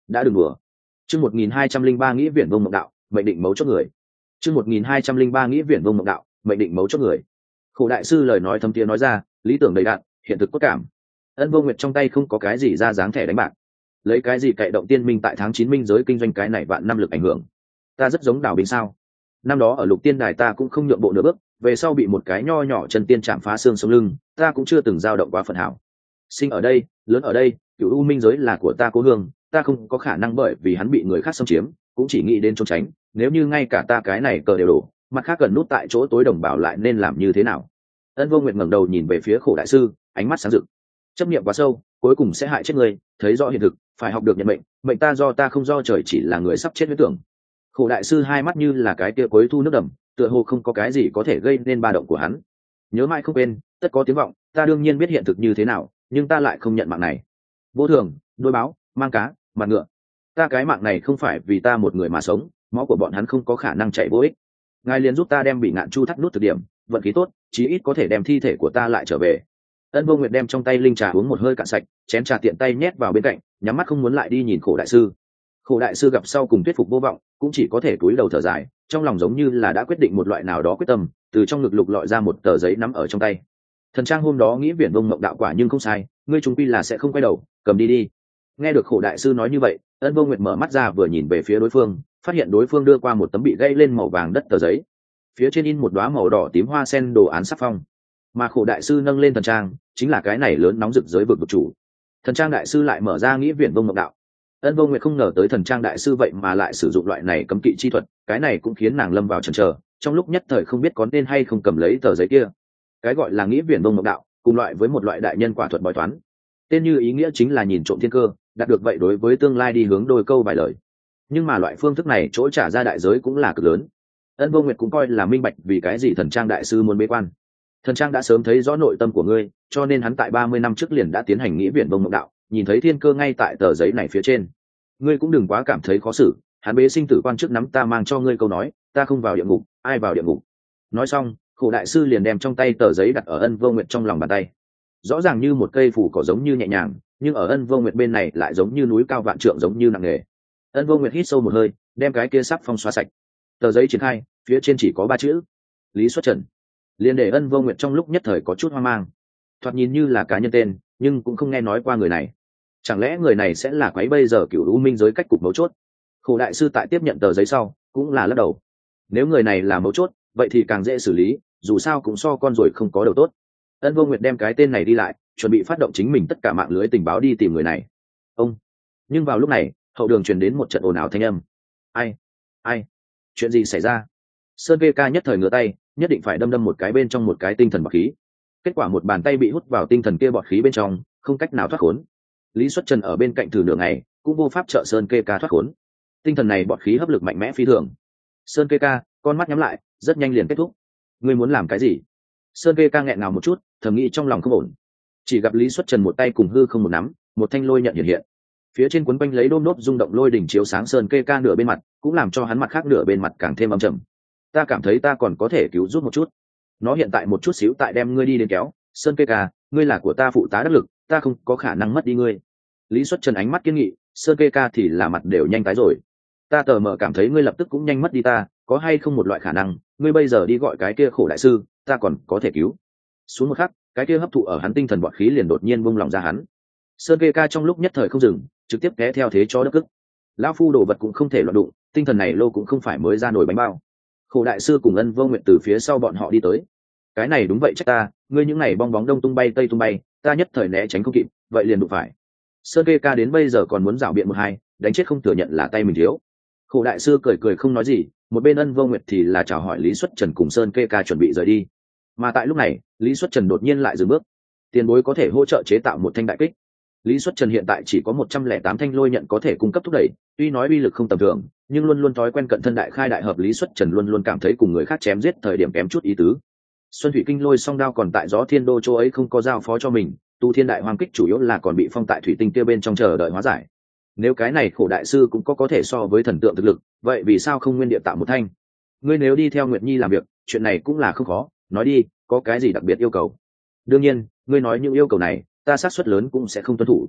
đã đừng đùa. Chương một nghìn hai trăm linh ba nghĩ viển vông mộng đạo, mệnh định mấu chốt người. Chương một nghìn hai trăm linh ba nghĩ viển vông mộng đạo, mệnh định mấu chốt người. Khổ đại sư lời nói thâm tiếng nói ra, lý tưởng đầy đặn, hiện thực cốt cảm. Ân Vô Nguyệt trong tay không có cái gì ra dáng thẻ đánh bạc, lấy cái gì cậy động tiên minh tại tháng chín minh giới kinh doanh cái này vạn năm lực ảnh hưởng. Ta rất giống Đào Bình sao? Năm đó ở Lục Tiên Đài ta cũng không nhượng bộ nửa bước, về sau bị một cái nho nhỏ chân tiên chạm phá xương sống lưng, ta cũng chưa từng dao động quá phần hảo. Sinh ở đây, lớn ở đây, cựu u minh giới là của ta cố hương, ta không có khả năng bởi vì hắn bị người khác xâm chiếm, cũng chỉ nghĩ đến trốn tránh. Nếu như ngay cả ta cái này cờ đều đổ, mặt khác cần nút tại chỗ tối đồng bảo lại nên làm như thế nào? Ân Vô Nguyệt ngẩng đầu nhìn về phía Khổ đại sư, ánh mắt sáng rực. Chấp niệm quá sâu, cuối cùng sẽ hại chết người, thấy rõ hiện thực, phải học được nhận mệnh, mệnh ta do ta không do trời, chỉ là người sắp chết huyết tưởng. Khổ đại sư hai mắt như là cái tia cuối thu nước đầm, tựa hồ không có cái gì có thể gây nên ba động của hắn. Nhớ mãi không quên, tất có tiếng vọng, ta đương nhiên biết hiện thực như thế nào, nhưng ta lại không nhận mạng này. Vô thường, nuôi báo, mang cá, mặt ngựa, ta cái mạng này không phải vì ta một người mà sống, máu của bọn hắn không có khả năng chạy vô ích. Ngài liền giúp ta đem bị ngạn chu thắt nút thực điểm, vận khí tốt, chí ít có thể đem thi thể của ta lại trở về. Ân Vô Nguyệt đem trong tay linh trà uống một hơi cạn sạch, chén trà tiện tay nhét vào bên cạnh, nhắm mắt không muốn lại đi nhìn Khổ đại sư. Khổ đại sư gặp sau cùng thuyết phục vô vọng, cũng chỉ có thể cúi đầu thở dài, trong lòng giống như là đã quyết định một loại nào đó quyết tâm, từ trong ngực lục lọi ra một tờ giấy nắm ở trong tay. Thần Trang hôm đó nghĩ viển vông mộng đạo quả nhưng không sai, ngươi chúng quy là sẽ không quay đầu, cầm đi đi. Nghe được Khổ đại sư nói như vậy, Ân Vô Nguyệt mở mắt ra vừa nhìn về phía đối phương, phát hiện đối phương đưa qua một tấm bị gãy lên màu vàng đất tờ giấy, phía trên in một đóa màu đỏ tím hoa sen đồ án sắc phong, mà Khổ đại sư nâng lên thần trang, chính là cái này lớn nóng rực giới vực vực chủ. Thần Trang đại sư lại mở ra nghĩ viển vông mộng đạo. Ân Vô Nguyệt không ngờ tới Thần Trang đại sư vậy mà lại sử dụng loại này cấm kỵ chi thuật, cái này cũng khiến nàng lâm vào chần chờ, trong lúc nhất thời không biết có nên hay không cầm lấy tờ giấy kia. Cái gọi là nghĩ viển vông mộng đạo, cùng loại với một loại đại nhân quả thuật bói toán. Tên như ý nghĩa chính là nhìn trộm thiên cơ, đạt được vậy đối với tương lai đi hướng đôi câu vài lời. Nhưng mà loại phương thức này chỗ trả ra đại giới cũng là cực lớn. Ân Vô Nguyệt cũng coi là minh bạch vì cái gì Thần Trang đại sư muốn bế quan. Thần Trang đã sớm thấy rõ nội tâm của ngươi, cho nên hắn tại ba mươi năm trước liền đã tiến hành nghĩ viển vông mộng đạo, nhìn thấy thiên cơ ngay tại tờ giấy này phía trên. Ngươi cũng đừng quá cảm thấy khó xử, hắn bế sinh tử quan trước nắm ta mang cho ngươi câu nói, ta không vào địa ngục, ai vào địa ngục. Nói xong, Khổ đại sư liền đem trong tay tờ giấy đặt ở Ân Vô Nguyệt trong lòng bàn tay. Rõ ràng như một cây phủ cỏ giống như nhẹ nhàng, nhưng ở Ân Vô Nguyệt bên này lại giống như núi cao vạn trượng giống như nặng nề. Ân Vô Nguyệt hít sâu một hơi, đem cái kia sắc phong xóa sạch. Tờ giấy triển khai, phía trên chỉ có ba chữ: Lý Xuất Trần. Liền để Ân Vô Nguyệt trong lúc nhất thời có chút hoang mang. Thoạt nhìn như là cá nhân tên, nhưng cũng không nghe nói qua người này. Chẳng lẽ người này sẽ là quái bây giờ cựu u minh giới cách cục mấu chốt? Khổ đại sư tại tiếp nhận tờ giấy sau cũng là lắc đầu. Nếu người này là mấu chốt, vậy thì càng dễ xử lý, dù sao cũng so con rồi không có đầu tốt. Ân Vô Nguyệt đem cái tên này đi lại, chuẩn bị phát động chính mình tất cả mạng lưới tình báo đi tìm người này. Ông. Nhưng vào lúc này, hậu đường truyền đến một trận ồn ào thanh âm. Ai? Ai? Chuyện gì xảy ra? Sơn vê ca nhất thời ngửa tay, nhất định phải đâm đâm một cái bên trong một cái tinh thần bọt khí. Kết quả một bàn tay bị hút vào tinh thần kia bọt khí bên trong, không cách nào thoát khốn. Lý Xuất Trần ở bên cạnh thử nửa ngày, cũng vô pháp trợ Sơn Kê Ca thoát khốn. Tinh thần này bọt khí hấp lực mạnh mẽ phi thường. Sơn Kê Ca, con mắt nhắm lại, rất nhanh liền kết thúc. Ngươi muốn làm cái gì? Sơn Kê Ca nghẹn ngào một chút, thầm nghĩ trong lòng không ổn. Chỉ gặp Lý Xuất Trần một tay cùng hư không một nắm, một thanh lôi nhận hiện hiện. Phía trên quấn quanh lấy đôm nốt rung động lôi đỉnh chiếu sáng Sơn Kê Ca nửa bên mặt, cũng làm cho hắn mặt khác nửa bên mặt càng thêm âm trầm. Ta cảm thấy ta còn có thể cứu giúp một chút. Nó hiện tại một chút xíu tại đem ngươi đi đến kéo. Sơn Kê Ca, ngươi là của ta phụ tá đắc lực, ta không có khả năng mất đi ngươi. Lý Xuất Trần ánh mắt kiên nghị, Sơn Kê Ca thì là mặt đều nhanh tái rồi. Ta tờ mờ cảm thấy ngươi lập tức cũng nhanh mất đi ta, có hay không một loại khả năng, ngươi bây giờ đi gọi cái kia Khổ đại sư, ta còn có thể cứu. Xuống một khắc, cái kia hấp thụ ở hắn tinh thần bọt khí liền đột nhiên bung lòng ra hắn. Sơn Kê Ca trong lúc nhất thời không dừng, trực tiếp té theo thế cho đất cức. Lão phu đồ vật cũng không thể loạn đụng, tinh thần này lô cũng không phải mới ra nổi bánh bao. Khổ đại sư cùng Ân Vô Nguyệt từ phía sau bọn họ đi tới. Cái này đúng vậy trách ta, ngươi những này bong bóng đông tung bay tây tung bay, ta nhất thời né tránh không kịp, vậy liền đụng phải. Sơn Kê Ca đến bây giờ còn muốn rảo biện một hai, đánh chết không thừa nhận là tay mình thiếu. Khổ đại sư cười cười không nói gì, một bên Ân Vô Nguyệt thì là chào hỏi Lý Xuất Trần cùng Sơn Kê Ca chuẩn bị rời đi. Mà tại lúc này, Lý Xuất Trần đột nhiên lại dừng bước. Tiền bối có thể hỗ trợ chế tạo một thanh đại kích. Lý Xuất Trần hiện tại chỉ có một trăm lẻ tám thanh lôi nhận có thể cung cấp thúc đẩy, tuy nói uy lực không tầm thường, nhưng luôn luôn thói quen cận thân đại khai đại hợp Lý Xuất Trần luôn luôn cảm thấy cùng người khác chém giết thời điểm kém chút ý tứ. Xuân Thủy Kinh lôi song đao còn tại Gió Thiên Đô chỗ ấy không có giao phó cho mình, Tu Thiên Đại Hoang kích chủ yếu là còn bị phong tại thủy tinh kia bên trong chờ đợi hóa giải. Nếu cái này Khổ đại sư cũng có có thể so với thần tượng thực lực, vậy vì sao không nguyên địa tạo một thanh? Ngươi nếu đi theo Nguyệt Nhi làm việc, chuyện này cũng là không khó, nói đi, có cái gì đặc biệt yêu cầu? Đương nhiên, ngươi nói những yêu cầu này, ta xác suất lớn cũng sẽ không tuân thủ.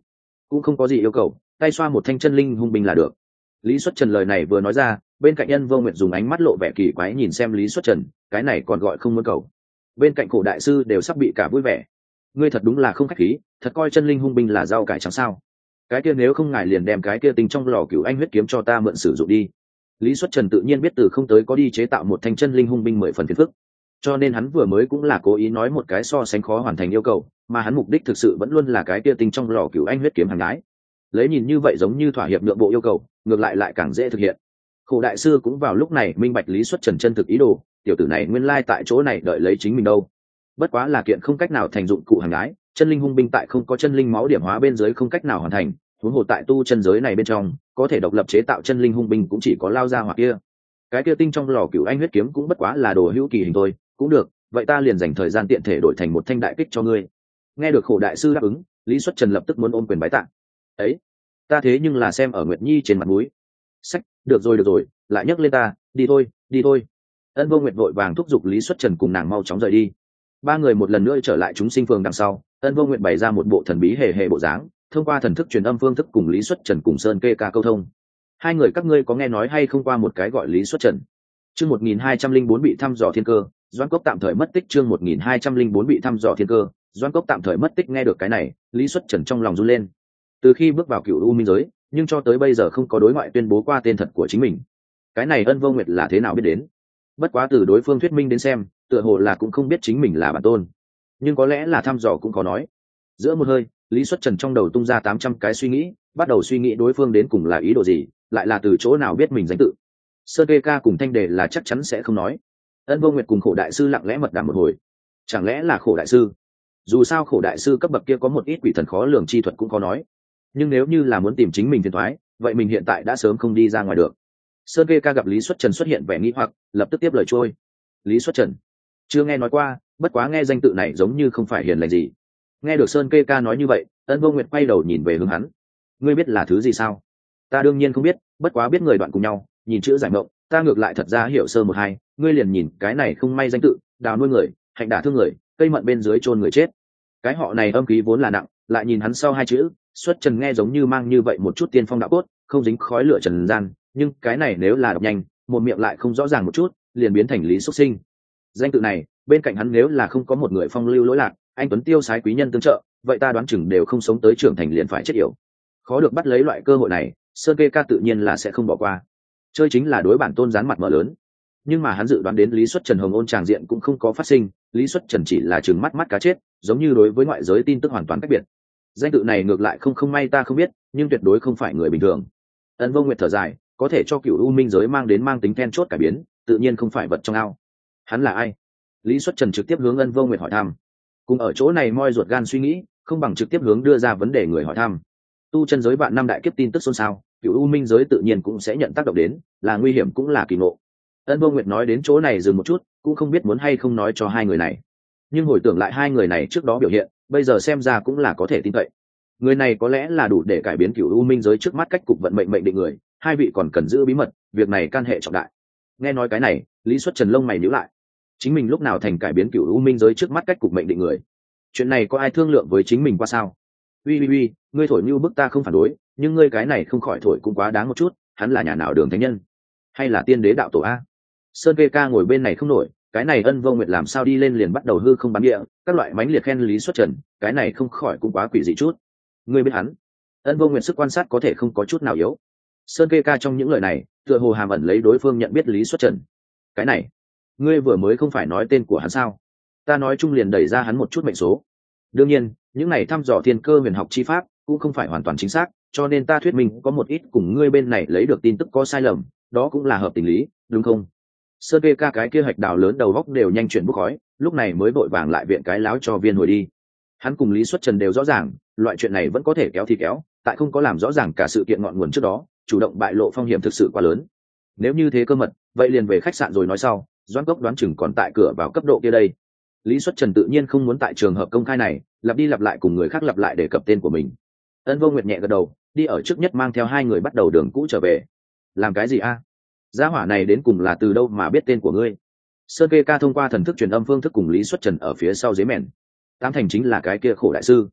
cũng không có gì yêu cầu, tay xoa một thanh chân linh hung binh là được. Lý Xuất Trần lời này vừa nói ra, bên cạnh Ân Vô Nguyệt dùng ánh mắt lộ vẻ kỳ quái nhìn xem Lý Xuất Trần, cái này còn gọi không muốn cầu. Bên cạnh cổ đại sư đều sắp bị cả vui vẻ. Ngươi thật đúng là không khách khí, thật coi chân linh hung binh là rau cải trắng sao? Cái kia nếu không ngài liền đem cái kia tinh trong lò cửu anh huyết kiếm cho ta mượn sử dụng đi. Lý Xuất Trần tự nhiên biết từ không tới có đi chế tạo một thanh chân linh hung binh mười phần phiền phức, cho nên hắn vừa mới cũng là cố ý nói một cái so sánh khó hoàn thành yêu cầu, mà hắn mục đích thực sự vẫn luôn là cái kia tinh trong lò cửu anh huyết kiếm hàng gái. Lấy nhìn như vậy giống như thỏa hiệp nhượng bộ yêu cầu, ngược lại lại càng dễ thực hiện. Khổ đại sư cũng vào lúc này minh bạch Lý Xuất Trần chân thực ý đồ, tiểu tử này nguyên lai tại chỗ này đợi lấy chính mình đâu. Bất quá là kiện không cách nào thành dụng cụ hàng gái, chân linh hung binh tại không có chân linh máu điểm hóa bên dưới không cách nào hoàn thành, huống hồ tại tu chân giới này bên trong, có thể độc lập chế tạo chân linh hung binh cũng chỉ có lao ra hoặc kia. Cái kia tinh trong lò cửu anh huyết kiếm cũng bất quá là đồ hữu kỳ hình thôi, cũng được, vậy ta liền dành thời gian tiện thể đổi thành một thanh đại kích cho ngươi. Nghe được khổ đại sư đáp ứng, Lý Xuất Trần lập tức muốn ôm quyền bái tạ. Ấy, ta thế nhưng là xem ở Nguyệt Nhi trên mặt mũi. Sách, được rồi được rồi, lại nhấc lên ta, đi thôi, đi thôi. Ân Vô Nguyệt vội vàng thúc giục Lý Xuất Trần cùng nàng mau chóng rời đi. Ba người một lần nữa trở lại chúng sinh phường đằng sau, Ân Vô Nguyệt bày ra một bộ thần bí hề hề bộ dáng, thông qua thần thức truyền âm phương thức cùng Lý Xuất Trần cùng Sơn Kê Ca câu thông. Hai người các ngươi có nghe nói hay không qua một cái gọi Lý Xuất Trần? Chương một nghìn hai trăm linh bốn bị thăm dò thiên cơ, Doãn Cốc tạm thời mất tích. Chương một nghìn hai trăm linh bốn bị thăm dò thiên cơ, Doãn Cốc tạm thời mất tích. Nghe được cái này, Lý Xuất Trần trong lòng run lên. Từ khi bước vào Cửu U Minh giới, nhưng cho tới bây giờ không có đối ngoại tuyên bố qua tên thật của chính mình. Cái này Ân Vô Nguyệt là thế nào biết đến? Bất quá từ đối phương thuyết minh đến xem, tựa hồ là cũng không biết chính mình là bản tôn, nhưng có lẽ là thăm dò cũng có nói. Giữa một hơi, Lý Xuất Trần trong đầu tung ra tám trăm cái suy nghĩ, bắt đầu suy nghĩ đối phương đến cùng là ý đồ gì, lại là từ chỗ nào biết mình danh tự. Sơn Kê Ca cùng Thanh Đề là chắc chắn sẽ không nói. Ân Vô Nguyệt cùng Khổ đại sư lặng lẽ mật đàm một hồi. Chẳng lẽ là Khổ đại sư? Dù sao Khổ đại sư cấp bậc kia có một ít quỷ thần khó lường chi thuật cũng có nói, nhưng nếu như là muốn tìm chính mình phiền toái, vậy mình hiện tại đã sớm không đi ra ngoài được. Sơn Kê Ca gặp Lý Xuất Trần xuất hiện vẻ nghi hoặc, lập tức tiếp lời trôi. Lý Xuất Trần, chưa nghe nói qua, bất quá nghe danh tự này giống như không phải hiền lành gì. Nghe được Sơn Kê Ca nói như vậy, Ân Vô Nguyệt quay đầu nhìn về hướng hắn. Ngươi biết là thứ gì sao? Ta đương nhiên không biết, bất quá biết người đoạn cùng nhau, nhìn chữ giải mộng, ta ngược lại thật ra hiểu sơ một hai. Ngươi liền nhìn cái này không may danh tự, đào nuôi người, hạnh đả thương người, cây mận bên dưới chôn người chết. Cái họ này âm khí vốn là nặng, lại nhìn hắn sau hai chữ Xuất Trần nghe giống như mang như vậy một chút tiên phong đạo cốt, không dính khói lửa trần gian, nhưng cái này nếu là đọc nhanh, một miệng lại không rõ ràng một chút, liền biến thành Lý Xuất Sinh. Danh tự này, bên cạnh hắn nếu là không có một người phong lưu lỗi lạc, anh tuấn tiêu sái quý nhân tương trợ, vậy ta đoán chừng đều không sống tới trưởng thành liền phải chết yểu. Khó được bắt lấy loại cơ hội này, Sơn Kê Ca tự nhiên là sẽ không bỏ qua. Chơi chính là đối bản tôn dán mặt mở lớn. Nhưng mà hắn dự đoán đến Lý Xuất Trần hồng ôn tràng diện cũng không có phát sinh, Lý Xuất Trần chỉ là trừng mắt mắt cá chết, giống như đối với ngoại giới tin tức hoàn toàn cách biệt. Danh tự này ngược lại không không may ta không biết, nhưng tuyệt đối không phải người bình thường. Ân Vô Nguyệt thở dài, có thể cho Cửu U Minh giới mang đến mang tính then chốt cải biến, tự nhiên không phải vật trong ao. Hắn là ai? Lý Xuất Trần trực tiếp hướng Ân Vô Nguyệt hỏi thăm. Cùng ở chỗ này moi ruột gan suy nghĩ, không bằng trực tiếp hướng đưa ra vấn đề người hỏi thăm. Tu chân giới vạn năm đại kiếp tin tức xôn xao, Cửu U Minh giới tự nhiên cũng sẽ nhận tác động đến, là nguy hiểm cũng là kỳ ngộ. Ân Vô Nguyệt nói đến chỗ này dừng một chút, cũng không biết muốn hay không nói cho hai người này. Nhưng hồi tưởng lại hai người này trước đó biểu hiện, bây giờ xem ra cũng là có thể tin cậy. Người này có lẽ là đủ để cải biến Cửu U Minh giới trước mắt cách cục vận mệnh mệnh định người, hai vị còn cần giữ bí mật, việc này can hệ trọng đại. Nghe nói cái này, Lý Xuất Trần lông mày nhíu lại. Chính mình lúc nào thành cải biến Cửu U Minh giới trước mắt cách cục mệnh định người? Chuyện này có ai thương lượng với chính mình qua sao? Uy uy uy, ngươi thổi như bức ta không phản đối, nhưng ngươi cái này không khỏi thổi cũng quá đáng một chút, hắn là nhà nào đường thánh nhân, hay là tiên đế đạo tổ a? Sơn Kê Ca ngồi bên này không nổi, cái này Ân Vô Nguyệt làm sao đi lên liền bắt đầu hư không bắn địa, các loại mánh liệt khen Lý Xuất Trần, cái này không khỏi cũng quá quỷ dị chút. Ngươi biết hắn? Ân Vô Nguyệt sức quan sát có thể không có chút nào yếu. Sơn Kê Ca trong những lời này, tựa hồ hàm ẩn lấy đối phương nhận biết Lý Xuất Trần. Cái này, ngươi vừa mới không phải nói tên của hắn sao? Ta nói chung liền đẩy ra hắn một chút mệnh số. Đương nhiên, những này thăm dò thiên cơ huyền học chi pháp cũng không phải hoàn toàn chính xác, cho nên ta thuyết minh có một ít cùng ngươi bên này lấy được tin tức có sai lầm, đó cũng là hợp tình lý, đúng không? Sơn Kê Ca cái kia hạch đào lớn đầu góc đều nhanh chuyển bốc khói, lúc này mới vội vàng lại viện cái láo cho viên hồi đi. Hắn cùng Lý Xuất Trần đều rõ ràng, loại chuyện này vẫn có thể kéo thì kéo, tại không có làm rõ ràng cả sự kiện ngọn nguồn trước đó, chủ động bại lộ phong hiểm thực sự quá lớn. Nếu như thế cơ mật, vậy liền về khách sạn rồi nói sau, Doãn Cốc đoán chừng còn tại cửa vào cấp độ kia đây. Lý Xuất Trần tự nhiên không muốn tại trường hợp công khai này lặp đi lặp lại cùng người khác lặp lại để cập tên của mình. Ân Vô Nguyệt nhẹ gật đầu, đi ở trước nhất mang theo hai người bắt đầu đường cũ trở về. Làm cái gì a? Gia hỏa này đến cùng là từ đâu mà biết tên của ngươi? Sơn Kê Ca thông qua thần thức truyền âm phương thức cùng Lý Xuất Trần ở phía sau dưới mền. Tám thành chính là cái kia Khổ đại sư.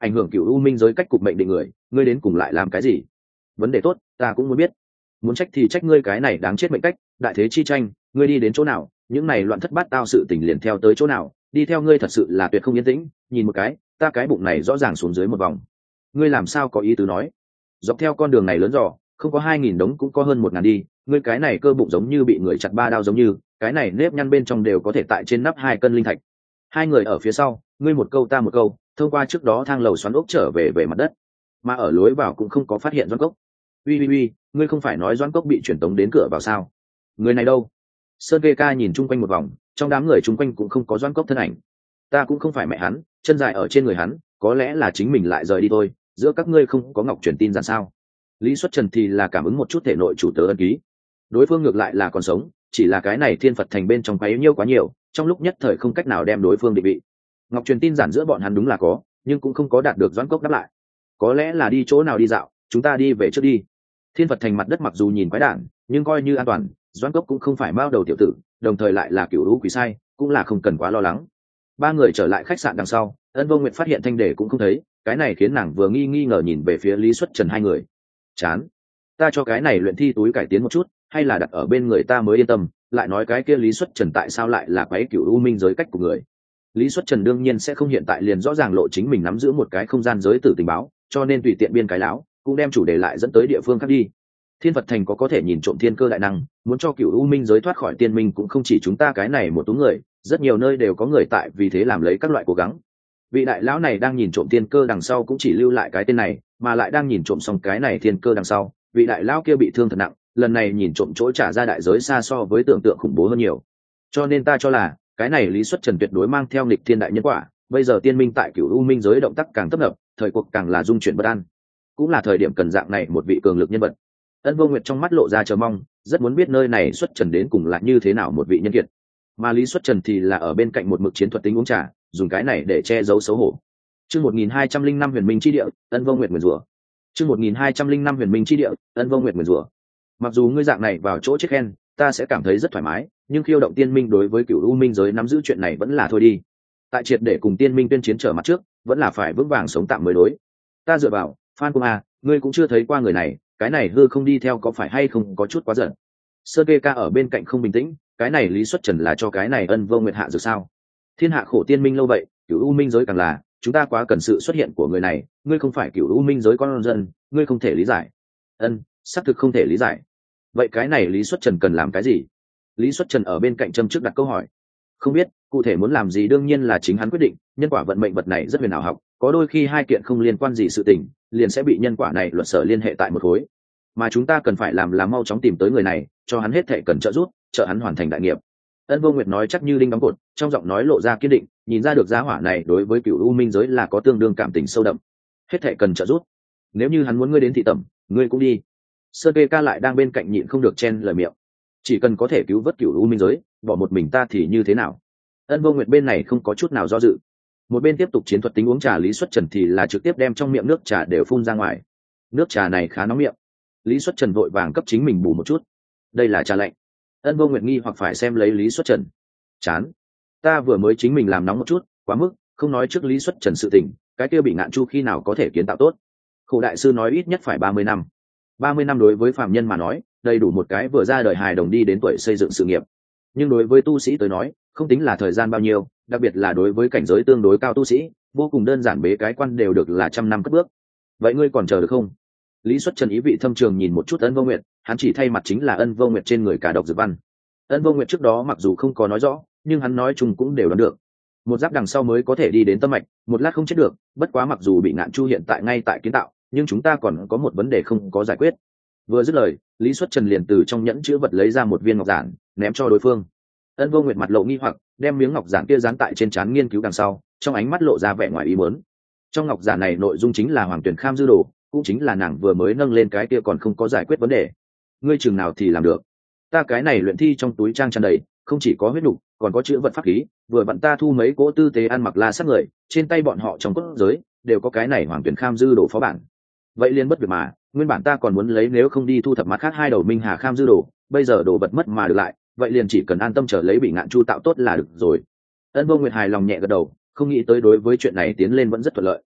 ảnh hưởng cựu u minh giới cách cục mệnh định người, ngươi đến cùng lại làm cái gì? Vấn đề tốt, ta cũng muốn biết. Muốn trách thì trách ngươi cái này đáng chết mệnh cách, đại thế chi tranh, ngươi đi đến chỗ nào, những này loạn thất bát tao sự tình liền theo tới chỗ nào, đi theo ngươi thật sự là tuyệt không yên tĩnh, nhìn một cái, ta cái bụng này rõ ràng xuống dưới một vòng. Ngươi làm sao có ý tứ nói? Dọc theo con đường này lớn dò, không có hai nghìn đống cũng có hơn một ngàn đi, ngươi cái này cơ bụng giống như bị người chặt ba đao giống như, cái này nếp nhăn bên trong đều có thể tại trên nắp hai cân linh thạch. Hai người ở phía sau, ngươi một câu ta một câu, thông qua trước đó thang lầu xoắn ốc trở về về mặt đất, mà ở lối vào cũng không có phát hiện Doãn Cốc. Uy uy uy, ngươi không phải nói Doãn Cốc bị truyền tống đến cửa vào sao? Người này đâu? Sơn Kê Ca nhìn chung quanh một vòng, trong đám người chung quanh cũng không có Doãn Cốc thân ảnh. Ta cũng không phải mẹ hắn, chân dài ở trên người hắn, có lẽ là chính mình lại rời đi thôi, giữa các ngươi không có ngọc truyền tin giản sao? Lý Xuất Trần thì là cảm ứng một chút thể nội chủ tớ ân ký, đối phương ngược lại là còn sống, chỉ là cái này thiên Phật thành bên trong quấy nhiêu quá nhiều, trong lúc nhất thời không cách nào đem đối phương định vị. Ngọc truyền tin giản giữa bọn hắn đúng là có, nhưng cũng không có đạt được Doãn Cốc đáp lại. Có lẽ là đi chỗ nào đi dạo, chúng ta đi về trước đi. Thiên Phật thành mặt đất mặc dù nhìn quái đản, nhưng coi như an toàn, Doãn Cốc cũng không phải mao đầu tiểu tử, đồng thời lại là cựu lũ quỷ sai, cũng là không cần quá lo lắng. Ba người trở lại khách sạn đằng sau, Ân Vô Nguyệt phát hiện Thanh Đề cũng không thấy, cái này khiến nàng vừa nghi nghi ngờ nhìn về phía Lý Xuất Trần hai người. Chán, ta cho cái này luyện thi túi cải tiến một chút, hay là đặt ở bên người ta mới yên tâm, lại nói cái kia Lý Xuất Trần tại sao lại là quái cựu u minh giới cách của người. Lý Xuất Trần đương nhiên sẽ không hiện tại liền rõ ràng lộ chính mình nắm giữ một cái không gian giới tử tình báo, cho nên tùy tiện biên cái láo, cũng đem chủ đề lại dẫn tới địa phương khác đi. Thiên Phật thành có có thể nhìn trộm thiên cơ đại năng, muốn cho cựu u minh giới thoát khỏi tiên minh cũng không chỉ chúng ta cái này một tú người, rất nhiều nơi đều có người tại vì thế làm lấy các loại cố gắng. Vị đại lão này đang nhìn trộm thiên cơ đằng sau cũng chỉ lưu lại cái tên này, mà lại đang nhìn trộm xong cái này thiên cơ đằng sau, vị đại lão kia bị thương thật nặng, lần này nhìn trộm chỗ trả ra đại giới xa so với tưởng tượng khủng bố hơn nhiều. Cho nên ta cho là cái này Lý Xuất Trần tuyệt đối mang theo nghịch thiên đại nhân quả, bây giờ tiên minh tại cửu u minh giới động tác càng tấp nập, thời cuộc càng là dung chuyển bất an, cũng là thời điểm cần dạng này một vị cường lực nhân vật. Ân Vô Nguyệt trong mắt lộ ra chờ mong, rất muốn biết nơi này Xuất Trần đến cùng là như thế nào một vị nhân kiệt. Mà Lý Xuất Trần thì là ở bên cạnh một mực chiến thuật tính uống trà, dùng cái này để che giấu xấu hổ. Chương một nghìn hai trăm linh năm Huyền Minh chi địa, Ân Vô Nguyệt nguyền rủa. Chương một nghìn hai trăm linh năm Huyền Minh chi địa, Ân Vô Nguyệt nguyền rủa. Mặc dù ngươi dạng này vào chỗ chết khen, ta sẽ cảm thấy rất thoải mái, nhưng khiêu động tiên minh đối với cửu u minh giới nắm giữ chuyện này vẫn là thôi đi. Tại triệt để cùng tiên minh tuyên chiến trở mặt trước, vẫn là phải vững vàng sống tạm mới đối. Ta dựa vào, Phan Cung A, ngươi cũng chưa thấy qua người này, cái này hư không đi theo có phải hay không có chút quá giận. Sơ Kê Ca ở bên cạnh không bình tĩnh, cái này Lý Xuất Trần là cho cái này Ân Vô Nguyệt hạ dược sao? Thiên hạ khổ tiên minh lâu vậy, cửu u minh giới càng là, chúng ta quá cần sự xuất hiện của người này, ngươi không phải cửu u minh giới con dân, ngươi không thể lý giải. Ân, xác thực không thể lý giải. Vậy cái này Lý Xuất Trần cần làm cái gì? Lý Xuất Trần ở bên cạnh châm trước đặt câu hỏi. Không biết, cụ thể muốn làm gì đương nhiên là chính hắn quyết định, nhân quả vận mệnh vật này rất huyền ảo học, có đôi khi hai kiện không liên quan gì sự tình, liền sẽ bị nhân quả này luật sở liên hệ tại một khối. Mà chúng ta cần phải làm là mau chóng tìm tới người này, cho hắn hết thệ cần trợ giúp, trợ hắn hoàn thành đại nghiệp. Ân Vô Nguyệt nói chắc như đinh đóng cột, trong giọng nói lộ ra kiên định, nhìn ra được giá hỏa này đối với cựu u minh giới là có tương đương cảm tình sâu đậm. Hết thệ cần trợ giúp. Nếu như hắn muốn ngươi đến thị tẩm, ngươi cũng đi. Sơn Kê Ca lại đang bên cạnh nhịn không được chen lời miệng. Chỉ cần có thể cứu vớt cửu u minh giới, bỏ một mình ta thì như thế nào? Ân Vô Nguyệt bên này không có chút nào do dự. Một bên tiếp tục chiến thuật tính uống trà, Lý Xuất Trần thì là trực tiếp đem trong miệng nước trà đều phun ra ngoài. Nước trà này khá nóng miệng. Lý Xuất Trần vội vàng cấp chính mình bù một chút. Đây là trà lạnh. Ân Vô Nguyệt nghi hoặc phải xem lấy Lý Xuất Trần. Chán, ta vừa mới chính mình làm nóng một chút, quá mức, không nói trước Lý Xuất Trần sự tình, cái kia bị ngạn chu khi nào có thể kiến tạo tốt? Khổ đại sư nói ít nhất phải ba mươi năm. ba mươi năm đối với phàm nhân mà nói, đầy đủ một cái vừa ra đời hài đồng đi đến tuổi xây dựng sự nghiệp. Nhưng đối với tu sĩ tới nói, không tính là thời gian bao nhiêu, đặc biệt là đối với cảnh giới tương đối cao tu sĩ, vô cùng đơn giản bế cái quan đều được là trăm năm cất bước. Vậy ngươi còn chờ được không? Lý Xuất Trần ý vị thâm trường nhìn một chút Ân Vô Nguyệt, hắn chỉ thay mặt chính là Ân Vô Nguyệt trên người cả độc dược văn. Ân Vô Nguyệt trước đó mặc dù không có nói rõ, nhưng hắn nói chung cũng đều đoán được. Một giáp đằng sau mới có thể đi đến tâm mạch, một lát không chết được, bất quá mặc dù bị ngạn chu hiện tại ngay tại kiến tạo, nhưng chúng ta còn có một vấn đề không có giải quyết. Vừa dứt lời, Lý Xuất Trần liền từ trong nhẫn chữ vật lấy ra một viên ngọc giản, ném cho đối phương. Ân Vô Nguyệt mặt lộ nghi hoặc, đem miếng ngọc giản kia dán tại trên trán nghiên cứu đằng sau, trong ánh mắt lộ ra vẻ ngoài ý muốn. Trong ngọc giản này nội dung chính là Hoàng Tuyển Kham dư đồ, cũng chính là nàng vừa mới nâng lên cái kia còn không có giải quyết vấn đề. Ngươi chừng nào thì làm được? Ta cái này luyện thi trong túi trang tràn đầy, không chỉ có huyết nục, còn có chữ vật pháp khí, vừa vặn ta thu mấy cỗ tư tế ăn mặc la sát người, trên tay bọn họ trong cốt giới đều có cái này Hoàng Tuyển Kham dư đồ phó bản. Vậy liên bất việc mà, nguyên bản ta còn muốn lấy nếu không đi thu thập mặt khác hai đầu Minh Hà Kham dư đồ, bây giờ đồ vật mất mà được lại, vậy liền chỉ cần an tâm chờ lấy bị ngạn chu tạo tốt là được rồi. Ân Vô Nguyệt hài lòng nhẹ gật đầu, không nghĩ tới đối với chuyện này tiến lên vẫn rất thuận lợi.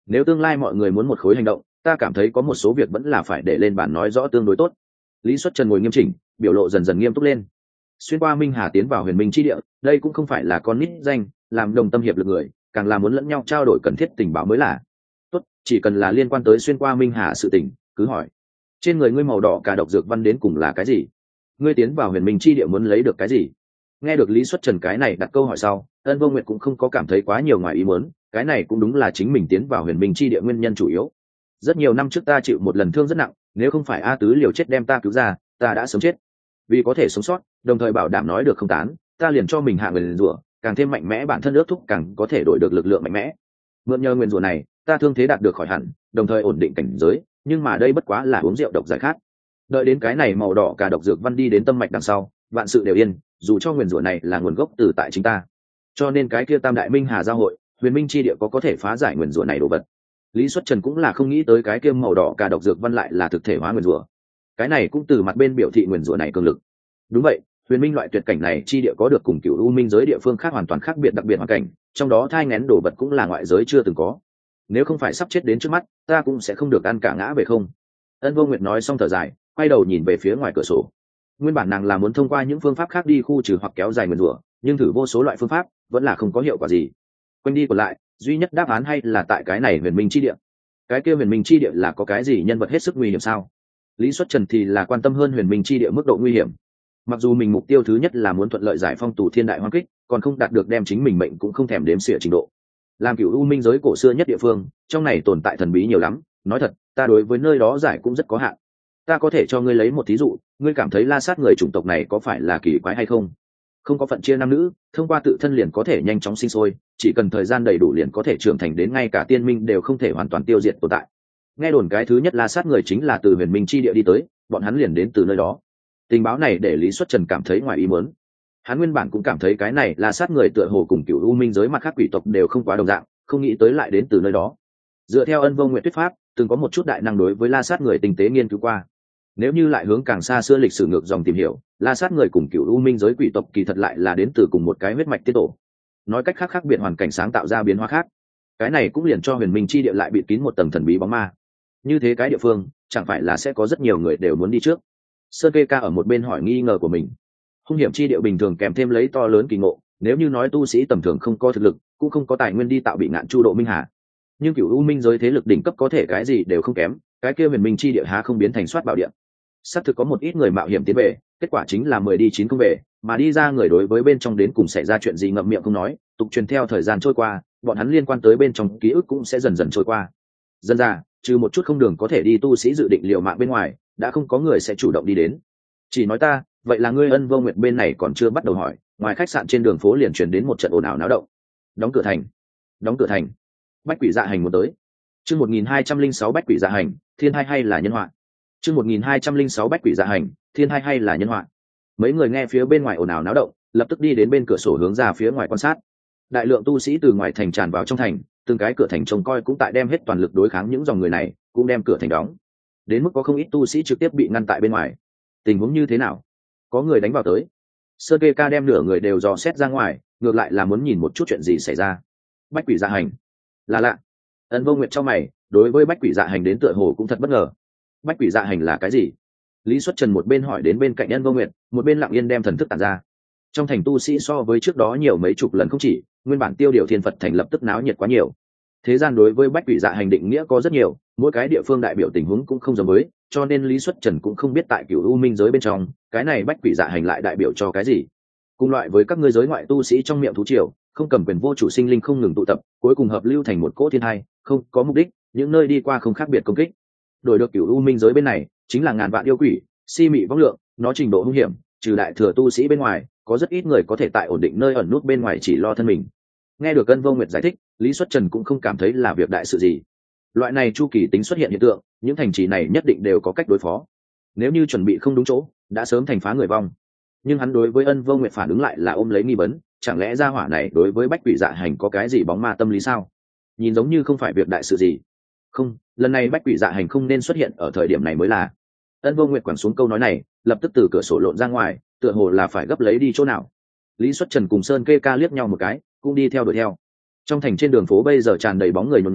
nếu tương lai mọi người muốn một khối hành động, ta cảm thấy có một số việc vẫn là phải để lên bàn nói rõ tương đối tốt. Lý Xuất Trần ngồi nghiêm chỉnh, biểu lộ dần dần nghiêm túc lên. Xuyên qua Minh Hà tiến vào Huyền Minh chi địa, đây cũng không phải là con nít danh, làm đồng tâm hiệp lực người, càng là muốn lẫn nhau trao đổi cần thiết tình báo mới là. Tốt, chỉ cần là liên quan tới xuyên qua Minh Hà sự tình, cứ hỏi. Trên người ngươi màu đỏ cả độc dược văn đến cùng là cái gì? Ngươi tiến vào Huyền Minh chi địa muốn lấy được cái gì? Nghe được Lý Xuất Trần cái này đặt câu hỏi sau, Ân Vô Nguyệt cũng không có cảm thấy quá nhiều ngoài ý muốn, cái này cũng đúng là chính mình tiến vào Huyền Minh chi địa nguyên nhân chủ yếu. Rất nhiều năm trước ta chịu một lần thương rất nặng, nếu không phải A Tứ liều chết đem ta cứu ra, ta đã sớm chết. Vì có thể sống sót, đồng thời bảo đảm nói được không tán, ta liền cho mình hạ nguyền rủa, càng thêm mạnh mẽ bản thân ước thúc càng có thể đổi được lực lượng mạnh mẽ. Mượn nhờ nguyên rủa này, ta thương thế đạt được khỏi hẳn, đồng thời ổn định cảnh giới, nhưng mà đây bất quá là uống rượu độc giải khát. Đợi đến cái này màu đỏ cả độc dược văn đi đến tâm mạch đằng sau, vạn sự đều yên, dù cho nguyên rủa này là nguồn gốc từ tại chính ta. Cho nên cái kia Tam Đại Minh Hà giao hội, Huyền Minh chi địa có có thể phá giải nguyên rủa này đồ vật. Lý Xuất Trần cũng là không nghĩ tới cái kia màu đỏ cả độc dược văn lại là thực thể hóa nguyên rủa. Cái này cũng từ mặt bên biểu thị nguyên rủa này cường lực. Đúng vậy, Huyền Minh loại tuyệt cảnh này chi địa có được cùng Cửu U Minh giới địa phương khác hoàn toàn khác biệt đặc biệt hoàn cảnh, trong đó thai nghén đồ vật cũng là ngoại giới chưa từng có. Nếu không phải sắp chết đến trước mắt, ta cũng sẽ không được ăn cả ngã về không. Ân Vô Nguyệt nói xong thở dài, quay đầu nhìn về phía ngoài cửa sổ. Nguyên bản nàng là muốn thông qua những phương pháp khác đi khu trừ hoặc kéo dài nguyên rủa, nhưng thử vô số loại phương pháp, vẫn là không có hiệu quả gì. Quanh đi còn lại, duy nhất đáp án hay là tại cái này Huyền Minh chi địa. Cái kia Huyền Minh chi địa là có cái gì nhân vật hết sức nguy hiểm sao? Lý Xuất Trần thì là quan tâm hơn Huyền Minh chi địa mức độ nguy hiểm. Mặc dù mình mục tiêu thứ nhất là muốn thuận lợi giải phong tù thiên đại hoang kích, còn không đạt được đem chính mình mệnh cũng không thèm đếm xỉa trình độ. Làm Cửu U Minh giới cổ xưa nhất địa phương, trong này tồn tại thần bí nhiều lắm, nói thật, ta đối với nơi đó giải cũng rất có hạn. Ta có thể cho ngươi lấy một thí dụ, ngươi cảm thấy La Sát người chủng tộc này có phải là kỳ quái hay không? Không có phận chia nam nữ, thông qua tự thân liền có thể nhanh chóng sinh sôi, chỉ cần thời gian đầy đủ liền có thể trưởng thành đến ngay cả tiên minh đều không thể hoàn toàn tiêu diệt tồn tại. Nghe đồn cái thứ nhất La Sát người chính là từ Huyền Minh chi địa đi tới, bọn hắn liền đến từ nơi đó. Tình báo này để Lý Xuất Trần cảm thấy ngoài ý muốn. Hắn nguyên bản cũng cảm thấy cái này La Sát người tựa hồ cùng Cửu U Minh giới mặt khác quỷ tộc đều không quá đồng dạng, không nghĩ tới lại đến từ nơi đó. Dựa theo Ân Vô Nguyệt thuyết pháp, từng có một chút đại năng đối với La Sát người tinh tế nghiên cứu qua. Nếu như lại hướng càng xa xưa lịch sử ngược dòng tìm hiểu, La Sát người cùng Cửu U Minh giới quỷ tộc kỳ thật lại là đến từ cùng một cái huyết mạch tiết tổ. Nói cách khác khác biệt hoàn cảnh sáng tạo ra biến hóa khác. Cái này cũng liền cho Huyền Minh chi địa lại bịt kín một tầng thần bí bóng ma. Như thế cái địa phương, chẳng phải là sẽ có rất nhiều người đều muốn đi trước. Sơn Kê Ca ở một bên hỏi nghi ngờ của mình. Hung hiểm chi địa bình thường kèm thêm lấy to lớn kỳ ngộ, nếu như nói tu sĩ tầm thường không có thực lực, cũng không có tài nguyên đi tạo bị ngạn chu độ minh hà. Nhưng Cửu U Minh giới thế lực đỉnh cấp có thể cái gì đều không kém, cái kia Huyền Minh chi địa há không biến thành soát bảo địa. Xác thực có một ít người mạo hiểm tiến về, kết quả chính là mười đi chín không về, mà đi ra người đối với bên trong đến cùng xảy ra chuyện gì ngậm miệng không nói, tục truyền theo thời gian trôi qua, bọn hắn liên quan tới bên trong ký ức cũng sẽ dần dần trôi qua. Dần ra, trừ một chút không đường có thể đi tu sĩ dự định liều mạng bên ngoài, đã không có người sẽ chủ động đi đến. Chỉ nói ta, vậy là ngươi Ân Vô Nguyệt bên này còn chưa bắt đầu hỏi, ngoài khách sạn trên đường phố liền truyền đến một trận ồn ào náo động. Đóng cửa thành, đóng cửa thành. Bách quỷ dạ hành muốn tới. Chương một nghìn hai trăm linh sáu Bách quỷ dạ hành, thiên hai hay là nhân họa? Chương một nghìn hai trăm linh sáu Bách quỷ dạ hành, thiên hai hay là nhân họa? Mấy người nghe phía bên ngoài ồn ào náo động, lập tức đi đến bên cửa sổ hướng ra phía ngoài quan sát. Đại lượng tu sĩ từ ngoài thành tràn vào trong thành, từng cái cửa thành trông coi cũng tại đem hết toàn lực đối kháng những dòng người này, cũng đem cửa thành đóng. Đến mức có không ít tu sĩ trực tiếp bị ngăn tại bên ngoài. Tình huống như thế nào? Có người đánh vào tới. Sơn Kê Ca đem nửa người đều dò xét ra ngoài, ngược lại là muốn nhìn một chút chuyện gì xảy ra. Bách quỷ dạ hành, là lạ. Ân Vô Nguyệt trong mày, đối với bách quỷ dạ hành đến tựa hồ cũng thật bất ngờ. Bách quỷ dạ hành là cái gì? Lý Xuất Trần một bên hỏi đến bên cạnh Ân Vô Nguyệt, một bên lặng yên đem thần thức tản ra. Trong thành tu sĩ so với trước đó nhiều mấy chục lần không chỉ, nguyên bản tiêu điều thiên Phật thành lập tức náo nhiệt quá nhiều. Thế gian đối với bách quỷ dạ hành định nghĩa có rất nhiều, mỗi cái địa phương đại biểu tình huống cũng không giống với, cho nên Lý Xuất Trần cũng không biết tại Cửu U Minh giới bên trong, cái này bách quỷ dạ hành lại đại biểu cho cái gì. Cùng loại với các ngươi giới ngoại tu sĩ trong miệng thú triều, không cầm quyền vô chủ sinh linh không ngừng tụ tập, cuối cùng hợp lưu thành một cỗ thiên hai, không có mục đích, những nơi đi qua không khác biệt công kích. Đổi được Cửu U Minh giới bên này, chính là ngàn vạn yêu quỷ, si mị vong lượng, nó trình độ hung hiểm, trừ đại thừa tu sĩ bên ngoài, có rất ít người có thể tại ổn định nơi ẩn nút bên ngoài chỉ lo thân mình. Nghe được Ân Vô Nguyệt giải thích, Lý Xuất Trần cũng không cảm thấy là việc đại sự gì. Loại này chu kỳ tính xuất hiện hiện tượng, những thành trì này nhất định đều có cách đối phó. Nếu như chuẩn bị không đúng chỗ, đã sớm thành phá người vong. Nhưng hắn đối với Ân Vô Nguyệt phản ứng lại là ôm lấy nghi vấn, chẳng lẽ gia hỏa này đối với bách quỷ dạ hành có cái gì bóng ma tâm lý sao? Nhìn giống như không phải việc đại sự gì. Không, lần này bách quỷ dạ hành không nên xuất hiện ở thời điểm này mới là. Ân Vô Nguyệt quẳng xuống câu nói này, lập tức từ cửa sổ lộn ra ngoài, tựa hồ là phải gấp lấy đi chỗ nào. Lý Xuất Trần cùng Sơn Kê Ca liếc nhau một cái, cũng đi theo đuổi theo. Trong thành trên đường phố bây giờ tràn đầy bóng người nhốn nháo,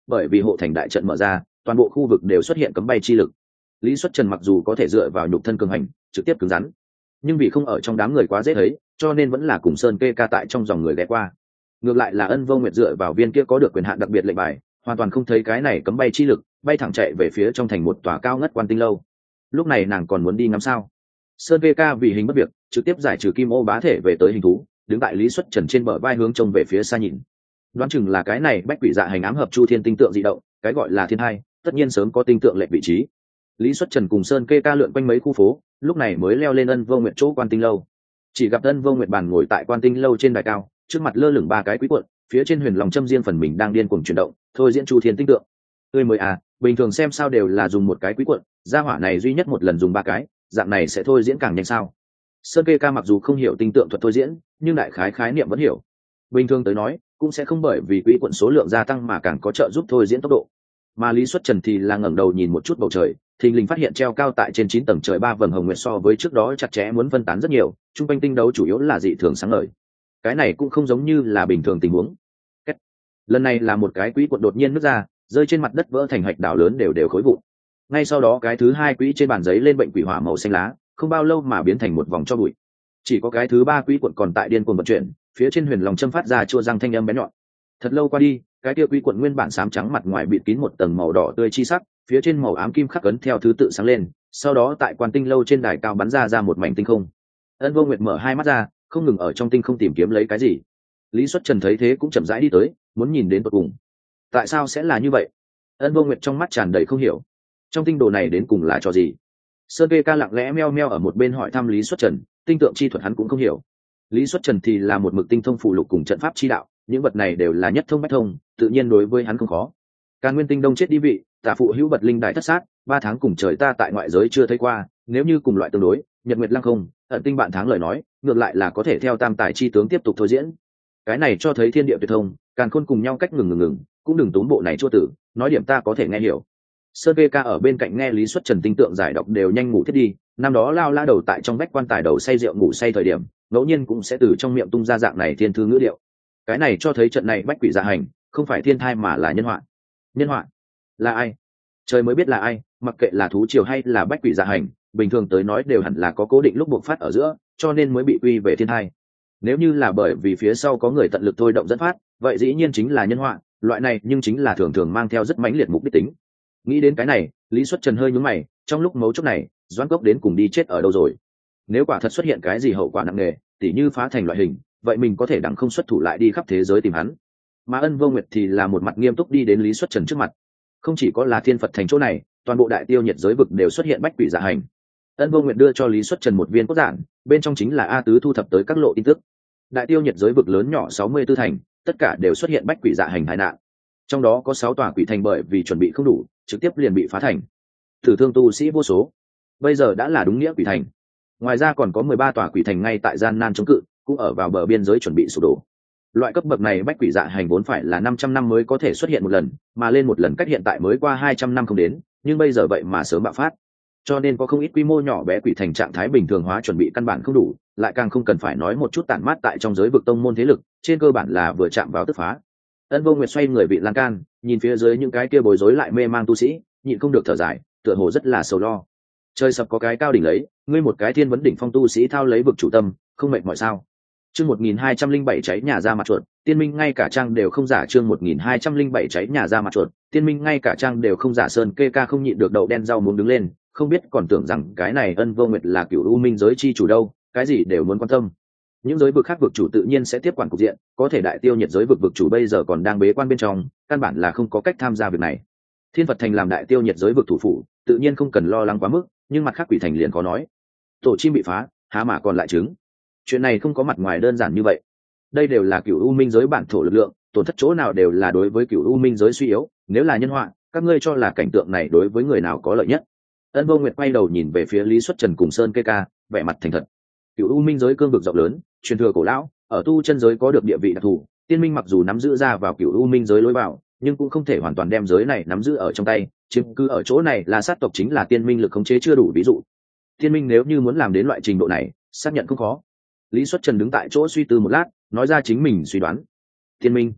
bởi vì hộ thành đại trận mở ra, toàn bộ khu vực đều xuất hiện cấm bay chi lực. Lý Xuất Trần mặc dù có thể dựa vào nhục thân cường hành trực tiếp cứng rắn, nhưng vì không ở trong đám người quá dễ thấy, cho nên vẫn là cùng Sơn Kê Ca tại trong dòng người ghé qua. Ngược lại là Ân Vô Nguyệt dựa vào viên kia có được quyền hạn đặc biệt lệnh bài, hoàn toàn không thấy cái này cấm bay chi lực, bay thẳng chạy về phía trong thành một tòa cao ngất Quan Tinh lâu. Lúc này nàng còn muốn đi ngắm sao? Sơn Kê Ca vì hình bất việc, trực tiếp giải trừ kim ô bá thể về tới hình thú, đứng tại Lý Xuất Trần trên bờ vai hướng trông về phía xa nhìn. Đoán chừng là cái này bách quỷ dạ hành ám hợp chu thiên tinh tượng dị động, cái gọi là thiên hai, tất nhiên sớm có tinh tượng lệnh vị trí. Lý Xuất Trần cùng Sơn Kê Ca lượn quanh mấy khu phố, lúc này mới leo lên Ân Vô Nguyệt chỗ Quan Tinh lâu. Chỉ gặp Ân Vô Nguyệt bàn ngồi tại Quan Tinh lâu trên đài cao, trước mặt lơ lửng ba cái quý cuộn, phía trên huyền lòng châm riêng phần mình đang điên cuồng chuyển động, thôi diễn chu thiên tinh tượng. Tươi mới à, bình thường xem sao đều là dùng một cái quý cuộn, gia hỏa này duy nhất một lần dùng ba cái, dạng này sẽ thôi diễn càng nhanh sao? Sơn Kê Ca mặc dù không hiểu tinh tượng thuật thôi diễn, nhưng đại khái khái niệm vẫn hiểu. Bình thường tới nói, cũng sẽ không bởi vì quỹ quận số lượng gia tăng mà càng có trợ giúp thôi diễn tốc độ. Mà Lý Xuất Trần thì là ngẩng đầu nhìn một chút bầu trời, thình lình phát hiện treo cao tại trên chín tầng trời ba vầng hồng nguyệt so với trước đó chặt chẽ muốn phân tán rất nhiều, trung quanh tinh đấu chủ yếu là dị thường sáng ngời. Cái này cũng không giống như là bình thường tình huống. Lần này là một cái quỹ quận đột nhiên nứt ra, rơi trên mặt đất vỡ thành hạch đảo lớn đều đều khối vụn. Ngay sau đó cái thứ hai quỹ trên bàn giấy lên bệnh quỷ hỏa màu xanh lá, không bao lâu mà biến thành một vòng cho bụi. Chỉ có cái thứ ba quỹ quận còn tại điên cuồng vận chuyển, phía trên huyền lòng châm phát ra chua răng thanh âm bé nhọn. Thật lâu qua đi, cái kia quỹ quận nguyên bản xám trắng mặt ngoài bịt kín một tầng màu đỏ tươi chi sắc, phía trên màu ám kim khắc ấn theo thứ tự sáng lên, sau đó tại Quan Tinh lâu trên đài cao bắn ra ra một mảnh tinh không. Ân Vô Nguyệt mở hai mắt ra, không ngừng ở trong tinh không tìm kiếm lấy cái gì. Lý Xuất Trần thấy thế cũng chậm rãi đi tới, muốn nhìn đến tận cùng. Tại sao sẽ là như vậy? Ân Vô Nguyệt trong mắt tràn đầy không hiểu. Trong tinh đồ này đến cùng là trò gì? Sơn Kê Ca lặng lẽ meo meo ở một bên hỏi thăm Lý Xuất Trần, tinh tượng chi thuật hắn cũng không hiểu. Lý Xuất Trần thì là một mực tinh thông phụ lục cùng trận pháp chi đạo, những vật này đều là nhất thông bách thông, tự nhiên đối với hắn không khó. Càn Nguyên Tinh Đông chết đi vị, tả phụ hữu bật linh đại thất sát, ba tháng cùng trời ta tại ngoại giới chưa thấy qua, nếu như cùng loại tương đối, nhật nguyệt lăng không, ẩn tinh bạn tháng lời nói, ngược lại là có thể theo tam tài chi tướng tiếp tục thôi diễn. Cái này cho thấy thiên địa tuyệt thông, càn khôn cùng nhau cách ngừng ngừng ngừng, cũng đừng tốn bộ này chua tử, nói điểm ta có thể nghe hiểu. Sơn Kê Ca ở bên cạnh nghe Lý Xuất Trần tinh tượng giải đọc đều nhanh ngủ thiết đi, năm đó lao la đầu tại trong vách quan tài đầu say rượu ngủ say thời điểm, ngẫu nhiên cũng sẽ từ trong miệng tung ra dạng này thiên thư ngữ điệu. Cái này cho thấy trận này bách quỷ dạ hành, không phải thiên thai mà là nhân họa. Nhân họa là ai? Trời mới biết là ai, mặc kệ là thú triều hay là bách quỷ dạ hành, bình thường tới nói đều hẳn là có cố định lúc buộc phát ở giữa, cho nên mới bị quy về thiên thai. Nếu như là bởi vì phía sau có người tận lực thôi động dẫn phát, vậy dĩ nhiên chính là nhân họa, loại này nhưng chính là thường thường mang theo rất mãnh liệt mục đích tính. Nghĩ đến cái này, Lý Xuất Trần hơi nhướng mày, trong lúc mấu chốt này, Doãn Cốc đến cùng đi chết ở đâu rồi? Nếu quả thật xuất hiện cái gì hậu quả nặng nề, tỉ như phá thành loại hình, vậy mình có thể đặng không xuất thủ lại đi khắp thế giới tìm hắn. Mà Ân Vô Nguyệt thì là một mặt nghiêm túc đi đến Lý Xuất Trần trước mặt. Không chỉ có là Thiên Phật thành chỗ này, toàn bộ đại tiêu nhiệt giới vực đều xuất hiện bách quỷ dạ hành. Ân Vô Nguyệt đưa cho Lý Xuất Trần một viên cốt giản, bên trong chính là A Tứ thu thập tới các lộ tin tức. Đại tiêu nhiệt giới vực lớn nhỏ sáu mươi tư thành, tất cả đều xuất hiện bách quỷ dạ hành tai nạn. Trong đó có sáu tòa quỷ thành bởi vì chuẩn bị không đủ, trực tiếp liền bị phá thành. Tử thương tu sĩ vô số. Bây giờ đã là đúng nghĩa quỷ thành. Ngoài ra còn có mười ba tòa quỷ thành ngay tại gian nan chống cự, cũng ở vào bờ biên giới chuẩn bị sụp đổ. Loại cấp bậc này bách quỷ dạ hành vốn phải là năm trăm năm mới có thể xuất hiện một lần, mà lên một lần cách hiện tại mới qua hai trăm năm không đến, nhưng bây giờ vậy mà sớm bạo phát. Cho nên có không ít quy mô nhỏ bé quỷ thành trạng thái bình thường hóa chuẩn bị căn bản không đủ, lại càng không cần phải nói một chút tản mát tại trong giới vực tông môn thế lực, trên cơ bản là vừa chạm vào tức phá. Ân Vô Nguyệt xoay người vị lan can, nhìn phía dưới những cái kia bối rối lại mê mang tu sĩ, nhịn không được thở dài, tựa hồ rất là sầu lo. Trời sập có cái cao đỉnh lấy, ngươi một cái thiên vấn đỉnh phong tu sĩ thao lấy vực chủ tâm, không mệt mỏi sao? Chương một nghìn hai trăm linh bảy cháy nhà ra mặt chuột, tiên minh ngay cả trang đều không giả. Chương một nghìn hai trăm linh bảy cháy nhà ra mặt chuột, tiên minh ngay cả trang đều không giả. Sơn Kê Ca không nhịn được đậu đen rau muốn đứng lên, không biết còn tưởng rằng cái này Ân Vô Nguyệt là cửu u minh giới chi chủ đâu, cái gì đều muốn quan tâm. Những giới vực khác vực chủ tự nhiên sẽ tiếp quản cục diện, có thể đại tiêu nhiệt giới vực vực chủ bây giờ còn đang bế quan bên trong, căn bản là không có cách tham gia việc này. Thiên Phật thành làm đại tiêu nhiệt giới vực thủ phủ, tự nhiên không cần lo lắng quá mức, nhưng mặt khác quỷ thành liền có nói, tổ chim bị phá, há mà còn lại trứng. Chuyện này không có mặt ngoài đơn giản như vậy. Đây đều là cửu u minh giới bản thổ lực lượng, tổn thất chỗ nào đều là đối với cửu u minh giới suy yếu, nếu là nhân họa, các ngươi cho là cảnh tượng này đối với người nào có lợi nhất? Ân Vô Nguyệt quay đầu nhìn về phía Lý Xuất Trần cùng Sơn Kê Ca, vẻ mặt thành thật. Cửu u minh giới cương vực rộng lớn, truyền thừa cổ lão, ở tu chân giới có được địa vị đặc thù, tiên minh mặc dù nắm giữ ra vào cửu u minh giới lối vào, nhưng cũng không thể hoàn toàn đem giới này nắm giữ ở trong tay, chiếm cứ ở chỗ này là sát tộc chính là tiên minh lực khống chế chưa đủ ví dụ. Tiên minh nếu như muốn làm đến loại trình độ này, xác nhận không khó. Lý Xuất Trần đứng tại chỗ suy tư một lát, nói ra chính mình suy đoán. Tiên minh,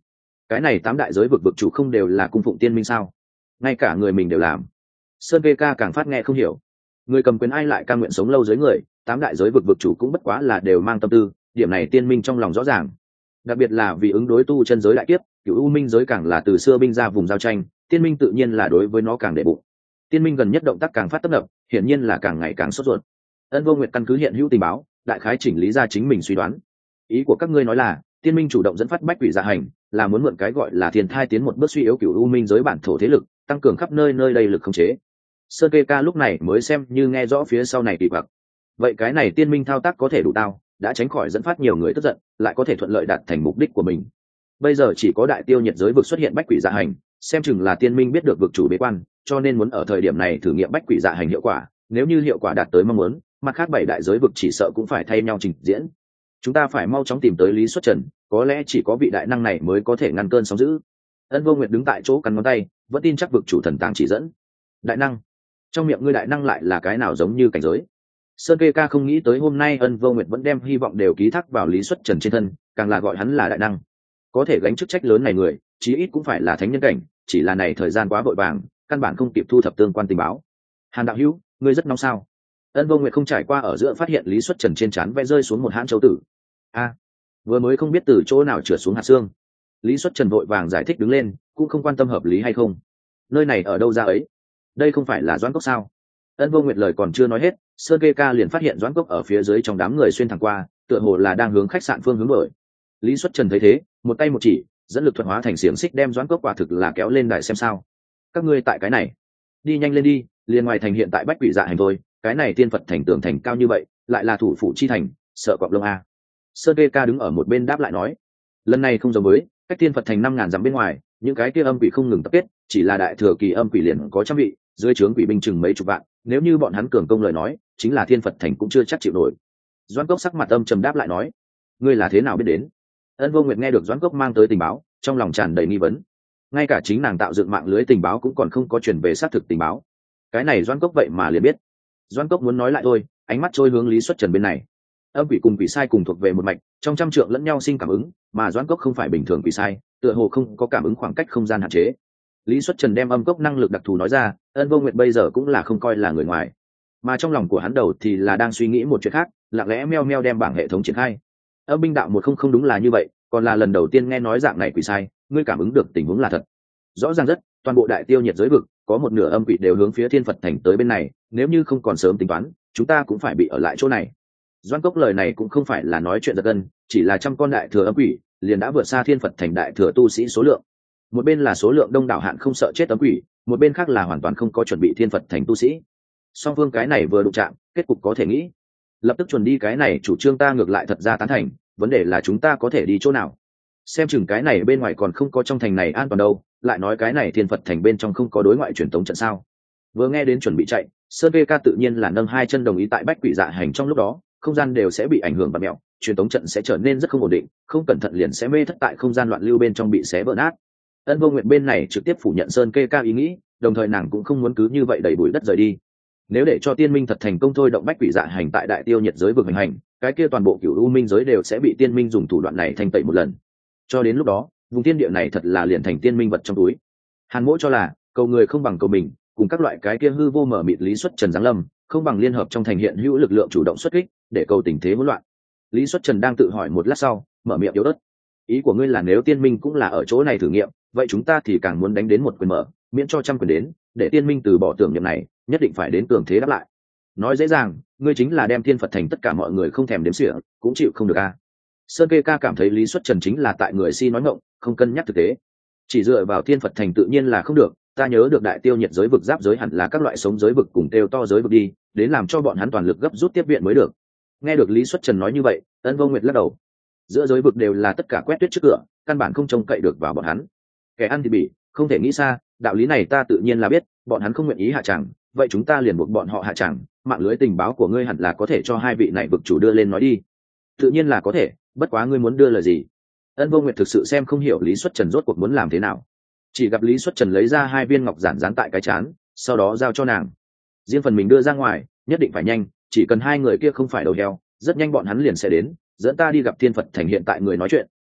cái này tám đại giới vực vực chủ không đều là cung phụng tiên minh sao? Ngay cả người mình đều làm. Sơn vê ca càng phát nghe không hiểu, người cầm quyền ai lại ca nguyện sống lâu dưới người, tám đại giới vực vực chủ cũng bất quá là đều mang tâm tư, điểm này tiên minh trong lòng rõ ràng. Đặc biệt là vì ứng đối tu chân giới đại kiếp, cựu u minh giới càng là từ xưa binh ra vùng giao tranh, tiên minh tự nhiên là đối với nó càng đệ bụng. Tiên minh gần nhất động tác càng phát tấp nập, hiển nhiên là càng ngày càng sốt ruột. Ân Vô Nguyệt căn cứ hiện hữu tình báo, đại khái chỉnh lý ra chính mình suy đoán. Ý của các ngươi nói là tiên minh chủ động dẫn phát bách quỷ dạ hành, là muốn mượn cái gọi là thiên thai tiến một bước suy yếu cựu u minh giới bản thổ thế lực, tăng cường khắp nơi nơi đây lực khống chế. Sơn kê ca lúc này mới xem như nghe rõ phía sau này kỳ quặc. Vậy cái này tiên minh thao tác có thể đủ tao, đã tránh khỏi dẫn phát nhiều người tức giận, lại có thể thuận lợi đạt thành mục đích của mình. Bây giờ chỉ có đại tiêu nhiệt giới vực xuất hiện bách quỷ dạ hành, xem chừng là tiên minh biết được vực chủ bế quan, cho nên muốn ở thời điểm này thử nghiệm bách quỷ dạ hành hiệu quả. Nếu như hiệu quả đạt tới mong muốn, mặt khác bảy đại giới vực chỉ sợ cũng phải thay nhau trình diễn. Chúng ta phải mau chóng tìm tới Lý Xuất Trần, có lẽ chỉ có vị đại năng này mới có thể ngăn cơn sóng dữ. Ân Vô Nguyệt đứng tại chỗ cắn ngón tay, vẫn tin chắc vực chủ thần tàng chỉ dẫn. Đại năng? Trong miệng ngươi đại năng lại là cái nào giống như cảnh giới? Sơn kê ca không nghĩ tới hôm nay Ân Vô Nguyệt vẫn đem hy vọng đều ký thác vào Lý Xuất Trần trên thân, càng là gọi hắn là đại năng. Có thể gánh chức trách lớn này người, chí ít cũng phải là thánh nhân cảnh, chỉ là này thời gian quá vội vàng, căn bản không kịp thu thập tương quan tình báo. Hàn đạo hữu, ngươi rất nóng sao? Ân Vô Nguyệt không trải qua ở giữa phát hiện Lý Xuất Trần trên trán vẽ rơi xuống một hãn châu tử. A, vừa mới không biết từ chỗ nào trượt xuống hạt xương. Lý Xuất Trần vội vàng giải thích đứng lên, cũng không quan tâm hợp lý hay không. Nơi này ở đâu ra ấy? Đây không phải là Doãn Cốc sao? Ân Vô Nguyệt lời còn chưa nói hết, Sơn Kê Ca liền phát hiện Doãn Cốc ở phía dưới trong đám người xuyên thẳng qua, tựa hồ là đang hướng khách sạn phương hướng đổi. Lý Xuất Trần thấy thế, một tay một chỉ, dẫn lực thuật hóa thành xiềng xích đem Doãn Cốc quả thực là kéo lên đài xem sao. Các ngươi tại cái này, đi nhanh lên đi, liền ngoài thành hiện tại bách quỷ dạ hành thôi, cái này tiên Phật thành tường thành cao như vậy, lại là thủ phủ chi thành, sợ cọp lông a. Sơn Kê Ca đứng ở một bên đáp lại nói, lần này không giống với, cách tiên Phật thành năm ngàn dặm bên ngoài, những cái kia âm quỷ không ngừng tập kết, chỉ là đại thừa kỳ âm quỷ liền có trăm vị, dưới trướng quỷ binh chừng mấy chục vạn, nếu như bọn hắn cường công lời nói, chính là thiên Phật thành cũng chưa chắc chịu nổi. Doãn Cốc sắc mặt âm trầm đáp lại nói, ngươi là thế nào biết đến? Ân Vô Nguyệt nghe được Doãn Cốc mang tới tình báo, trong lòng tràn đầy nghi vấn. Ngay cả chính nàng tạo dựng mạng lưới tình báo cũng còn không có truyền về xác thực tình báo, cái này Doãn Cốc vậy mà liền biết. Doãn Cốc muốn nói lại thôi, ánh mắt trôi hướng Lý Xuất Trần bên này. Âm quỷ cùng quỷ sai cùng thuộc về một mạch, trong trăm trượng lẫn nhau sinh cảm ứng, mà Doãn Cốc không phải bình thường quỷ sai, tựa hồ không có cảm ứng khoảng cách không gian hạn chế. Lý Xuất Trần đem âm cốc năng lực đặc thù nói ra, Ân Vô Nguyệt bây giờ cũng là không coi là người ngoài, mà trong lòng của hắn đầu thì là đang suy nghĩ một chuyện khác, lặng lẽ meo meo đem bảng hệ thống triển khai. Âm binh đạo một không không đúng là như vậy, còn là lần đầu tiên nghe nói dạng này quỷ sai, ngươi cảm ứng được tình huống là thật. Rõ ràng rất, toàn bộ đại tiêu nhiệt giới vực, có một nửa âm quỷ đều hướng phía thiên Phật thành tới bên này, nếu như không còn sớm tính toán, chúng ta cũng phải bị ở lại chỗ này. Doãn Cốc lời này cũng không phải là nói chuyện giật gân, chỉ là trăm con đại thừa âm quỷ, liền đã vượt xa thiên Phật thành đại thừa tu sĩ số lượng. Một bên là số lượng đông đảo hạn không sợ chết âm quỷ, một bên khác là hoàn toàn không có chuẩn bị thiên Phật thành tu sĩ. Song phương cái này vừa đụng chạm, kết cục có thể nghĩ. Lập tức chuẩn đi cái này chủ trương ta ngược lại thật ra tán thành, vấn đề là chúng ta có thể đi chỗ nào? Xem chừng cái này bên ngoài còn không có trong thành này an toàn đâu, lại nói cái này thiên Phật thành bên trong không có đối ngoại truyền tống trận sao? Vừa nghe đến chuẩn bị chạy, Sơn Vê Ca tự nhiên là nâng hai chân đồng ý tại bách quỷ dạ hành trong lúc đó, không gian đều sẽ bị ảnh hưởng và mẹo, truyền tống trận sẽ trở nên rất không ổn định, không cẩn thận liền sẽ mê thất tại không gian loạn lưu bên trong bị xé vỡ nát. Ân Vô Nguyệt bên này trực tiếp phủ nhận Sơn Kê Ca ý nghĩ, đồng thời nàng cũng không muốn cứ như vậy đẩy bụi đất rời đi. Nếu để cho tiên minh thật thành công thôi động bách quỷ dạ hành tại đại tiêu nhiệt giới vực hành hành, cái kia toàn bộ cửu u minh giới đều sẽ bị tiên minh dùng thủ đoạn này thành tẩy một lần. Cho đến lúc đó, vùng tiên địa này thật là liền thành tiên minh vật trong túi. Hàn Mỗ cho là cầu người không bằng cầu mình, cùng các loại cái kia hư vô mở mịt Lý Xuất Trần giáng lâm, không bằng liên hợp trong thành hiện hữu lực lượng chủ động xuất kích, để cầu tình thế hỗn loạn. Lý Xuất Trần đang tự hỏi một lát sau, mở miệng yếu ớt. Ý của ngươi là nếu tiên minh cũng là ở chỗ này thử nghiệm, vậy chúng ta thì càng muốn đánh đến một quyền mở, miễn cho trăm quyền đến, để tiên minh từ bỏ tưởng niệm này, nhất định phải đến cường thế đáp lại. Nói dễ dàng, ngươi chính là đem thiên Phật thành tất cả mọi người không thèm đếm xỉa, cũng chịu không được a. Sơn Kê Ca cảm thấy Lý Xuất Trần chính là tại người si nói ngọng, không cân nhắc thực tế. Chỉ dựa vào thiên Phật thành tự nhiên là không được, ta nhớ được đại tiêu nhiệt giới vực giáp giới hẳn là các loại sống giới vực cùng tiêu to giới vực đi, đến làm cho bọn hắn toàn lực gấp rút tiếp viện mới được. Nghe được Lý Xuất Trần nói như vậy, Ân Vô Nguyệt lắc đầu. Giữa giới vực đều là tất cả quét tuyết trước cửa, căn bản không trông cậy được vào bọn hắn. Kẻ ăn thì bị, không thể nghĩ xa, đạo lý này ta tự nhiên là biết, bọn hắn không nguyện ý hạ tràng, vậy chúng ta liền buộc bọn họ hạ tràng, mạng lưới tình báo của ngươi hẳn là có thể cho hai vị này vực chủ đưa lên nói đi. Tự nhiên là có thể, bất quá ngươi muốn đưa lời gì? Ân Vô Nguyệt thực sự xem không hiểu Lý Xuất Trần rốt cuộc muốn làm thế nào. Chỉ gặp Lý Xuất Trần lấy ra hai viên ngọc giản dán tại cái chán, sau đó giao cho nàng. Riêng phần mình đưa ra ngoài, nhất định phải nhanh, chỉ cần hai người kia không phải đầu heo, rất nhanh bọn hắn liền sẽ đến, dẫn ta đi gặp thiên Phật thành hiện tại người nói chuyện,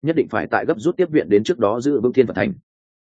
nhất định phải tại gấp rút tiếp viện đến trước đó giữ vững thiên phật thành.